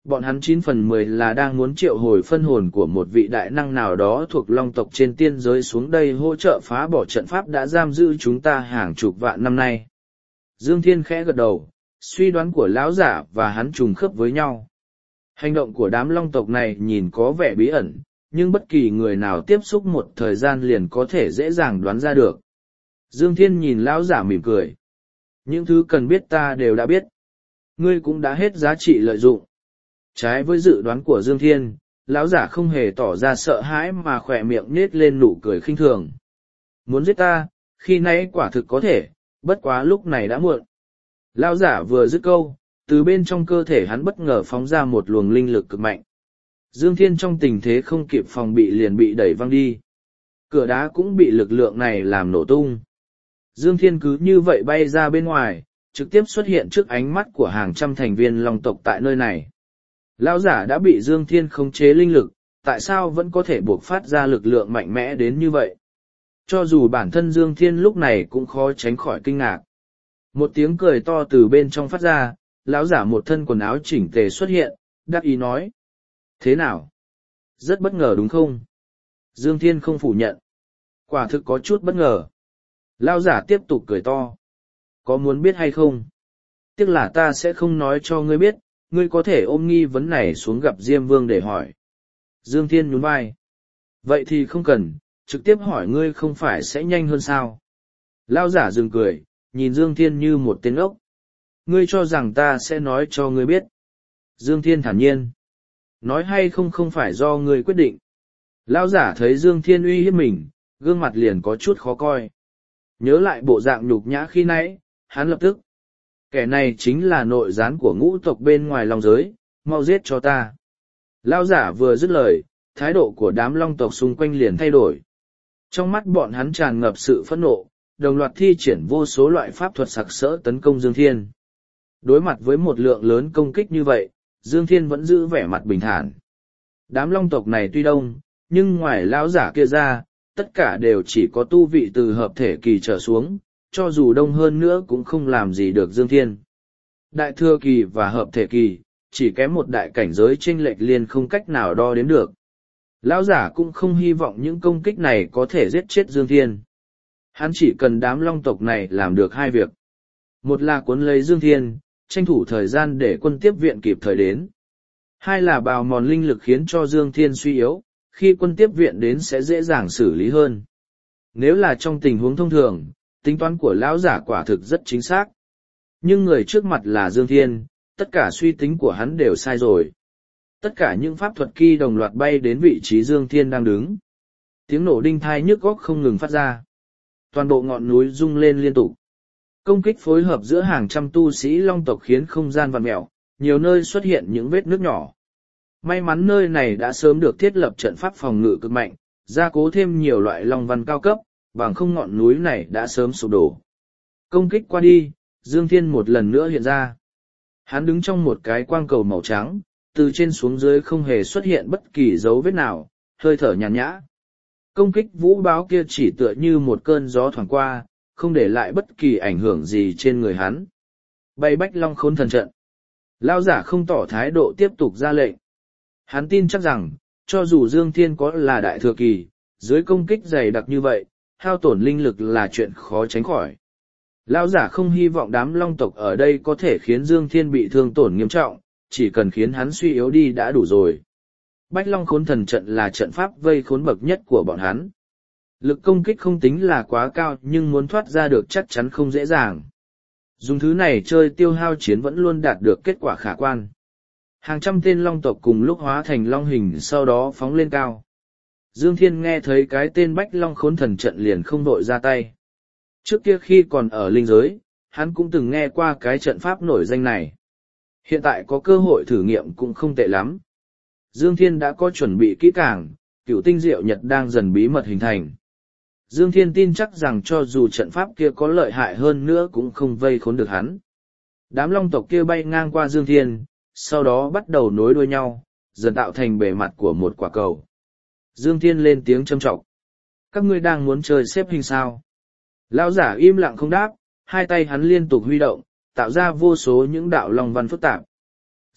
Bọn hắn 9/10 là đang muốn triệu hồi phân hồn của một vị đại năng nào đó thuộc long tộc trên tiên giới xuống đây hỗ trợ phá bỏ trận pháp đã giam giữ chúng ta hàng chục vạn năm nay. Dương Thiên khẽ gật đầu, suy đoán của lão giả và hắn trùng khớp với nhau. Hành động của đám long tộc này nhìn có vẻ bí ẩn, nhưng bất kỳ người nào tiếp xúc một thời gian liền có thể dễ dàng đoán ra được. Dương Thiên nhìn lão giả mỉm cười. Những thứ cần biết ta đều đã biết. Ngươi cũng đã hết giá trị lợi dụng. Trái với dự đoán của Dương Thiên, lão giả không hề tỏ ra sợ hãi mà khỏe miệng nết lên nụ cười khinh thường. Muốn giết ta, khi nãy quả thực có thể, bất quá lúc này đã muộn. Lão giả vừa dứt câu, từ bên trong cơ thể hắn bất ngờ phóng ra một luồng linh lực cực mạnh. Dương Thiên trong tình thế không kịp phòng bị liền bị đẩy văng đi. Cửa đá cũng bị lực lượng này làm nổ tung. Dương Thiên cứ như vậy bay ra bên ngoài, trực tiếp xuất hiện trước ánh mắt của hàng trăm thành viên long tộc tại nơi này. Lão giả đã bị Dương Thiên khống chế linh lực, tại sao vẫn có thể buộc phát ra lực lượng mạnh mẽ đến như vậy? Cho dù bản thân Dương Thiên lúc này cũng khó tránh khỏi kinh ngạc. Một tiếng cười to từ bên trong phát ra, lão giả một thân quần áo chỉnh tề xuất hiện, đắc ý nói. Thế nào? Rất bất ngờ đúng không? Dương Thiên không phủ nhận. Quả thực có chút bất ngờ. Lão giả tiếp tục cười to. Có muốn biết hay không? Tiếc là ta sẽ không nói cho ngươi biết, ngươi có thể ôm nghi vấn này xuống gặp Diêm Vương để hỏi. Dương Thiên nhún vai. Vậy thì không cần, trực tiếp hỏi ngươi không phải sẽ nhanh hơn sao? Lão giả dừng cười, nhìn Dương Thiên như một tên ốc. Ngươi cho rằng ta sẽ nói cho ngươi biết. Dương Thiên thản nhiên. Nói hay không không phải do ngươi quyết định. Lão giả thấy Dương Thiên uy hiếp mình, gương mặt liền có chút khó coi. Nhớ lại bộ dạng nhục nhã khi nãy, hắn lập tức. Kẻ này chính là nội gián của ngũ tộc bên ngoài long giới, mau giết cho ta. Lão giả vừa dứt lời, thái độ của đám long tộc xung quanh liền thay đổi. Trong mắt bọn hắn tràn ngập sự phẫn nộ, đồng loạt thi triển vô số loại pháp thuật sặc sỡ tấn công Dương Thiên. Đối mặt với một lượng lớn công kích như vậy, Dương Thiên vẫn giữ vẻ mặt bình thản. Đám long tộc này tuy đông, nhưng ngoài lão giả kia ra, tất cả đều chỉ có tu vị từ hợp thể kỳ trở xuống, cho dù đông hơn nữa cũng không làm gì được Dương Thiên. Đại thừa kỳ và hợp thể kỳ, chỉ kém một đại cảnh giới chênh lệch liền không cách nào đo đếm được. Lão giả cũng không hy vọng những công kích này có thể giết chết Dương Thiên. Hắn chỉ cần đám long tộc này làm được hai việc. Một là cuốn lấy Dương Thiên, tranh thủ thời gian để quân tiếp viện kịp thời đến. Hai là bào mòn linh lực khiến cho Dương Thiên suy yếu, khi quân tiếp viện đến sẽ dễ dàng xử lý hơn. Nếu là trong tình huống thông thường, tính toán của lão giả quả thực rất chính xác. Nhưng người trước mặt là Dương Thiên, tất cả suy tính của hắn đều sai rồi. Tất cả những pháp thuật kỳ đồng loạt bay đến vị trí Dương Thiên đang đứng. Tiếng nổ đinh thai nhức óc không ngừng phát ra. Toàn bộ ngọn núi rung lên liên tục. Công kích phối hợp giữa hàng trăm tu sĩ long tộc khiến không gian vặn mẹo, nhiều nơi xuất hiện những vết nước nhỏ. May mắn nơi này đã sớm được thiết lập trận pháp phòng ngự cực mạnh, gia cố thêm nhiều loại long văn cao cấp, bằng không ngọn núi này đã sớm sụp đổ. Công kích qua đi, Dương Thiên một lần nữa hiện ra. Hắn đứng trong một cái quang cầu màu trắng, từ trên xuống dưới không hề xuất hiện bất kỳ dấu vết nào, hơi thở nhàn nhã. Công kích vũ báo kia chỉ tựa như một cơn gió thoảng qua, không để lại bất kỳ ảnh hưởng gì trên người hắn. Bay bách long khốn thần trận. Lao giả không tỏ thái độ tiếp tục ra lệnh. Hắn tin chắc rằng, cho dù Dương Thiên có là đại thừa kỳ, dưới công kích dày đặc như vậy, hao tổn linh lực là chuyện khó tránh khỏi. Lão giả không hy vọng đám long tộc ở đây có thể khiến Dương Thiên bị thương tổn nghiêm trọng, chỉ cần khiến hắn suy yếu đi đã đủ rồi. Bách Long Khốn Thần Trận là trận pháp vây khốn bậc nhất của bọn hắn. Lực công kích không tính là quá cao nhưng muốn thoát ra được chắc chắn không dễ dàng. Dùng thứ này chơi tiêu hao chiến vẫn luôn đạt được kết quả khả quan. Hàng trăm tên long tộc cùng lúc hóa thành long hình sau đó phóng lên cao. Dương Thiên nghe thấy cái tên Bách Long Khốn Thần Trận liền không đội ra tay. Trước kia khi còn ở linh giới, hắn cũng từng nghe qua cái trận pháp nổi danh này. Hiện tại có cơ hội thử nghiệm cũng không tệ lắm. Dương Thiên đã có chuẩn bị kỹ càng, cửu tinh diệu nhật đang dần bí mật hình thành. Dương Thiên tin chắc rằng cho dù trận pháp kia có lợi hại hơn nữa cũng không vây khốn được hắn. Đám long tộc kia bay ngang qua Dương Thiên, sau đó bắt đầu nối đuôi nhau, dần tạo thành bề mặt của một quả cầu. Dương Thiên lên tiếng châm trọng. Các ngươi đang muốn chơi xếp hình sao? Lão giả im lặng không đáp, hai tay hắn liên tục huy động, tạo ra vô số những đạo long văn phức tạp.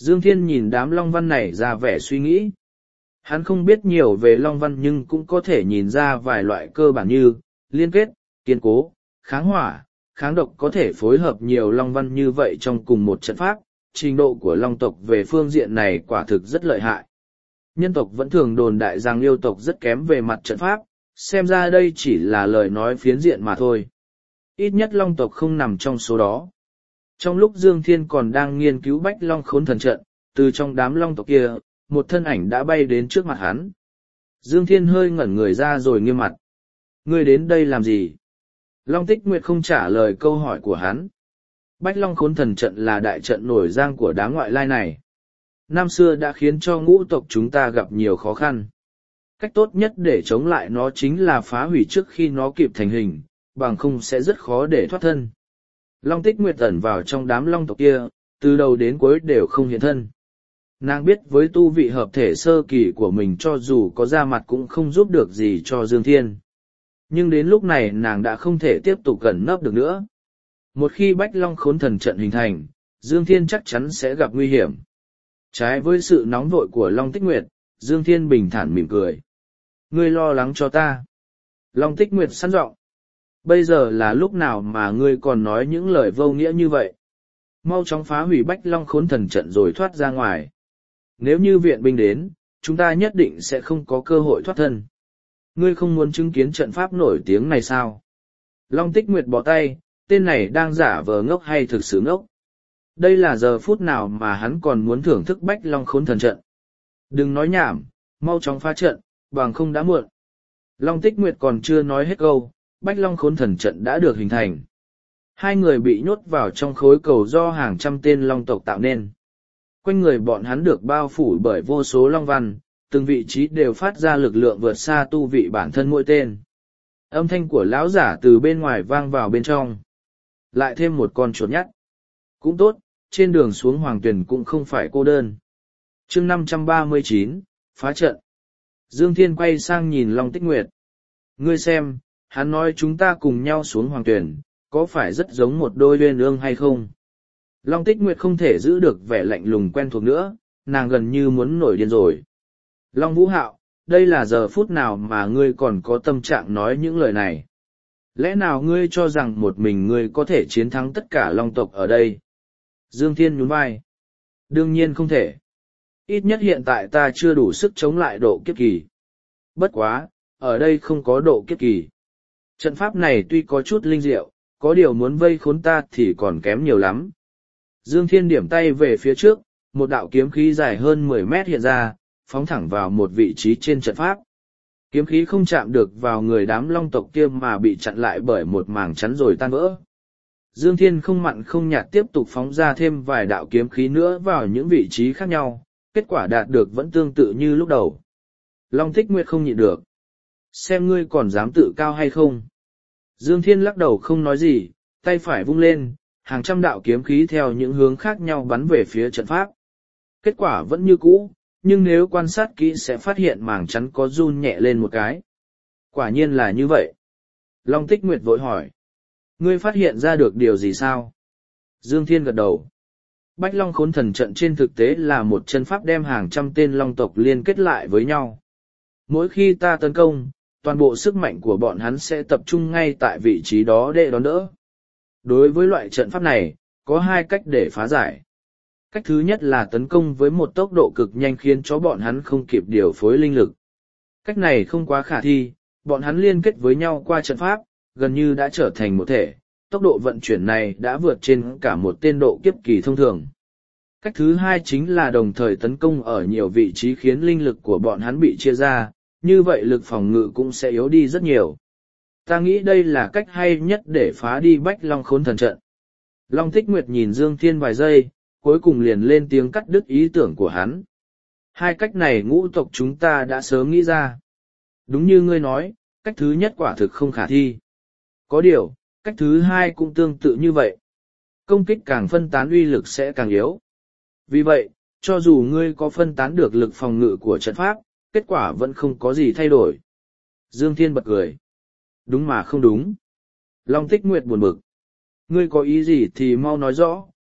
Dương Thiên nhìn đám Long Văn này ra vẻ suy nghĩ. Hắn không biết nhiều về Long Văn nhưng cũng có thể nhìn ra vài loại cơ bản như liên kết, kiên cố, kháng hỏa, kháng độc có thể phối hợp nhiều Long Văn như vậy trong cùng một trận pháp. Trình độ của Long tộc về phương diện này quả thực rất lợi hại. Nhân tộc vẫn thường đồn đại rằng yêu tộc rất kém về mặt trận pháp, xem ra đây chỉ là lời nói phiến diện mà thôi. Ít nhất Long tộc không nằm trong số đó. Trong lúc Dương Thiên còn đang nghiên cứu Bách Long Khốn Thần Trận, từ trong đám Long tộc kia, một thân ảnh đã bay đến trước mặt hắn. Dương Thiên hơi ngẩn người ra rồi nghiêm mặt. Ngươi đến đây làm gì? Long Tích Nguyệt không trả lời câu hỏi của hắn. Bách Long Khốn Thần Trận là đại trận nổi giang của đám ngoại lai này. Năm xưa đã khiến cho ngũ tộc chúng ta gặp nhiều khó khăn. Cách tốt nhất để chống lại nó chính là phá hủy trước khi nó kịp thành hình, bằng không sẽ rất khó để thoát thân. Long Tích Nguyệt ẩn vào trong đám long tộc kia, từ đầu đến cuối đều không hiện thân. Nàng biết với tu vị hợp thể sơ kỳ của mình cho dù có ra mặt cũng không giúp được gì cho Dương Thiên. Nhưng đến lúc này nàng đã không thể tiếp tục gần nấp được nữa. Một khi Bách Long Khốn Thần Trận hình thành, Dương Thiên chắc chắn sẽ gặp nguy hiểm. Trái với sự nóng vội của Long Tích Nguyệt, Dương Thiên bình thản mỉm cười. Ngươi lo lắng cho ta. Long Tích Nguyệt săn giọng. Bây giờ là lúc nào mà ngươi còn nói những lời vô nghĩa như vậy? Mau chóng phá hủy Bách Long Khốn Thần Trận rồi thoát ra ngoài. Nếu như viện binh đến, chúng ta nhất định sẽ không có cơ hội thoát thân. Ngươi không muốn chứng kiến trận pháp nổi tiếng này sao? Long Tích Nguyệt bỏ tay, tên này đang giả vờ ngốc hay thực sự ngốc? Đây là giờ phút nào mà hắn còn muốn thưởng thức Bách Long Khốn Thần Trận. Đừng nói nhảm, mau chóng phá trận, bằng không đã muộn. Long Tích Nguyệt còn chưa nói hết câu, Bách Long Khốn Thần Trận đã được hình thành. Hai người bị nhốt vào trong khối cầu do hàng trăm tên long tộc tạo nên. Quanh người bọn hắn được bao phủ bởi vô số long văn, từng vị trí đều phát ra lực lượng vượt xa tu vị bản thân mỗi tên. Âm thanh của lão giả từ bên ngoài vang vào bên trong. Lại thêm một con chuột nhắt. Cũng tốt, trên đường xuống Hoàng Tuyền cũng không phải cô đơn. chương 539, phá trận. Dương Thiên quay sang nhìn Long Tích Nguyệt. Ngươi xem, hắn nói chúng ta cùng nhau xuống Hoàng Tuyền, có phải rất giống một đôi uyên ương hay không? Long Tích Nguyệt không thể giữ được vẻ lạnh lùng quen thuộc nữa, nàng gần như muốn nổi điên rồi. Long Vũ Hạo, đây là giờ phút nào mà ngươi còn có tâm trạng nói những lời này? Lẽ nào ngươi cho rằng một mình ngươi có thể chiến thắng tất cả long tộc ở đây? Dương Thiên nhún vai. Đương nhiên không thể. Ít nhất hiện tại ta chưa đủ sức chống lại độ kiếp kỳ. Bất quá, ở đây không có độ kiếp kỳ. Trận pháp này tuy có chút linh diệu, có điều muốn vây khốn ta thì còn kém nhiều lắm. Dương Thiên điểm tay về phía trước, một đạo kiếm khí dài hơn 10 mét hiện ra, phóng thẳng vào một vị trí trên trận pháp. Kiếm khí không chạm được vào người đám long tộc kia mà bị chặn lại bởi một mảng chắn rồi tan vỡ. Dương Thiên không mặn không nhạt tiếp tục phóng ra thêm vài đạo kiếm khí nữa vào những vị trí khác nhau, kết quả đạt được vẫn tương tự như lúc đầu. Long Tích Nguyệt không nhịn được. Xem ngươi còn dám tự cao hay không? Dương Thiên lắc đầu không nói gì, tay phải vung lên, hàng trăm đạo kiếm khí theo những hướng khác nhau bắn về phía trận pháp. Kết quả vẫn như cũ, nhưng nếu quan sát kỹ sẽ phát hiện mảng chắn có run nhẹ lên một cái. Quả nhiên là như vậy. Long Tích Nguyệt vội hỏi. Ngươi phát hiện ra được điều gì sao? Dương Thiên gật đầu. Bách Long Khốn Thần Trận trên thực tế là một chân pháp đem hàng trăm tên long tộc liên kết lại với nhau. Mỗi khi ta tấn công, toàn bộ sức mạnh của bọn hắn sẽ tập trung ngay tại vị trí đó để đón đỡ. Đối với loại trận pháp này, có hai cách để phá giải. Cách thứ nhất là tấn công với một tốc độ cực nhanh khiến cho bọn hắn không kịp điều phối linh lực. Cách này không quá khả thi, bọn hắn liên kết với nhau qua trận pháp, gần như đã trở thành một thể, tốc độ vận chuyển này đã vượt trên cả một tên độ kiếp kỳ thông thường. Cách thứ hai chính là đồng thời tấn công ở nhiều vị trí khiến linh lực của bọn hắn bị chia ra, như vậy lực phòng ngự cũng sẽ yếu đi rất nhiều. Ta nghĩ đây là cách hay nhất để phá đi Bách Long Khốn Thần Trận. Long Tích Nguyệt nhìn Dương Thiên vài giây, cuối cùng liền lên tiếng cắt đứt ý tưởng của hắn. Hai cách này ngũ tộc chúng ta đã sớm nghĩ ra. Đúng như ngươi nói, cách thứ nhất quả thực không khả thi. Có điều, cách thứ hai cũng tương tự như vậy. Công kích càng phân tán uy lực sẽ càng yếu. Vì vậy, cho dù ngươi có phân tán được lực phòng ngự của trận pháp, kết quả vẫn không có gì thay đổi. Dương Thiên bật cười. Đúng mà không đúng. Long Tích Nguyệt buồn bực. Ngươi có ý gì thì mau nói rõ,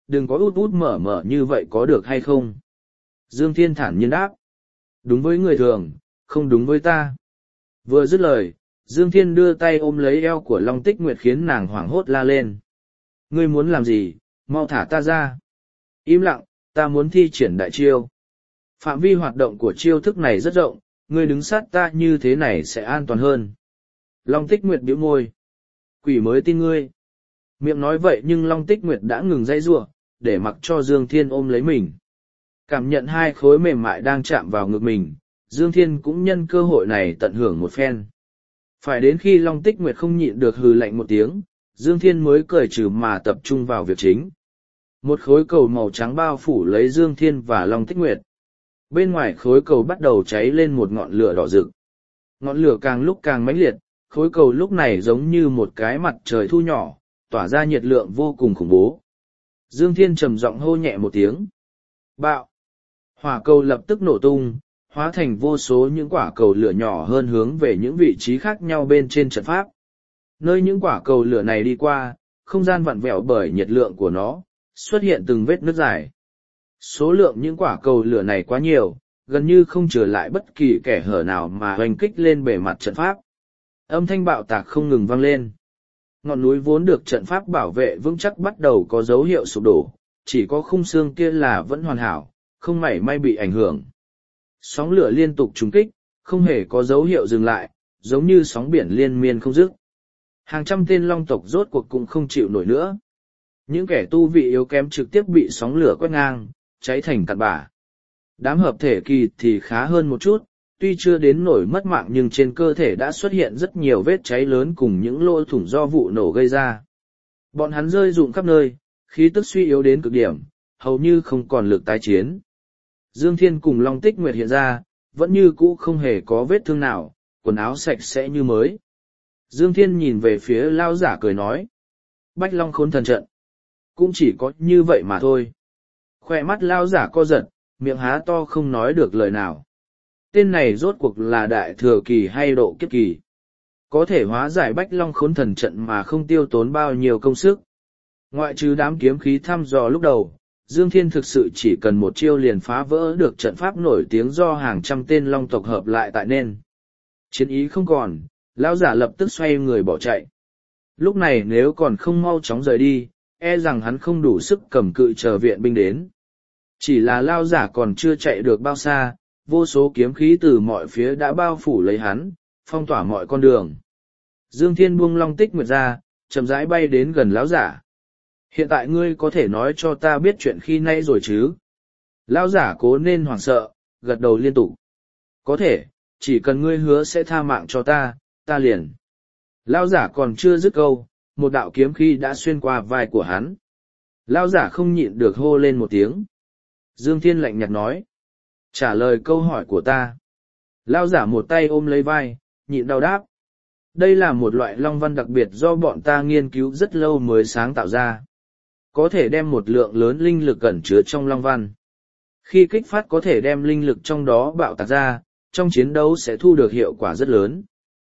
đừng có út út mở mở như vậy có được hay không? Dương Thiên thản nhiên đáp. Đúng với người thường, không đúng với ta. Vừa dứt lời, Dương Thiên đưa tay ôm lấy eo của Long Tích Nguyệt khiến nàng hoảng hốt la lên. Ngươi muốn làm gì, mau thả ta ra. Im lặng, ta muốn thi triển đại chiêu. Phạm vi hoạt động của chiêu thức này rất rộng, ngươi đứng sát ta như thế này sẽ an toàn hơn. Long Tích Nguyệt bĩu môi. Quỷ mới tin ngươi. Miệng nói vậy nhưng Long Tích Nguyệt đã ngừng dãy giụa, để mặc cho Dương Thiên ôm lấy mình. Cảm nhận hai khối mềm mại đang chạm vào ngực mình, Dương Thiên cũng nhân cơ hội này tận hưởng một phen. Phải đến khi Long Tích Nguyệt không nhịn được hừ lạnh một tiếng, Dương Thiên mới cởi trừ mà tập trung vào việc chính. Một khối cầu màu trắng bao phủ lấy Dương Thiên và Long Tích Nguyệt. Bên ngoài khối cầu bắt đầu cháy lên một ngọn lửa đỏ rực. Ngọn lửa càng lúc càng mãnh liệt, khối cầu lúc này giống như một cái mặt trời thu nhỏ, tỏa ra nhiệt lượng vô cùng khủng bố. Dương Thiên trầm giọng hô nhẹ một tiếng. Bạo! Hỏa cầu lập tức nổ tung, hóa thành vô số những quả cầu lửa nhỏ hơn hướng về những vị trí khác nhau bên trên trận pháp. Nơi những quả cầu lửa này đi qua, không gian vặn vẹo bởi nhiệt lượng của nó, xuất hiện từng vết nứt dài. Số lượng những quả cầu lửa này quá nhiều, gần như không trở lại bất kỳ kẻ hở nào mà hoành kích lên bề mặt trận pháp. Âm thanh bạo tạc không ngừng vang lên. Ngọn núi vốn được trận pháp bảo vệ vững chắc bắt đầu có dấu hiệu sụp đổ, chỉ có khung xương kia là vẫn hoàn hảo, không mảy may bị ảnh hưởng. Sóng lửa liên tục trùng kích, không hề có dấu hiệu dừng lại, giống như sóng biển liên miên không dứt. Hàng trăm tên long tộc rốt cuộc cũng không chịu nổi nữa. Những kẻ tu vị yếu kém trực tiếp bị sóng lửa quét ngang, cháy thành cặn bã. Đám hợp thể kỳ thì khá hơn một chút, tuy chưa đến nổi mất mạng nhưng trên cơ thể đã xuất hiện rất nhiều vết cháy lớn cùng những lỗ thủng do vụ nổ gây ra. Bọn hắn rơi rụng khắp nơi, khí tức suy yếu đến cực điểm, hầu như không còn lực tái chiến. Dương Thiên cùng Long Tích Nguyệt hiện ra, vẫn như cũ không hề có vết thương nào, quần áo sạch sẽ như mới. Dương Thiên nhìn về phía Lao Giả cười nói. Bách Long Khốn Thần Trận. Cũng chỉ có như vậy mà thôi. Khoe mắt Lao Giả co giật, miệng há to không nói được lời nào. Tên này rốt cuộc là đại thừa kỳ hay độ kiếp kỳ. Có thể hóa giải Bách Long Khốn Thần Trận mà không tiêu tốn bao nhiêu công sức. Ngoại trừ đám kiếm khí thăm dò lúc đầu, Dương Thiên thực sự chỉ cần một chiêu liền phá vỡ được trận pháp nổi tiếng do hàng trăm tên long tộc hợp lại tại nên. Chiến ý không còn, lão giả lập tức xoay người bỏ chạy. Lúc này nếu còn không mau chóng rời đi, e rằng hắn không đủ sức cầm cự chờ viện binh đến. Chỉ là lão giả còn chưa chạy được bao xa, vô số kiếm khí từ mọi phía đã bao phủ lấy hắn, phong tỏa mọi con đường. Dương Thiên buông Long Tích Nguyệt ra, chậm rãi bay đến gần lão giả. Hiện tại ngươi có thể nói cho ta biết chuyện khi nay rồi chứ? Lão giả cố nên hoảng sợ, gật đầu liên tục. Có thể, chỉ cần ngươi hứa sẽ tha mạng cho ta, ta liền. Lão giả còn chưa dứt câu, một đạo kiếm khí đã xuyên qua vai của hắn. Lão giả không nhịn được hô lên một tiếng. Dương Thiên lạnh nhạt nói. Trả lời câu hỏi của ta. Lão giả một tay ôm lấy vai, nhịn đau đáp. Đây là một loại long văn đặc biệt do bọn ta nghiên cứu rất lâu mới sáng tạo ra. Có thể đem một lượng lớn linh lực ẩn chứa trong long văn. Khi kích phát có thể đem linh lực trong đó bạo tạc ra, trong chiến đấu sẽ thu được hiệu quả rất lớn.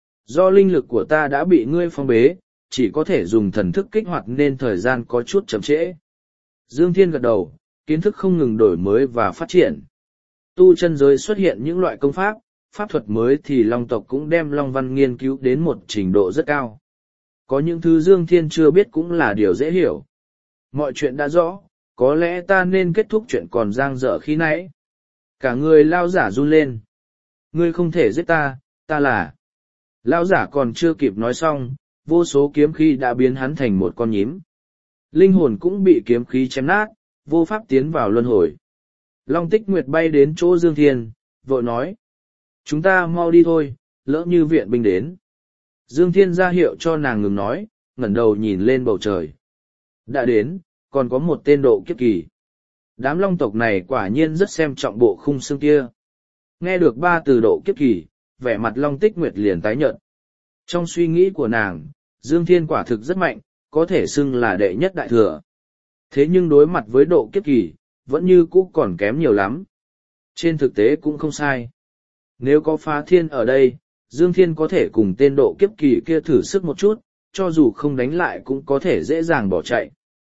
Do linh lực của ta đã bị ngươi phong bế, chỉ có thể dùng thần thức kích hoạt nên thời gian có chút chậm trễ. Dương Thiên gật đầu, kiến thức không ngừng đổi mới và phát triển. Tu chân giới xuất hiện những loại công pháp, pháp thuật mới thì long tộc cũng đem long văn nghiên cứu đến một trình độ rất cao. Có những thứ Dương Thiên chưa biết cũng là điều dễ hiểu. Mọi chuyện đã rõ, có lẽ ta nên kết thúc chuyện còn dang dở khi nãy. Cả người lao giả run lên. Ngươi không thể giết ta, ta là... Lao giả còn chưa kịp nói xong, vô số kiếm khí đã biến hắn thành một con nhím. Linh hồn cũng bị kiếm khí chém nát, vô pháp tiến vào luân hồi. Long Tích Nguyệt bay đến chỗ Dương Thiên, vội nói. Chúng ta mau đi thôi, lỡ như viện binh đến. Dương Thiên ra hiệu cho nàng ngừng nói, ngẩng đầu nhìn lên bầu trời. Đã đến, còn có một tên độ kiếp kỳ. Đám long tộc này quả nhiên rất xem trọng bộ khung xương kia. Nghe được 3 từ độ kiếp kỳ, vẻ mặt Long Tích Nguyệt liền tái nhợt. Trong suy nghĩ của nàng, Dương Thiên quả thực rất mạnh, có thể xưng là đệ nhất đại thừa. Thế nhưng đối mặt với độ kiếp kỳ, vẫn như cũ còn kém nhiều lắm. Trên thực tế cũng không sai. Nếu có Phá Thiên ở đây, Dương Thiên có thể cùng tên độ kiếp kỳ kia thử sức một chút, cho dù không đánh lại cũng có thể dễ dàng bỏ chạy.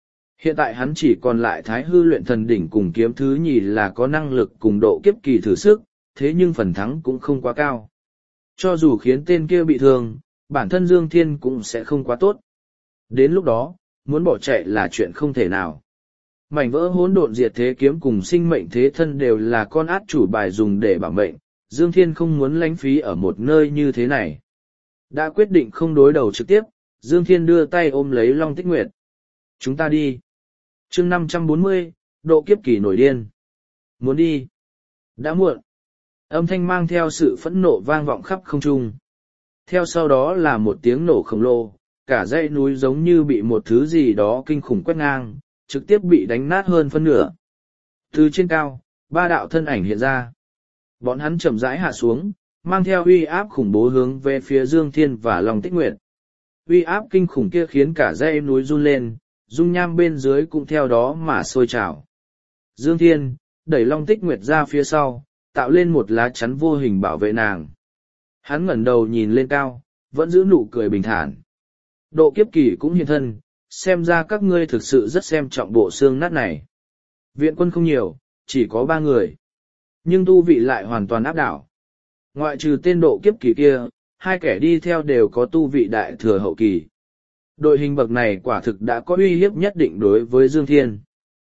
Hiện tại hắn chỉ còn lại thái hư luyện thần đỉnh cùng kiếm thứ nhì là có năng lực cùng độ kiếp kỳ thử sức, thế nhưng phần thắng cũng không quá cao. Cho dù khiến tên kia bị thương, bản thân Dương Thiên cũng sẽ không quá tốt. Đến lúc đó, muốn bỏ chạy là chuyện không thể nào. Mảnh vỡ hỗn độn diệt thế kiếm cùng sinh mệnh thế thân đều là con át chủ bài dùng để bảo mệnh, Dương Thiên không muốn lãng phí ở một nơi như thế này. Đã quyết định không đối đầu trực tiếp, Dương Thiên đưa tay ôm lấy Long Tích Nguyệt. Chúng ta đi. Chương 540, độ kiếp kỳ nổi điên. Muốn đi. Đã muộn. Âm thanh mang theo sự phẫn nộ vang vọng khắp không trung. Theo sau đó là một tiếng nổ khổng lồ, cả dãy núi giống như bị một thứ gì đó kinh khủng quét ngang, trực tiếp bị đánh nát hơn phân nửa. Từ trên cao, ba đạo thân ảnh hiện ra. Bọn hắn chậm rãi hạ xuống, mang theo uy áp khủng bố hướng về phía Dương Thiên và Long Tích Nguyệt. Uy áp kinh khủng kia khiến cả dãy núi run lên, dung nham bên dưới cũng theo đó mà sôi trào. Dương Thiên đẩy Long Tích Nguyệt ra phía sau, tạo lên một lá chắn vô hình bảo vệ nàng. Hắn ngẩng đầu nhìn lên cao, vẫn giữ nụ cười bình thản. Độ kiếp kỳ cũng hiện thân, xem ra các ngươi thực sự rất xem trọng bộ xương nát này. Viện quân không nhiều, chỉ có 3 người. Nhưng tu vị lại hoàn toàn áp đảo. Ngoại trừ tên độ kiếp kỳ kia, 2 kẻ đi theo đều có tu vị đại thừa hậu kỳ. Đội hình bậc này quả thực đã có uy hiếp nhất định đối với Dương Thiên.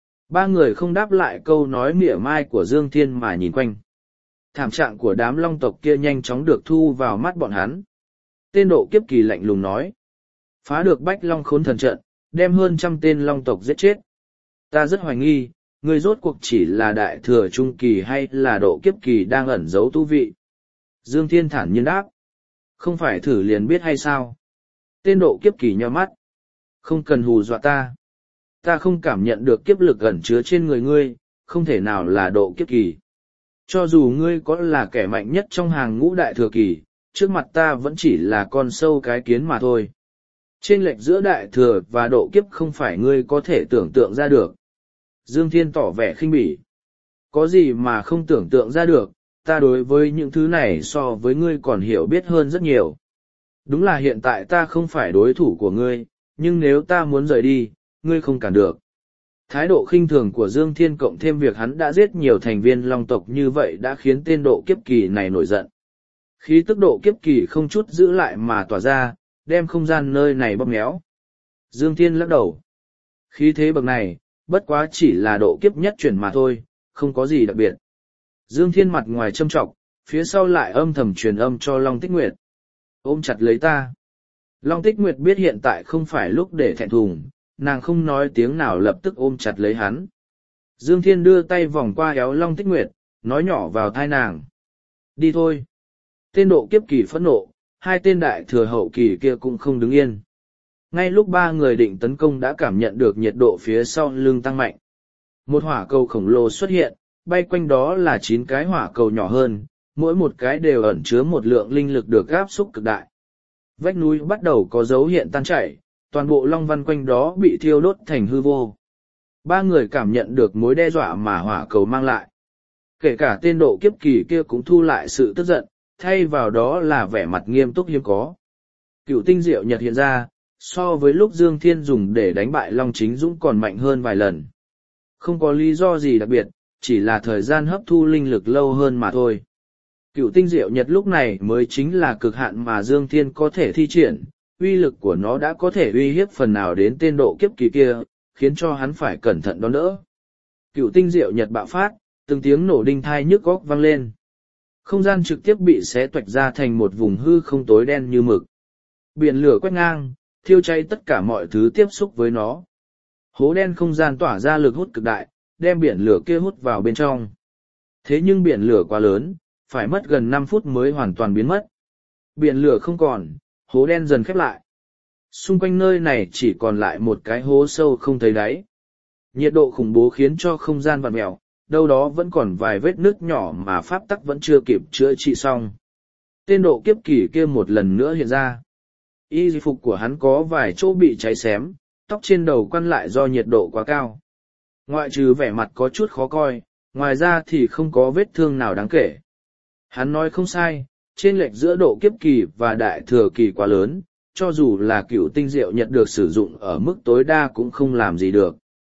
3 người không đáp lại câu nói mỉa mai của Dương Thiên mà nhìn quanh. Thảm trạng của đám long tộc kia nhanh chóng được thu vào mắt bọn hắn. Tên độ kiếp kỳ lạnh lùng nói. Phá được Bách Long Khốn Thần Trận, đem hơn 100 tên long tộc giết chết. Ta rất hoài nghi, người rốt cuộc chỉ là đại thừa trung kỳ hay là độ kiếp kỳ đang ẩn giấu tu vị. Dương Thiên thản nhiên đáp. Không phải thử liền biết hay sao? Tên độ kiếp kỳ nhíu mắt. Không cần hù dọa ta. Ta không cảm nhận được kiếp lực ẩn chứa trên người ngươi, không thể nào là độ kiếp kỳ. Cho dù ngươi có là kẻ mạnh nhất trong hàng ngũ đại thừa kỳ, trước mặt ta vẫn chỉ là con sâu cái kiến mà thôi. Chênh lệch giữa đại thừa và độ kiếp không phải ngươi có thể tưởng tượng ra được. Dương Thiên tỏ vẻ khinh bỉ. Có gì mà không tưởng tượng ra được, ta đối với những thứ này so với ngươi còn hiểu biết hơn rất nhiều. Đúng là hiện tại ta không phải đối thủ của ngươi, nhưng nếu ta muốn rời đi, ngươi không cản được. Thái độ khinh thường của Dương Thiên cộng thêm việc hắn đã giết nhiều thành viên long tộc như vậy đã khiến tên độ kiếp kỳ này nổi giận. Khí tức độ kiếp kỳ không chút giữ lại mà tỏa ra, đem không gian nơi này bóp méo. Dương Thiên lắc đầu. Khí thế bậc này, bất quá chỉ là độ kiếp nhất chuyển mà thôi, không có gì đặc biệt. Dương Thiên mặt ngoài châm trọng, phía sau lại âm thầm truyền âm cho Long Tích Nguyệt. Ôm chặt lấy ta. Long Tích Nguyệt biết hiện tại không phải lúc để thẹn thùng, nàng không nói tiếng nào lập tức ôm chặt lấy hắn. Dương Thiên đưa tay vòng qua eo Long Tích Nguyệt, nói nhỏ vào tai nàng. Đi thôi. Tên độ kiếp kỳ phẫn nộ, 2 tên đại thừa hậu kỳ kia cũng không đứng yên. Ngay lúc 3 người định tấn công đã cảm nhận được nhiệt độ phía sau lưng tăng mạnh. Một hỏa cầu khổng lồ xuất hiện, bay quanh đó là 9 cái hỏa cầu nhỏ hơn, mỗi một cái đều ẩn chứa một lượng linh lực được áp xúc cực đại. Vách núi bắt đầu có dấu hiện tan chảy, toàn bộ long văn quanh đó bị thiêu đốt thành hư vô. 3 người cảm nhận được mối đe dọa mà hỏa cầu mang lại. Kể cả tên độ kiếp kỳ kia cũng thu lại sự tức giận, thay vào đó là vẻ mặt nghiêm túc hiếm có. Cựu tinh diệu nhật hiện ra, so với lúc Dương Thiên dùng để đánh bại Long Chính Dũng còn mạnh hơn vài lần. Không có lý do gì đặc biệt, chỉ là thời gian hấp thu linh lực lâu hơn mà thôi. Cựu tinh diệu nhật lúc này mới chính là cực hạn mà Dương Thiên có thể thi triển, uy lực của nó đã có thể uy hiếp phần nào đến tên độ kiếp kỳ kia, khiến cho hắn phải cẩn thận đón đỡ. Cựu tinh diệu nhật bạo phát, từng tiếng nổ đinh thai nhức óc vang lên. Không gian trực tiếp bị xé toạch ra thành một vùng hư không tối đen như mực. Biển lửa quét ngang, thiêu cháy tất cả mọi thứ tiếp xúc với nó. Hố đen không gian tỏa ra lực hút cực đại, đem biển lửa kia hút vào bên trong. Thế nhưng biển lửa quá lớn, phải mất gần 5 phút mới hoàn toàn biến mất. Biển lửa không còn, hố đen dần khép lại. Xung quanh nơi này chỉ còn lại một cái hố sâu không thấy đáy. Nhiệt độ khủng bố khiến cho không gian vặn mèo, đâu đó vẫn còn vài vết nứt nhỏ mà pháp tắc vẫn chưa kịp chữa trị xong. Tên độ kiếp kỳ kia một lần nữa hiện ra. Y phục của hắn có vài chỗ bị cháy xém, tóc trên đầu quăn lại do nhiệt độ quá cao. Ngoại trừ vẻ mặt có chút khó coi, ngoài ra thì không có vết thương nào đáng kể. Hắn nói không sai, chênh lệch giữa độ kiếp kỳ và đại thừa kỳ quá lớn, cho dù là cựu tinh diệu nhật được sử dụng ở mức tối đa cũng không làm gì được.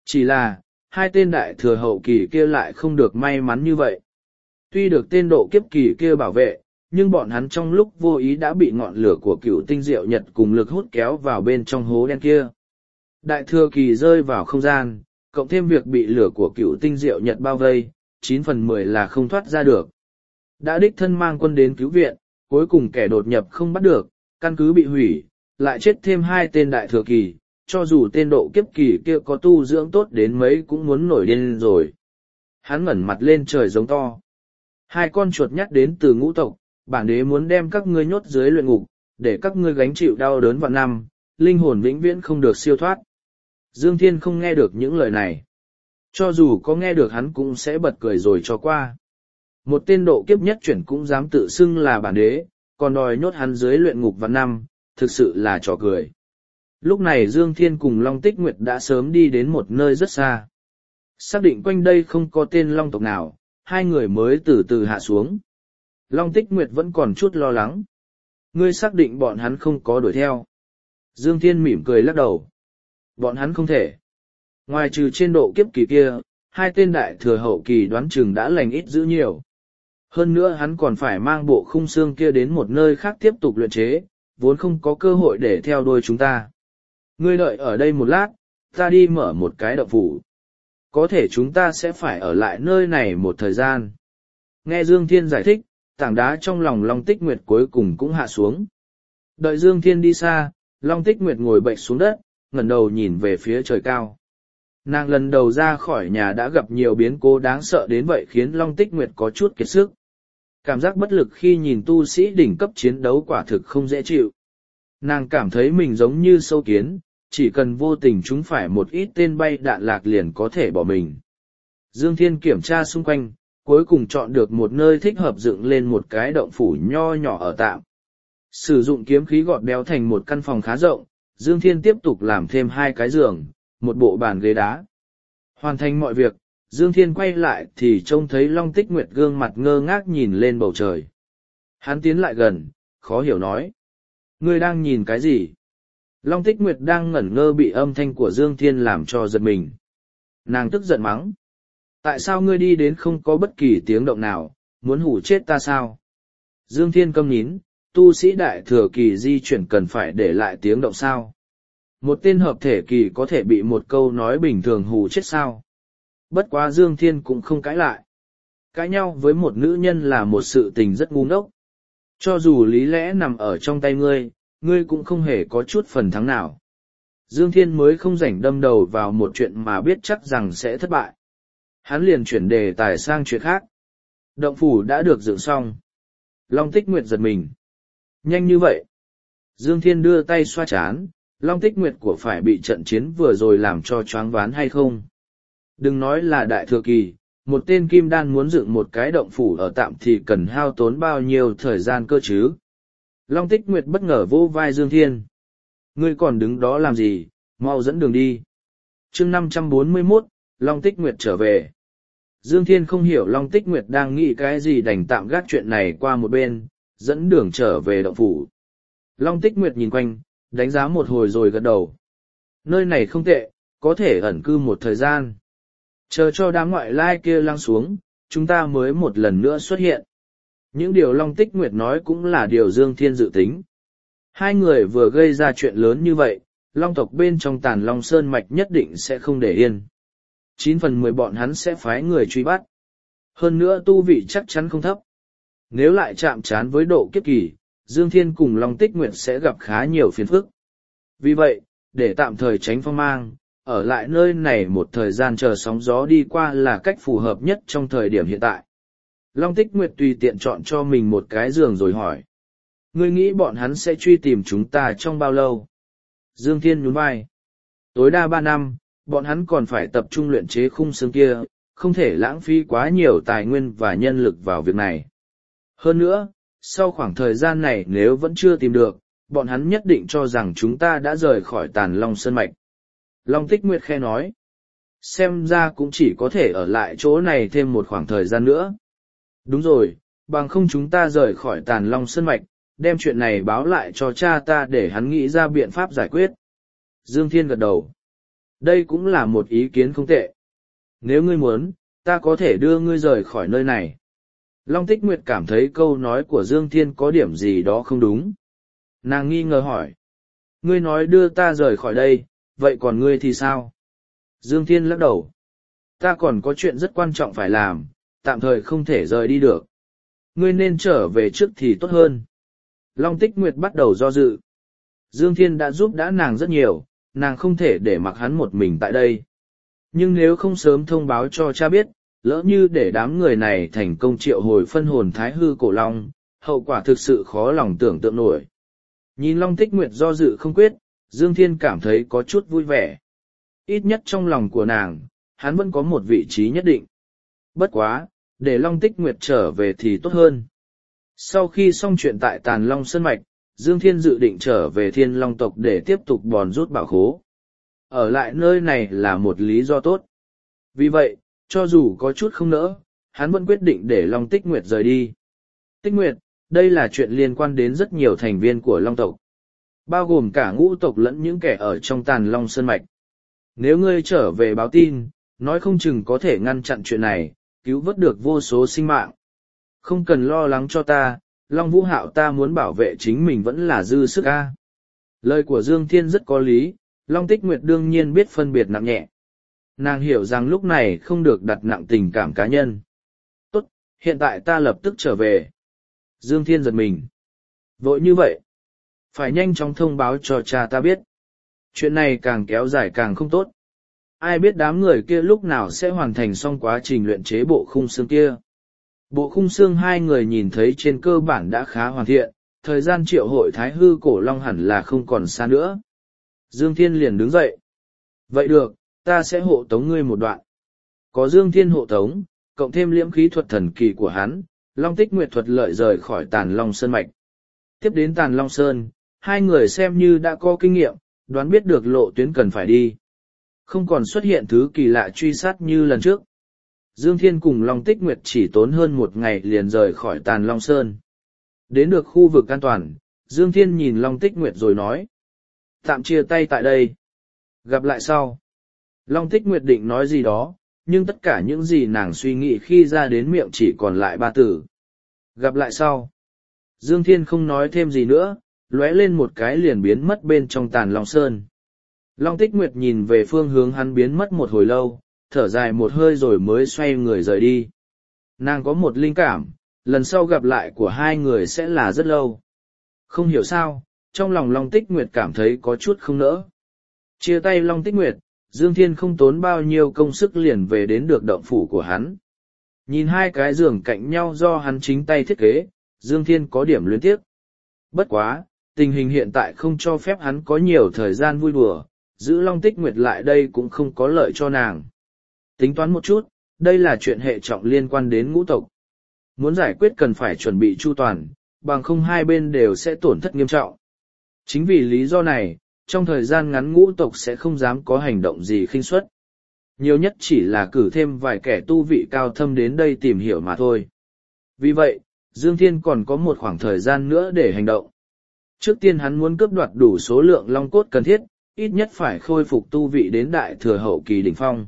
Chỉ là, hai tên đại thừa hậu kỳ kia lại không được may mắn như vậy. Tuy được tên độ kiếp kỳ kia bảo vệ, nhưng bọn hắn trong lúc vô ý đã bị ngọn lửa của cựu tinh diệu nhật cùng lực hút kéo vào bên trong hố đen kia. Đại thừa kỳ rơi vào không gian, cộng thêm việc bị lửa của cựu tinh diệu nhật bao vây, 9/10 là không thoát ra được. Đã đích thân mang quân đến cứu viện, cuối cùng kẻ đột nhập không bắt được, căn cứ bị hủy, lại chết thêm hai tên đại thừa kỳ, cho dù tên độ kiếp kỳ kia có tu dưỡng tốt đến mấy cũng muốn nổi điên rồi. Hắn ngẩng mặt lên trời giống to. Hai con chuột nhắt đến từ ngũ tộc, bản đế muốn đem các ngươi nhốt dưới luyện ngục, để các ngươi gánh chịu đau đớn vạn năm, linh hồn vĩnh viễn không được siêu thoát. Dương Thiên không nghe được những lời này. Cho dù có nghe được hắn cũng sẽ bật cười rồi cho qua. Một tên độ kiếp nhất chuyển cũng dám tự xưng là bản đế, còn đòi nhốt hắn dưới luyện ngục vạn năm, thực sự là trò cười. Lúc này Dương Thiên cùng Long Tích Nguyệt đã sớm đi đến một nơi rất xa. Xác định quanh đây không có tên Long tộc nào, hai người mới từ từ hạ xuống. Long Tích Nguyệt vẫn còn chút lo lắng. Ngươi xác định bọn hắn không có đuổi theo. Dương Thiên mỉm cười lắc đầu. Bọn hắn không thể. Ngoài trừ trên độ kiếp kỳ kia, hai tên đại thừa hậu kỳ đoán chừng đã lành ít dữ nhiều. Hơn nữa hắn còn phải mang bộ khung xương kia đến một nơi khác tiếp tục luyện chế, vốn không có cơ hội để theo đuôi chúng ta. Ngươi đợi ở đây một lát, ta đi mở một cái động phủ. Có thể chúng ta sẽ phải ở lại nơi này một thời gian. Nghe Dương Thiên giải thích, tảng đá trong lòng Long Tích Nguyệt cuối cùng cũng hạ xuống. Đợi Dương Thiên đi xa, Long Tích Nguyệt ngồi bệch xuống đất, ngẩng đầu nhìn về phía trời cao. Nàng lần đầu ra khỏi nhà đã gặp nhiều biến cố đáng sợ đến vậy khiến Long Tích Nguyệt có chút kiệt sức. Cảm giác bất lực khi nhìn tu sĩ đỉnh cấp chiến đấu quả thực không dễ chịu. Nàng cảm thấy mình giống như sâu kiến, chỉ cần vô tình chúng phải một ít tên bay đạn lạc liền có thể bỏ mình. Dương Thiên kiểm tra xung quanh, cuối cùng chọn được một nơi thích hợp dựng lên một cái động phủ nho nhỏ ở tạm. Sử dụng kiếm khí gọt béo thành một căn phòng khá rộng, Dương Thiên tiếp tục làm thêm 2 cái giường, một bộ bàn ghế đá. Hoàn thành mọi việc, Dương Thiên quay lại thì trông thấy Long Tích Nguyệt gương mặt ngơ ngác nhìn lên bầu trời. Hắn tiến lại gần, khó hiểu nói. Ngươi đang nhìn cái gì? Long Tích Nguyệt đang ngẩn ngơ bị âm thanh của Dương Thiên làm cho giật mình. Nàng tức giận mắng. Tại sao ngươi đi đến không có bất kỳ tiếng động nào, muốn hủ chết ta sao? Dương Thiên câm nín, tu sĩ đại thừa kỳ di chuyển cần phải để lại tiếng động sao? Một tên hợp thể kỳ có thể bị một câu nói bình thường hù chết sao? Bất quá Dương Thiên cũng không cãi lại. Cãi nhau với một nữ nhân là một sự tình rất ngu ngốc. Cho dù lý lẽ nằm ở trong tay ngươi, ngươi cũng không hề có chút phần thắng nào. Dương Thiên mới không rảnh đâm đầu vào một chuyện mà biết chắc rằng sẽ thất bại. Hắn liền chuyển đề tài sang chuyện khác. Động phủ đã được dựng xong. Long Tích Nguyệt giật mình. Nhanh như vậy. Dương Thiên đưa tay xoa chán, Long Tích Nguyệt của phải bị trận chiến vừa rồi làm cho choáng váng hay không? Đừng nói là đại thừa kỳ, một tên kim đan muốn dựng một cái động phủ ở tạm thì cần hao tốn bao nhiêu thời gian cơ chứ? Long Tích Nguyệt bất ngờ vỗ vai Dương Thiên. Ngươi còn đứng đó làm gì, mau dẫn đường đi. Chương 541, Long Tích Nguyệt trở về. Dương Thiên không hiểu Long Tích Nguyệt đang nghĩ cái gì đành tạm gác chuyện này qua một bên, dẫn đường trở về động phủ. Long Tích Nguyệt nhìn quanh, đánh giá một hồi rồi gật đầu. Nơi này không tệ, có thể ẩn cư một thời gian. Chờ cho đám ngoại lai kia lắng xuống, chúng ta mới một lần nữa xuất hiện. Những điều Long Tích Nguyệt nói cũng là điều Dương Thiên dự tính. Hai người vừa gây ra chuyện lớn như vậy, Long tộc bên trong Tàn Long Sơn Mạch nhất định sẽ không để yên. 9/10 bọn hắn sẽ phái người truy bắt. Hơn nữa tu vị chắc chắn không thấp. Nếu lại chạm trán với độ kiếp kỳ, Dương Thiên cùng Long Tích Nguyệt sẽ gặp khá nhiều phiền phức. Vì vậy, để tạm thời tránh phong mang, ở lại nơi này một thời gian chờ sóng gió đi qua là cách phù hợp nhất trong thời điểm hiện tại. Long Tích Nguyệt tùy tiện chọn cho mình một cái giường rồi hỏi. Ngươi nghĩ bọn hắn sẽ truy tìm chúng ta trong bao lâu? Dương Thiên nhún vai. Tối đa 3 năm, bọn hắn còn phải tập trung luyện chế khung xương kia, không thể lãng phí quá nhiều tài nguyên và nhân lực vào việc này. Hơn nữa, sau khoảng thời gian này nếu vẫn chưa tìm được, bọn hắn nhất định cho rằng chúng ta đã rời khỏi Tàn Long Sơn Mạch. Long Tích Nguyệt khe nói. Xem ra cũng chỉ có thể ở lại chỗ này thêm một khoảng thời gian nữa. Đúng rồi, bằng không chúng ta rời khỏi Tàn Long Sơn Mạch, đem chuyện này báo lại cho cha ta để hắn nghĩ ra biện pháp giải quyết. Dương Thiên gật đầu. Đây cũng là một ý kiến không tệ. Nếu ngươi muốn, ta có thể đưa ngươi rời khỏi nơi này. Long Tích Nguyệt cảm thấy câu nói của Dương Thiên có điểm gì đó không đúng. Nàng nghi ngờ hỏi. Ngươi nói đưa ta rời khỏi đây, vậy còn ngươi thì sao? Dương Thiên lắc đầu. Ta còn có chuyện rất quan trọng phải làm, tạm thời không thể rời đi được. Ngươi nên trở về trước thì tốt hơn. Long Tích Nguyệt bắt đầu do dự. Dương Thiên đã giúp đỡ nàng rất nhiều, nàng không thể để mặc hắn một mình tại đây. Nhưng nếu không sớm thông báo cho cha biết, lỡ như để đám người này thành công triệu hồi phân hồn thái hư cổ long, hậu quả thực sự khó lòng tưởng tượng nổi. Nhìn Long Tích Nguyệt do dự không quyết, Dương Thiên cảm thấy có chút vui vẻ. Ít nhất trong lòng của nàng, hắn vẫn có một vị trí nhất định. Bất quá, để Long Tích Nguyệt trở về thì tốt hơn. Sau khi xong chuyện tại Tàn Long Sơn Mạch, Dương Thiên dự định trở về Thiên Long tộc để tiếp tục bòn rút bảo khố. Ở lại nơi này là một lý do tốt. Vì vậy, cho dù có chút không nỡ, hắn vẫn quyết định để Long Tích Nguyệt rời đi. Tích Nguyệt, đây là chuyện liên quan đến rất nhiều thành viên của Long tộc, bao gồm cả ngũ tộc lẫn những kẻ ở trong Tàn Long Sơn Mạch. Nếu ngươi trở về báo tin, nói không chừng có thể ngăn chặn chuyện này, cứu vớt được vô số sinh mạng. Không cần lo lắng cho ta, Long Vũ Hạo ta muốn bảo vệ chính mình vẫn là dư sức a. Lời của Dương Thiên rất có lý, Long Tích Nguyệt đương nhiên biết phân biệt nặng nhẹ. Nàng hiểu rằng lúc này không được đặt nặng tình cảm cá nhân. Tốt, hiện tại ta lập tức trở về. Dương Thiên giật mình. Vội như vậy. Phải nhanh chóng thông báo cho cha ta biết. Chuyện này càng kéo dài càng không tốt. Ai biết đám người kia lúc nào sẽ hoàn thành xong quá trình luyện chế bộ khung xương kia. Bộ khung xương hai người nhìn thấy trên cơ bản đã khá hoàn thiện, thời gian triệu hội thái hư cổ long hẳn là không còn xa nữa. Dương Thiên liền đứng dậy. Vậy được, ta sẽ hộ tống ngươi một đoạn. Có Dương Thiên hộ tống, cộng thêm liễm khí thuật thần kỳ của hắn, Long Tích Nguyệt thuật lợi rời khỏi Tàn Long Sơn Mạch. Tiếp đến Tàn Long Sơn, hai người xem như đã có kinh nghiệm, đoán biết được lộ tuyến cần phải đi. Không còn xuất hiện thứ kỳ lạ truy sát như lần trước. Dương Thiên cùng Long Tích Nguyệt chỉ tốn hơn một ngày liền rời khỏi Tàn Long Sơn. Đến được khu vực an toàn, Dương Thiên nhìn Long Tích Nguyệt rồi nói. Tạm chia tay tại đây. Gặp lại sau. Long Tích Nguyệt định nói gì đó, nhưng tất cả những gì nàng suy nghĩ khi ra đến miệng chỉ còn lại ba từ. Gặp lại sau. Dương Thiên không nói thêm gì nữa, lóe lên một cái liền biến mất bên trong Tàn Long Sơn. Long Tích Nguyệt nhìn về phương hướng hắn biến mất một hồi lâu, thở dài một hơi rồi mới xoay người rời đi. Nàng có một linh cảm, lần sau gặp lại của hai người sẽ là rất lâu. Không hiểu sao, trong lòng Long Tích Nguyệt cảm thấy có chút không nỡ. Chia tay Long Tích Nguyệt, Dương Thiên không tốn bao nhiêu công sức liền về đến được động phủ của hắn. Nhìn hai cái giường cạnh nhau do hắn chính tay thiết kế, Dương Thiên có điểm luyến tiếc. Bất quá, tình hình hiện tại không cho phép hắn có nhiều thời gian vui đùa, giữ Long Tích Nguyệt lại đây cũng không có lợi cho nàng. Tính toán một chút, đây là chuyện hệ trọng liên quan đến ngũ tộc. Muốn giải quyết cần phải chuẩn bị chu toàn, bằng không hai bên đều sẽ tổn thất nghiêm trọng. Chính vì lý do này, trong thời gian ngắn ngũ tộc sẽ không dám có hành động gì khinh suất. Nhiều nhất chỉ là cử thêm vài kẻ tu vị cao thâm đến đây tìm hiểu mà thôi. Vì vậy, Dương Thiên còn có một khoảng thời gian nữa để hành động. Trước tiên hắn muốn cướp đoạt đủ số lượng long cốt cần thiết, ít nhất phải khôi phục tu vị đến đại thừa hậu kỳ đỉnh phong.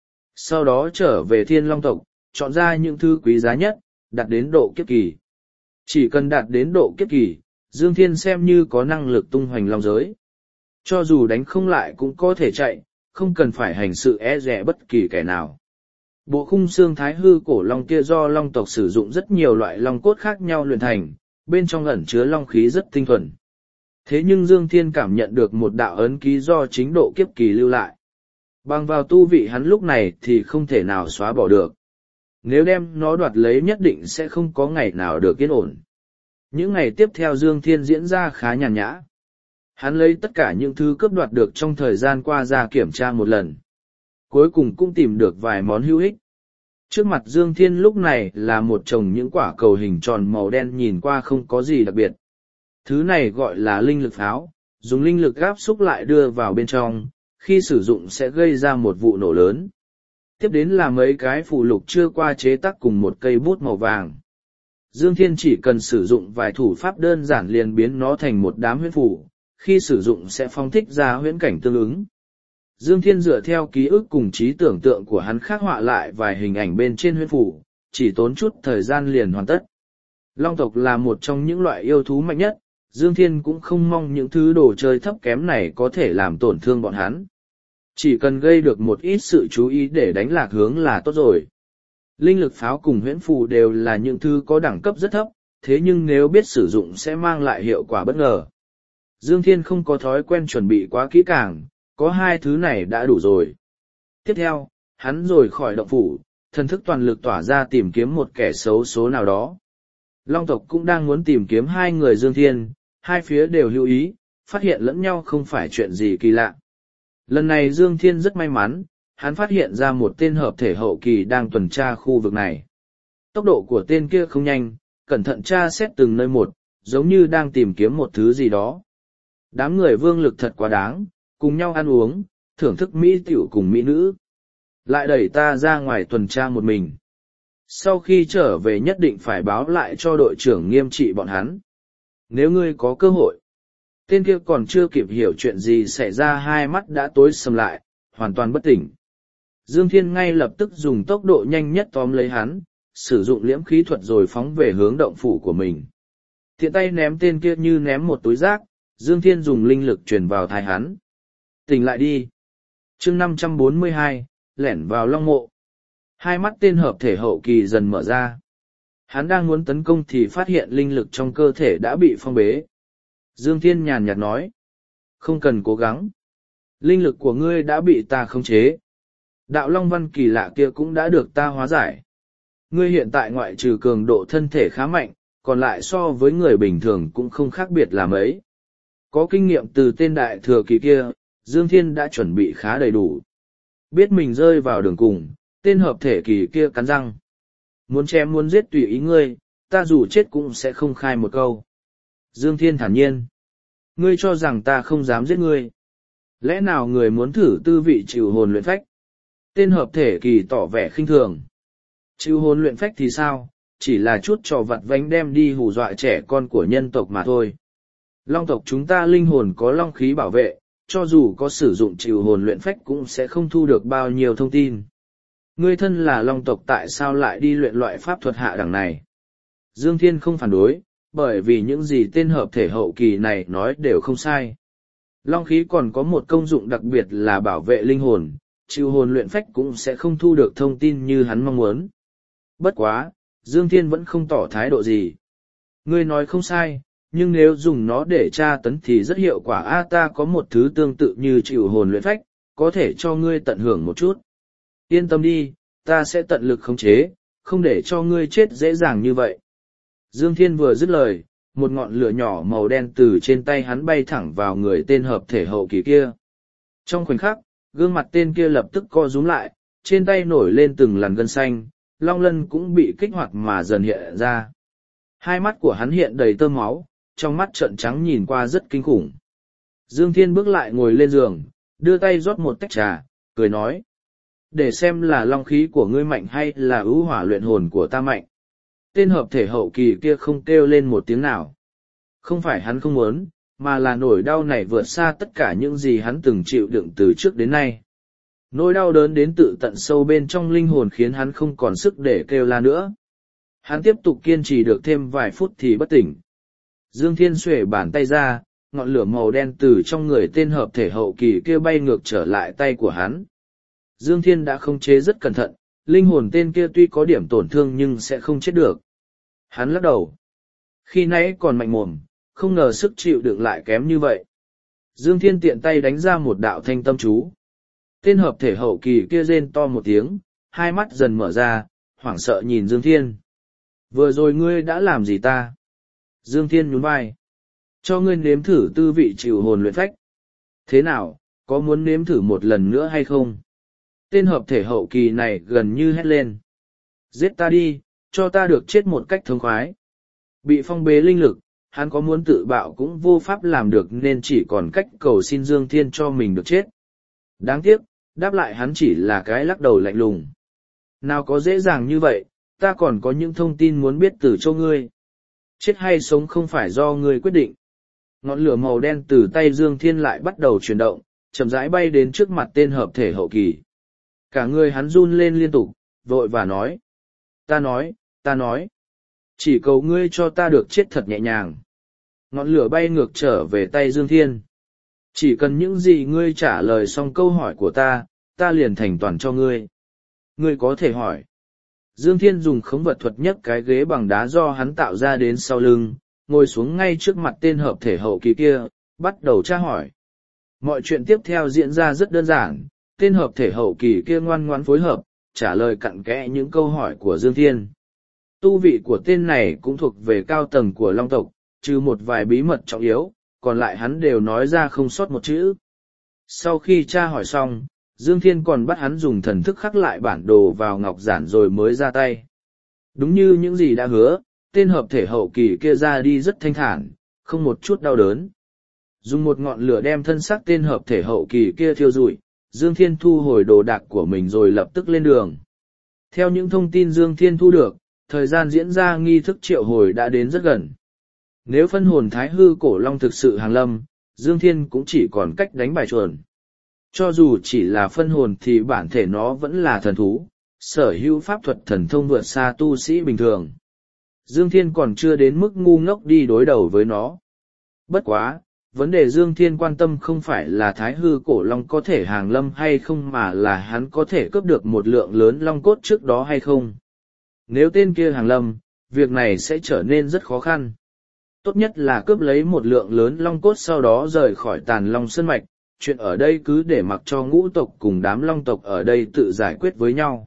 Sau đó trở về Thiên Long tộc, chọn ra những thứ quý giá nhất, đạt đến độ kiếp kỳ. Chỉ cần đạt đến độ kiếp kỳ, Dương Thiên xem như có năng lực tung hoành long giới. Cho dù đánh không lại cũng có thể chạy, không cần phải hành sự e dè bất kỳ kẻ nào. Bộ khung xương thái hư cổ long kia do long tộc sử dụng rất nhiều loại long cốt khác nhau luyện thành, bên trong ẩn chứa long khí rất tinh thuần. Thế nhưng Dương Thiên cảm nhận được một đạo ấn ký do chính độ kiếp kỳ lưu lại. Bằng vào tu vị hắn lúc này thì không thể nào xóa bỏ được. Nếu đem nó đoạt lấy nhất định sẽ không có ngày nào được yên ổn. Những ngày tiếp theo Dương Thiên diễn ra khá nhàn nhã. Hắn lấy tất cả những thứ cướp đoạt được trong thời gian qua ra kiểm tra một lần. Cuối cùng cũng tìm được vài món hữu ích. Trước mặt Dương Thiên lúc này là một chồng những quả cầu hình tròn màu đen nhìn qua không có gì đặc biệt. Thứ này gọi là linh lực pháo, dùng linh lực áp xúc lại đưa vào bên trong, khi sử dụng sẽ gây ra một vụ nổ lớn. Tiếp đến là mấy cái phù lục chưa qua chế tác cùng một cây bút màu vàng. Dương Thiên chỉ cần sử dụng vài thủ pháp đơn giản liền biến nó thành một đám huyễn phù, khi sử dụng sẽ phóng thích ra huyễn cảnh tương ứng. Dương Thiên dựa theo ký ức cùng trí tưởng tượng của hắn khắc họa lại vài hình ảnh bên trên huyễn phủ, chỉ tốn chút thời gian liền hoàn tất. Long tộc là một trong những loại yêu thú mạnh nhất, Dương Thiên cũng không mong những thứ đồ chơi thấp kém này có thể làm tổn thương bọn hắn. Chỉ cần gây được một ít sự chú ý để đánh lạc hướng là tốt rồi. Linh lực pháo cùng huyễn phù đều là những thứ có đẳng cấp rất thấp, thế nhưng nếu biết sử dụng sẽ mang lại hiệu quả bất ngờ. Dương Thiên không có thói quen chuẩn bị quá kỹ càng, có hai thứ này đã đủ rồi. Tiếp theo, hắn rồi khỏi động phủ, thần thức toàn lực tỏa ra tìm kiếm một kẻ xấu số nào đó. Long tộc cũng đang muốn tìm kiếm hai người Dương Thiên, hai phía đều lưu ý, phát hiện lẫn nhau không phải chuyện gì kỳ lạ. Lần này Dương Thiên rất may mắn, hắn phát hiện ra một tên hợp thể hậu kỳ đang tuần tra khu vực này. Tốc độ của tên kia không nhanh, cẩn thận tra xét từng nơi một, giống như đang tìm kiếm một thứ gì đó. Đám người vương lực thật quá đáng, cùng nhau ăn uống, thưởng thức mỹ tiểu cùng mỹ nữ. Lại đẩy ta ra ngoài tuần tra một mình. Sau khi trở về nhất định phải báo lại cho đội trưởng nghiêm trị bọn hắn. Nếu ngươi có cơ hội. Tên kia còn chưa kịp hiểu chuyện gì xảy ra, hai mắt đã tối sầm lại, hoàn toàn bất tỉnh. Dương Thiên ngay lập tức dùng tốc độ nhanh nhất tóm lấy hắn, sử dụng liễm khí thuật rồi phóng về hướng động phủ của mình. Tiện tay ném tên kia như ném một túi rác, Dương Thiên dùng linh lực truyền vào thai hắn. Tỉnh lại đi. Chương 542, lẻn vào long mộ. Hai mắt tên hợp thể hậu kỳ dần mở ra. Hắn đang muốn tấn công thì phát hiện linh lực trong cơ thể đã bị phong bế. Dương Thiên nhàn nhạt nói. Không cần cố gắng. Linh lực của ngươi đã bị ta khống chế. Đạo long văn kỳ lạ kia cũng đã được ta hóa giải. Ngươi hiện tại ngoại trừ cường độ thân thể khá mạnh, còn lại so với người bình thường cũng không khác biệt là mấy. Có kinh nghiệm từ tên đại thừa kỳ kia, Dương Thiên đã chuẩn bị khá đầy đủ. Biết mình rơi vào đường cùng, tên hợp thể kỳ kia cắn răng. Muốn chém muốn giết tùy ý ngươi, ta dù chết cũng sẽ không khai một câu. Dương Thiên thản nhiên. Ngươi cho rằng ta không dám giết ngươi. Lẽ nào người muốn thử tư vị chịu hồn luyện phách? Tên hợp thể kỳ tỏ vẻ khinh thường. Chịu hồn luyện phách thì sao, chỉ là chút trò vặt vánh đem đi hù dọa trẻ con của nhân tộc mà thôi. Long tộc chúng ta linh hồn có long khí bảo vệ, cho dù có sử dụng chịu hồn luyện phách cũng sẽ không thu được bao nhiêu thông tin. Ngươi thân là long tộc tại sao lại đi luyện loại pháp thuật hạ đẳng này? Dương Thiên không phản đối, bởi vì những gì tên hợp thể hậu kỳ này nói đều không sai. Long khí còn có một công dụng đặc biệt là bảo vệ linh hồn, chịu hồn luyện phách cũng sẽ không thu được thông tin như hắn mong muốn. Bất quá, Dương Thiên vẫn không tỏ thái độ gì. Ngươi nói không sai, nhưng nếu dùng nó để tra tấn thì rất hiệu quả. Ta có một thứ tương tự như chịu hồn luyện phách, có thể cho ngươi tận hưởng một chút. Yên tâm đi, ta sẽ tận lực khống chế, không để cho ngươi chết dễ dàng như vậy. Dương Thiên vừa dứt lời, một ngọn lửa nhỏ màu đen từ trên tay hắn bay thẳng vào người tên hợp thể hậu kỳ kia. Trong khoảnh khắc, gương mặt tên kia lập tức co rúm lại, trên tay nổi lên từng làn gân xanh, long lân cũng bị kích hoạt mà dần hiện ra. Hai mắt của hắn hiện đầy tơ máu, trong mắt trợn trắng nhìn qua rất kinh khủng. Dương Thiên bước lại ngồi lên giường, đưa tay rót một tách trà, cười nói. Để xem là long khí của ngươi mạnh hay là ưu hỏa luyện hồn của ta mạnh. Tên hợp thể hậu kỳ kia không kêu lên một tiếng nào. Không phải hắn không muốn, mà là nỗi đau này vượt xa tất cả những gì hắn từng chịu đựng từ trước đến nay. Nỗi đau đớn đến tự tận sâu bên trong linh hồn khiến hắn không còn sức để kêu la nữa. Hắn tiếp tục kiên trì được thêm vài phút thì bất tỉnh. Dương Thiên xuể bàn tay ra, ngọn lửa màu đen từ trong người tên hợp thể hậu kỳ kia bay ngược trở lại tay của hắn. Dương Thiên đã khống chế rất cẩn thận, linh hồn tên kia tuy có điểm tổn thương nhưng sẽ không chết được. Hắn lắc đầu. Khi nãy còn mạnh mồm, không ngờ sức chịu đựng lại kém như vậy. Dương Thiên tiện tay đánh ra một đạo thanh tâm chú. Tên hợp thể hậu kỳ kia rên to một tiếng, hai mắt dần mở ra, hoảng sợ nhìn Dương Thiên. Vừa rồi ngươi đã làm gì ta? Dương Thiên nhún vai. Cho ngươi nếm thử tư vị chịu hồn luyện phách. Thế nào, có muốn nếm thử một lần nữa hay không? Tên hợp thể hậu kỳ này gần như hét lên. Giết ta đi, cho ta được chết một cách thống khoái. Bị phong bế linh lực, hắn có muốn tự bạo cũng vô pháp làm được nên chỉ còn cách cầu xin Dương Thiên cho mình được chết. Đáng tiếc, đáp lại hắn chỉ là cái lắc đầu lạnh lùng. Nào có dễ dàng như vậy, ta còn có những thông tin muốn biết từ cho ngươi. Chết hay sống không phải do ngươi quyết định. Ngọn lửa màu đen từ tay Dương Thiên lại bắt đầu chuyển động, chậm rãi bay đến trước mặt tên hợp thể hậu kỳ. Cả người hắn run lên liên tục, vội và nói. Ta nói. Chỉ cầu ngươi cho ta được chết thật nhẹ nhàng. Ngọn lửa bay ngược trở về tay Dương Thiên. Chỉ cần những gì ngươi trả lời xong câu hỏi của ta liền thành toàn cho ngươi. Ngươi có thể hỏi. Dương Thiên dùng khống vật thuật nhấc cái ghế bằng đá do hắn tạo ra đến sau lưng, ngồi xuống ngay trước mặt tên hợp thể hậu kỳ kia, bắt đầu tra hỏi. Mọi chuyện tiếp theo diễn ra rất đơn giản, tên hợp thể hậu kỳ kia ngoan ngoãn phối hợp, trả lời cặn kẽ những câu hỏi của Dương Thiên. Tu vị của tên này cũng thuộc về cao tầng của Long tộc, trừ một vài bí mật trọng yếu, còn lại hắn đều nói ra không sót một chữ. Sau khi tra hỏi xong, Dương Thiên còn bắt hắn dùng thần thức khắc lại bản đồ vào ngọc giản rồi mới ra tay. Đúng như những gì đã hứa, tên hợp thể hậu kỳ kia ra đi rất thanh thản, không một chút đau đớn. Dùng một ngọn lửa đem thân xác tên hợp thể hậu kỳ kia thiêu rụi, Dương Thiên thu hồi đồ đạc của mình rồi lập tức lên đường. Theo những thông tin Dương Thiên thu được, thời gian diễn ra nghi thức triệu hồi đã đến rất gần. Nếu phân hồn thái hư cổ long thực sự hàng lâm, Dương Thiên cũng chỉ còn cách đánh bài chuồn. Cho dù chỉ là phân hồn thì bản thể nó vẫn là thần thú, sở hữu pháp thuật thần thông vượt xa tu sĩ bình thường. Dương Thiên còn chưa đến mức ngu ngốc đi đối đầu với nó. Bất quá, vấn đề Dương Thiên quan tâm không phải là thái hư cổ long có thể hàng lâm hay không mà là hắn có thể cướp được một lượng lớn long cốt trước đó hay không. Nếu tên kia hàng lâm, việc này sẽ trở nên rất khó khăn. Tốt nhất là cướp lấy một lượng lớn long cốt sau đó rời khỏi Tàn Long Sơn Mạch, chuyện ở đây cứ để mặc cho ngũ tộc cùng đám long tộc ở đây tự giải quyết với nhau.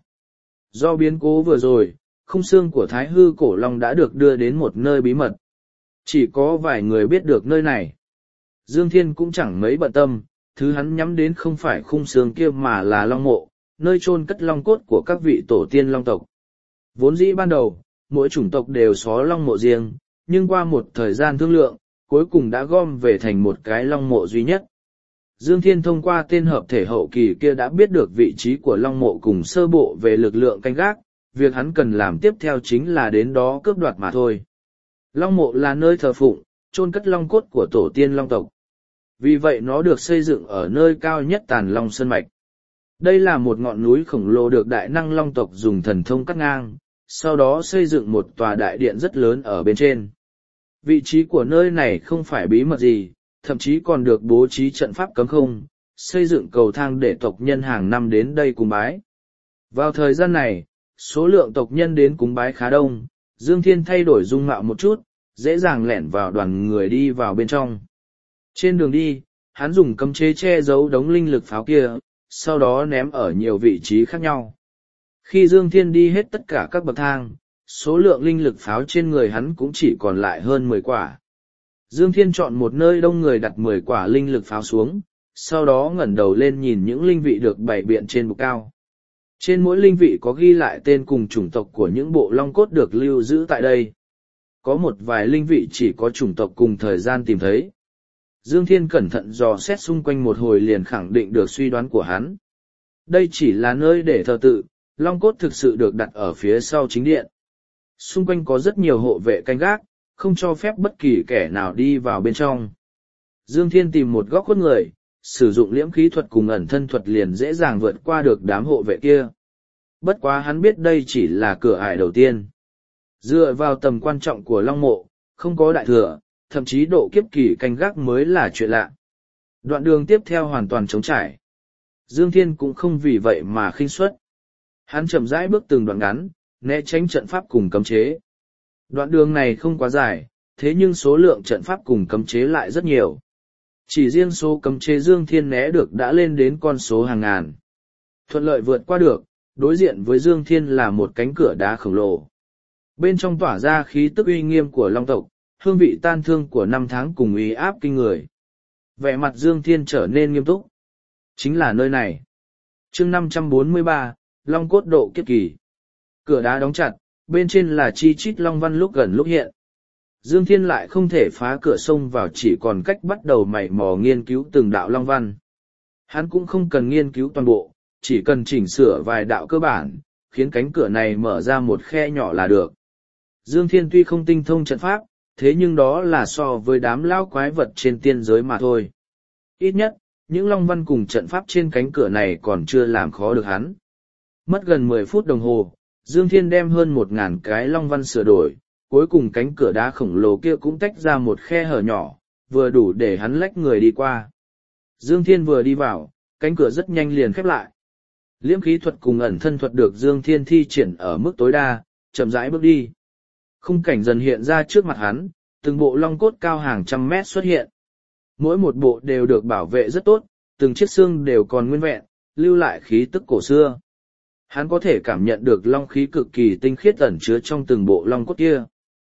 Do biến cố vừa rồi, khung xương của thái hư cổ long đã được đưa đến một nơi bí mật. Chỉ có vài người biết được nơi này. Dương Thiên cũng chẳng mấy bận tâm, thứ hắn nhắm đến không phải khung xương kia mà là long mộ, nơi chôn cất long cốt của các vị tổ tiên long tộc. Vốn dĩ ban đầu, mỗi chủng tộc đều xó long mộ riêng, nhưng qua một thời gian thương lượng, cuối cùng đã gom về thành một cái long mộ duy nhất. Dương Thiên thông qua tên hợp thể hậu kỳ kia đã biết được vị trí của long mộ cùng sơ bộ về lực lượng canh gác, việc hắn cần làm tiếp theo chính là đến đó cướp đoạt mà thôi. Long mộ là nơi thờ phụng, chôn cất long cốt của tổ tiên long tộc. Vì vậy nó được xây dựng ở nơi cao nhất Tàn Long Sơn Mạch. Đây là một ngọn núi khổng lồ được đại năng long tộc dùng thần thông cắt ngang, sau đó xây dựng một tòa đại điện rất lớn ở bên trên. Vị trí của nơi này không phải bí mật gì, thậm chí còn được bố trí trận pháp cấm không, xây dựng cầu thang để tộc nhân hàng năm đến đây cúng bái. Vào thời gian này, số lượng tộc nhân đến cúng bái khá đông, Dương Thiên thay đổi dung mạo một chút, dễ dàng lẻn vào đoàn người đi vào bên trong. Trên đường đi, hắn dùng cấm chế che giấu đống linh lực pháo kia, sau đó ném ở nhiều vị trí khác nhau. Khi Dương Thiên đi hết tất cả các bậc thang, số lượng linh lực pháo trên người hắn cũng chỉ còn lại hơn 10 quả. Dương Thiên chọn một nơi đông người đặt 10 quả linh lực pháo xuống, sau đó ngẩng đầu lên nhìn những linh vị được bày biện trên bục cao. Trên mỗi linh vị có ghi lại tên cùng chủng tộc của những bộ long cốt được lưu giữ tại đây. Có một vài linh vị chỉ có chủng tộc cùng thời gian tìm thấy. Dương Thiên cẩn thận dò xét xung quanh một hồi liền khẳng định được suy đoán của hắn. Đây chỉ là nơi để thờ tự, long cốt thực sự được đặt ở phía sau chính điện. Xung quanh có rất nhiều hộ vệ canh gác, không cho phép bất kỳ kẻ nào đi vào bên trong. Dương Thiên tìm một góc khuất người, sử dụng liễm khí thuật cùng ẩn thân thuật liền dễ dàng vượt qua được đám hộ vệ kia. Bất quá hắn biết đây chỉ là cửa ải đầu tiên. Dựa vào tầm quan trọng của long mộ, không có đại thừa, thậm chí độ kiếp kỳ canh gác mới là chuyện lạ. Đoạn đường tiếp theo hoàn toàn trống trải. Dương Thiên cũng không vì vậy mà khinh suất. Hắn chậm rãi bước từng đoạn ngắn, né tránh trận pháp cùng cấm chế. Đoạn đường này không quá dài, thế nhưng số lượng trận pháp cùng cấm chế lại rất nhiều. Chỉ riêng số cấm chế Dương Thiên né được đã lên đến con số hàng ngàn. Thuận lợi vượt qua được, đối diện với Dương Thiên là một cánh cửa đá khổng lồ. Bên trong tỏa ra khí tức uy nghiêm của long tộc, hương vị tan thương của năm tháng cùng uy áp kinh người. Vẻ mặt Dương Thiên trở nên nghiêm túc. Chính là nơi này. Chương 543, Long cốt độ kiếp kỳ. Cửa đá đóng chặt, bên trên là chi chít long văn lúc gần lúc hiện. Dương Thiên lại không thể phá cửa sông vào, chỉ còn cách bắt đầu mày mò nghiên cứu từng đạo long văn. Hắn cũng không cần nghiên cứu toàn bộ, chỉ cần chỉnh sửa vài đạo cơ bản, khiến cánh cửa này mở ra một khe nhỏ là được. Dương Thiên tuy không tinh thông trận pháp, thế nhưng đó là so với đám lao quái vật trên tiên giới mà thôi. Ít nhất, những long văn cùng trận pháp trên cánh cửa này còn chưa làm khó được hắn. Mất gần 10 phút đồng hồ, Dương Thiên đem hơn 1.000 cái long văn sửa đổi, cuối cùng cánh cửa đá khổng lồ kia cũng tách ra một khe hở nhỏ, vừa đủ để hắn lách người đi qua. Dương Thiên vừa đi vào, cánh cửa rất nhanh liền khép lại. Liễm khí thuật cùng ẩn thân thuật được Dương Thiên thi triển ở mức tối đa, chậm rãi bước đi. Khung cảnh dần hiện ra trước mặt hắn, từng bộ long cốt cao hàng trăm mét xuất hiện. Mỗi một bộ đều được bảo vệ rất tốt, từng chiếc xương đều còn nguyên vẹn, lưu lại khí tức cổ xưa. Hắn có thể cảm nhận được long khí cực kỳ tinh khiết ẩn chứa trong từng bộ long cốt kia.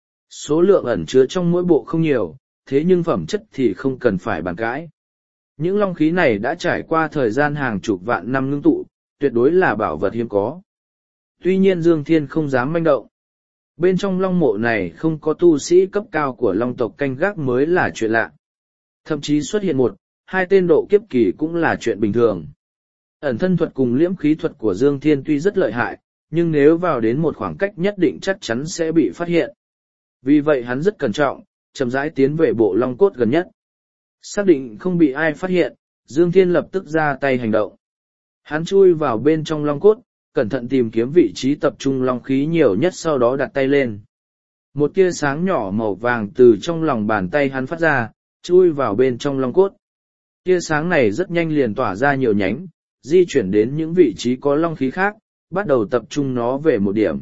Số lượng ẩn chứa trong mỗi bộ không nhiều, thế nhưng phẩm chất thì không cần phải bàn cãi. Những long khí này đã trải qua thời gian hàng chục vạn năm ngưng tụ, tuyệt đối là bảo vật hiếm có. Tuy nhiên Dương Thiên không dám manh động. Bên trong long mộ này không có tu sĩ cấp cao của long tộc canh gác mới là chuyện lạ. Thậm chí xuất hiện một, hai tên độ kiếp kỳ cũng là chuyện bình thường. Ẩn thân thuật cùng liễm khí thuật của Dương Thiên tuy rất lợi hại, nhưng nếu vào đến một khoảng cách nhất định chắc chắn sẽ bị phát hiện. Vì vậy hắn rất cẩn trọng, chậm rãi tiến về bộ long cốt gần nhất. Xác định không bị ai phát hiện, Dương Thiên lập tức ra tay hành động. Hắn chui vào bên trong long cốt, cẩn thận tìm kiếm vị trí tập trung long khí nhiều nhất, sau đó đặt tay lên. Một tia sáng nhỏ màu vàng từ trong lòng bàn tay hắn phát ra, chui vào bên trong long cốt. Tia sáng này rất nhanh liền tỏa ra nhiều nhánh, di chuyển đến những vị trí có long khí khác, bắt đầu tập trung nó về một điểm.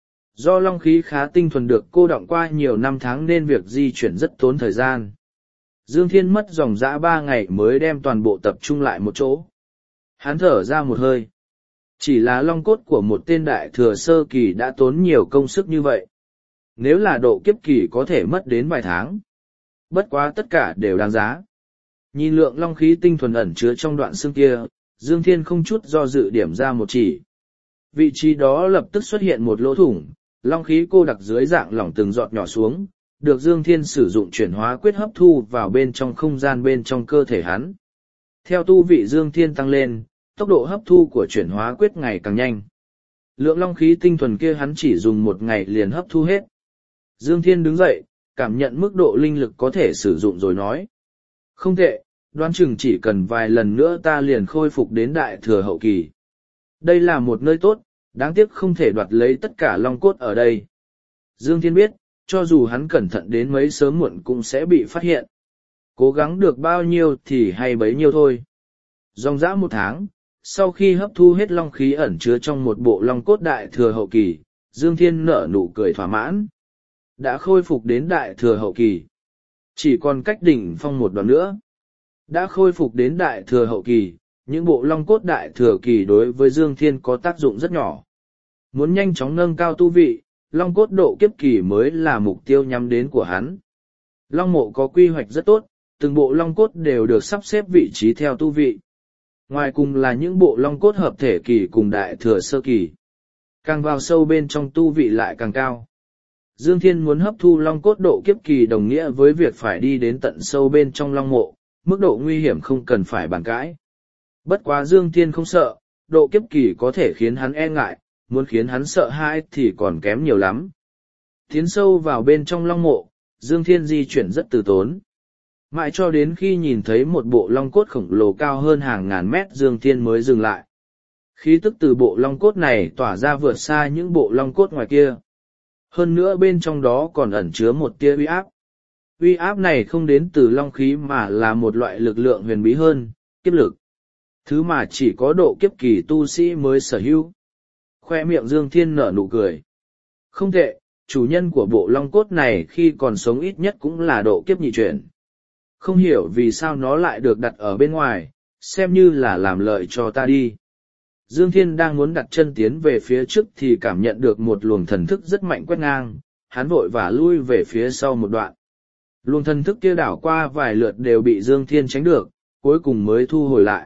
Do long khí khá tinh thuần được cô đọng qua nhiều năm tháng nên việc di chuyển rất tốn thời gian. Dương Thiên mất dòng dã 3 ngày mới đem toàn bộ tập trung lại một chỗ. Hắn thở ra một hơi. Chỉ là long cốt của một tên đại thừa sơ kỳ đã tốn nhiều công sức như vậy. Nếu là độ kiếp kỳ có thể mất đến vài tháng. Bất quá tất cả đều đáng giá. Nhìn lượng long khí tinh thuần ẩn chứa trong đoạn xương kia, Dương Thiên không chút do dự điểm ra một chỉ. Vị trí đó lập tức xuất hiện một lỗ thủng, long khí cô đặc dưới dạng lỏng từng giọt nhỏ xuống, được Dương Thiên sử dụng chuyển hóa quyết hấp thu vào bên trong không gian bên trong cơ thể hắn. Theo tu vị Dương Thiên tăng lên, tốc độ hấp thu của chuyển hóa quyết ngày càng nhanh. Lượng long khí tinh thuần kia hắn chỉ dùng 1 ngày liền hấp thu hết. Dương Thiên đứng dậy, cảm nhận mức độ linh lực có thể sử dụng rồi nói. Không tệ, đoán chừng chỉ cần vài lần nữa ta liền khôi phục đến đại thừa hậu kỳ. Đây là một nơi tốt, đáng tiếc không thể đoạt lấy tất cả long cốt ở đây. Dương Thiên biết, cho dù hắn cẩn thận đến mấy sớm muộn cũng sẽ bị phát hiện. Cố gắng được bao nhiêu thì hay bấy nhiêu thôi. Dòng dã 1 tháng, sau khi hấp thu hết long khí ẩn chứa trong một bộ long cốt đại thừa hậu kỳ, Dương Thiên nở nụ cười thỏa mãn. Đã khôi phục đến đại thừa hậu kỳ. Chỉ còn cách đỉnh phong một đoạn nữa. Đã khôi phục đến đại thừa hậu kỳ, những bộ long cốt đại thừa kỳ đối với Dương Thiên có tác dụng rất nhỏ. Muốn nhanh chóng nâng cao tu vị, long cốt độ kiếp kỳ mới là mục tiêu nhắm đến của hắn. Long mộ có quy hoạch rất tốt, từng bộ long cốt đều được sắp xếp vị trí theo tu vị. Ngoài cùng là những bộ long cốt hợp thể kỳ cùng đại thừa sơ kỳ. Càng vào sâu bên trong tu vị lại càng cao. Dương Thiên muốn hấp thu long cốt độ kiếp kỳ đồng nghĩa với việc phải đi đến tận sâu bên trong long mộ, mức độ nguy hiểm không cần phải bàn cãi. Bất quá Dương Thiên không sợ, độ kiếp kỳ có thể khiến hắn e ngại, muốn khiến hắn sợ hãi thì còn kém nhiều lắm. Tiến sâu vào bên trong long mộ, Dương Thiên di chuyển rất từ tốn. Mãi cho đến khi nhìn thấy một bộ long cốt khổng lồ cao hơn hàng ngàn mét, Dương Thiên mới dừng lại. Khí tức từ bộ long cốt này tỏa ra vượt xa những bộ long cốt ngoài kia. Hơn nữa bên trong đó còn ẩn chứa một tia uy áp. Uy áp này không đến từ long khí mà là một loại lực lượng huyền bí hơn, kiếp lực. Thứ mà chỉ có độ kiếp kỳ tu sĩ mới sở hữu. Khoe miệng Dương Thiên nở nụ cười. Không tệ, chủ nhân của bộ long cốt này khi còn sống ít nhất cũng là độ kiếp nhị chuyển. Không hiểu vì sao nó lại được đặt ở bên ngoài, xem như là làm lợi cho ta đi. Dương Thiên đang muốn đặt chân tiến về phía trước thì cảm nhận được một luồng thần thức rất mạnh quét ngang, hắn vội vã lui về phía sau một đoạn. Luồng thần thức kia đảo qua vài lượt đều bị Dương Thiên tránh được, cuối cùng mới thu hồi lại.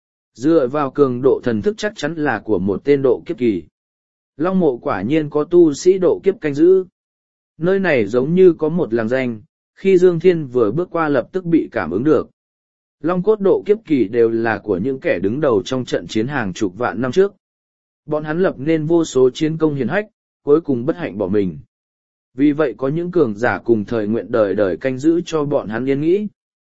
Dựa vào cường độ thần thức chắc chắn là của một tên độ kiếp kỳ. Long mộ quả nhiên có tu sĩ độ kiếp canh giữ. Nơi này giống như có một làng danh, khi Dương Thiên vừa bước qua lập tức bị cảm ứng được. Long cốt độ kiếp kỳ đều là của những kẻ đứng đầu trong trận chiến hàng chục vạn năm trước. Bọn hắn lập nên vô số chiến công hiển hách, cuối cùng bất hạnh bỏ mình. Vì vậy có những cường giả cùng thời nguyện đời đời canh giữ cho bọn hắn yên nghĩ.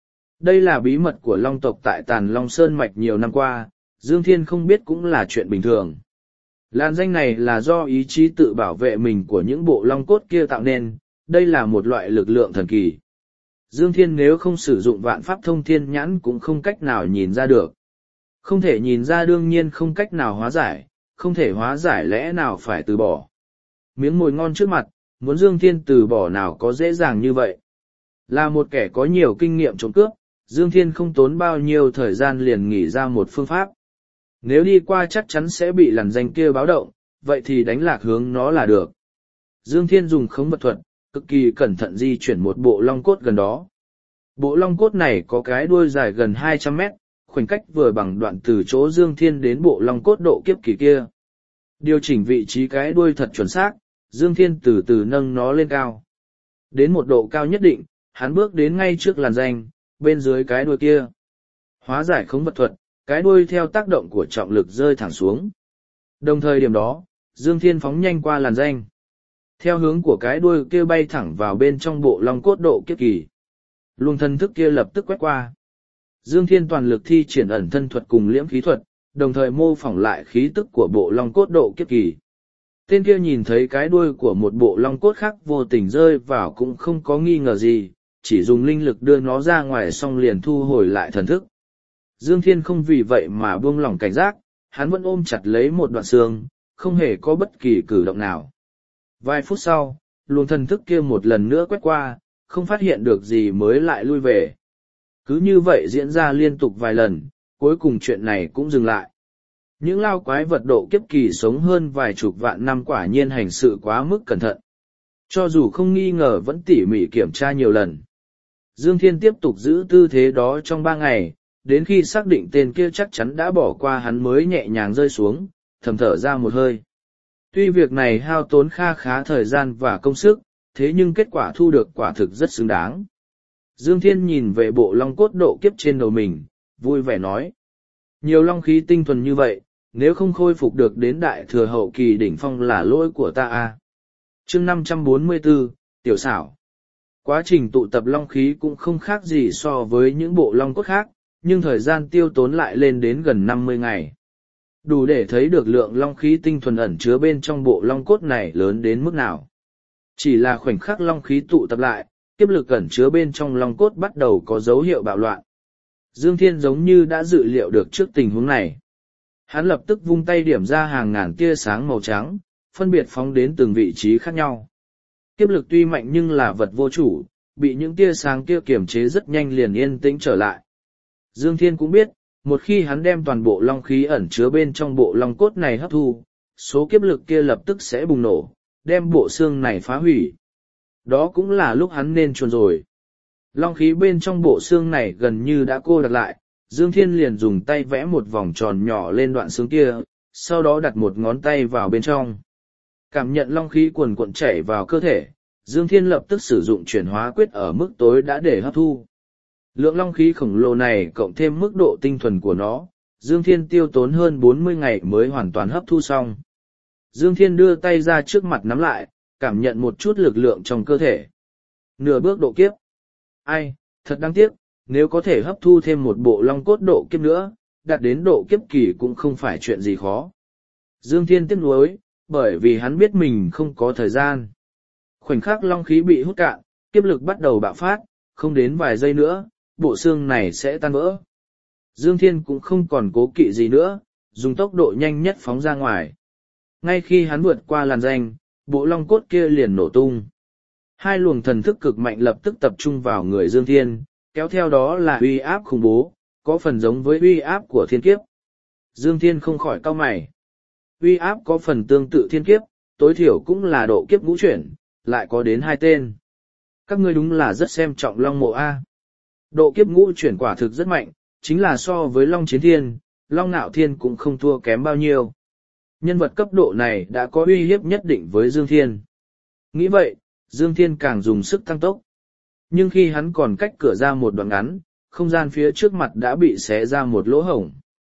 Đây là bí mật của Long tộc tại Tàn Long Sơn Mạch nhiều năm qua, Dương Thiên không biết cũng là chuyện bình thường. Làn danh này là do ý chí tự bảo vệ mình của những bộ long cốt kia tạo nên, đây là một loại lực lượng thần kỳ. Dương Thiên nếu không sử dụng vạn pháp thông thiên nhãn cũng không cách nào nhìn ra được. Không thể nhìn ra đương nhiên không cách nào hóa giải, không thể hóa giải lẽ nào phải từ bỏ. Miếng mồi ngon trước mặt, muốn Dương Thiên từ bỏ nào có dễ dàng như vậy. Là một kẻ có nhiều kinh nghiệm trộm cướp, Dương Thiên không tốn bao nhiêu thời gian liền nghĩ ra một phương pháp. Nếu đi qua chắc chắn sẽ bị lằn danh kia báo động, vậy thì đánh lạc hướng nó là được. Dương Thiên dùng khống mật thuật, cực kỳ cẩn thận di chuyển một bộ long cốt gần đó. Bộ long cốt này có cái đuôi dài gần 200 mét, khoảnh cách vừa bằng đoạn từ chỗ Dương Thiên đến bộ long cốt độ kiếp kỳ kia. Điều chỉnh vị trí cái đuôi thật chuẩn xác, Dương Thiên từ từ nâng nó lên cao. Đến một độ cao nhất định, hắn bước đến ngay trước làn danh, bên dưới cái đuôi kia. Hóa giải khống vật thuật, cái đuôi theo tác động của trọng lực rơi thẳng xuống. Đồng thời điểm đó, Dương Thiên phóng nhanh qua làn danh. Theo hướng của cái đuôi kia bay thẳng vào bên trong bộ long cốt độ kiếp kỳ. Luồng thần thức kia lập tức quét qua. Dương Thiên toàn lực thi triển ẩn thân thuật cùng liễm khí thuật, đồng thời mô phỏng lại khí tức của bộ long cốt độ kiếp kỳ. Tên kia nhìn thấy cái đuôi của một bộ long cốt khác vô tình rơi vào cũng không có nghi ngờ gì, chỉ dùng linh lực đưa nó ra ngoài xong liền thu hồi lại thần thức. Dương Thiên không vì vậy mà buông lỏng cảnh giác, hắn vẫn ôm chặt lấy một đoạn xương, không hề có bất kỳ cử động nào. Vài phút sau, luồng thần thức kia một lần nữa quét qua, không phát hiện được gì mới lại lui về. Cứ như vậy diễn ra liên tục vài lần, cuối cùng chuyện này cũng dừng lại. Những lao quái vật độ kiếp kỳ sống hơn vài chục vạn năm quả nhiên hành sự quá mức cẩn thận. Cho dù không nghi ngờ vẫn tỉ mỉ kiểm tra nhiều lần. Dương Thiên tiếp tục giữ tư thế đó trong 3 ngày, đến khi xác định tên kia chắc chắn đã bỏ qua hắn mới nhẹ nhàng rơi xuống, thầm thở ra một hơi. Tuy việc này hao tốn kha khá thời gian và công sức, thế nhưng kết quả thu được quả thực rất xứng đáng. Dương Thiên nhìn về bộ long cốt độ kiếp trên đầu mình, vui vẻ nói. Nhiều long khí tinh thuần như vậy, nếu không khôi phục được đến đại thừa hậu kỳ đỉnh phong là lỗi của ta a. Chương 544, Tiểu xảo. Quá trình tụ tập long khí cũng không khác gì so với những bộ long cốt khác, nhưng thời gian tiêu tốn lại lên đến gần 50 ngày. Đủ để thấy được lượng long khí tinh thuần ẩn chứa bên trong bộ long cốt này lớn đến mức nào. Chỉ là khoảnh khắc long khí tụ tập lại, kiếp lực ẩn chứa bên trong long cốt bắt đầu có dấu hiệu bạo loạn. Dương Thiên giống như đã dự liệu được trước tình huống này. Hắn lập tức vung tay điểm ra hàng ngàn tia sáng màu trắng, phân biệt phóng đến từng vị trí khác nhau. Kiếp lực tuy mạnh nhưng là vật vô chủ, bị những tia sáng kia kiềm chế rất nhanh liền yên tĩnh trở lại. Dương Thiên cũng biết, một khi hắn đem toàn bộ long khí ẩn chứa bên trong bộ long cốt này hấp thu, số kiếp lực kia lập tức sẽ bùng nổ, đem bộ xương này phá hủy. Đó cũng là lúc hắn nên chuồn rồi. Long khí bên trong bộ xương này gần như đã cô đặc lại, Dương Thiên liền dùng tay vẽ một vòng tròn nhỏ lên đoạn xương kia, sau đó đặt một ngón tay vào bên trong. Cảm nhận long khí cuồn cuộn chảy vào cơ thể, Dương Thiên lập tức sử dụng chuyển hóa quyết ở mức tối đã để hấp thu. Lượng long khí khổng lồ này cộng thêm mức độ tinh thuần của nó, Dương Thiên tiêu tốn hơn 40 ngày mới hoàn toàn hấp thu xong. Dương Thiên đưa tay ra trước mặt nắm lại, cảm nhận một chút lực lượng trong cơ thể. Nửa bước độ kiếp. Ai, thật đáng tiếc, nếu có thể hấp thu thêm một bộ long cốt độ kiếp nữa, đạt đến độ kiếp kỳ cũng không phải chuyện gì khó. Dương Thiên tiếc nuối, bởi vì hắn biết mình không có thời gian. Khoảnh khắc long khí bị hút cạn, kiếp lực bắt đầu bạo phát, không đến vài giây nữa, bộ xương này sẽ tan vỡ. Dương Thiên cũng không còn cố kỵ gì nữa, dùng tốc độ nhanh nhất phóng ra ngoài. Ngay khi hắn vượt qua làn danh, bộ long cốt kia liền nổ tung. Hai luồng thần thức cực mạnh lập tức tập trung vào người Dương Thiên, kéo theo đó là uy áp khủng bố, có phần giống với uy áp của thiên kiếp. Dương Thiên không khỏi cau mày. Uy áp có phần tương tự thiên kiếp, tối thiểu cũng là độ kiếp ngũ chuyển, lại có đến 2 tên. Các ngươi đúng là rất xem trọng Long Mộ A. Độ kiếp ngũ chuyển quả thực rất mạnh, chính là so với Long Chiến Thiên, Long Nạo Thiên cũng không thua kém bao nhiêu. Nhân vật cấp độ này đã có uy hiếp nhất định với Dương Thiên. Nghĩ vậy, Dương Thiên càng dùng sức tăng tốc. Nhưng khi hắn còn cách cửa ra một đoạn ngắn, không gian phía trước mặt đã bị xé ra một lỗ hổng.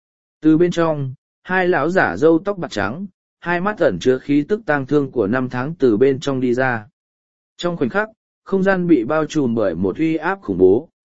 Từ bên trong, hai lão giả râu tóc bạc trắng, hai mắt ẩn chứa khí tức tang thương của 5 tháng từ bên trong đi ra. Trong khoảnh khắc, không gian bị bao trùm bởi một uy áp khủng bố.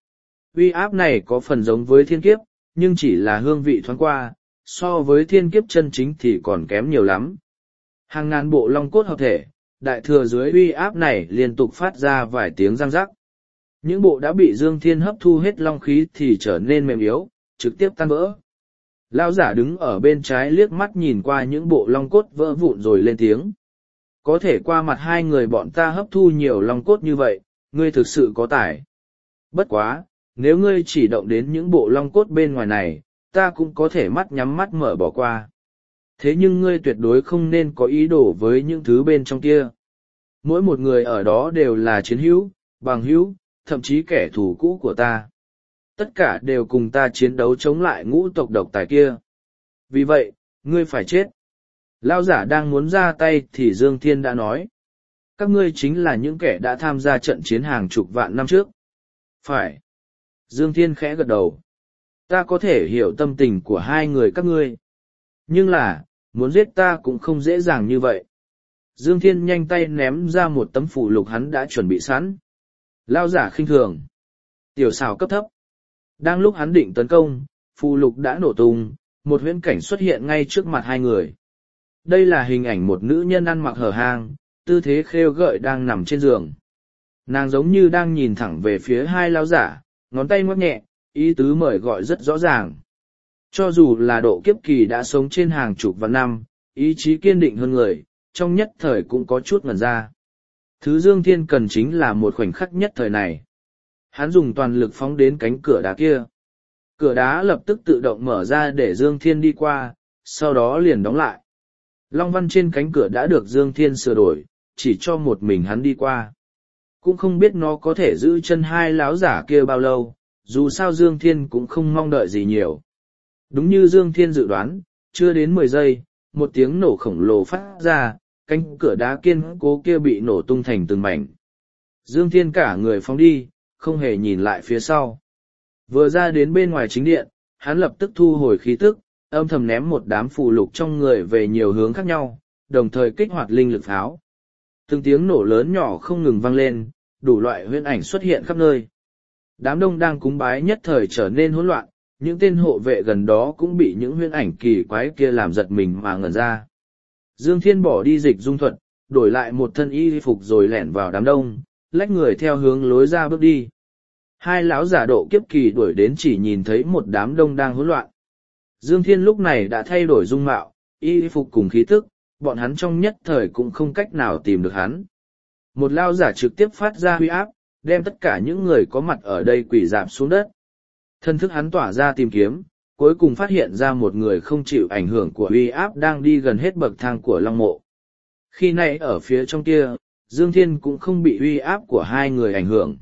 Uy áp này có phần giống với thiên kiếp, nhưng chỉ là hương vị thoáng qua, so với thiên kiếp chân chính thì còn kém nhiều lắm. Hàng ngàn bộ long cốt hợp thể, đại thừa dưới uy áp này liên tục phát ra vài tiếng răng rắc. Những bộ đã bị Dương Thiên hấp thu hết long khí thì trở nên mềm yếu, trực tiếp tan vỡ. Lão giả đứng ở bên trái liếc mắt nhìn qua những bộ long cốt vỡ vụn rồi lên tiếng. Có thể qua mặt hai người bọn ta hấp thu nhiều long cốt như vậy, ngươi thực sự có tài. Bất quá, nếu ngươi chỉ động đến những bộ long cốt bên ngoài này, ta cũng có thể mắt nhắm mắt mở bỏ qua. Thế nhưng ngươi tuyệt đối không nên có ý đồ với những thứ bên trong kia. Mỗi một người ở đó đều là chiến hữu, bằng hữu, thậm chí kẻ thù cũ của ta. Tất cả đều cùng ta chiến đấu chống lại ngũ tộc độc tài kia. Vì vậy, ngươi phải chết. Lão giả đang muốn ra tay thì Dương Thiên đã nói. Các ngươi chính là những kẻ đã tham gia trận chiến hàng chục vạn năm trước. Phải. Dương Thiên khẽ gật đầu. Ta có thể hiểu tâm tình của hai người các ngươi. Nhưng là, muốn giết ta cũng không dễ dàng như vậy. Dương Thiên nhanh tay ném ra một tấm phù lục hắn đã chuẩn bị sẵn. Lão giả khinh thường. Tiểu xảo cấp thấp. Đang lúc hắn định tấn công, phù lục đã nổ tung, một huyễn cảnh xuất hiện ngay trước mặt hai người. Đây là hình ảnh một nữ nhân ăn mặc hở hang, tư thế khêu gợi đang nằm trên giường. Nàng giống như đang nhìn thẳng về phía hai lão giả, ngón tay ngoắc nhẹ, ý tứ mời gọi rất rõ ràng. Cho dù là độ kiếp kỳ đã sống trên hàng chục vạn năm, ý chí kiên định hơn người, trong nhất thời cũng có chút ngẩn ra. Thứ Dương Thiên cần chính là một khoảnh khắc nhất thời này. Hắn dùng toàn lực phóng đến cánh cửa đá kia. Cửa đá lập tức tự động mở ra để Dương Thiên đi qua, sau đó liền đóng lại. Long văn trên cánh cửa đã được Dương Thiên sửa đổi, chỉ cho một mình hắn đi qua. Cũng không biết nó có thể giữ chân hai láo giả kia bao lâu, dù sao Dương Thiên cũng không mong đợi gì nhiều. Đúng như Dương Thiên dự đoán, chưa đến 10 giây, một tiếng nổ khổng lồ phát ra, cánh cửa đá kiên cố kia bị nổ tung thành từng mảnh. Dương Thiên cả người phóng đi, không hề nhìn lại phía sau. Vừa ra đến bên ngoài chính điện, hắn lập tức thu hồi khí tức, âm thầm ném một đám phù lục trong người về nhiều hướng khác nhau, đồng thời kích hoạt linh lực pháo. Từng tiếng nổ lớn nhỏ không ngừng vang lên, đủ loại huyễn ảnh xuất hiện khắp nơi. Đám đông đang cúng bái nhất thời trở nên hỗn loạn, những tên hộ vệ gần đó cũng bị những huyễn ảnh kỳ quái kia làm giật mình mà ngẩn ra. Dương Thiên bỏ đi dịch dung thuật, đổi lại một thân y phục rồi lẻn vào đám đông, lách người theo hướng lối ra bước đi. Hai lão giả độ kiếp kỳ đuổi đến chỉ nhìn thấy một đám đông đang hỗn loạn. Dương Thiên lúc này đã thay đổi dung mạo, y phục cùng khí tức, bọn hắn trong nhất thời cũng không cách nào tìm được hắn. Một lão giả trực tiếp phát ra huy áp, đem tất cả những người có mặt ở đây quỳ rạp xuống đất. Thân thức hắn tỏa ra tìm kiếm, cuối cùng phát hiện ra một người không chịu ảnh hưởng của uy áp đang đi gần hết bậc thang của Long Mộ. Khi nãy ở phía trong kia, Dương Thiên cũng không bị uy áp của hai người ảnh hưởng.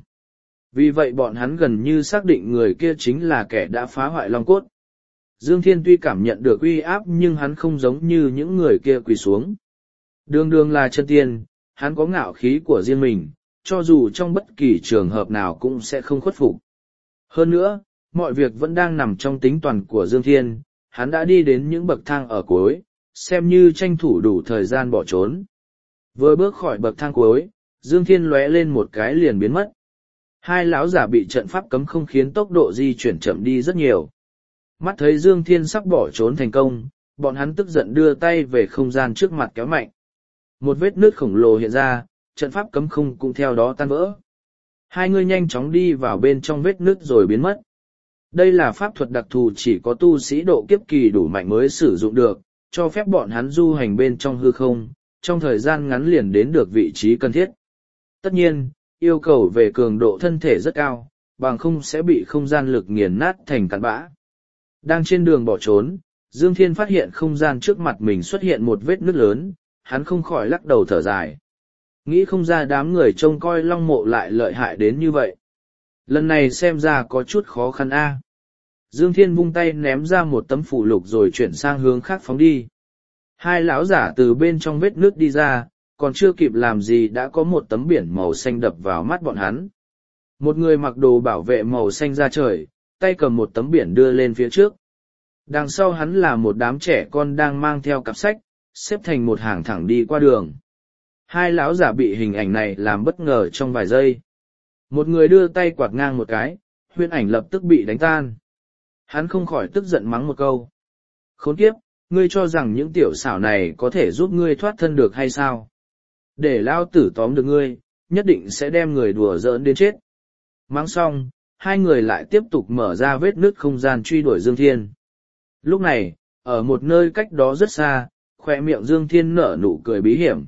Vì vậy bọn hắn gần như xác định người kia chính là kẻ đã phá hoại Long Cốt. Dương Thiên tuy cảm nhận được uy áp nhưng hắn không giống như những người kia quỳ xuống. Đường đường là chân tiên, hắn có ngạo khí của riêng mình, cho dù trong bất kỳ trường hợp nào cũng sẽ không khuất phục. Hơn nữa, mọi việc vẫn đang nằm trong tính toán của Dương Thiên, hắn đã đi đến những bậc thang ở cuối, xem như tranh thủ đủ thời gian bỏ trốn. Vừa bước khỏi bậc thang cuối, Dương Thiên lóe lên một cái liền biến mất. Hai lão giả bị trận pháp cấm không khiến tốc độ di chuyển chậm đi rất nhiều. Mắt thấy Dương Thiên sắp bỏ trốn thành công, bọn hắn tức giận đưa tay về không gian trước mặt kéo mạnh. Một vết nứt khổng lồ hiện ra, trận pháp cấm không cũng theo đó tan vỡ. Hai người nhanh chóng đi vào bên trong vết nứt rồi biến mất. Đây là pháp thuật đặc thù chỉ có tu sĩ độ kiếp kỳ đủ mạnh mới sử dụng được, cho phép bọn hắn du hành bên trong hư không, trong thời gian ngắn liền đến được vị trí cần thiết. Tất nhiên, yêu cầu về cường độ thân thể rất cao, bằng không sẽ bị không gian lực nghiền nát thành cặn bã. Đang trên đường bỏ trốn, Dương Thiên phát hiện không gian trước mặt mình xuất hiện một vết nứt lớn, hắn không khỏi lắc đầu thở dài. Nghĩ không ra đám người trông coi Long Mộ lại lợi hại đến như vậy. Lần này xem ra có chút khó khăn a. Dương Thiên vung tay ném ra một tấm phù lục rồi chuyển sang hướng khác phóng đi. Hai lão giả từ bên trong vết nứt đi ra, còn chưa kịp làm gì đã có một tấm biển màu xanh đập vào mắt bọn hắn. Một người mặc đồ bảo vệ màu xanh ra trời, tay cầm một tấm biển đưa lên phía trước. Đằng sau hắn là một đám trẻ con đang mang theo cặp sách, xếp thành một hàng thẳng đi qua đường. Hai lão giả bị hình ảnh này làm bất ngờ trong vài giây. Một người đưa tay quạt ngang một cái, huyễn ảnh lập tức bị đánh tan. Hắn không khỏi tức giận mắng một câu. Khốn kiếp, ngươi cho rằng những tiểu xảo này có thể giúp ngươi thoát thân được hay sao? Để lao tử tóm được ngươi, nhất định sẽ đem người đùa giỡn đến chết. Mắng xong, hai người lại tiếp tục mở ra vết nứt không gian truy đuổi Dương Thiên. Lúc này, ở một nơi cách đó rất xa, khoe miệng Dương Thiên nở nụ cười bí hiểm.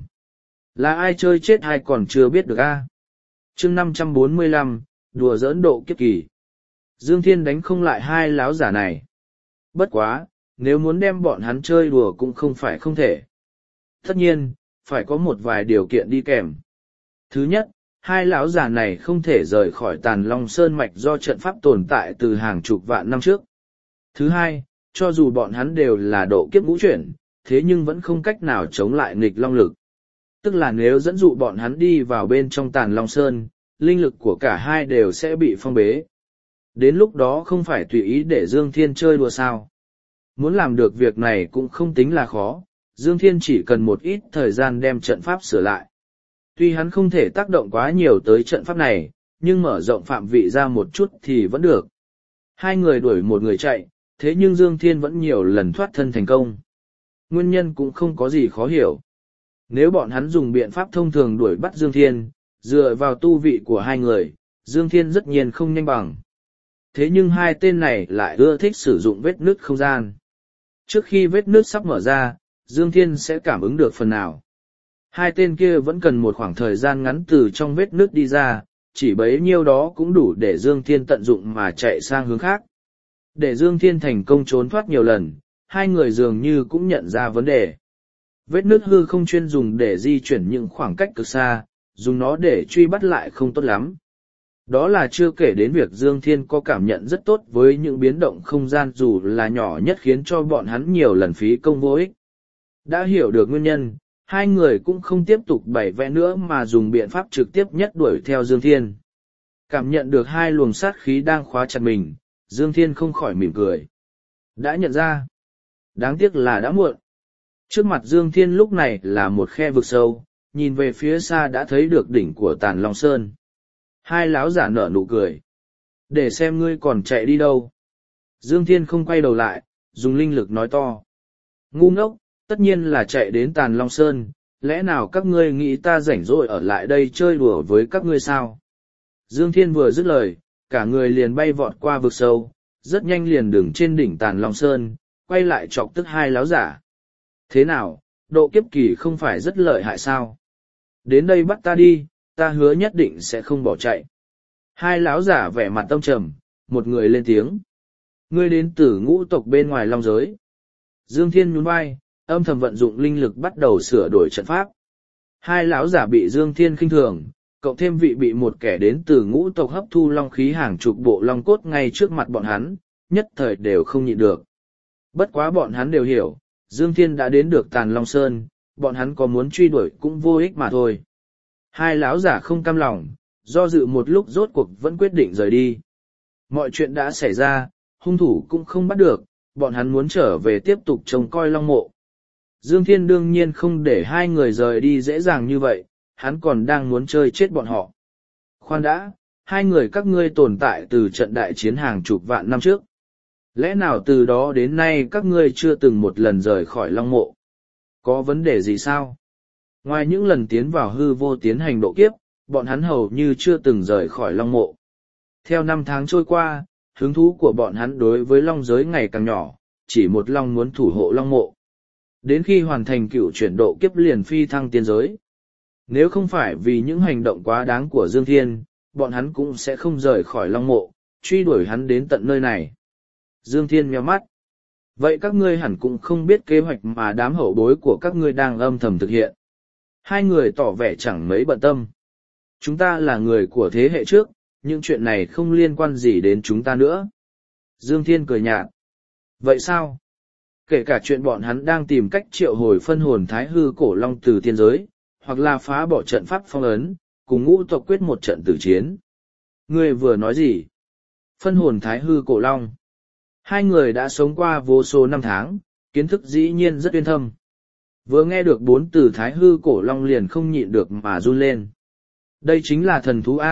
Là ai chơi chết hay còn chưa biết được a? Chương 545, đùa giỡn độ kiếp kỳ. Dương Thiên đánh không lại hai láo giả này. Bất quá, nếu muốn đem bọn hắn chơi đùa cũng không phải không thể. Tất nhiên, phải có một vài điều kiện đi kèm. Thứ nhất, hai lão già này không thể rời khỏi Tàn Long Sơn mạch do trận pháp tồn tại từ hàng chục vạn năm trước. Thứ hai, cho dù bọn hắn đều là độ kiếp ngũ chuyển, thế nhưng vẫn không cách nào chống lại nghịch long lực. Tức là nếu dẫn dụ bọn hắn đi vào bên trong Tàn Long Sơn, linh lực của cả hai đều sẽ bị phong bế. Đến lúc đó không phải tùy ý để Dương Thiên chơi đùa sao. Muốn làm được việc này cũng không tính là khó, Dương Thiên chỉ cần một ít thời gian đem trận pháp sửa lại. Tuy hắn không thể tác động quá nhiều tới trận pháp này, nhưng mở rộng phạm vị ra một chút thì vẫn được. Hai người đuổi một người chạy, thế nhưng Dương Thiên vẫn nhiều lần thoát thân thành công. Nguyên nhân cũng không có gì khó hiểu. Nếu bọn hắn dùng biện pháp thông thường đuổi bắt Dương Thiên, dựa vào tu vị của hai người, Dương Thiên rất nhiên không nhanh bằng. Thế nhưng hai tên này lại ưa thích sử dụng vết nứt không gian. Trước khi vết nứt sắp mở ra, Dương Thiên sẽ cảm ứng được phần nào. Hai tên kia vẫn cần một khoảng thời gian ngắn từ trong vết nứt đi ra, chỉ bấy nhiêu đó cũng đủ để Dương Thiên tận dụng mà chạy sang hướng khác. Để Dương Thiên thành công trốn thoát nhiều lần, hai người dường như cũng nhận ra vấn đề. Vết nứt hư không chuyên dùng để di chuyển những khoảng cách cực xa, dùng nó để truy bắt lại không tốt lắm. Đó là chưa kể đến việc Dương Thiên có cảm nhận rất tốt với những biến động không gian dù là nhỏ nhất khiến cho bọn hắn nhiều lần phí công vô ích. Đã hiểu được nguyên nhân, hai người cũng không tiếp tục bày vẽ nữa mà dùng biện pháp trực tiếp nhất đuổi theo Dương Thiên. Cảm nhận được hai luồng sát khí đang khóa chặt mình, Dương Thiên không khỏi mỉm cười. Đã nhận ra. Đáng tiếc là đã muộn. Trước mặt Dương Thiên lúc này là một khe vực sâu, nhìn về phía xa đã thấy được đỉnh của Tàn Long Sơn. Hai láo giả nở nụ cười. Để xem ngươi còn chạy đi đâu. Dương Thiên không quay đầu lại, dùng linh lực nói to. Ngu ngốc, tất nhiên là chạy đến Tàn Long Sơn, lẽ nào các ngươi nghĩ ta rảnh rỗi ở lại đây chơi đùa với các ngươi sao? Dương Thiên vừa dứt lời, cả người liền bay vọt qua vực sâu, rất nhanh liền đứng trên đỉnh Tàn Long Sơn, quay lại chọc tức hai láo giả. Thế nào, độ kiếp kỳ không phải rất lợi hại sao? Đến đây bắt ta đi, ta hứa nhất định sẽ không bỏ chạy. Hai láo giả vẻ mặt tâm trầm, một người lên tiếng. Ngươi đến từ ngũ tộc bên ngoài long giới. Dương Thiên nhún vai, âm thầm vận dụng linh lực bắt đầu sửa đổi trận pháp. Hai lão giả bị Dương Thiên khinh thường, cộng thêm vị bị một kẻ đến từ ngũ tộc hấp thu long khí hàng chục bộ long cốt ngay trước mặt bọn hắn, nhất thời đều không nhịn được. Bất quá bọn hắn đều hiểu, Dương Thiên đã đến được Tàn Long Sơn, bọn hắn có muốn truy đuổi cũng vô ích mà thôi. Hai lão giả không cam lòng, do dự một lúc rốt cuộc vẫn quyết định rời đi. Mọi chuyện đã xảy ra, hung thủ cũng không bắt được, bọn hắn muốn trở về tiếp tục trông coi long mộ. Dương Thiên đương nhiên không để hai người rời đi dễ dàng như vậy, hắn còn đang muốn chơi chết bọn họ. Khoan đã, hai người các ngươi tồn tại từ trận đại chiến hàng chục vạn năm trước. Lẽ nào từ đó đến nay các ngươi chưa từng một lần rời khỏi long mộ? Có vấn đề gì sao? Ngoài những lần tiến vào hư vô tiến hành độ kiếp, bọn hắn hầu như chưa từng rời khỏi long mộ. Theo năm tháng trôi qua, hứng thú của bọn hắn đối với long giới ngày càng nhỏ, chỉ một long muốn thủ hộ long mộ. Đến khi hoàn thành cựu chuyển độ kiếp liền phi thăng tiên giới. Nếu không phải vì những hành động quá đáng của Dương Thiên, bọn hắn cũng sẽ không rời khỏi long mộ, truy đuổi hắn đến tận nơi này. Dương Thiên nhíu mắt. Vậy các ngươi hẳn cũng không biết kế hoạch mà đám hậu bối của các ngươi đang âm thầm thực hiện. Hai người tỏ vẻ chẳng mấy bận tâm. Chúng ta là người của thế hệ trước, những chuyện này không liên quan gì đến chúng ta nữa. Dương Thiên cười nhạt. Vậy sao? Kể cả chuyện bọn hắn đang tìm cách triệu hồi phân hồn thái hư cổ long từ tiên giới, hoặc là phá bỏ trận pháp phong ấn, cùng ngũ tộc quyết một trận tử chiến. Ngươi vừa nói gì? Phân hồn thái hư cổ long. Hai người đã sống qua vô số năm tháng, kiến thức dĩ nhiên rất uyên thâm. Vừa nghe được 4 từ thái hư cổ long liền không nhịn được mà run lên. Đây chính là thần thú A,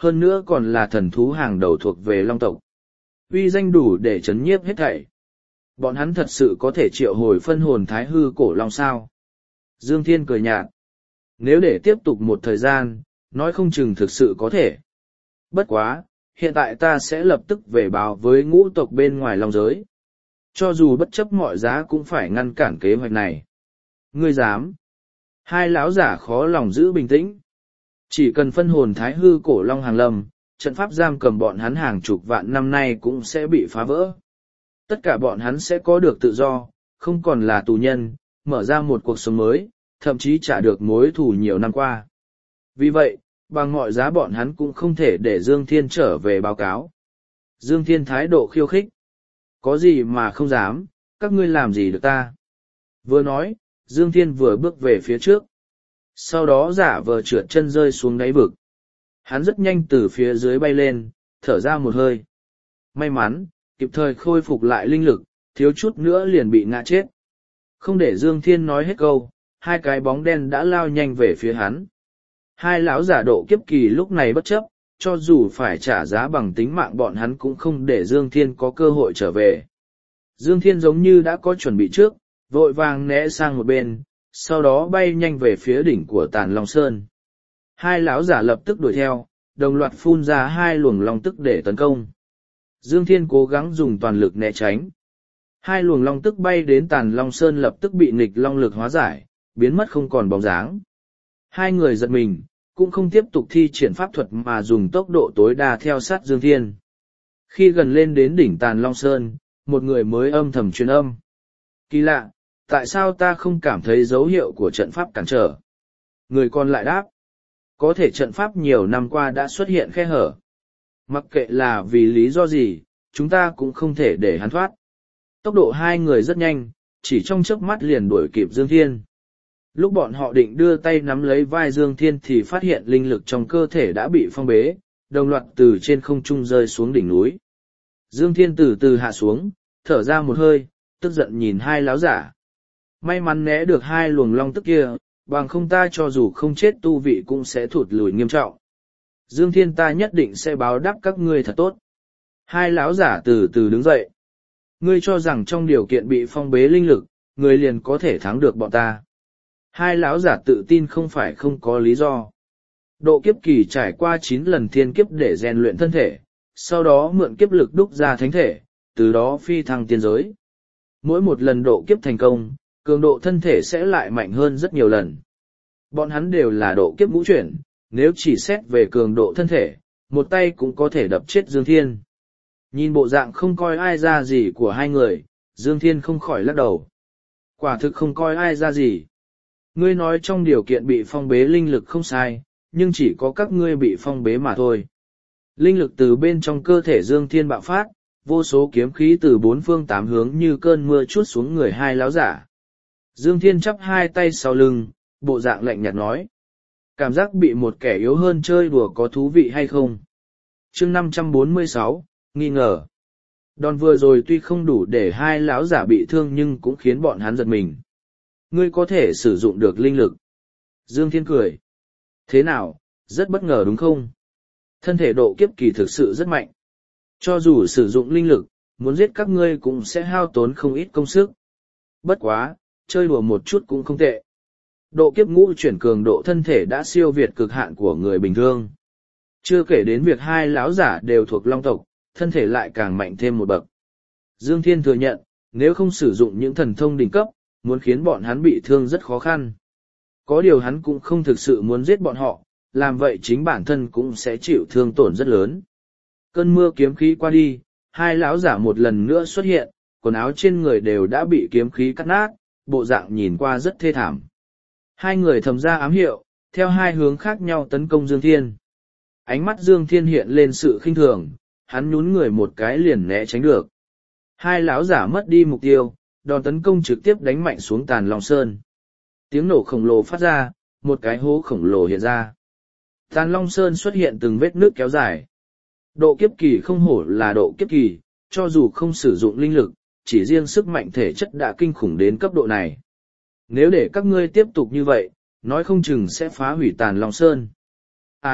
hơn nữa còn là thần thú hàng đầu thuộc về long tộc. Uy danh đủ để chấn nhiếp hết thảy. Bọn hắn thật sự có thể triệu hồi phân hồn thái hư cổ long sao? Dương Thiên cười nhạt. Nếu để tiếp tục một thời gian, nói không chừng thực sự có thể. Bất quá, hiện tại ta sẽ lập tức về báo với ngũ tộc bên ngoài long giới. Cho dù bất chấp mọi giá cũng phải ngăn cản kế hoạch này. Ngươi dám? Hai lão giả khó lòng giữ bình tĩnh. Chỉ cần phân hồn thái hư cổ long hàng lâm, trận pháp giam cầm bọn hắn hàng chục vạn năm nay cũng sẽ bị phá vỡ. Tất cả bọn hắn sẽ có được tự do, không còn là tù nhân, mở ra một cuộc sống mới, thậm chí trả được mối thù nhiều năm qua. Vì vậy, bằng mọi giá bọn hắn cũng không thể để Dương Thiên trở về báo cáo. Dương Thiên thái độ khiêu khích. Có gì mà không dám, các ngươi làm gì được ta? Vừa nói, Dương Thiên vừa bước về phía trước. Sau đó giả vờ trượt chân rơi xuống đáy vực. Hắn rất nhanh từ phía dưới bay lên, thở ra một hơi. May mắn, kịp thời khôi phục lại linh lực, thiếu chút nữa liền bị ngã chết. Không để Dương Thiên nói hết câu, hai cái bóng đen đã lao nhanh về phía hắn. Hai lão giả độ kiếp kỳ lúc này bất chấp, cho dù phải trả giá bằng tính mạng bọn hắn cũng không để Dương Thiên có cơ hội trở về. Dương Thiên giống như đã có chuẩn bị trước, vội vàng né sang một bên, sau đó bay nhanh về phía đỉnh của Tàn Long Sơn. Hai lão giả lập tức đuổi theo, đồng loạt phun ra hai luồng long tức để tấn công. Dương Thiên cố gắng dùng toàn lực né tránh. Hai luồng long tức bay đến Tàn Long Sơn lập tức bị nghịch long lực hóa giải, biến mất không còn bóng dáng. Hai người giật mình, cũng không tiếp tục thi triển pháp thuật mà dùng tốc độ tối đa theo sát Dương Thiên. Khi gần lên đến đỉnh Tàn Long Sơn, một người mới âm thầm truyền âm. Kỳ lạ, tại sao ta không cảm thấy dấu hiệu của trận pháp cản trở? Người còn lại đáp. Có thể trận pháp nhiều năm qua đã xuất hiện khe hở. Mặc kệ là vì lý do gì, chúng ta cũng không thể để hắn thoát. Tốc độ hai người rất nhanh, chỉ trong chớp mắt liền đuổi kịp Dương Thiên. Lúc bọn họ định đưa tay nắm lấy vai Dương Thiên thì phát hiện linh lực trong cơ thể đã bị phong bế, đồng loạt từ trên không trung rơi xuống đỉnh núi. Dương Thiên từ từ hạ xuống, thở ra một hơi, tức giận nhìn hai láo giả. May mắn né được hai luồng long tức kia, bằng không ta cho dù không chết tu vị cũng sẽ thụt lùi nghiêm trọng. Dương Thiên ta nhất định sẽ báo đáp các ngươi thật tốt. Hai láo giả từ từ đứng dậy. Ngươi cho rằng trong điều kiện bị phong bế linh lực, ngươi liền có thể thắng được bọn ta. Hai láo giả tự tin không phải không có lý do. Độ kiếp kỳ trải qua 9 lần thiên kiếp để rèn luyện thân thể, sau đó mượn kiếp lực đúc ra thánh thể, từ đó phi thăng tiên giới. Mỗi một lần độ kiếp thành công, cường độ thân thể sẽ lại mạnh hơn rất nhiều lần. Bọn hắn đều là độ kiếp ngũ chuyển, nếu chỉ xét về cường độ thân thể, một tay cũng có thể đập chết Dương Thiên. Nhìn bộ dạng không coi ai ra gì của hai người, Dương Thiên không khỏi lắc đầu. Quả thực không coi ai ra gì. Ngươi nói trong điều kiện bị phong bế linh lực không sai, nhưng chỉ có các ngươi bị phong bế mà thôi. Linh lực từ bên trong cơ thể Dương Thiên bạo phát, vô số kiếm khí từ bốn phương tám hướng như cơn mưa trút xuống người hai láo giả. Dương Thiên chắp hai tay sau lưng, bộ dạng lạnh nhạt nói. Cảm giác bị một kẻ yếu hơn chơi đùa có thú vị hay không? Chương 546, nghi ngờ. Đòn vừa rồi tuy không đủ để hai láo giả bị thương nhưng cũng khiến bọn hắn giật mình. Ngươi có thể sử dụng được linh lực. Dương Thiên cười. Thế nào, rất bất ngờ đúng không? Thân thể độ kiếp kỳ thực sự rất mạnh. Cho dù sử dụng linh lực, muốn giết các ngươi cũng sẽ hao tốn không ít công sức. Bất quá, chơi đùa một chút cũng không tệ. Độ kiếp ngũ chuyển cường độ thân thể đã siêu việt cực hạn của người bình thường. Chưa kể đến việc hai láo giả đều thuộc long tộc, thân thể lại càng mạnh thêm một bậc. Dương Thiên thừa nhận, nếu không sử dụng những thần thông đỉnh cấp, muốn khiến bọn hắn bị thương rất khó khăn. Có điều hắn cũng không thực sự muốn giết bọn họ, làm vậy chính bản thân cũng sẽ chịu thương tổn rất lớn. Cơn mưa kiếm khí qua đi, hai lão giả một lần nữa xuất hiện, quần áo trên người đều đã bị kiếm khí cắt nát, bộ dạng nhìn qua rất thê thảm. Hai người thầm ra ám hiệu, theo hai hướng khác nhau tấn công Dương Thiên. Ánh mắt Dương Thiên hiện lên sự khinh thường, hắn nhún người một cái liền né tránh được. Hai lão giả mất đi mục tiêu, đòn tấn công trực tiếp đánh mạnh xuống Tàn Long Sơn. Tiếng nổ khổng lồ phát ra, một cái hố khổng lồ hiện ra. Tàn Long Sơn xuất hiện từng vết nước kéo dài. Độ kiếp kỳ không hổ là độ kiếp kỳ, cho dù không sử dụng linh lực, chỉ riêng sức mạnh thể chất đã kinh khủng đến cấp độ này. Nếu để các ngươi tiếp tục như vậy, nói không chừng sẽ phá hủy Tàn Long Sơn. Ai,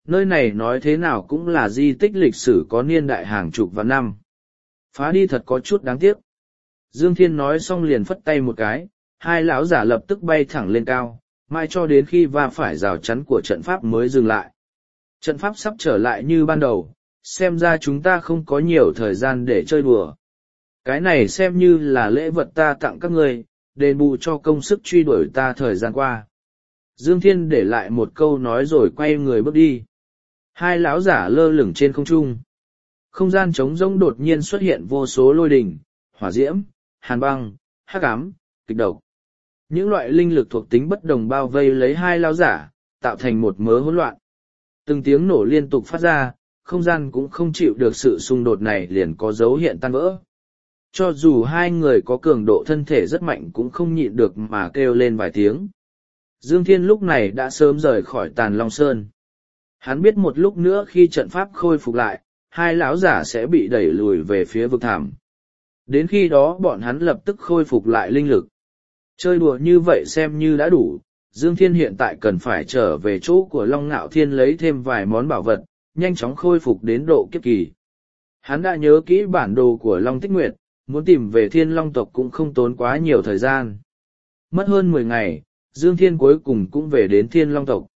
nơi này nói thế nào cũng là di tích lịch sử có niên đại hàng chục vạn năm. Phá đi thật có chút đáng tiếc. Dương Thiên nói xong liền phất tay một cái, hai lão giả lập tức bay thẳng lên cao, mai cho đến khi va phải rào chắn của trận pháp mới dừng lại. Trận pháp sắp trở lại như ban đầu, xem ra chúng ta không có nhiều thời gian để chơi đùa. Cái này xem như là lễ vật ta tặng các ngươi, đền bù cho công sức truy đuổi ta thời gian qua. Dương Thiên để lại một câu nói rồi quay người bước đi. Hai lão giả lơ lửng trên không trung. Không gian trống rỗng đột nhiên xuất hiện vô số lôi đình, hỏa diễm, hàn băng, hắc ám, kịch độc. Những loại linh lực thuộc tính bất đồng bao vây lấy hai lão giả, tạo thành một mớ hỗn loạn. Từng tiếng nổ liên tục phát ra, không gian cũng không chịu được sự xung đột này liền có dấu hiện tan vỡ. Cho dù hai người có cường độ thân thể rất mạnh cũng không nhịn được mà kêu lên vài tiếng. Dương Thiên lúc này đã sớm rời khỏi Tàn Long Sơn. Hắn biết một lúc nữa khi trận pháp khôi phục lại, hai lão giả sẽ bị đẩy lùi về phía vực thẳm. Đến khi đó bọn hắn lập tức khôi phục lại linh lực. Chơi đùa như vậy xem như đã đủ, Dương Thiên hiện tại cần phải trở về chỗ của Long Ngạo Thiên lấy thêm vài món bảo vật, nhanh chóng khôi phục đến độ kiếp kỳ. Hắn đã nhớ kỹ bản đồ của Long Tích Nguyệt, muốn tìm về Thiên Long tộc cũng không tốn quá nhiều thời gian. Mất hơn 10 ngày, Dương Thiên cuối cùng cũng về đến Thiên Long tộc.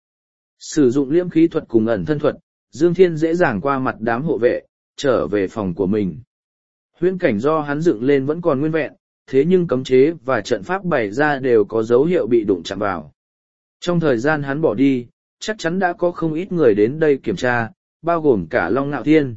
Sử dụng liễm khí thuật cùng ẩn thân thuật, Dương Thiên dễ dàng qua mặt đám hộ vệ, trở về phòng của mình. Huyễn cảnh do hắn dựng lên vẫn còn nguyên vẹn, thế nhưng cấm chế và trận pháp bày ra đều có dấu hiệu bị đụng chạm vào. Trong thời gian hắn bỏ đi, chắc chắn đã có không ít người đến đây kiểm tra, bao gồm cả Long Ngạo Thiên.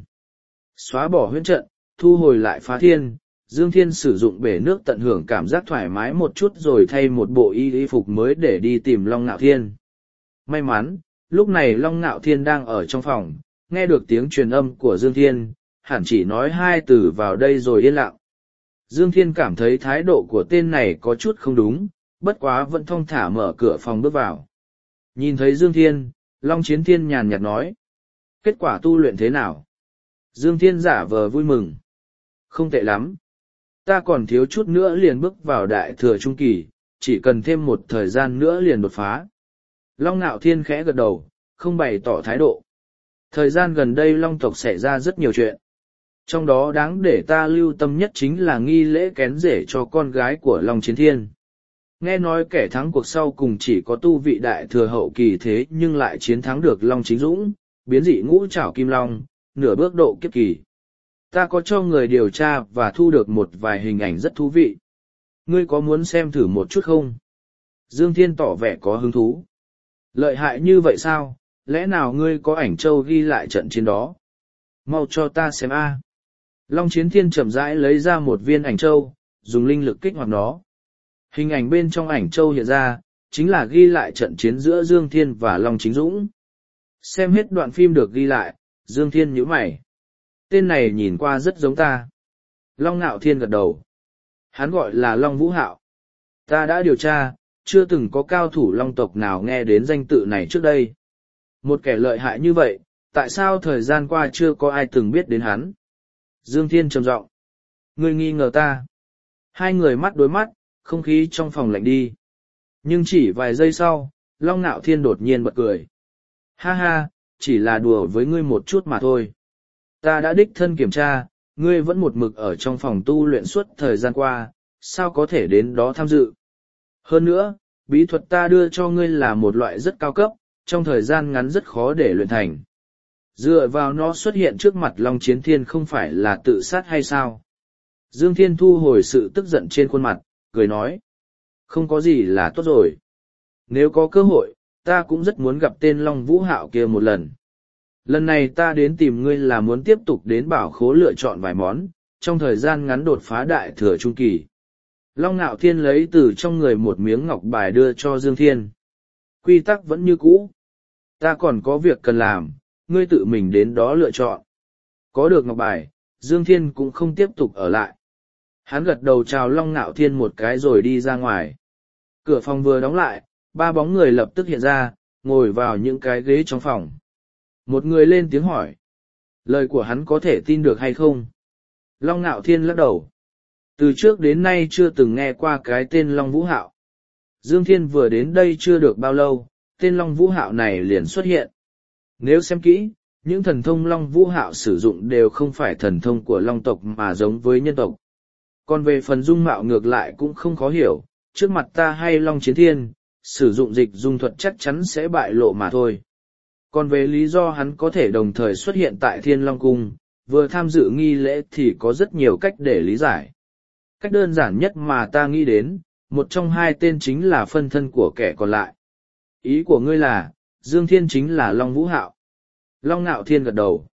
Xóa bỏ huyễn trận, thu hồi lại phá thiên, Dương Thiên sử dụng bể nước tận hưởng cảm giác thoải mái một chút rồi thay một bộ y phục mới để đi tìm Long Ngạo Thiên. May mắn, lúc này Long Ngạo Thiên đang ở trong phòng, nghe được tiếng truyền âm của Dương Thiên, hẳn chỉ nói hai từ vào đây rồi yên lặng. Dương Thiên cảm thấy thái độ của tên này có chút không đúng, bất quá vẫn thong thả mở cửa phòng bước vào. Nhìn thấy Dương Thiên, Long Chiến Thiên nhàn nhạt nói. Kết quả tu luyện thế nào? Dương Thiên giả vờ vui mừng. Không tệ lắm. Ta còn thiếu chút nữa liền bước vào đại thừa trung kỳ, chỉ cần thêm một thời gian nữa liền đột phá. Long Nạo Thiên khẽ gật đầu, không bày tỏ thái độ. Thời gian gần đây Long tộc xảy ra rất nhiều chuyện. Trong đó đáng để ta lưu tâm nhất chính là nghi lễ kén rể cho con gái của Long Chiến Thiên. Nghe nói kẻ thắng cuộc sau cùng chỉ có tu vị đại thừa hậu kỳ thế nhưng lại chiến thắng được Long Chính Dũng, biến dị ngũ trảo kim long, nửa bước độ kiếp kỳ. Ta có cho người điều tra và thu được một vài hình ảnh rất thú vị. Ngươi có muốn xem thử một chút không? Dương Thiên tỏ vẻ có hứng thú. Lợi hại như vậy sao? Lẽ nào ngươi có ảnh châu ghi lại trận chiến đó? Mau cho ta xem a. Long Chiến Thiên chậm rãi lấy ra một viên ảnh châu, dùng linh lực kích hoạt nó. Hình ảnh bên trong ảnh châu hiện ra, chính là ghi lại trận chiến giữa Dương Thiên và Long Chính Dũng. Xem hết đoạn phim được ghi lại, Dương Thiên nhíu mày. Tên này nhìn qua rất giống ta. Long Nạo Thiên gật đầu. Hắn gọi là Long Vũ Hạo. Ta đã điều tra, chưa từng có cao thủ Long tộc nào nghe đến danh tự này trước đây. Một kẻ lợi hại như vậy, tại sao thời gian qua chưa có ai từng biết đến hắn? Dương Thiên trầm giọng. Ngươi nghi ngờ ta. Hai người mắt đối mắt, không khí trong phòng lạnh đi. Nhưng chỉ vài giây sau, Long Nạo Thiên đột nhiên bật cười. Ha ha, chỉ là đùa với ngươi một chút mà thôi. Ta đã đích thân kiểm tra, ngươi vẫn một mực ở trong phòng tu luyện suốt thời gian qua, sao có thể đến đó tham dự. Hơn nữa, bí thuật ta đưa cho ngươi là một loại rất cao cấp, trong thời gian ngắn rất khó để luyện thành. Dựa vào nó xuất hiện trước mặt Long Chiến Thiên không phải là tự sát hay sao? Dương Thiên thu hồi sự tức giận trên khuôn mặt, cười nói. Không có gì là tốt rồi. Nếu có cơ hội, ta cũng rất muốn gặp tên Long Vũ Hạo kia một lần. Lần này ta đến tìm ngươi là muốn tiếp tục đến bảo khố lựa chọn vài món, trong thời gian ngắn đột phá đại thừa trung kỳ. Long Nạo Thiên lấy từ trong người một miếng ngọc bài đưa cho Dương Thiên. Quy tắc vẫn như cũ. Ta còn có việc cần làm, ngươi tự mình đến đó lựa chọn. Có được ngọc bài, Dương Thiên cũng không tiếp tục ở lại. Hắn gật đầu chào Long Nạo Thiên một cái rồi đi ra ngoài. Cửa phòng vừa đóng lại, ba bóng người lập tức hiện ra, ngồi vào những cái ghế trong phòng. Một người lên tiếng hỏi. Lời của hắn có thể tin được hay không? Long Nạo Thiên lắc đầu. Từ trước đến nay chưa từng nghe qua cái tên Long Vũ Hạo. Dương Thiên vừa đến đây chưa được bao lâu, tên Long Vũ Hạo này liền xuất hiện. Nếu xem kỹ, những thần thông Long Vũ Hạo sử dụng đều không phải thần thông của Long tộc mà giống với nhân tộc. Còn về phần dung mạo ngược lại cũng không khó hiểu, trước mặt ta hay Long Chiến Thiên, sử dụng dịch dung thuật chắc chắn sẽ bại lộ mà thôi. Còn về lý do hắn có thể đồng thời xuất hiện tại Thiên Long Cung, vừa tham dự nghi lễ thì có rất nhiều cách để lý giải. Cách đơn giản nhất mà ta nghĩ đến, một trong hai tên chính là phân thân của kẻ còn lại. Ý của ngươi là, Dương Thiên chính là Long Vũ Hạo. Long Nạo Thiên gật đầu.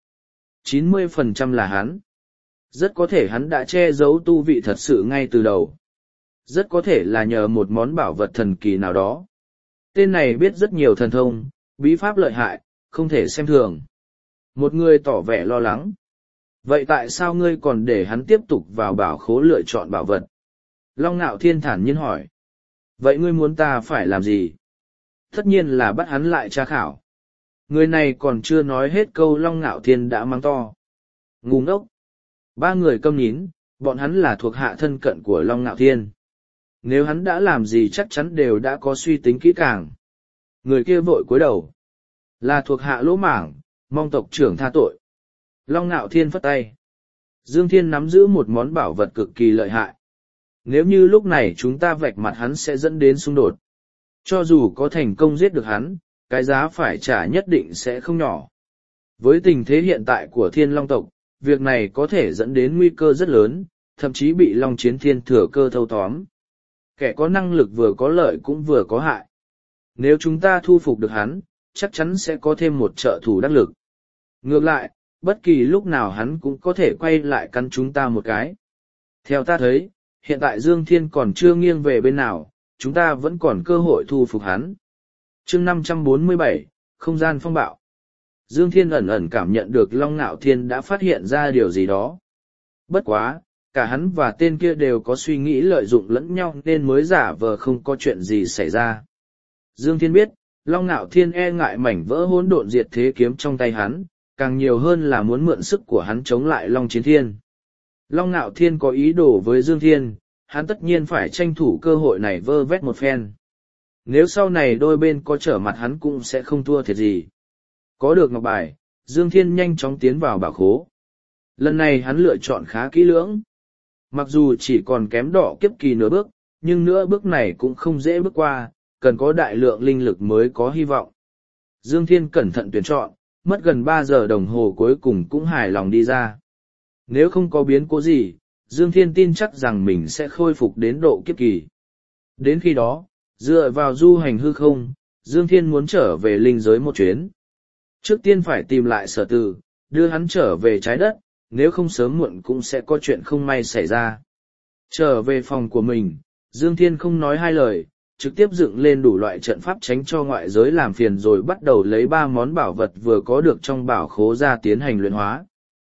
90% là hắn. Rất có thể hắn đã che giấu tu vị thật sự ngay từ đầu. Rất có thể là nhờ một món bảo vật thần kỳ nào đó. Tên này biết rất nhiều thần thông, bí pháp lợi hại, không thể xem thường. Một người tỏ vẻ lo lắng. Vậy tại sao ngươi còn để hắn tiếp tục vào bảo khố lựa chọn bảo vật? Long Nạo Thiên thản nhiên hỏi. Vậy ngươi muốn ta phải làm gì? Tất nhiên là bắt hắn lại tra khảo. Người này còn chưa nói hết câu Long Nạo Thiên đã mắng to. Ngu ngốc. Ba người câm nín, bọn hắn là thuộc hạ thân cận của Long Nạo Thiên. Nếu hắn đã làm gì chắc chắn đều đã có suy tính kỹ càng. Người kia vội cúi đầu. Là thuộc hạ lỗ mảng, mong tộc trưởng tha tội. Long Nạo Thiên phất tay. Dương Thiên nắm giữ một món bảo vật cực kỳ lợi hại. Nếu như lúc này chúng ta vạch mặt hắn sẽ dẫn đến xung đột. Cho dù có thành công giết được hắn, cái giá phải trả nhất định sẽ không nhỏ. Với tình thế hiện tại của Thiên Long tộc, việc này có thể dẫn đến nguy cơ rất lớn, thậm chí bị Long Chiến Thiên thừa cơ thâu tóm. Kẻ có năng lực vừa có lợi cũng vừa có hại. Nếu chúng ta thu phục được hắn, chắc chắn sẽ có thêm một trợ thủ đắc lực. Ngược lại, bất kỳ lúc nào hắn cũng có thể quay lại cắn chúng ta một cái. Theo ta thấy, hiện tại Dương Thiên còn chưa nghiêng về bên nào, chúng ta vẫn còn cơ hội thu phục hắn. Chương 547, Không gian phong bạo. Dương Thiên ẩn ẩn cảm nhận được Long Nạo Thiên đã phát hiện ra điều gì đó. Bất quá, cả hắn và tên kia đều có suy nghĩ lợi dụng lẫn nhau nên mới giả vờ không có chuyện gì xảy ra. Dương Thiên biết, Long Nạo Thiên e ngại mảnh vỡ hỗn độn diệt thế kiếm trong tay hắn, càng nhiều hơn là muốn mượn sức của hắn chống lại Long Chiến Thiên. Long Nạo Thiên có ý đồ với Dương Thiên, hắn tất nhiên phải tranh thủ cơ hội này vơ vét một phen. Nếu sau này đôi bên có trở mặt hắn cũng sẽ không thua thiệt gì. Có được ngọc bài, Dương Thiên nhanh chóng tiến vào bảo khố. Lần này hắn lựa chọn khá kỹ lưỡng. Mặc dù chỉ còn kém đỏ kiếp kỳ nửa bước, nhưng nửa bước này cũng không dễ bước qua, cần có đại lượng linh lực mới có hy vọng. Dương Thiên cẩn thận tuyển chọn, mất gần 3 giờ đồng hồ cuối cùng cũng hài lòng đi ra. Nếu không có biến cố gì, Dương Thiên tin chắc rằng mình sẽ khôi phục đến độ kiếp kỳ. Đến khi đó, dựa vào du hành hư không, Dương Thiên muốn trở về linh giới một chuyến. Trước tiên phải tìm lại Sở Từ, đưa hắn trở về trái đất, nếu không sớm muộn cũng sẽ có chuyện không may xảy ra. Trở về phòng của mình, Dương Thiên không nói hai lời, trực tiếp dựng lên đủ loại trận pháp tránh cho ngoại giới làm phiền rồi bắt đầu lấy 3 món bảo vật vừa có được trong bảo khố ra tiến hành luyện hóa.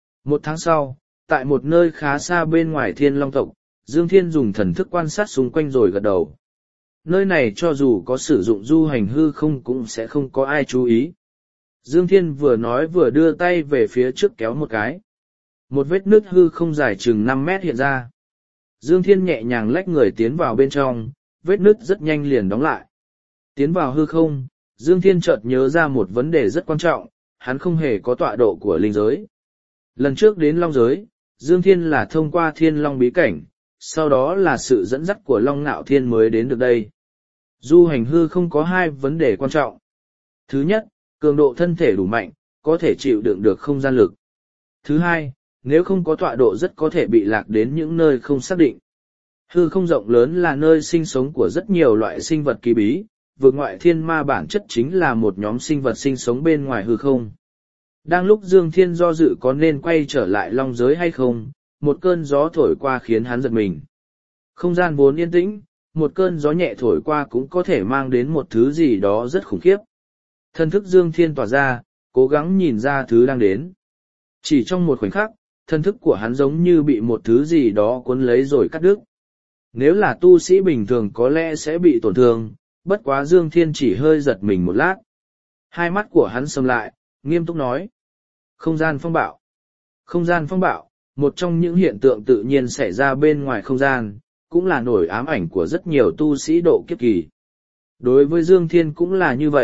1 tháng sau, tại một nơi khá xa bên ngoài Thiên Long tộc, Dương Thiên dùng thần thức quan sát xung quanh rồi gật đầu. Nơi này cho dù có sử dụng du hành hư không cũng sẽ không có ai chú ý. Dương Thiên vừa nói vừa đưa tay về phía trước kéo một cái. Một vết nứt hư không dài chừng 5 mét hiện ra. Dương Thiên nhẹ nhàng lách người tiến vào bên trong, vết nứt rất nhanh liền đóng lại. Tiến vào hư không, Dương Thiên chợt nhớ ra một vấn đề rất quan trọng, hắn không hề có tọa độ của linh giới. Lần trước đến Long giới, Dương Thiên là thông qua Thiên Long bí cảnh, sau đó là sự dẫn dắt của Long Nạo Thiên mới đến được đây. Du hành hư không có 2 vấn đề quan trọng. Thứ nhất, cường độ thân thể đủ mạnh, có thể chịu đựng được không gian lực. Thứ hai, nếu không có tọa độ rất có thể bị lạc đến những nơi không xác định. Hư không rộng lớn là nơi sinh sống của rất nhiều loại sinh vật kỳ bí, vượt ngoại thiên ma bản chất chính là một nhóm sinh vật sinh sống bên ngoài hư không. Đang lúc Dương Thiên do dự có nên quay trở lại Long giới hay không, một cơn gió thổi qua khiến hắn giật mình. Không gian vốn yên tĩnh, một cơn gió nhẹ thổi qua cũng có thể mang đến một thứ gì đó rất khủng khiếp. Thân thức Dương Thiên tỏa ra, cố gắng nhìn ra thứ đang đến. Chỉ trong một khoảnh khắc, thân thức của hắn giống như bị một thứ gì đó cuốn lấy rồi cắt đứt. Nếu là tu sĩ bình thường có lẽ sẽ bị tổn thương, bất quá Dương Thiên chỉ hơi giật mình một lát. Hai mắt của hắn sầm lại, nghiêm túc nói. Không gian phong bạo. Không gian phong bạo, một trong những hiện tượng tự nhiên xảy ra bên ngoài không gian, cũng là nổi ám ảnh của rất nhiều tu sĩ độ kiếp kỳ. Đối với Dương Thiên cũng là như vậy,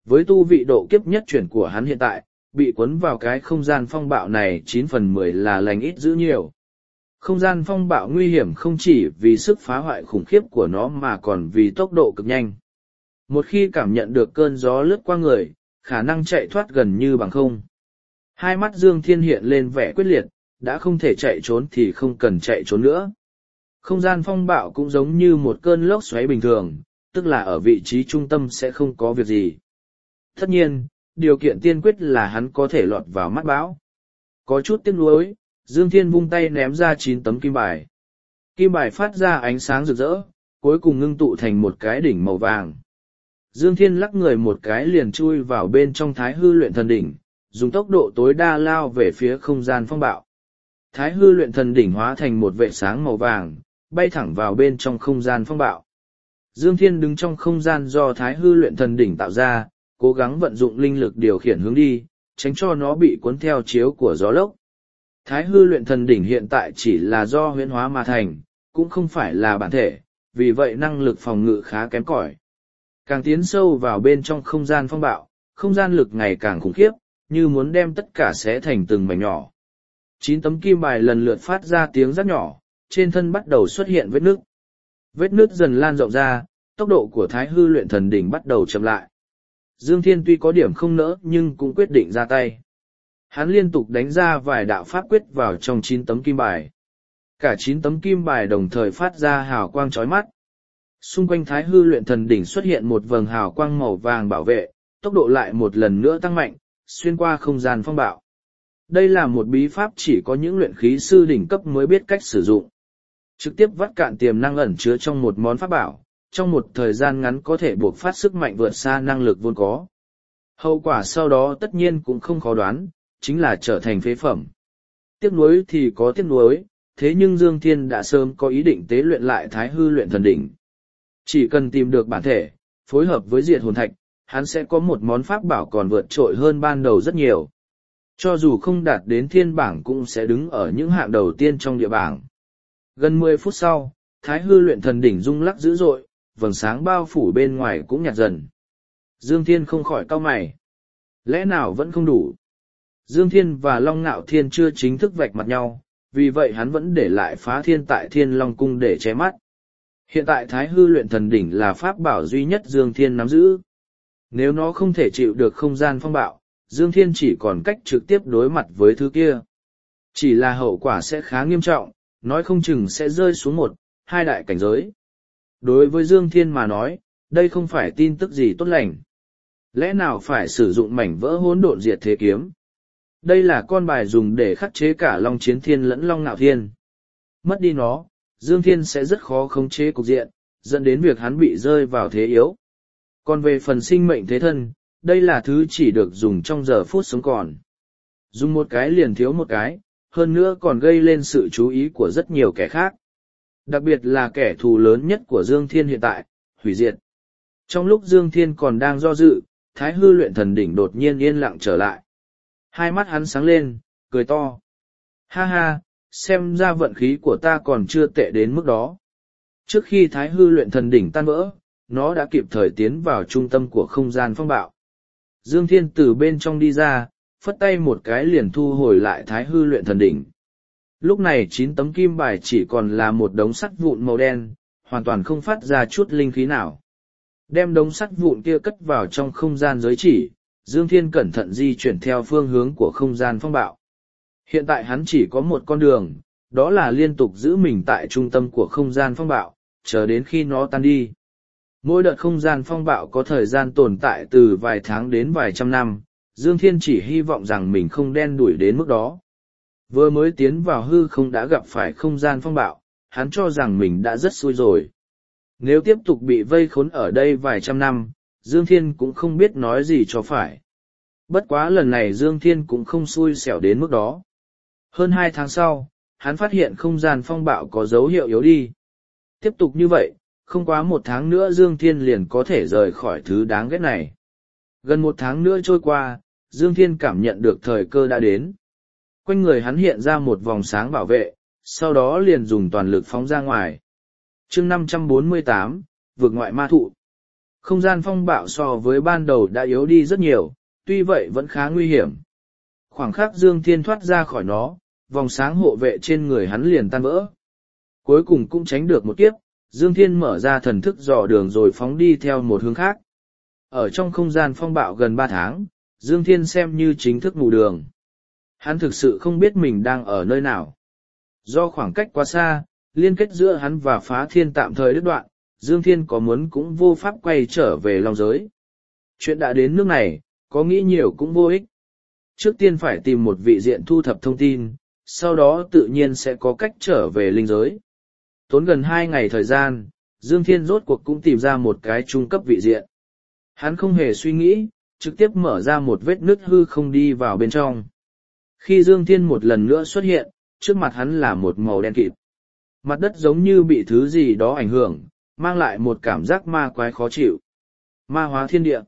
với tu vị độ kiếp nhất chuyển của hắn hiện tại, bị cuốn vào cái không gian phong bạo này 9/10 là lành ít dữ nhiều. Không gian phong bạo nguy hiểm không chỉ vì sức phá hoại khủng khiếp của nó mà còn vì tốc độ cực nhanh. Một khi cảm nhận được cơn gió lướt qua người, khả năng chạy thoát gần như bằng không. Hai mắt Dương Thiên hiện lên vẻ quyết liệt, đã không thể chạy trốn thì không cần chạy trốn nữa. Không gian phong bạo cũng giống như một cơn lốc xoáy bình thường, tức là ở vị trí trung tâm sẽ không có việc gì. Tất nhiên, điều kiện tiên quyết là hắn có thể lọt vào mắt bão. Có chút tiếc nuối, Dương Thiên vung tay ném ra 9 tấm kim bài. Kim bài phát ra ánh sáng rực rỡ, cuối cùng ngưng tụ thành một cái đỉnh màu vàng. Dương Thiên lắc người một cái liền chui vào bên trong Thái Hư Luyện Thần Đỉnh, dùng tốc độ tối đa lao về phía không gian phong bạo. Thái Hư Luyện Thần Đỉnh hóa thành một vệ sáng màu vàng, bay thẳng vào bên trong không gian phong bạo. Dương Thiên đứng trong không gian do Thái Hư Luyện Thần Đỉnh tạo ra, cố gắng vận dụng linh lực điều khiển hướng đi, tránh cho nó bị cuốn theo chiếu của gió lốc. Thái Hư Luyện Thần Đỉnh hiện tại chỉ là do huyễn hóa mà thành, cũng không phải là bản thể, vì vậy năng lực phòng ngự khá kém cỏi. Càng tiến sâu vào bên trong không gian phong bạo, không gian lực ngày càng khủng khiếp, như muốn đem tất cả xé thành từng mảnh nhỏ. 9 tấm kim bài lần lượt phát ra tiếng rắc nhỏ, trên thân bắt đầu xuất hiện vết nứt. Vết nứt dần lan rộng ra, tốc độ của Thái Hư Luyện Thần Đỉnh bắt đầu chậm lại. Dương Thiên tuy có điểm không nỡ nhưng cũng quyết định ra tay. Hắn liên tục đánh ra vài đạo pháp quyết vào trong 9 tấm kim bài. Cả 9 tấm kim bài đồng thời phát ra hào quang chói mắt. Xung quanh Thái Hư Luyện Thần Đỉnh xuất hiện một vầng hào quang màu vàng bảo vệ, tốc độ lại một lần nữa tăng mạnh, xuyên qua không gian phong bạo. Đây là một bí pháp chỉ có những luyện khí sư đỉnh cấp mới biết cách sử dụng. Trực tiếp vắt cạn tiềm năng ẩn chứa trong một món pháp bảo, trong một thời gian ngắn có thể buộc phát sức mạnh vượt xa năng lực vốn có. Hậu quả sau đó tất nhiên cũng không khó đoán, chính là trở thành phế phẩm. Tiếc nuối thì có tiếc nuối, thế nhưng Dương Thiên đã sớm có ý định tế luyện lại Thái Hư Luyện Thần Đỉnh. Chỉ cần tìm được bản thể, phối hợp với diệt hồn thạch, hắn sẽ có một món pháp bảo còn vượt trội hơn ban đầu rất nhiều. Cho dù không đạt đến thiên bảng cũng sẽ đứng ở những hạng đầu tiên trong địa bảng. Gần 10 phút sau, Thái Hư Luyện Thần Đỉnh rung lắc dữ dội, vầng sáng bao phủ bên ngoài cũng nhạt dần. Dương Thiên không khỏi cau mày. Lẽ nào vẫn không đủ? Dương Thiên và Long Ngạo Thiên chưa chính thức vạch mặt nhau, vì vậy hắn vẫn để lại Phá Thiên tại Thiên Long Cung để che mắt. Hiện tại Thái Hư Luyện Thần Đỉnh là pháp bảo duy nhất Dương Thiên nắm giữ. Nếu nó không thể chịu được không gian phong bạo, Dương Thiên chỉ còn cách trực tiếp đối mặt với thứ kia. Chỉ là hậu quả sẽ khá nghiêm trọng, nói không chừng sẽ rơi xuống 1-2 đại cảnh giới. Đối với Dương Thiên mà nói, đây không phải tin tức gì tốt lành. Lẽ nào phải sử dụng mảnh vỡ hỗn độn diệt thế kiếm? Đây là con bài dùng để khắc chế cả Long Chiến Thiên lẫn Long Nạo Thiên. Mất đi nó, Dương Thiên sẽ rất khó khống chế cục diện, dẫn đến việc hắn bị rơi vào thế yếu. Còn về phần sinh mệnh thế thân, đây là thứ chỉ được dùng trong giờ phút sống còn. Dùng một cái liền thiếu một cái, hơn nữa còn gây lên sự chú ý của rất nhiều kẻ khác. Đặc biệt là kẻ thù lớn nhất của Dương Thiên hiện tại, hủy diệt. Trong lúc Dương Thiên còn đang do dự, Thái Hư Luyện Thần Đỉnh đột nhiên yên lặng trở lại. Hai mắt hắn sáng lên, cười to. Ha ha, xem ra vận khí của ta còn chưa tệ đến mức đó. Trước khi Thái Hư Luyện Thần Đỉnh tan vỡ, nó đã kịp thời tiến vào trung tâm của không gian phong bạo. Dương Thiên từ bên trong đi ra, phất tay một cái liền thu hồi lại Thái Hư Luyện Thần Đỉnh. Lúc này 9 tấm kim bài chỉ còn là một đống sắt vụn màu đen, hoàn toàn không phát ra chút linh khí nào. Đem đống sắt vụn kia cất vào trong không gian giới chỉ, Dương Thiên cẩn thận di chuyển theo phương hướng của không gian phong bạo. Hiện tại hắn chỉ có một con đường, đó là liên tục giữ mình tại trung tâm của không gian phong bạo, chờ đến khi nó tan đi. Mỗi đợt không gian phong bạo có thời gian tồn tại từ vài tháng đến vài trăm năm, Dương Thiên chỉ hy vọng rằng mình không đen đủi đến mức đó. Vừa mới tiến vào hư không đã gặp phải không gian phong bạo, hắn cho rằng mình đã rất xui rồi. Nếu tiếp tục bị vây khốn ở đây vài trăm năm, Dương Thiên cũng không biết nói gì cho phải. Bất quá lần này Dương Thiên cũng không xui xẻo đến mức đó. Hơn 2 tháng sau, hắn phát hiện không gian phong bạo có dấu hiệu yếu đi. Tiếp tục như vậy, không quá 1 tháng nữa Dương Thiên liền có thể rời khỏi thứ đáng ghét này. Gần 1 tháng nữa trôi qua, Dương Thiên cảm nhận được thời cơ đã đến. Quanh người hắn hiện ra một vòng sáng bảo vệ, sau đó liền dùng toàn lực phóng ra ngoài. Chương 548, vượt ngoại ma thụ. Không gian phong bạo so với ban đầu đã yếu đi rất nhiều, tuy vậy vẫn khá nguy hiểm. Khoảng khắc Dương Thiên thoát ra khỏi nó, vòng sáng hộ vệ trên người hắn liền tan vỡ. Cuối cùng cũng tránh được một kiếp, Dương Thiên mở ra thần thức dò đường rồi phóng đi theo một hướng khác. Ở trong không gian phong bạo gần 3 tháng, Dương Thiên xem như chính thức mù đường. Hắn thực sự không biết mình đang ở nơi nào. Do khoảng cách quá xa, liên kết giữa hắn và Phá Thiên tạm thời đứt đoạn, Dương Thiên có muốn cũng vô pháp quay trở về Long giới. Chuyện đã đến nước này, có nghĩ nhiều cũng vô ích. Trước tiên phải tìm một vị diện thu thập thông tin, sau đó tự nhiên sẽ có cách trở về linh giới. Tốn gần 2 ngày thời gian, Dương Thiên rốt cuộc cũng tìm ra một cái trung cấp vị diện. Hắn không hề suy nghĩ, trực tiếp mở ra một vết nứt hư không đi vào bên trong. Khi Dương Thiên một lần nữa xuất hiện, trước mặt hắn là một màu đen kịt. Mặt đất giống như bị thứ gì đó ảnh hưởng, mang lại một cảm giác ma quái khó chịu. Ma hóa thiên địa.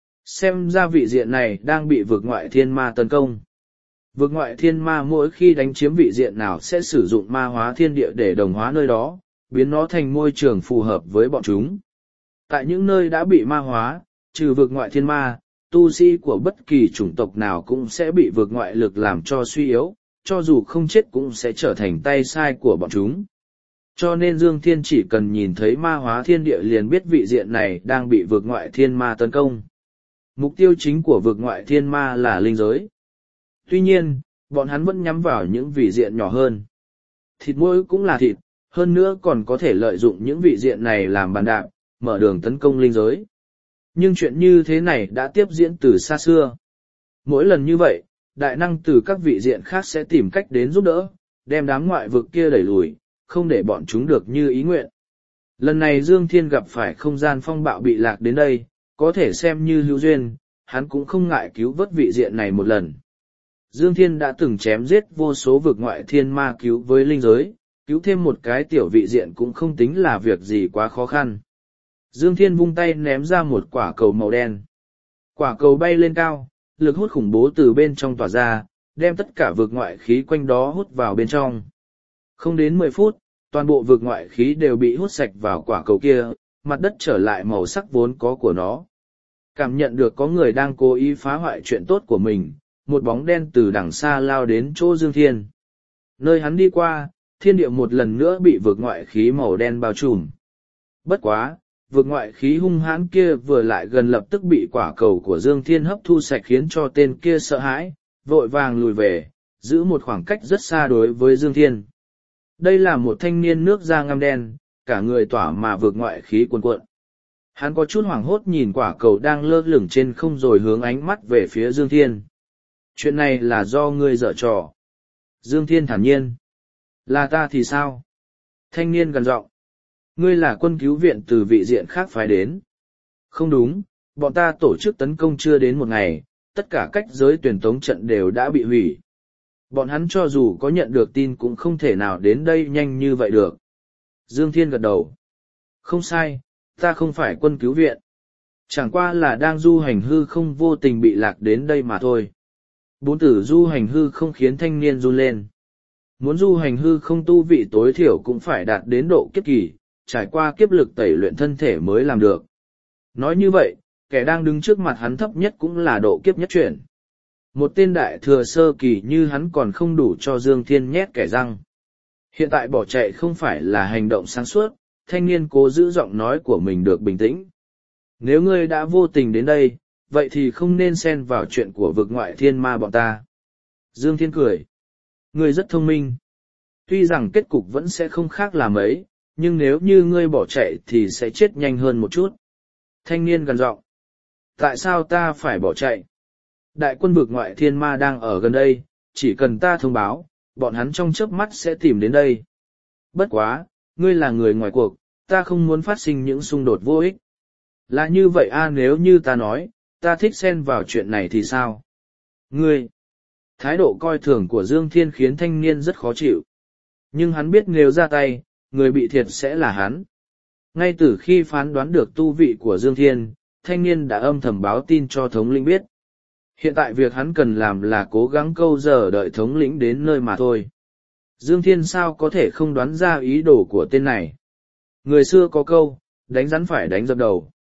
Xem ra vị diện này đang bị vực ngoại thiên ma tấn công. Vực ngoại thiên ma mỗi khi đánh chiếm vị diện nào sẽ sử dụng ma hóa thiên địa để đồng hóa nơi đó, biến nó thành môi trường phù hợp với bọn chúng. Tại những nơi đã bị ma hóa, trừ vực ngoại thiên ma, tu sĩ của bất kỳ chủng tộc nào cũng sẽ bị vực ngoại lực làm cho suy yếu, cho dù không chết cũng sẽ trở thành tay sai của bọn chúng. Cho nên Dương Thiên chỉ cần nhìn thấy ma hóa thiên địa liền biết vị diện này đang bị vực ngoại thiên ma tấn công. Mục tiêu chính của vực ngoại thiên ma là linh giới. Tuy nhiên, bọn hắn vẫn nhắm vào những vị diện nhỏ hơn. Thịt mỗi cũng là thịt, hơn nữa còn có thể lợi dụng những vị diện này làm bàn đạp, mở đường tấn công linh giới. Nhưng chuyện như thế này đã tiếp diễn từ xa xưa. Mỗi lần như vậy, đại năng từ các vị diện khác sẽ tìm cách đến giúp đỡ, đem đám ngoại vực kia đẩy lùi, không để bọn chúng được như ý nguyện. Lần này Dương Thiên gặp phải không gian phong bạo bị lạc đến đây, có thể xem như hữu duyên, hắn cũng không ngại cứu vớt vị diện này một lần. Dương Thiên đã từng chém giết vô số vực ngoại thiên ma cứu với linh giới, cứu thêm một cái tiểu vị diện cũng không tính là việc gì quá khó khăn. Dương Thiên vung tay ném ra một quả cầu màu đen. Quả cầu bay lên cao, lực hút khủng bố từ bên trong tỏa ra, đem tất cả vực ngoại khí quanh đó hút vào bên trong. Không đến 10 phút, toàn bộ vực ngoại khí đều bị hút sạch vào quả cầu kia, mặt đất trở lại màu sắc vốn có của nó. Cảm nhận được có người đang cố ý phá hoại chuyện tốt của mình, một bóng đen từ đằng xa lao đến chỗ Dương Thiên. Nơi hắn đi qua, thiên địa một lần nữa bị vực ngoại khí màu đen bao trùm. Bất quá, vực ngoại khí hung hãn kia vừa lại gần lập tức bị quả cầu của Dương Thiên hấp thu sạch khiến cho tên kia sợ hãi, vội vàng lùi về, giữ một khoảng cách rất xa đối với Dương Thiên. Đây là một thanh niên nước da ngăm đen, cả người tỏa mà vực ngoại khí cuồn cuộn. Hắn có chút hoảng hốt nhìn quả cầu đang lơ lửng trên không rồi hướng ánh mắt về phía Dương Thiên. Chuyện này là do ngươi dở trò. Dương Thiên thản nhiên. Là ta thì sao? Thanh niên gần giọng. Ngươi là quân cứu viện từ vị diện khác phái đến. Không đúng, bọn ta tổ chức tấn công chưa đến một ngày, tất cả cách giới tuyển tống trận đều đã bị hủy. Bọn hắn cho dù có nhận được tin cũng không thể nào đến đây nhanh như vậy được. Dương Thiên gật đầu. Không sai, ta không phải quân cứu viện. Chẳng qua là đang du hành hư không vô tình bị lạc đến đây mà thôi. 4 từ du hành hư không khiến thanh niên run lên. Muốn du hành hư không tu vị tối thiểu cũng phải đạt đến độ kiếp kỳ, trải qua kiếp lực tẩy luyện thân thể mới làm được. Nói như vậy, kẻ đang đứng trước mặt hắn thấp nhất cũng là độ kiếp nhất chuyển. Một tên đại thừa sơ kỳ như hắn còn không đủ cho Dương Thiên nhét kẻ răng. Hiện tại bỏ chạy không phải là hành động sáng suốt, thanh niên cố giữ giọng nói của mình được bình tĩnh. Nếu ngươi đã vô tình đến đây, vậy thì không nên xen vào chuyện của vực ngoại thiên ma bọn ta. Dương Thiên cười. Ngươi rất thông minh. Tuy rằng kết cục vẫn sẽ không khác là mấy, nhưng nếu như ngươi bỏ chạy thì sẽ chết nhanh hơn một chút. Thanh niên gần giọng. Tại sao ta phải bỏ chạy? Đại quân vực ngoại thiên ma đang ở gần đây, chỉ cần ta thông báo, bọn hắn trong chớp mắt sẽ tìm đến đây. Bất quá, ngươi là người ngoài cuộc, ta không muốn phát sinh những xung đột vô ích. Là như vậy nếu như ta nói, ta thích xen vào chuyện này thì sao? Ngươi! Thái độ coi thường của Dương Thiên khiến thanh niên rất khó chịu. Nhưng hắn biết nếu ra tay, người bị thiệt sẽ là hắn. Ngay từ khi phán đoán được tu vị của Dương Thiên, thanh niên đã âm thầm báo tin cho thống lĩnh biết. Hiện tại việc hắn cần làm là cố gắng câu giờ đợi thống lĩnh đến nơi mà thôi. Dương Thiên sao có thể không đoán ra ý đồ của tên này. Người xưa có câu, đánh rắn phải đánh dập đầu.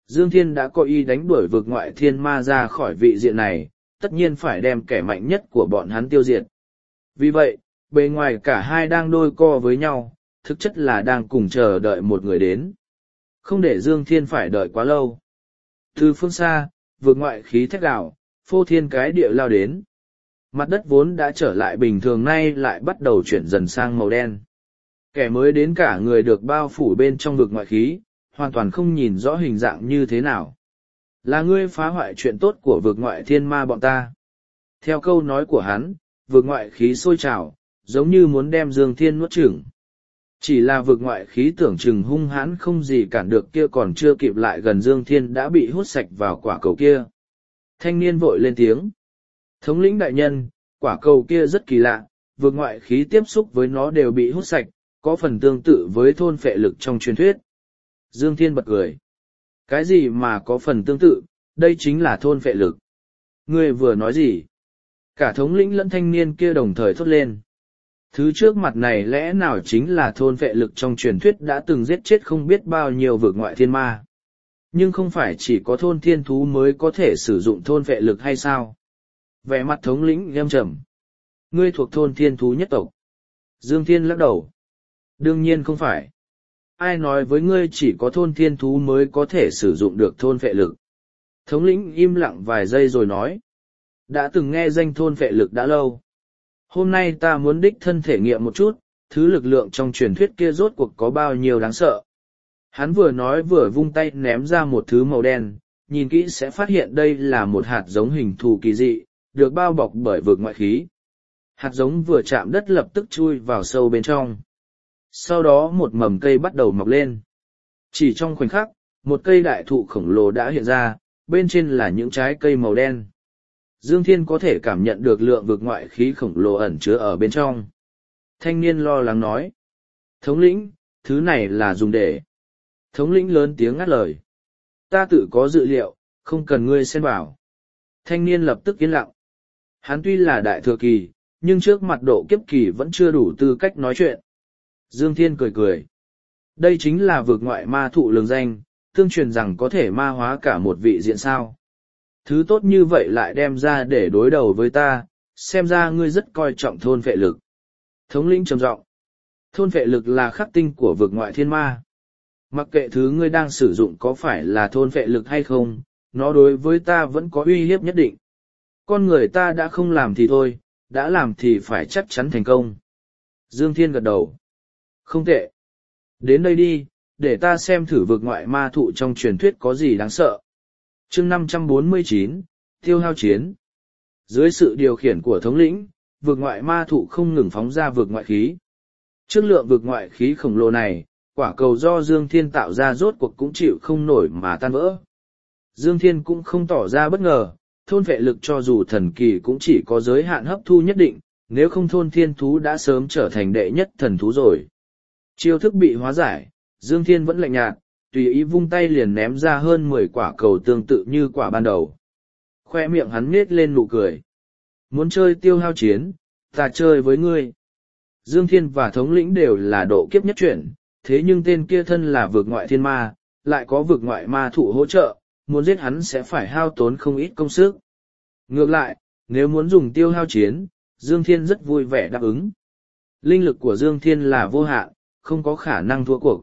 Dương Thiên đã có ý đánh đuổi vực ngoại thiên ma ra khỏi vị diện này, tất nhiên phải đem kẻ mạnh nhất của bọn hắn tiêu diệt. Vì vậy, bề ngoài cả hai đang đôi co với nhau, thực chất là đang cùng chờ đợi một người đến. Không để Dương Thiên phải đợi quá lâu. Từ phương xa, vực ngoại khí thét gào, phô thiên cái địa lao đến. Mặt đất vốn đã trở lại bình thường nay lại bắt đầu chuyển dần sang màu đen. Kẻ mới đến cả người được bao phủ bên trong vực ngoại khí, hoàn toàn không nhìn rõ hình dạng như thế nào. Là ngươi phá hoại chuyện tốt của vực ngoại thiên ma bọn ta. Theo câu nói của hắn, vực ngoại khí sôi trào, giống như muốn đem Dương Thiên nuốt chửng. Chỉ là vực ngoại khí tưởng chừng hung hãn không gì cản được kia còn chưa kịp lại gần Dương Thiên đã bị hút sạch vào quả cầu kia. Thanh niên vội lên tiếng. Thống lĩnh đại nhân, quả cầu kia rất kỳ lạ, vực ngoại khí tiếp xúc với nó đều bị hút sạch, có phần tương tự với thôn phệ lực trong truyền thuyết. Dương Thiên bật cười. Cái gì mà có phần tương tự, đây chính là thôn phệ lực. Ngươi vừa nói gì? Cả thống lĩnh lẫn thanh niên kia đồng thời thốt lên. Thứ trước mặt này lẽ nào chính là thôn phệ lực trong truyền thuyết đã từng giết chết không biết bao nhiêu vực ngoại thiên ma. Nhưng không phải chỉ có thôn thiên thú mới có thể sử dụng thôn phệ lực hay sao? Vẻ mặt thống lĩnh nghiêm trầm. Ngươi thuộc thôn thiên thú nhất tộc. Dương Thiên lắc đầu. Đương nhiên không phải. Ai nói với ngươi chỉ có thôn thiên thú mới có thể sử dụng được thôn phệ lực? Thống lĩnh im lặng vài giây rồi nói. Đã từng nghe danh thôn phệ lực đã lâu. Hôm nay ta muốn đích thân thể nghiệm một chút, thứ lực lượng trong truyền thuyết kia rốt cuộc có bao nhiêu đáng sợ. Hắn vừa nói vừa vung tay ném ra một thứ màu đen, nhìn kỹ sẽ phát hiện đây là một hạt giống hình thù kỳ dị, được bao bọc bởi vực ngoại khí. Hạt giống vừa chạm đất lập tức chui vào sâu bên trong. Sau đó một mầm cây bắt đầu mọc lên. Chỉ trong khoảnh khắc, một cây đại thụ khổng lồ đã hiện ra, bên trên là những trái cây màu đen. Dương Thiên có thể cảm nhận được lượng vực ngoại khí khổng lồ ẩn chứa ở bên trong. Thanh niên lo lắng nói. Thống lĩnh, thứ này là dùng để. Thống lĩnh lớn tiếng ngắt lời. Ta tự có dự liệu, không cần ngươi xen vào. Thanh niên lập tức yên lặng. Hắn tuy là đại thừa kỳ, nhưng trước mặt độ kiếp kỳ vẫn chưa đủ tư cách nói chuyện. Dương Thiên cười cười. Đây chính là vực ngoại ma thụ lường danh, tương truyền rằng có thể ma hóa cả một vị diện sao. Thứ tốt như vậy lại đem ra để đối đầu với ta, xem ra ngươi rất coi trọng thôn phệ lực. Thống lĩnh trầm giọng. Thôn phệ lực là khắc tinh của vực ngoại thiên ma. Mặc kệ thứ ngươi đang sử dụng có phải là thôn phệ lực hay không, nó đối với ta vẫn có uy hiếp nhất định. Con người ta đã không làm thì thôi, đã làm thì phải chắc chắn thành công. Dương Thiên gật đầu. Không tệ. Đến đây đi, để ta xem thử vực ngoại ma thụ trong truyền thuyết có gì đáng sợ. Chương 549, tiêu hao chiến. Dưới sự điều khiển của thống lĩnh, vực ngoại ma thụ không ngừng phóng ra vực ngoại khí. Trước lượng vực ngoại khí khổng lồ này, quả cầu do Dương Thiên tạo ra rốt cuộc cũng chịu không nổi mà tan vỡ. Dương Thiên cũng không tỏ ra bất ngờ, thôn phệ lực cho dù thần kỳ cũng chỉ có giới hạn hấp thu nhất định, nếu không thôn thiên thú đã sớm trở thành đệ nhất thần thú rồi. Chiêu thức bị hóa giải, Dương Thiên vẫn lạnh nhạt, tùy ý vung tay liền ném ra hơn 10 quả cầu tương tự như quả ban đầu. Khoe miệng hắn nết lên nụ cười. Muốn chơi tiêu hao chiến, ta chơi với ngươi. Dương Thiên và thống lĩnh đều là độ kiếp nhất chuyển, thế nhưng tên kia thân là vực ngoại thiên ma, lại có vực ngoại ma thụ hỗ trợ, muốn giết hắn sẽ phải hao tốn không ít công sức. Ngược lại, nếu muốn dùng tiêu hao chiến, Dương Thiên rất vui vẻ đáp ứng. Linh lực của Dương Thiên là vô hạn, không có khả năng thua cuộc.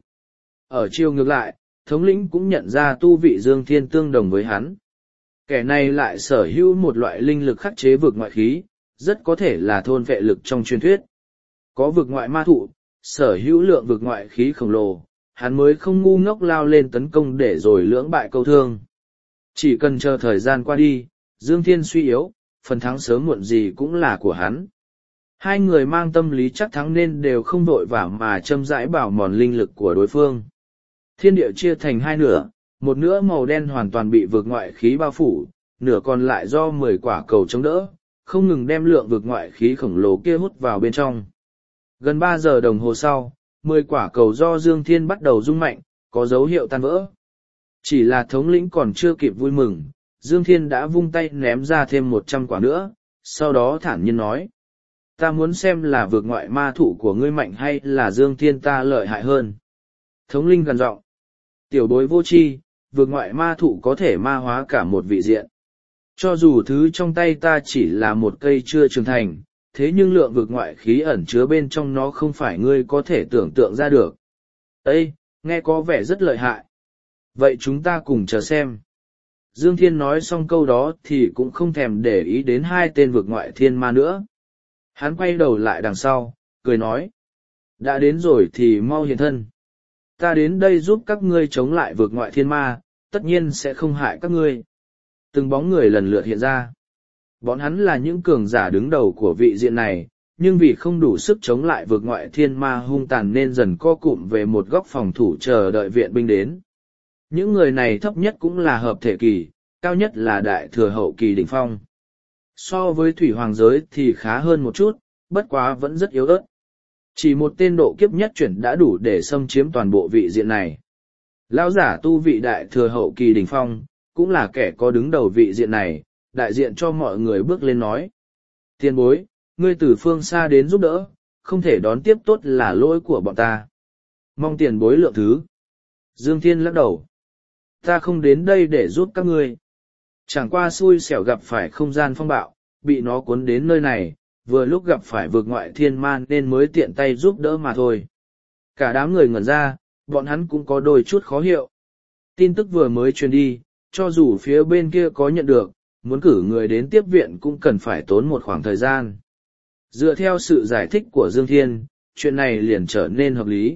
Ở chiều ngược lại, thống lĩnh cũng nhận ra tu vị Dương Thiên tương đồng với hắn. Kẻ này lại sở hữu một loại linh lực khắc chế vực ngoại khí, rất có thể là thôn vệ lực trong truyền thuyết. Có vực ngoại ma thụ, sở hữu lượng vực ngoại khí khổng lồ, hắn mới không ngu ngốc lao lên tấn công để rồi lưỡng bại câu thương. Chỉ cần chờ thời gian qua đi, Dương Thiên suy yếu, phần thắng sớm muộn gì cũng là của hắn. Hai người mang tâm lý chắc thắng nên đều không vội vã mà châm rãi bảo mòn linh lực của đối phương. Thiên địa chia thành hai nửa, một nửa màu đen hoàn toàn bị vực ngoại khí bao phủ, nửa còn lại do 10 quả cầu chống đỡ, không ngừng đem lượng vực ngoại khí khổng lồ kia hút vào bên trong. Gần 3 giờ đồng hồ sau, 10 quả cầu do Dương Thiên bắt đầu rung mạnh, có dấu hiệu tan vỡ. Chỉ là thống lĩnh còn chưa kịp vui mừng, Dương Thiên đã vung tay ném ra thêm 100 quả nữa, sau đó thản nhiên nói. Ta muốn xem là vực ngoại ma thụ của ngươi mạnh hay là Dương Thiên ta lợi hại hơn. Thống linh gần giọng. Tiểu bối vô tri, vượt ngoại ma thụ có thể ma hóa cả một vị diện. Cho dù thứ trong tay ta chỉ là một cây chưa trưởng thành, thế nhưng lượng vượt ngoại khí ẩn chứa bên trong nó không phải ngươi có thể tưởng tượng ra được. Ê, nghe có vẻ rất lợi hại. Vậy chúng ta cùng chờ xem. Dương Thiên nói xong câu đó thì cũng không thèm để ý đến hai tên vượt ngoại thiên ma nữa. Hắn quay đầu lại đằng sau, cười nói. Đã đến rồi thì mau hiện thân. Ta đến đây giúp các ngươi chống lại vượt ngoại thiên ma, tất nhiên sẽ không hại các ngươi. Từng bóng người lần lượt hiện ra. Bọn hắn là những cường giả đứng đầu của vị diện này, nhưng vì không đủ sức chống lại vượt ngoại thiên ma hung tàn nên dần co cụm về một góc phòng thủ chờ đợi viện binh đến. Những người này thấp nhất cũng là hợp thể kỳ, cao nhất là đại thừa hậu kỳ đỉnh phong. So với thủy hoàng giới thì khá hơn một chút, bất quá vẫn rất yếu ớt. Chỉ một tên độ kiếp nhất chuyển đã đủ để xâm chiếm toàn bộ vị diện này. Lão giả tu vị đại thừa hậu kỳ đỉnh phong, cũng là kẻ có đứng đầu vị diện này, đại diện cho mọi người bước lên nói. Tiền bối, ngươi từ phương xa đến giúp đỡ, không thể đón tiếp tốt là lỗi của bọn ta. Mong tiền bối lượng thứ. Dương Thiên lắc đầu. Ta không đến đây để giúp các ngươi. Chẳng qua xui xẻo gặp phải không gian phong bạo, bị nó cuốn đến nơi này, vừa lúc gặp phải vượt ngoại thiên man nên mới tiện tay giúp đỡ mà thôi. Cả đám người ngẩn ra, bọn hắn cũng có đôi chút khó hiểu. Tin tức vừa mới truyền đi, cho dù phía bên kia có nhận được, muốn cử người đến tiếp viện cũng cần phải tốn một khoảng thời gian. Dựa theo sự giải thích của Dương Thiên, chuyện này liền trở nên hợp lý.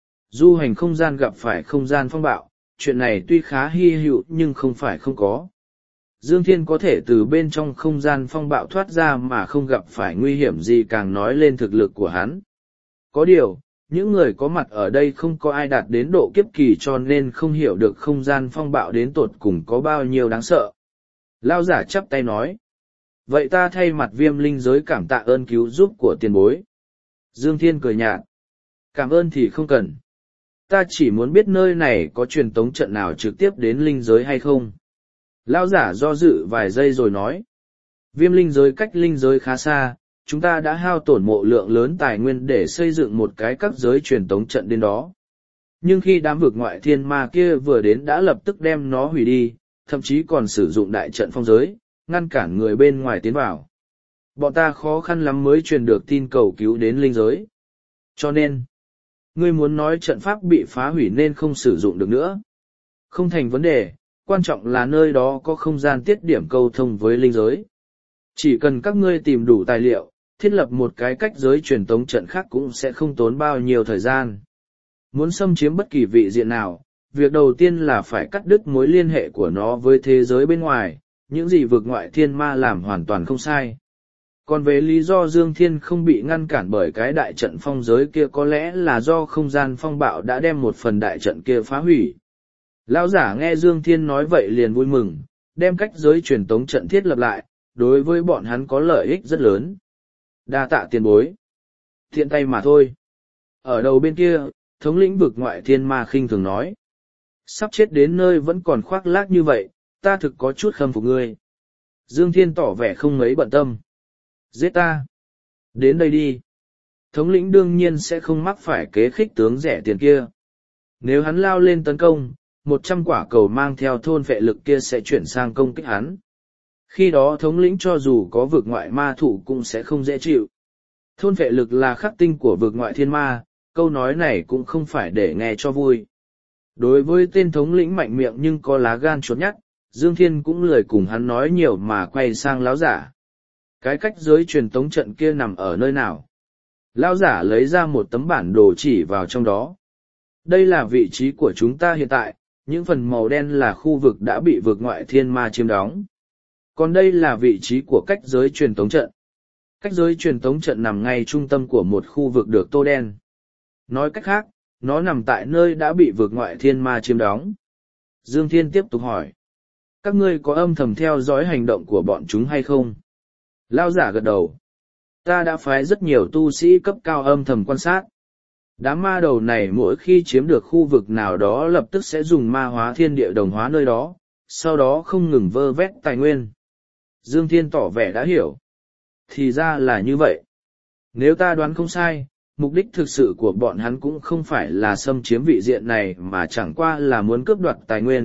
Du hành không gian gặp phải không gian phong bạo, chuyện này tuy khá hy hữu nhưng không phải không có. Dương Thiên có thể từ bên trong không gian phong bạo thoát ra mà không gặp phải nguy hiểm gì càng nói lên thực lực của hắn. Có điều, những người có mặt ở đây không có ai đạt đến độ kiếp kỳ cho nên không hiểu được không gian phong bạo đến tột cùng có bao nhiêu đáng sợ. Lao giả chắp tay nói. Vậy ta thay mặt Viêm linh giới cảm tạ ơn cứu giúp của tiền bối. Dương Thiên cười nhạt. Cảm ơn thì không cần. Ta chỉ muốn biết nơi này có truyền tống trận nào trực tiếp đến linh giới hay không. Lao giả do dự vài giây rồi nói. Viêm linh giới cách linh giới khá xa, chúng ta đã hao tổn mộ lượng lớn tài nguyên để xây dựng một cái các giới truyền tống trận đến đó. Nhưng khi đám vực ngoại thiên ma kia vừa đến đã lập tức đem nó hủy đi, thậm chí còn sử dụng đại trận phong giới, ngăn cản người bên ngoài tiến vào. Bọn ta khó khăn lắm mới truyền được tin cầu cứu đến linh giới. Cho nên, ngươi muốn nói trận pháp bị phá hủy nên không sử dụng được nữa. Không thành vấn đề, quan trọng là nơi đó có không gian tiết điểm câu thông với linh giới. Chỉ cần các ngươi tìm đủ tài liệu, thiết lập một cái cách giới truyền tống trận khác cũng sẽ không tốn bao nhiêu thời gian. Muốn xâm chiếm bất kỳ vị diện nào, việc đầu tiên là phải cắt đứt mối liên hệ của nó với thế giới bên ngoài, những gì vực ngoại thiên ma làm hoàn toàn không sai. Còn về lý do Dương Thiên không bị ngăn cản bởi cái đại trận phong giới kia có lẽ là do không gian phong bạo đã đem một phần đại trận kia phá hủy. Lão giả nghe Dương Thiên nói vậy liền vui mừng, đem cách giới truyền tống trận thiết lập lại, đối với bọn hắn có lợi ích rất lớn. Đa tạ tiền bối. Thiện tay mà thôi. Ở đầu bên kia, thống lĩnh vực ngoại thiên ma khinh thường nói. Sắp chết đến nơi vẫn còn khoác lác như vậy, ta thực có chút khâm phục ngươi. Dương Thiên tỏ vẻ không mấy bận tâm. Giết ta. Đến đây đi. Thống lĩnh đương nhiên sẽ không mắc phải kế khích tướng rẻ tiền kia. Nếu hắn lao lên tấn công, 100 quả cầu mang theo thôn phệ lực kia sẽ chuyển sang công kích hắn. Khi đó thống lĩnh cho dù có vực ngoại ma thủ cũng sẽ không dễ chịu. Thôn phệ lực là khắc tinh của vực ngoại thiên ma, câu nói này cũng không phải để nghe cho vui. Đối với tên thống lĩnh mạnh miệng nhưng có lá gan chốt nhắt, Dương Thiên cũng lười cùng hắn nói nhiều mà quay sang lão giả. Cái cách giới truyền tống trận kia nằm ở nơi nào? Lão giả lấy ra một tấm bản đồ chỉ vào trong đó. Đây là vị trí của chúng ta hiện tại, những phần màu đen là khu vực đã bị vực ngoại thiên ma chiếm đóng. Còn đây là vị trí của cách giới truyền tống trận. Cách giới truyền tống trận nằm ngay trung tâm của một khu vực được tô đen. Nói cách khác, nó nằm tại nơi đã bị vực ngoại thiên ma chiếm đóng. Dương Thiên tiếp tục hỏi. Các ngươi có âm thầm theo dõi hành động của bọn chúng hay không? Lao giả gật đầu. Ta đã phái rất nhiều tu sĩ cấp cao âm thầm quan sát. Đám ma đầu này mỗi khi chiếm được khu vực nào đó lập tức sẽ dùng ma hóa thiên địa đồng hóa nơi đó, sau đó không ngừng vơ vét tài nguyên. Dương Thiên tỏ vẻ đã hiểu. Thì ra là như vậy. Nếu ta đoán không sai, mục đích thực sự của bọn hắn cũng không phải là xâm chiếm vị diện này mà chẳng qua là muốn cướp đoạt tài nguyên,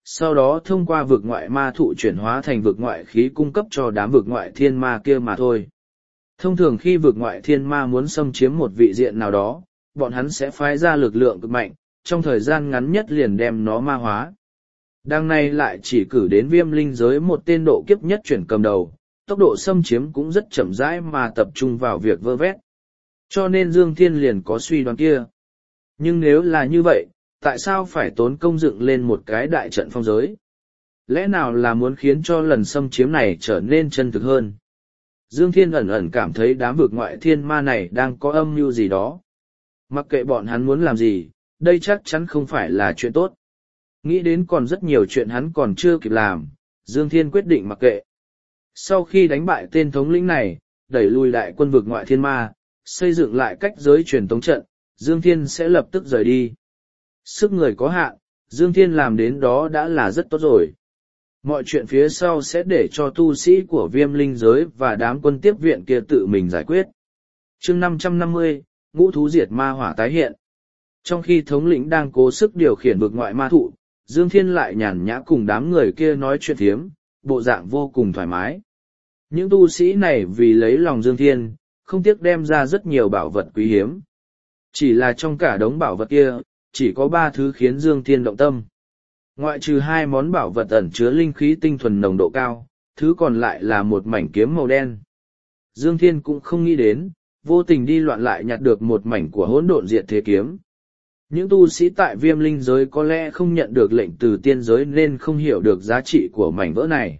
sau đó thông qua vực ngoại ma thụ chuyển hóa thành vực ngoại khí cung cấp cho đám vực ngoại thiên ma kia mà thôi. Thông thường khi vực ngoại thiên ma muốn xâm chiếm một vị diện nào đó, bọn hắn sẽ phái ra lực lượng cực mạnh, trong thời gian ngắn nhất liền đem nó ma hóa. Đằng này lại chỉ cử đến Viêm linh giới một tên độ kiếp nhất chuyển cầm đầu, tốc độ xâm chiếm cũng rất chậm rãi mà tập trung vào việc vơ vét. Cho nên Dương Thiên liền có suy đoán kia. Nhưng nếu là như vậy, tại sao phải tốn công dựng lên một cái đại trận phong giới? Lẽ nào là muốn khiến cho lần xâm chiếm này trở nên chân thực hơn? Dương Thiên ẩn ẩn cảm thấy đám vực ngoại thiên ma này đang có âm mưu gì đó. Mặc kệ bọn hắn muốn làm gì, đây chắc chắn không phải là chuyện tốt. Nghĩ đến còn rất nhiều chuyện hắn còn chưa kịp làm, Dương Thiên quyết định mặc kệ. Sau khi đánh bại tên thống lĩnh này, đẩy lùi đại quân vực ngoại thiên ma, xây dựng lại cách giới truyền tống trận, Dương Thiên sẽ lập tức rời đi. Sức người có hạn, Dương Thiên làm đến đó đã là rất tốt rồi. Mọi chuyện phía sau sẽ để cho tu sĩ của Viêm linh giới và đám quân tiếp viện kia tự mình giải quyết. Chương 550, ngũ thú diệt ma hỏa tái hiện. Trong khi thống lĩnh đang cố sức điều khiển vực ngoại ma thụ, Dương Thiên lại nhàn nhã cùng đám người kia nói chuyện thiếm, bộ dạng vô cùng thoải mái. Những tu sĩ này vì lấy lòng Dương Thiên, không tiếc đem ra rất nhiều bảo vật quý hiếm. Chỉ là trong cả đống bảo vật kia, chỉ có 3 thứ khiến Dương Thiên động tâm. Ngoại trừ 2 món bảo vật ẩn chứa linh khí tinh thuần nồng độ cao, thứ còn lại là một mảnh kiếm màu đen. Dương Thiên cũng không nghĩ đến, vô tình đi loạn lại nhặt được một mảnh của hỗn độn diệt thế kiếm. Những tu sĩ tại Viêm linh giới có lẽ không nhận được lệnh từ tiên giới nên không hiểu được giá trị của mảnh vỡ này.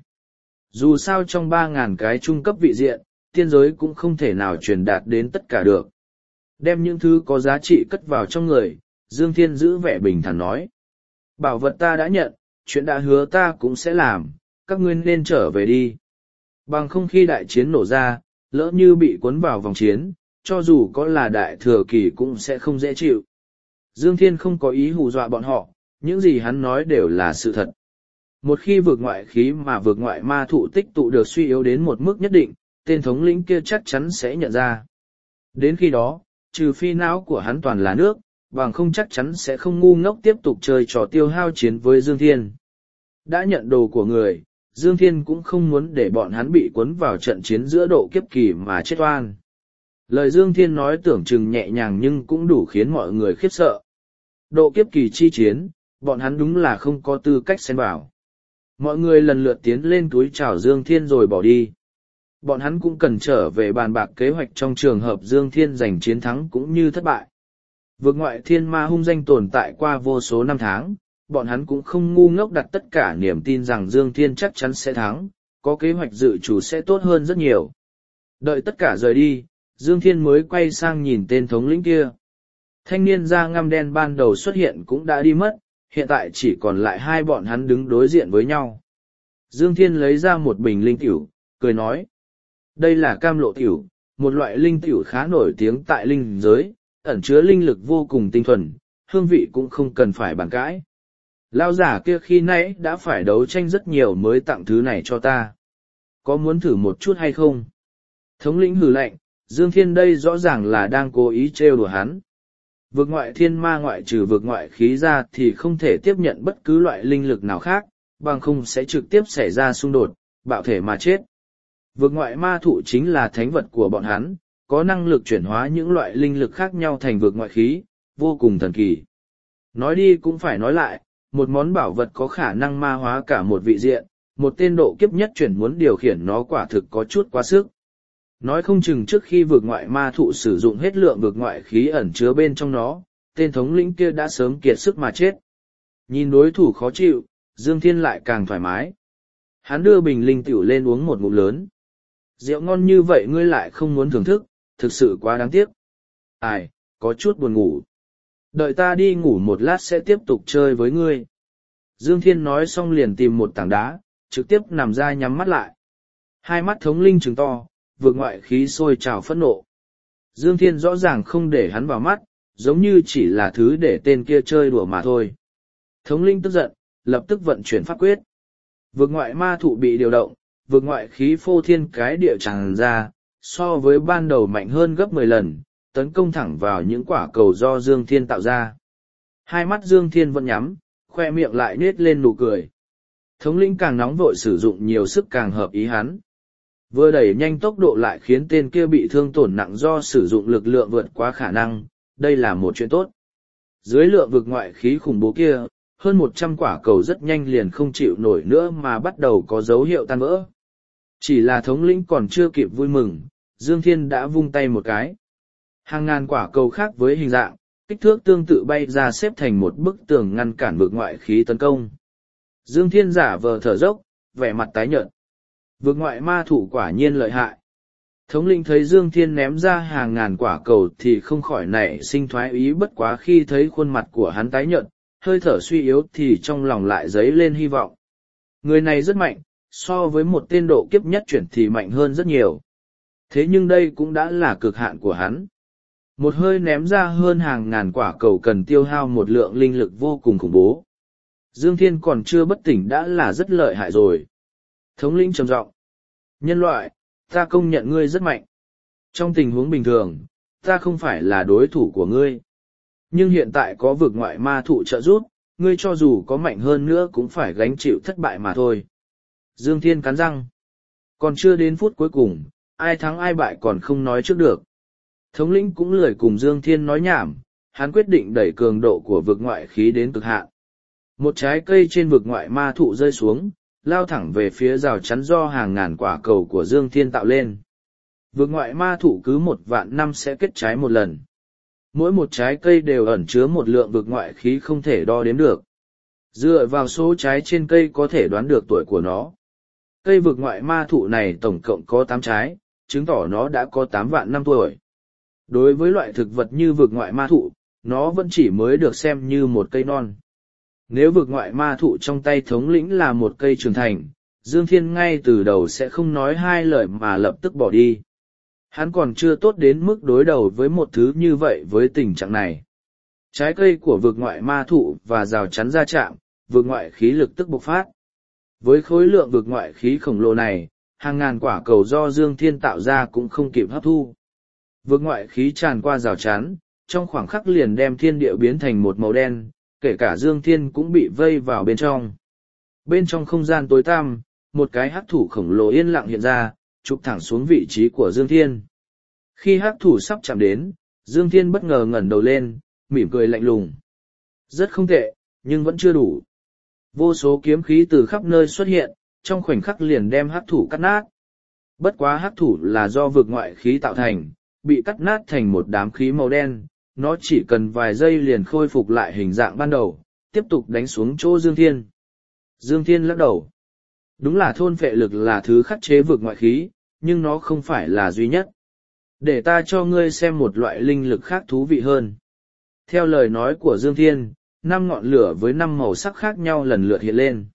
Dù sao trong 3.000 cái trung cấp vị diện, tiên giới cũng không thể nào truyền đạt đến tất cả được. Đem những thứ có giá trị cất vào trong người, Dương Thiên giữ vẻ bình thản nói. Bảo vật ta đã nhận, chuyện đã hứa ta cũng sẽ làm, các ngươi nên trở về đi. Bằng không khi đại chiến nổ ra, lỡ như bị cuốn vào vòng chiến, cho dù có là đại thừa kỳ cũng sẽ không dễ chịu. Dương Thiên không có ý hù dọa bọn họ, những gì hắn nói đều là sự thật. Một khi vượt ngoại khí mà vượt ngoại ma thụ tích tụ được suy yếu đến một mức nhất định, tên thống lĩnh kia chắc chắn sẽ nhận ra. Đến khi đó, trừ phi não của hắn toàn là nước, bằng không chắc chắn sẽ không ngu ngốc tiếp tục chơi trò tiêu hao chiến với Dương Thiên. Đã nhận đồ của người, Dương Thiên cũng không muốn để bọn hắn bị cuốn vào trận chiến giữa độ kiếp kỳ mà chết oan. Lời Dương Thiên nói tưởng chừng nhẹ nhàng nhưng cũng đủ khiến mọi người khiếp sợ. Độ kiếp kỳ chi chiến, bọn hắn đúng là không có tư cách xen vào. Mọi người lần lượt tiến lên túi chào Dương Thiên rồi bỏ đi. Bọn hắn cũng cần trở về bàn bạc kế hoạch trong trường hợp Dương Thiên giành chiến thắng cũng như thất bại. Vực ngoại thiên ma hung danh tồn tại qua vô số năm tháng, bọn hắn cũng không ngu ngốc đặt tất cả niềm tin rằng Dương Thiên chắc chắn sẽ thắng, có kế hoạch dự trù sẽ tốt hơn rất nhiều. Đợi tất cả rời đi, Dương Thiên mới quay sang nhìn tên thống lĩnh kia. Thanh niên da ngăm đen ban đầu xuất hiện cũng đã đi mất, hiện tại chỉ còn lại 2 bọn hắn đứng đối diện với nhau. Dương Thiên lấy ra một bình linh tiểu, cười nói. Đây là cam lộ tiểu, một loại linh tiểu khá nổi tiếng tại linh giới, ẩn chứa linh lực vô cùng tinh thuần, hương vị cũng không cần phải bàn cãi. Lão giả kia khi nãy đã phải đấu tranh rất nhiều mới tặng thứ này cho ta. Có muốn thử một chút hay không? Thống lĩnh hừ lạnh, Dương Thiên đây rõ ràng là đang cố ý trêu đùa hắn. Vực ngoại thiên ma ngoại trừ vực ngoại khí ra thì không thể tiếp nhận bất cứ loại linh lực nào khác, bằng không sẽ trực tiếp xảy ra xung đột, bạo thể mà chết. Vực ngoại ma thụ chính là thánh vật của bọn hắn, có năng lực chuyển hóa những loại linh lực khác nhau thành vực ngoại khí, vô cùng thần kỳ. Nói đi cũng phải nói lại, một món bảo vật có khả năng ma hóa cả một vị diện, một tên độ kiếp nhất chuyển muốn điều khiển nó quả thực có chút quá sức. Nói không chừng trước khi vực ngoại ma thụ sử dụng hết lượng vực ngoại khí ẩn chứa bên trong nó, tên thống lĩnh kia đã sớm kiệt sức mà chết. Nhìn đối thủ khó chịu, Dương Thiên lại càng thoải mái. Hắn đưa bình linh tiểu lên uống một ngụm lớn. Rượu ngon như vậy ngươi lại không muốn thưởng thức, thực sự quá đáng tiếc. Ai, có chút buồn ngủ. Đợi ta đi ngủ một lát sẽ tiếp tục chơi với ngươi. Dương Thiên nói xong liền tìm một tảng đá, trực tiếp nằm ra nhắm mắt lại. 2 mắt thống linh trừng to, vượt ngoại khí sôi trào phẫn nộ. Dương Thiên rõ ràng không để hắn vào mắt, giống như chỉ là thứ để tên kia chơi đùa mà thôi. Thống linh tức giận, lập tức vận chuyển pháp quyết. Vượt ngoại ma thụ bị điều động, vượt ngoại khí phô thiên cái địa tràn ra, so với ban đầu mạnh hơn gấp 10 lần, tấn công thẳng vào những quả cầu do Dương Thiên tạo ra. 2 mắt Dương Thiên vẫn nhắm, khoe miệng lại nết lên nụ cười. Thống lĩnh càng nóng vội sử dụng nhiều sức càng hợp ý hắn. Vừa đẩy nhanh tốc độ lại khiến tên kia bị thương tổn nặng do sử dụng lực lượng vượt quá khả năng, đây là một chuyện tốt. Dưới lượng vực ngoại khí khủng bố kia, hơn 100 quả cầu rất nhanh liền không chịu nổi nữa mà bắt đầu có dấu hiệu tan vỡ. Chỉ là thống lĩnh còn chưa kịp vui mừng, Dương Thiên đã vung tay một cái. Hàng ngàn quả cầu khác với hình dạng, kích thước tương tự bay ra xếp thành một bức tường ngăn cản vực ngoại khí tấn công. Dương Thiên giả vờ thở dốc, vẻ mặt tái nhợt. Vực ngoại ma thủ quả nhiên lợi hại. Thống lĩnh thấy Dương Thiên ném ra hàng ngàn quả cầu thì không khỏi nảy sinh thoái ý, bất quá khi thấy khuôn mặt của hắn tái nhợt, hơi thở suy yếu thì trong lòng lại dấy lên hy vọng. Người này rất mạnh, so với một tên độ kiếp nhất chuyển thì mạnh hơn rất nhiều. Thế nhưng đây cũng đã là cực hạn của hắn. Một hơi ném ra hơn hàng ngàn quả cầu cần tiêu hao một lượng linh lực vô cùng khủng bố. Dương Thiên còn chưa bất tỉnh đã là rất lợi hại rồi. Thống lĩnh trầm giọng: nhân loại, ta công nhận ngươi rất mạnh. Trong tình huống bình thường, ta không phải là đối thủ của ngươi. Nhưng hiện tại có vực ngoại ma thụ trợ giúp, ngươi cho dù có mạnh hơn nữa cũng phải gánh chịu thất bại mà thôi. Dương Thiên cắn răng. Còn chưa đến phút cuối cùng, ai thắng ai bại còn không nói trước được. Thống lĩnh cũng lười cùng Dương Thiên nói nhảm, hắn quyết định đẩy cường độ của vực ngoại khí đến cực hạn. Một trái cây trên vực ngoại ma thụ rơi xuống, lao thẳng về phía rào chắn do hàng ngàn quả cầu của Dương Thiên tạo lên. Vực ngoại ma thụ cứ 1.000 năm sẽ kết trái một lần. Mỗi một trái cây đều ẩn chứa một lượng vực ngoại khí không thể đo đếm được. Dựa vào số trái trên cây có thể đoán được tuổi của nó. Cây vực ngoại ma thụ này tổng cộng có 8 trái, chứng tỏ nó đã có 8 vạn năm tuổi. Đối với loại thực vật như vực ngoại ma thụ, nó vẫn chỉ mới được xem như một cây non. Nếu vực ngoại ma thụ trong tay thống lĩnh là một cây trưởng thành, Dương Thiên ngay từ đầu sẽ không nói hai lời mà lập tức bỏ đi. Hắn còn chưa tốt đến mức đối đầu với một thứ như vậy với tình trạng này. Trái cây của vực ngoại ma thụ và rào chắn va chạm, vực ngoại khí lực tức bộc phát. Với khối lượng vực ngoại khí khổng lồ này, hàng ngàn quả cầu do Dương Thiên tạo ra cũng không kịp hấp thu. Vực ngoại khí tràn qua rào chắn, trong khoảng khắc liền đem thiên địa biến thành một màu đen, kể cả Dương Thiên cũng bị vây vào bên trong. Bên trong không gian tối tăm, một cái hắc thủ khổng lồ yên lặng hiện ra, chụp thẳng xuống vị trí của Dương Thiên. Khi hắc thủ sắp chạm đến, Dương Thiên bất ngờ ngẩng đầu lên, mỉm cười lạnh lùng. Rất không tệ, nhưng vẫn chưa đủ. Vô số kiếm khí từ khắp nơi xuất hiện, trong khoảnh khắc liền đem hắc thủ cắt nát. Bất quá hắc thủ là do vực ngoại khí tạo thành, bị cắt nát thành một đám khí màu đen, nó chỉ cần vài giây liền khôi phục lại hình dạng ban đầu, tiếp tục đánh xuống chỗ Dương Thiên. Dương Thiên lắc đầu. Đúng là thôn phệ lực là thứ khắc chế vực ngoại khí, nhưng nó không phải là duy nhất. Để ta cho ngươi xem một loại linh lực khác thú vị hơn. Theo lời nói của Dương Thiên, 5 ngọn lửa với 5 màu sắc khác nhau lần lượt hiện lên.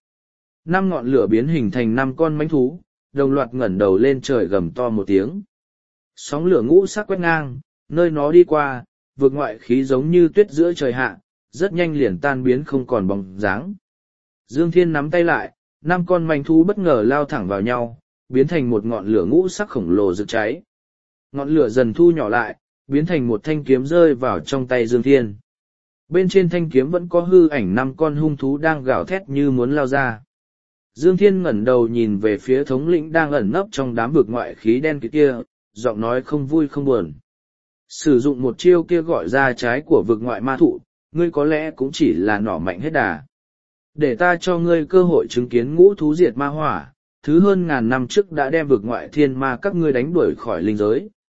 5 ngọn lửa biến hình thành 5 con mãnh thú, đồng loạt ngẩng đầu lên trời gầm to một tiếng. Sóng lửa ngũ sắc quét ngang, nơi nó đi qua, vực ngoại khí giống như tuyết giữa trời hạ, rất nhanh liền tan biến không còn bóng dáng. Dương Thiên nắm tay lại, 5 con manh thú bất ngờ lao thẳng vào nhau, biến thành một ngọn lửa ngũ sắc khổng lồ rực cháy. Ngọn lửa dần thu nhỏ lại, biến thành một thanh kiếm rơi vào trong tay Dương Thiên. Bên trên thanh kiếm vẫn có hư ảnh 5 con hung thú đang gào thét như muốn lao ra. Dương Thiên ngẩng đầu nhìn về phía thống lĩnh đang ẩn nấp trong đám vực ngoại khí đen kia, giọng nói không vui không buồn. Sử dụng một chiêu kia gọi ra trái của vực ngoại ma thụ, ngươi có lẽ cũng chỉ là nỏ mạnh hết đà. Để ta cho ngươi cơ hội chứng kiến ngũ thú diệt ma hỏa, thứ hơn ngàn năm trước đã đem vực ngoại thiên ma các ngươi đánh đuổi khỏi linh giới.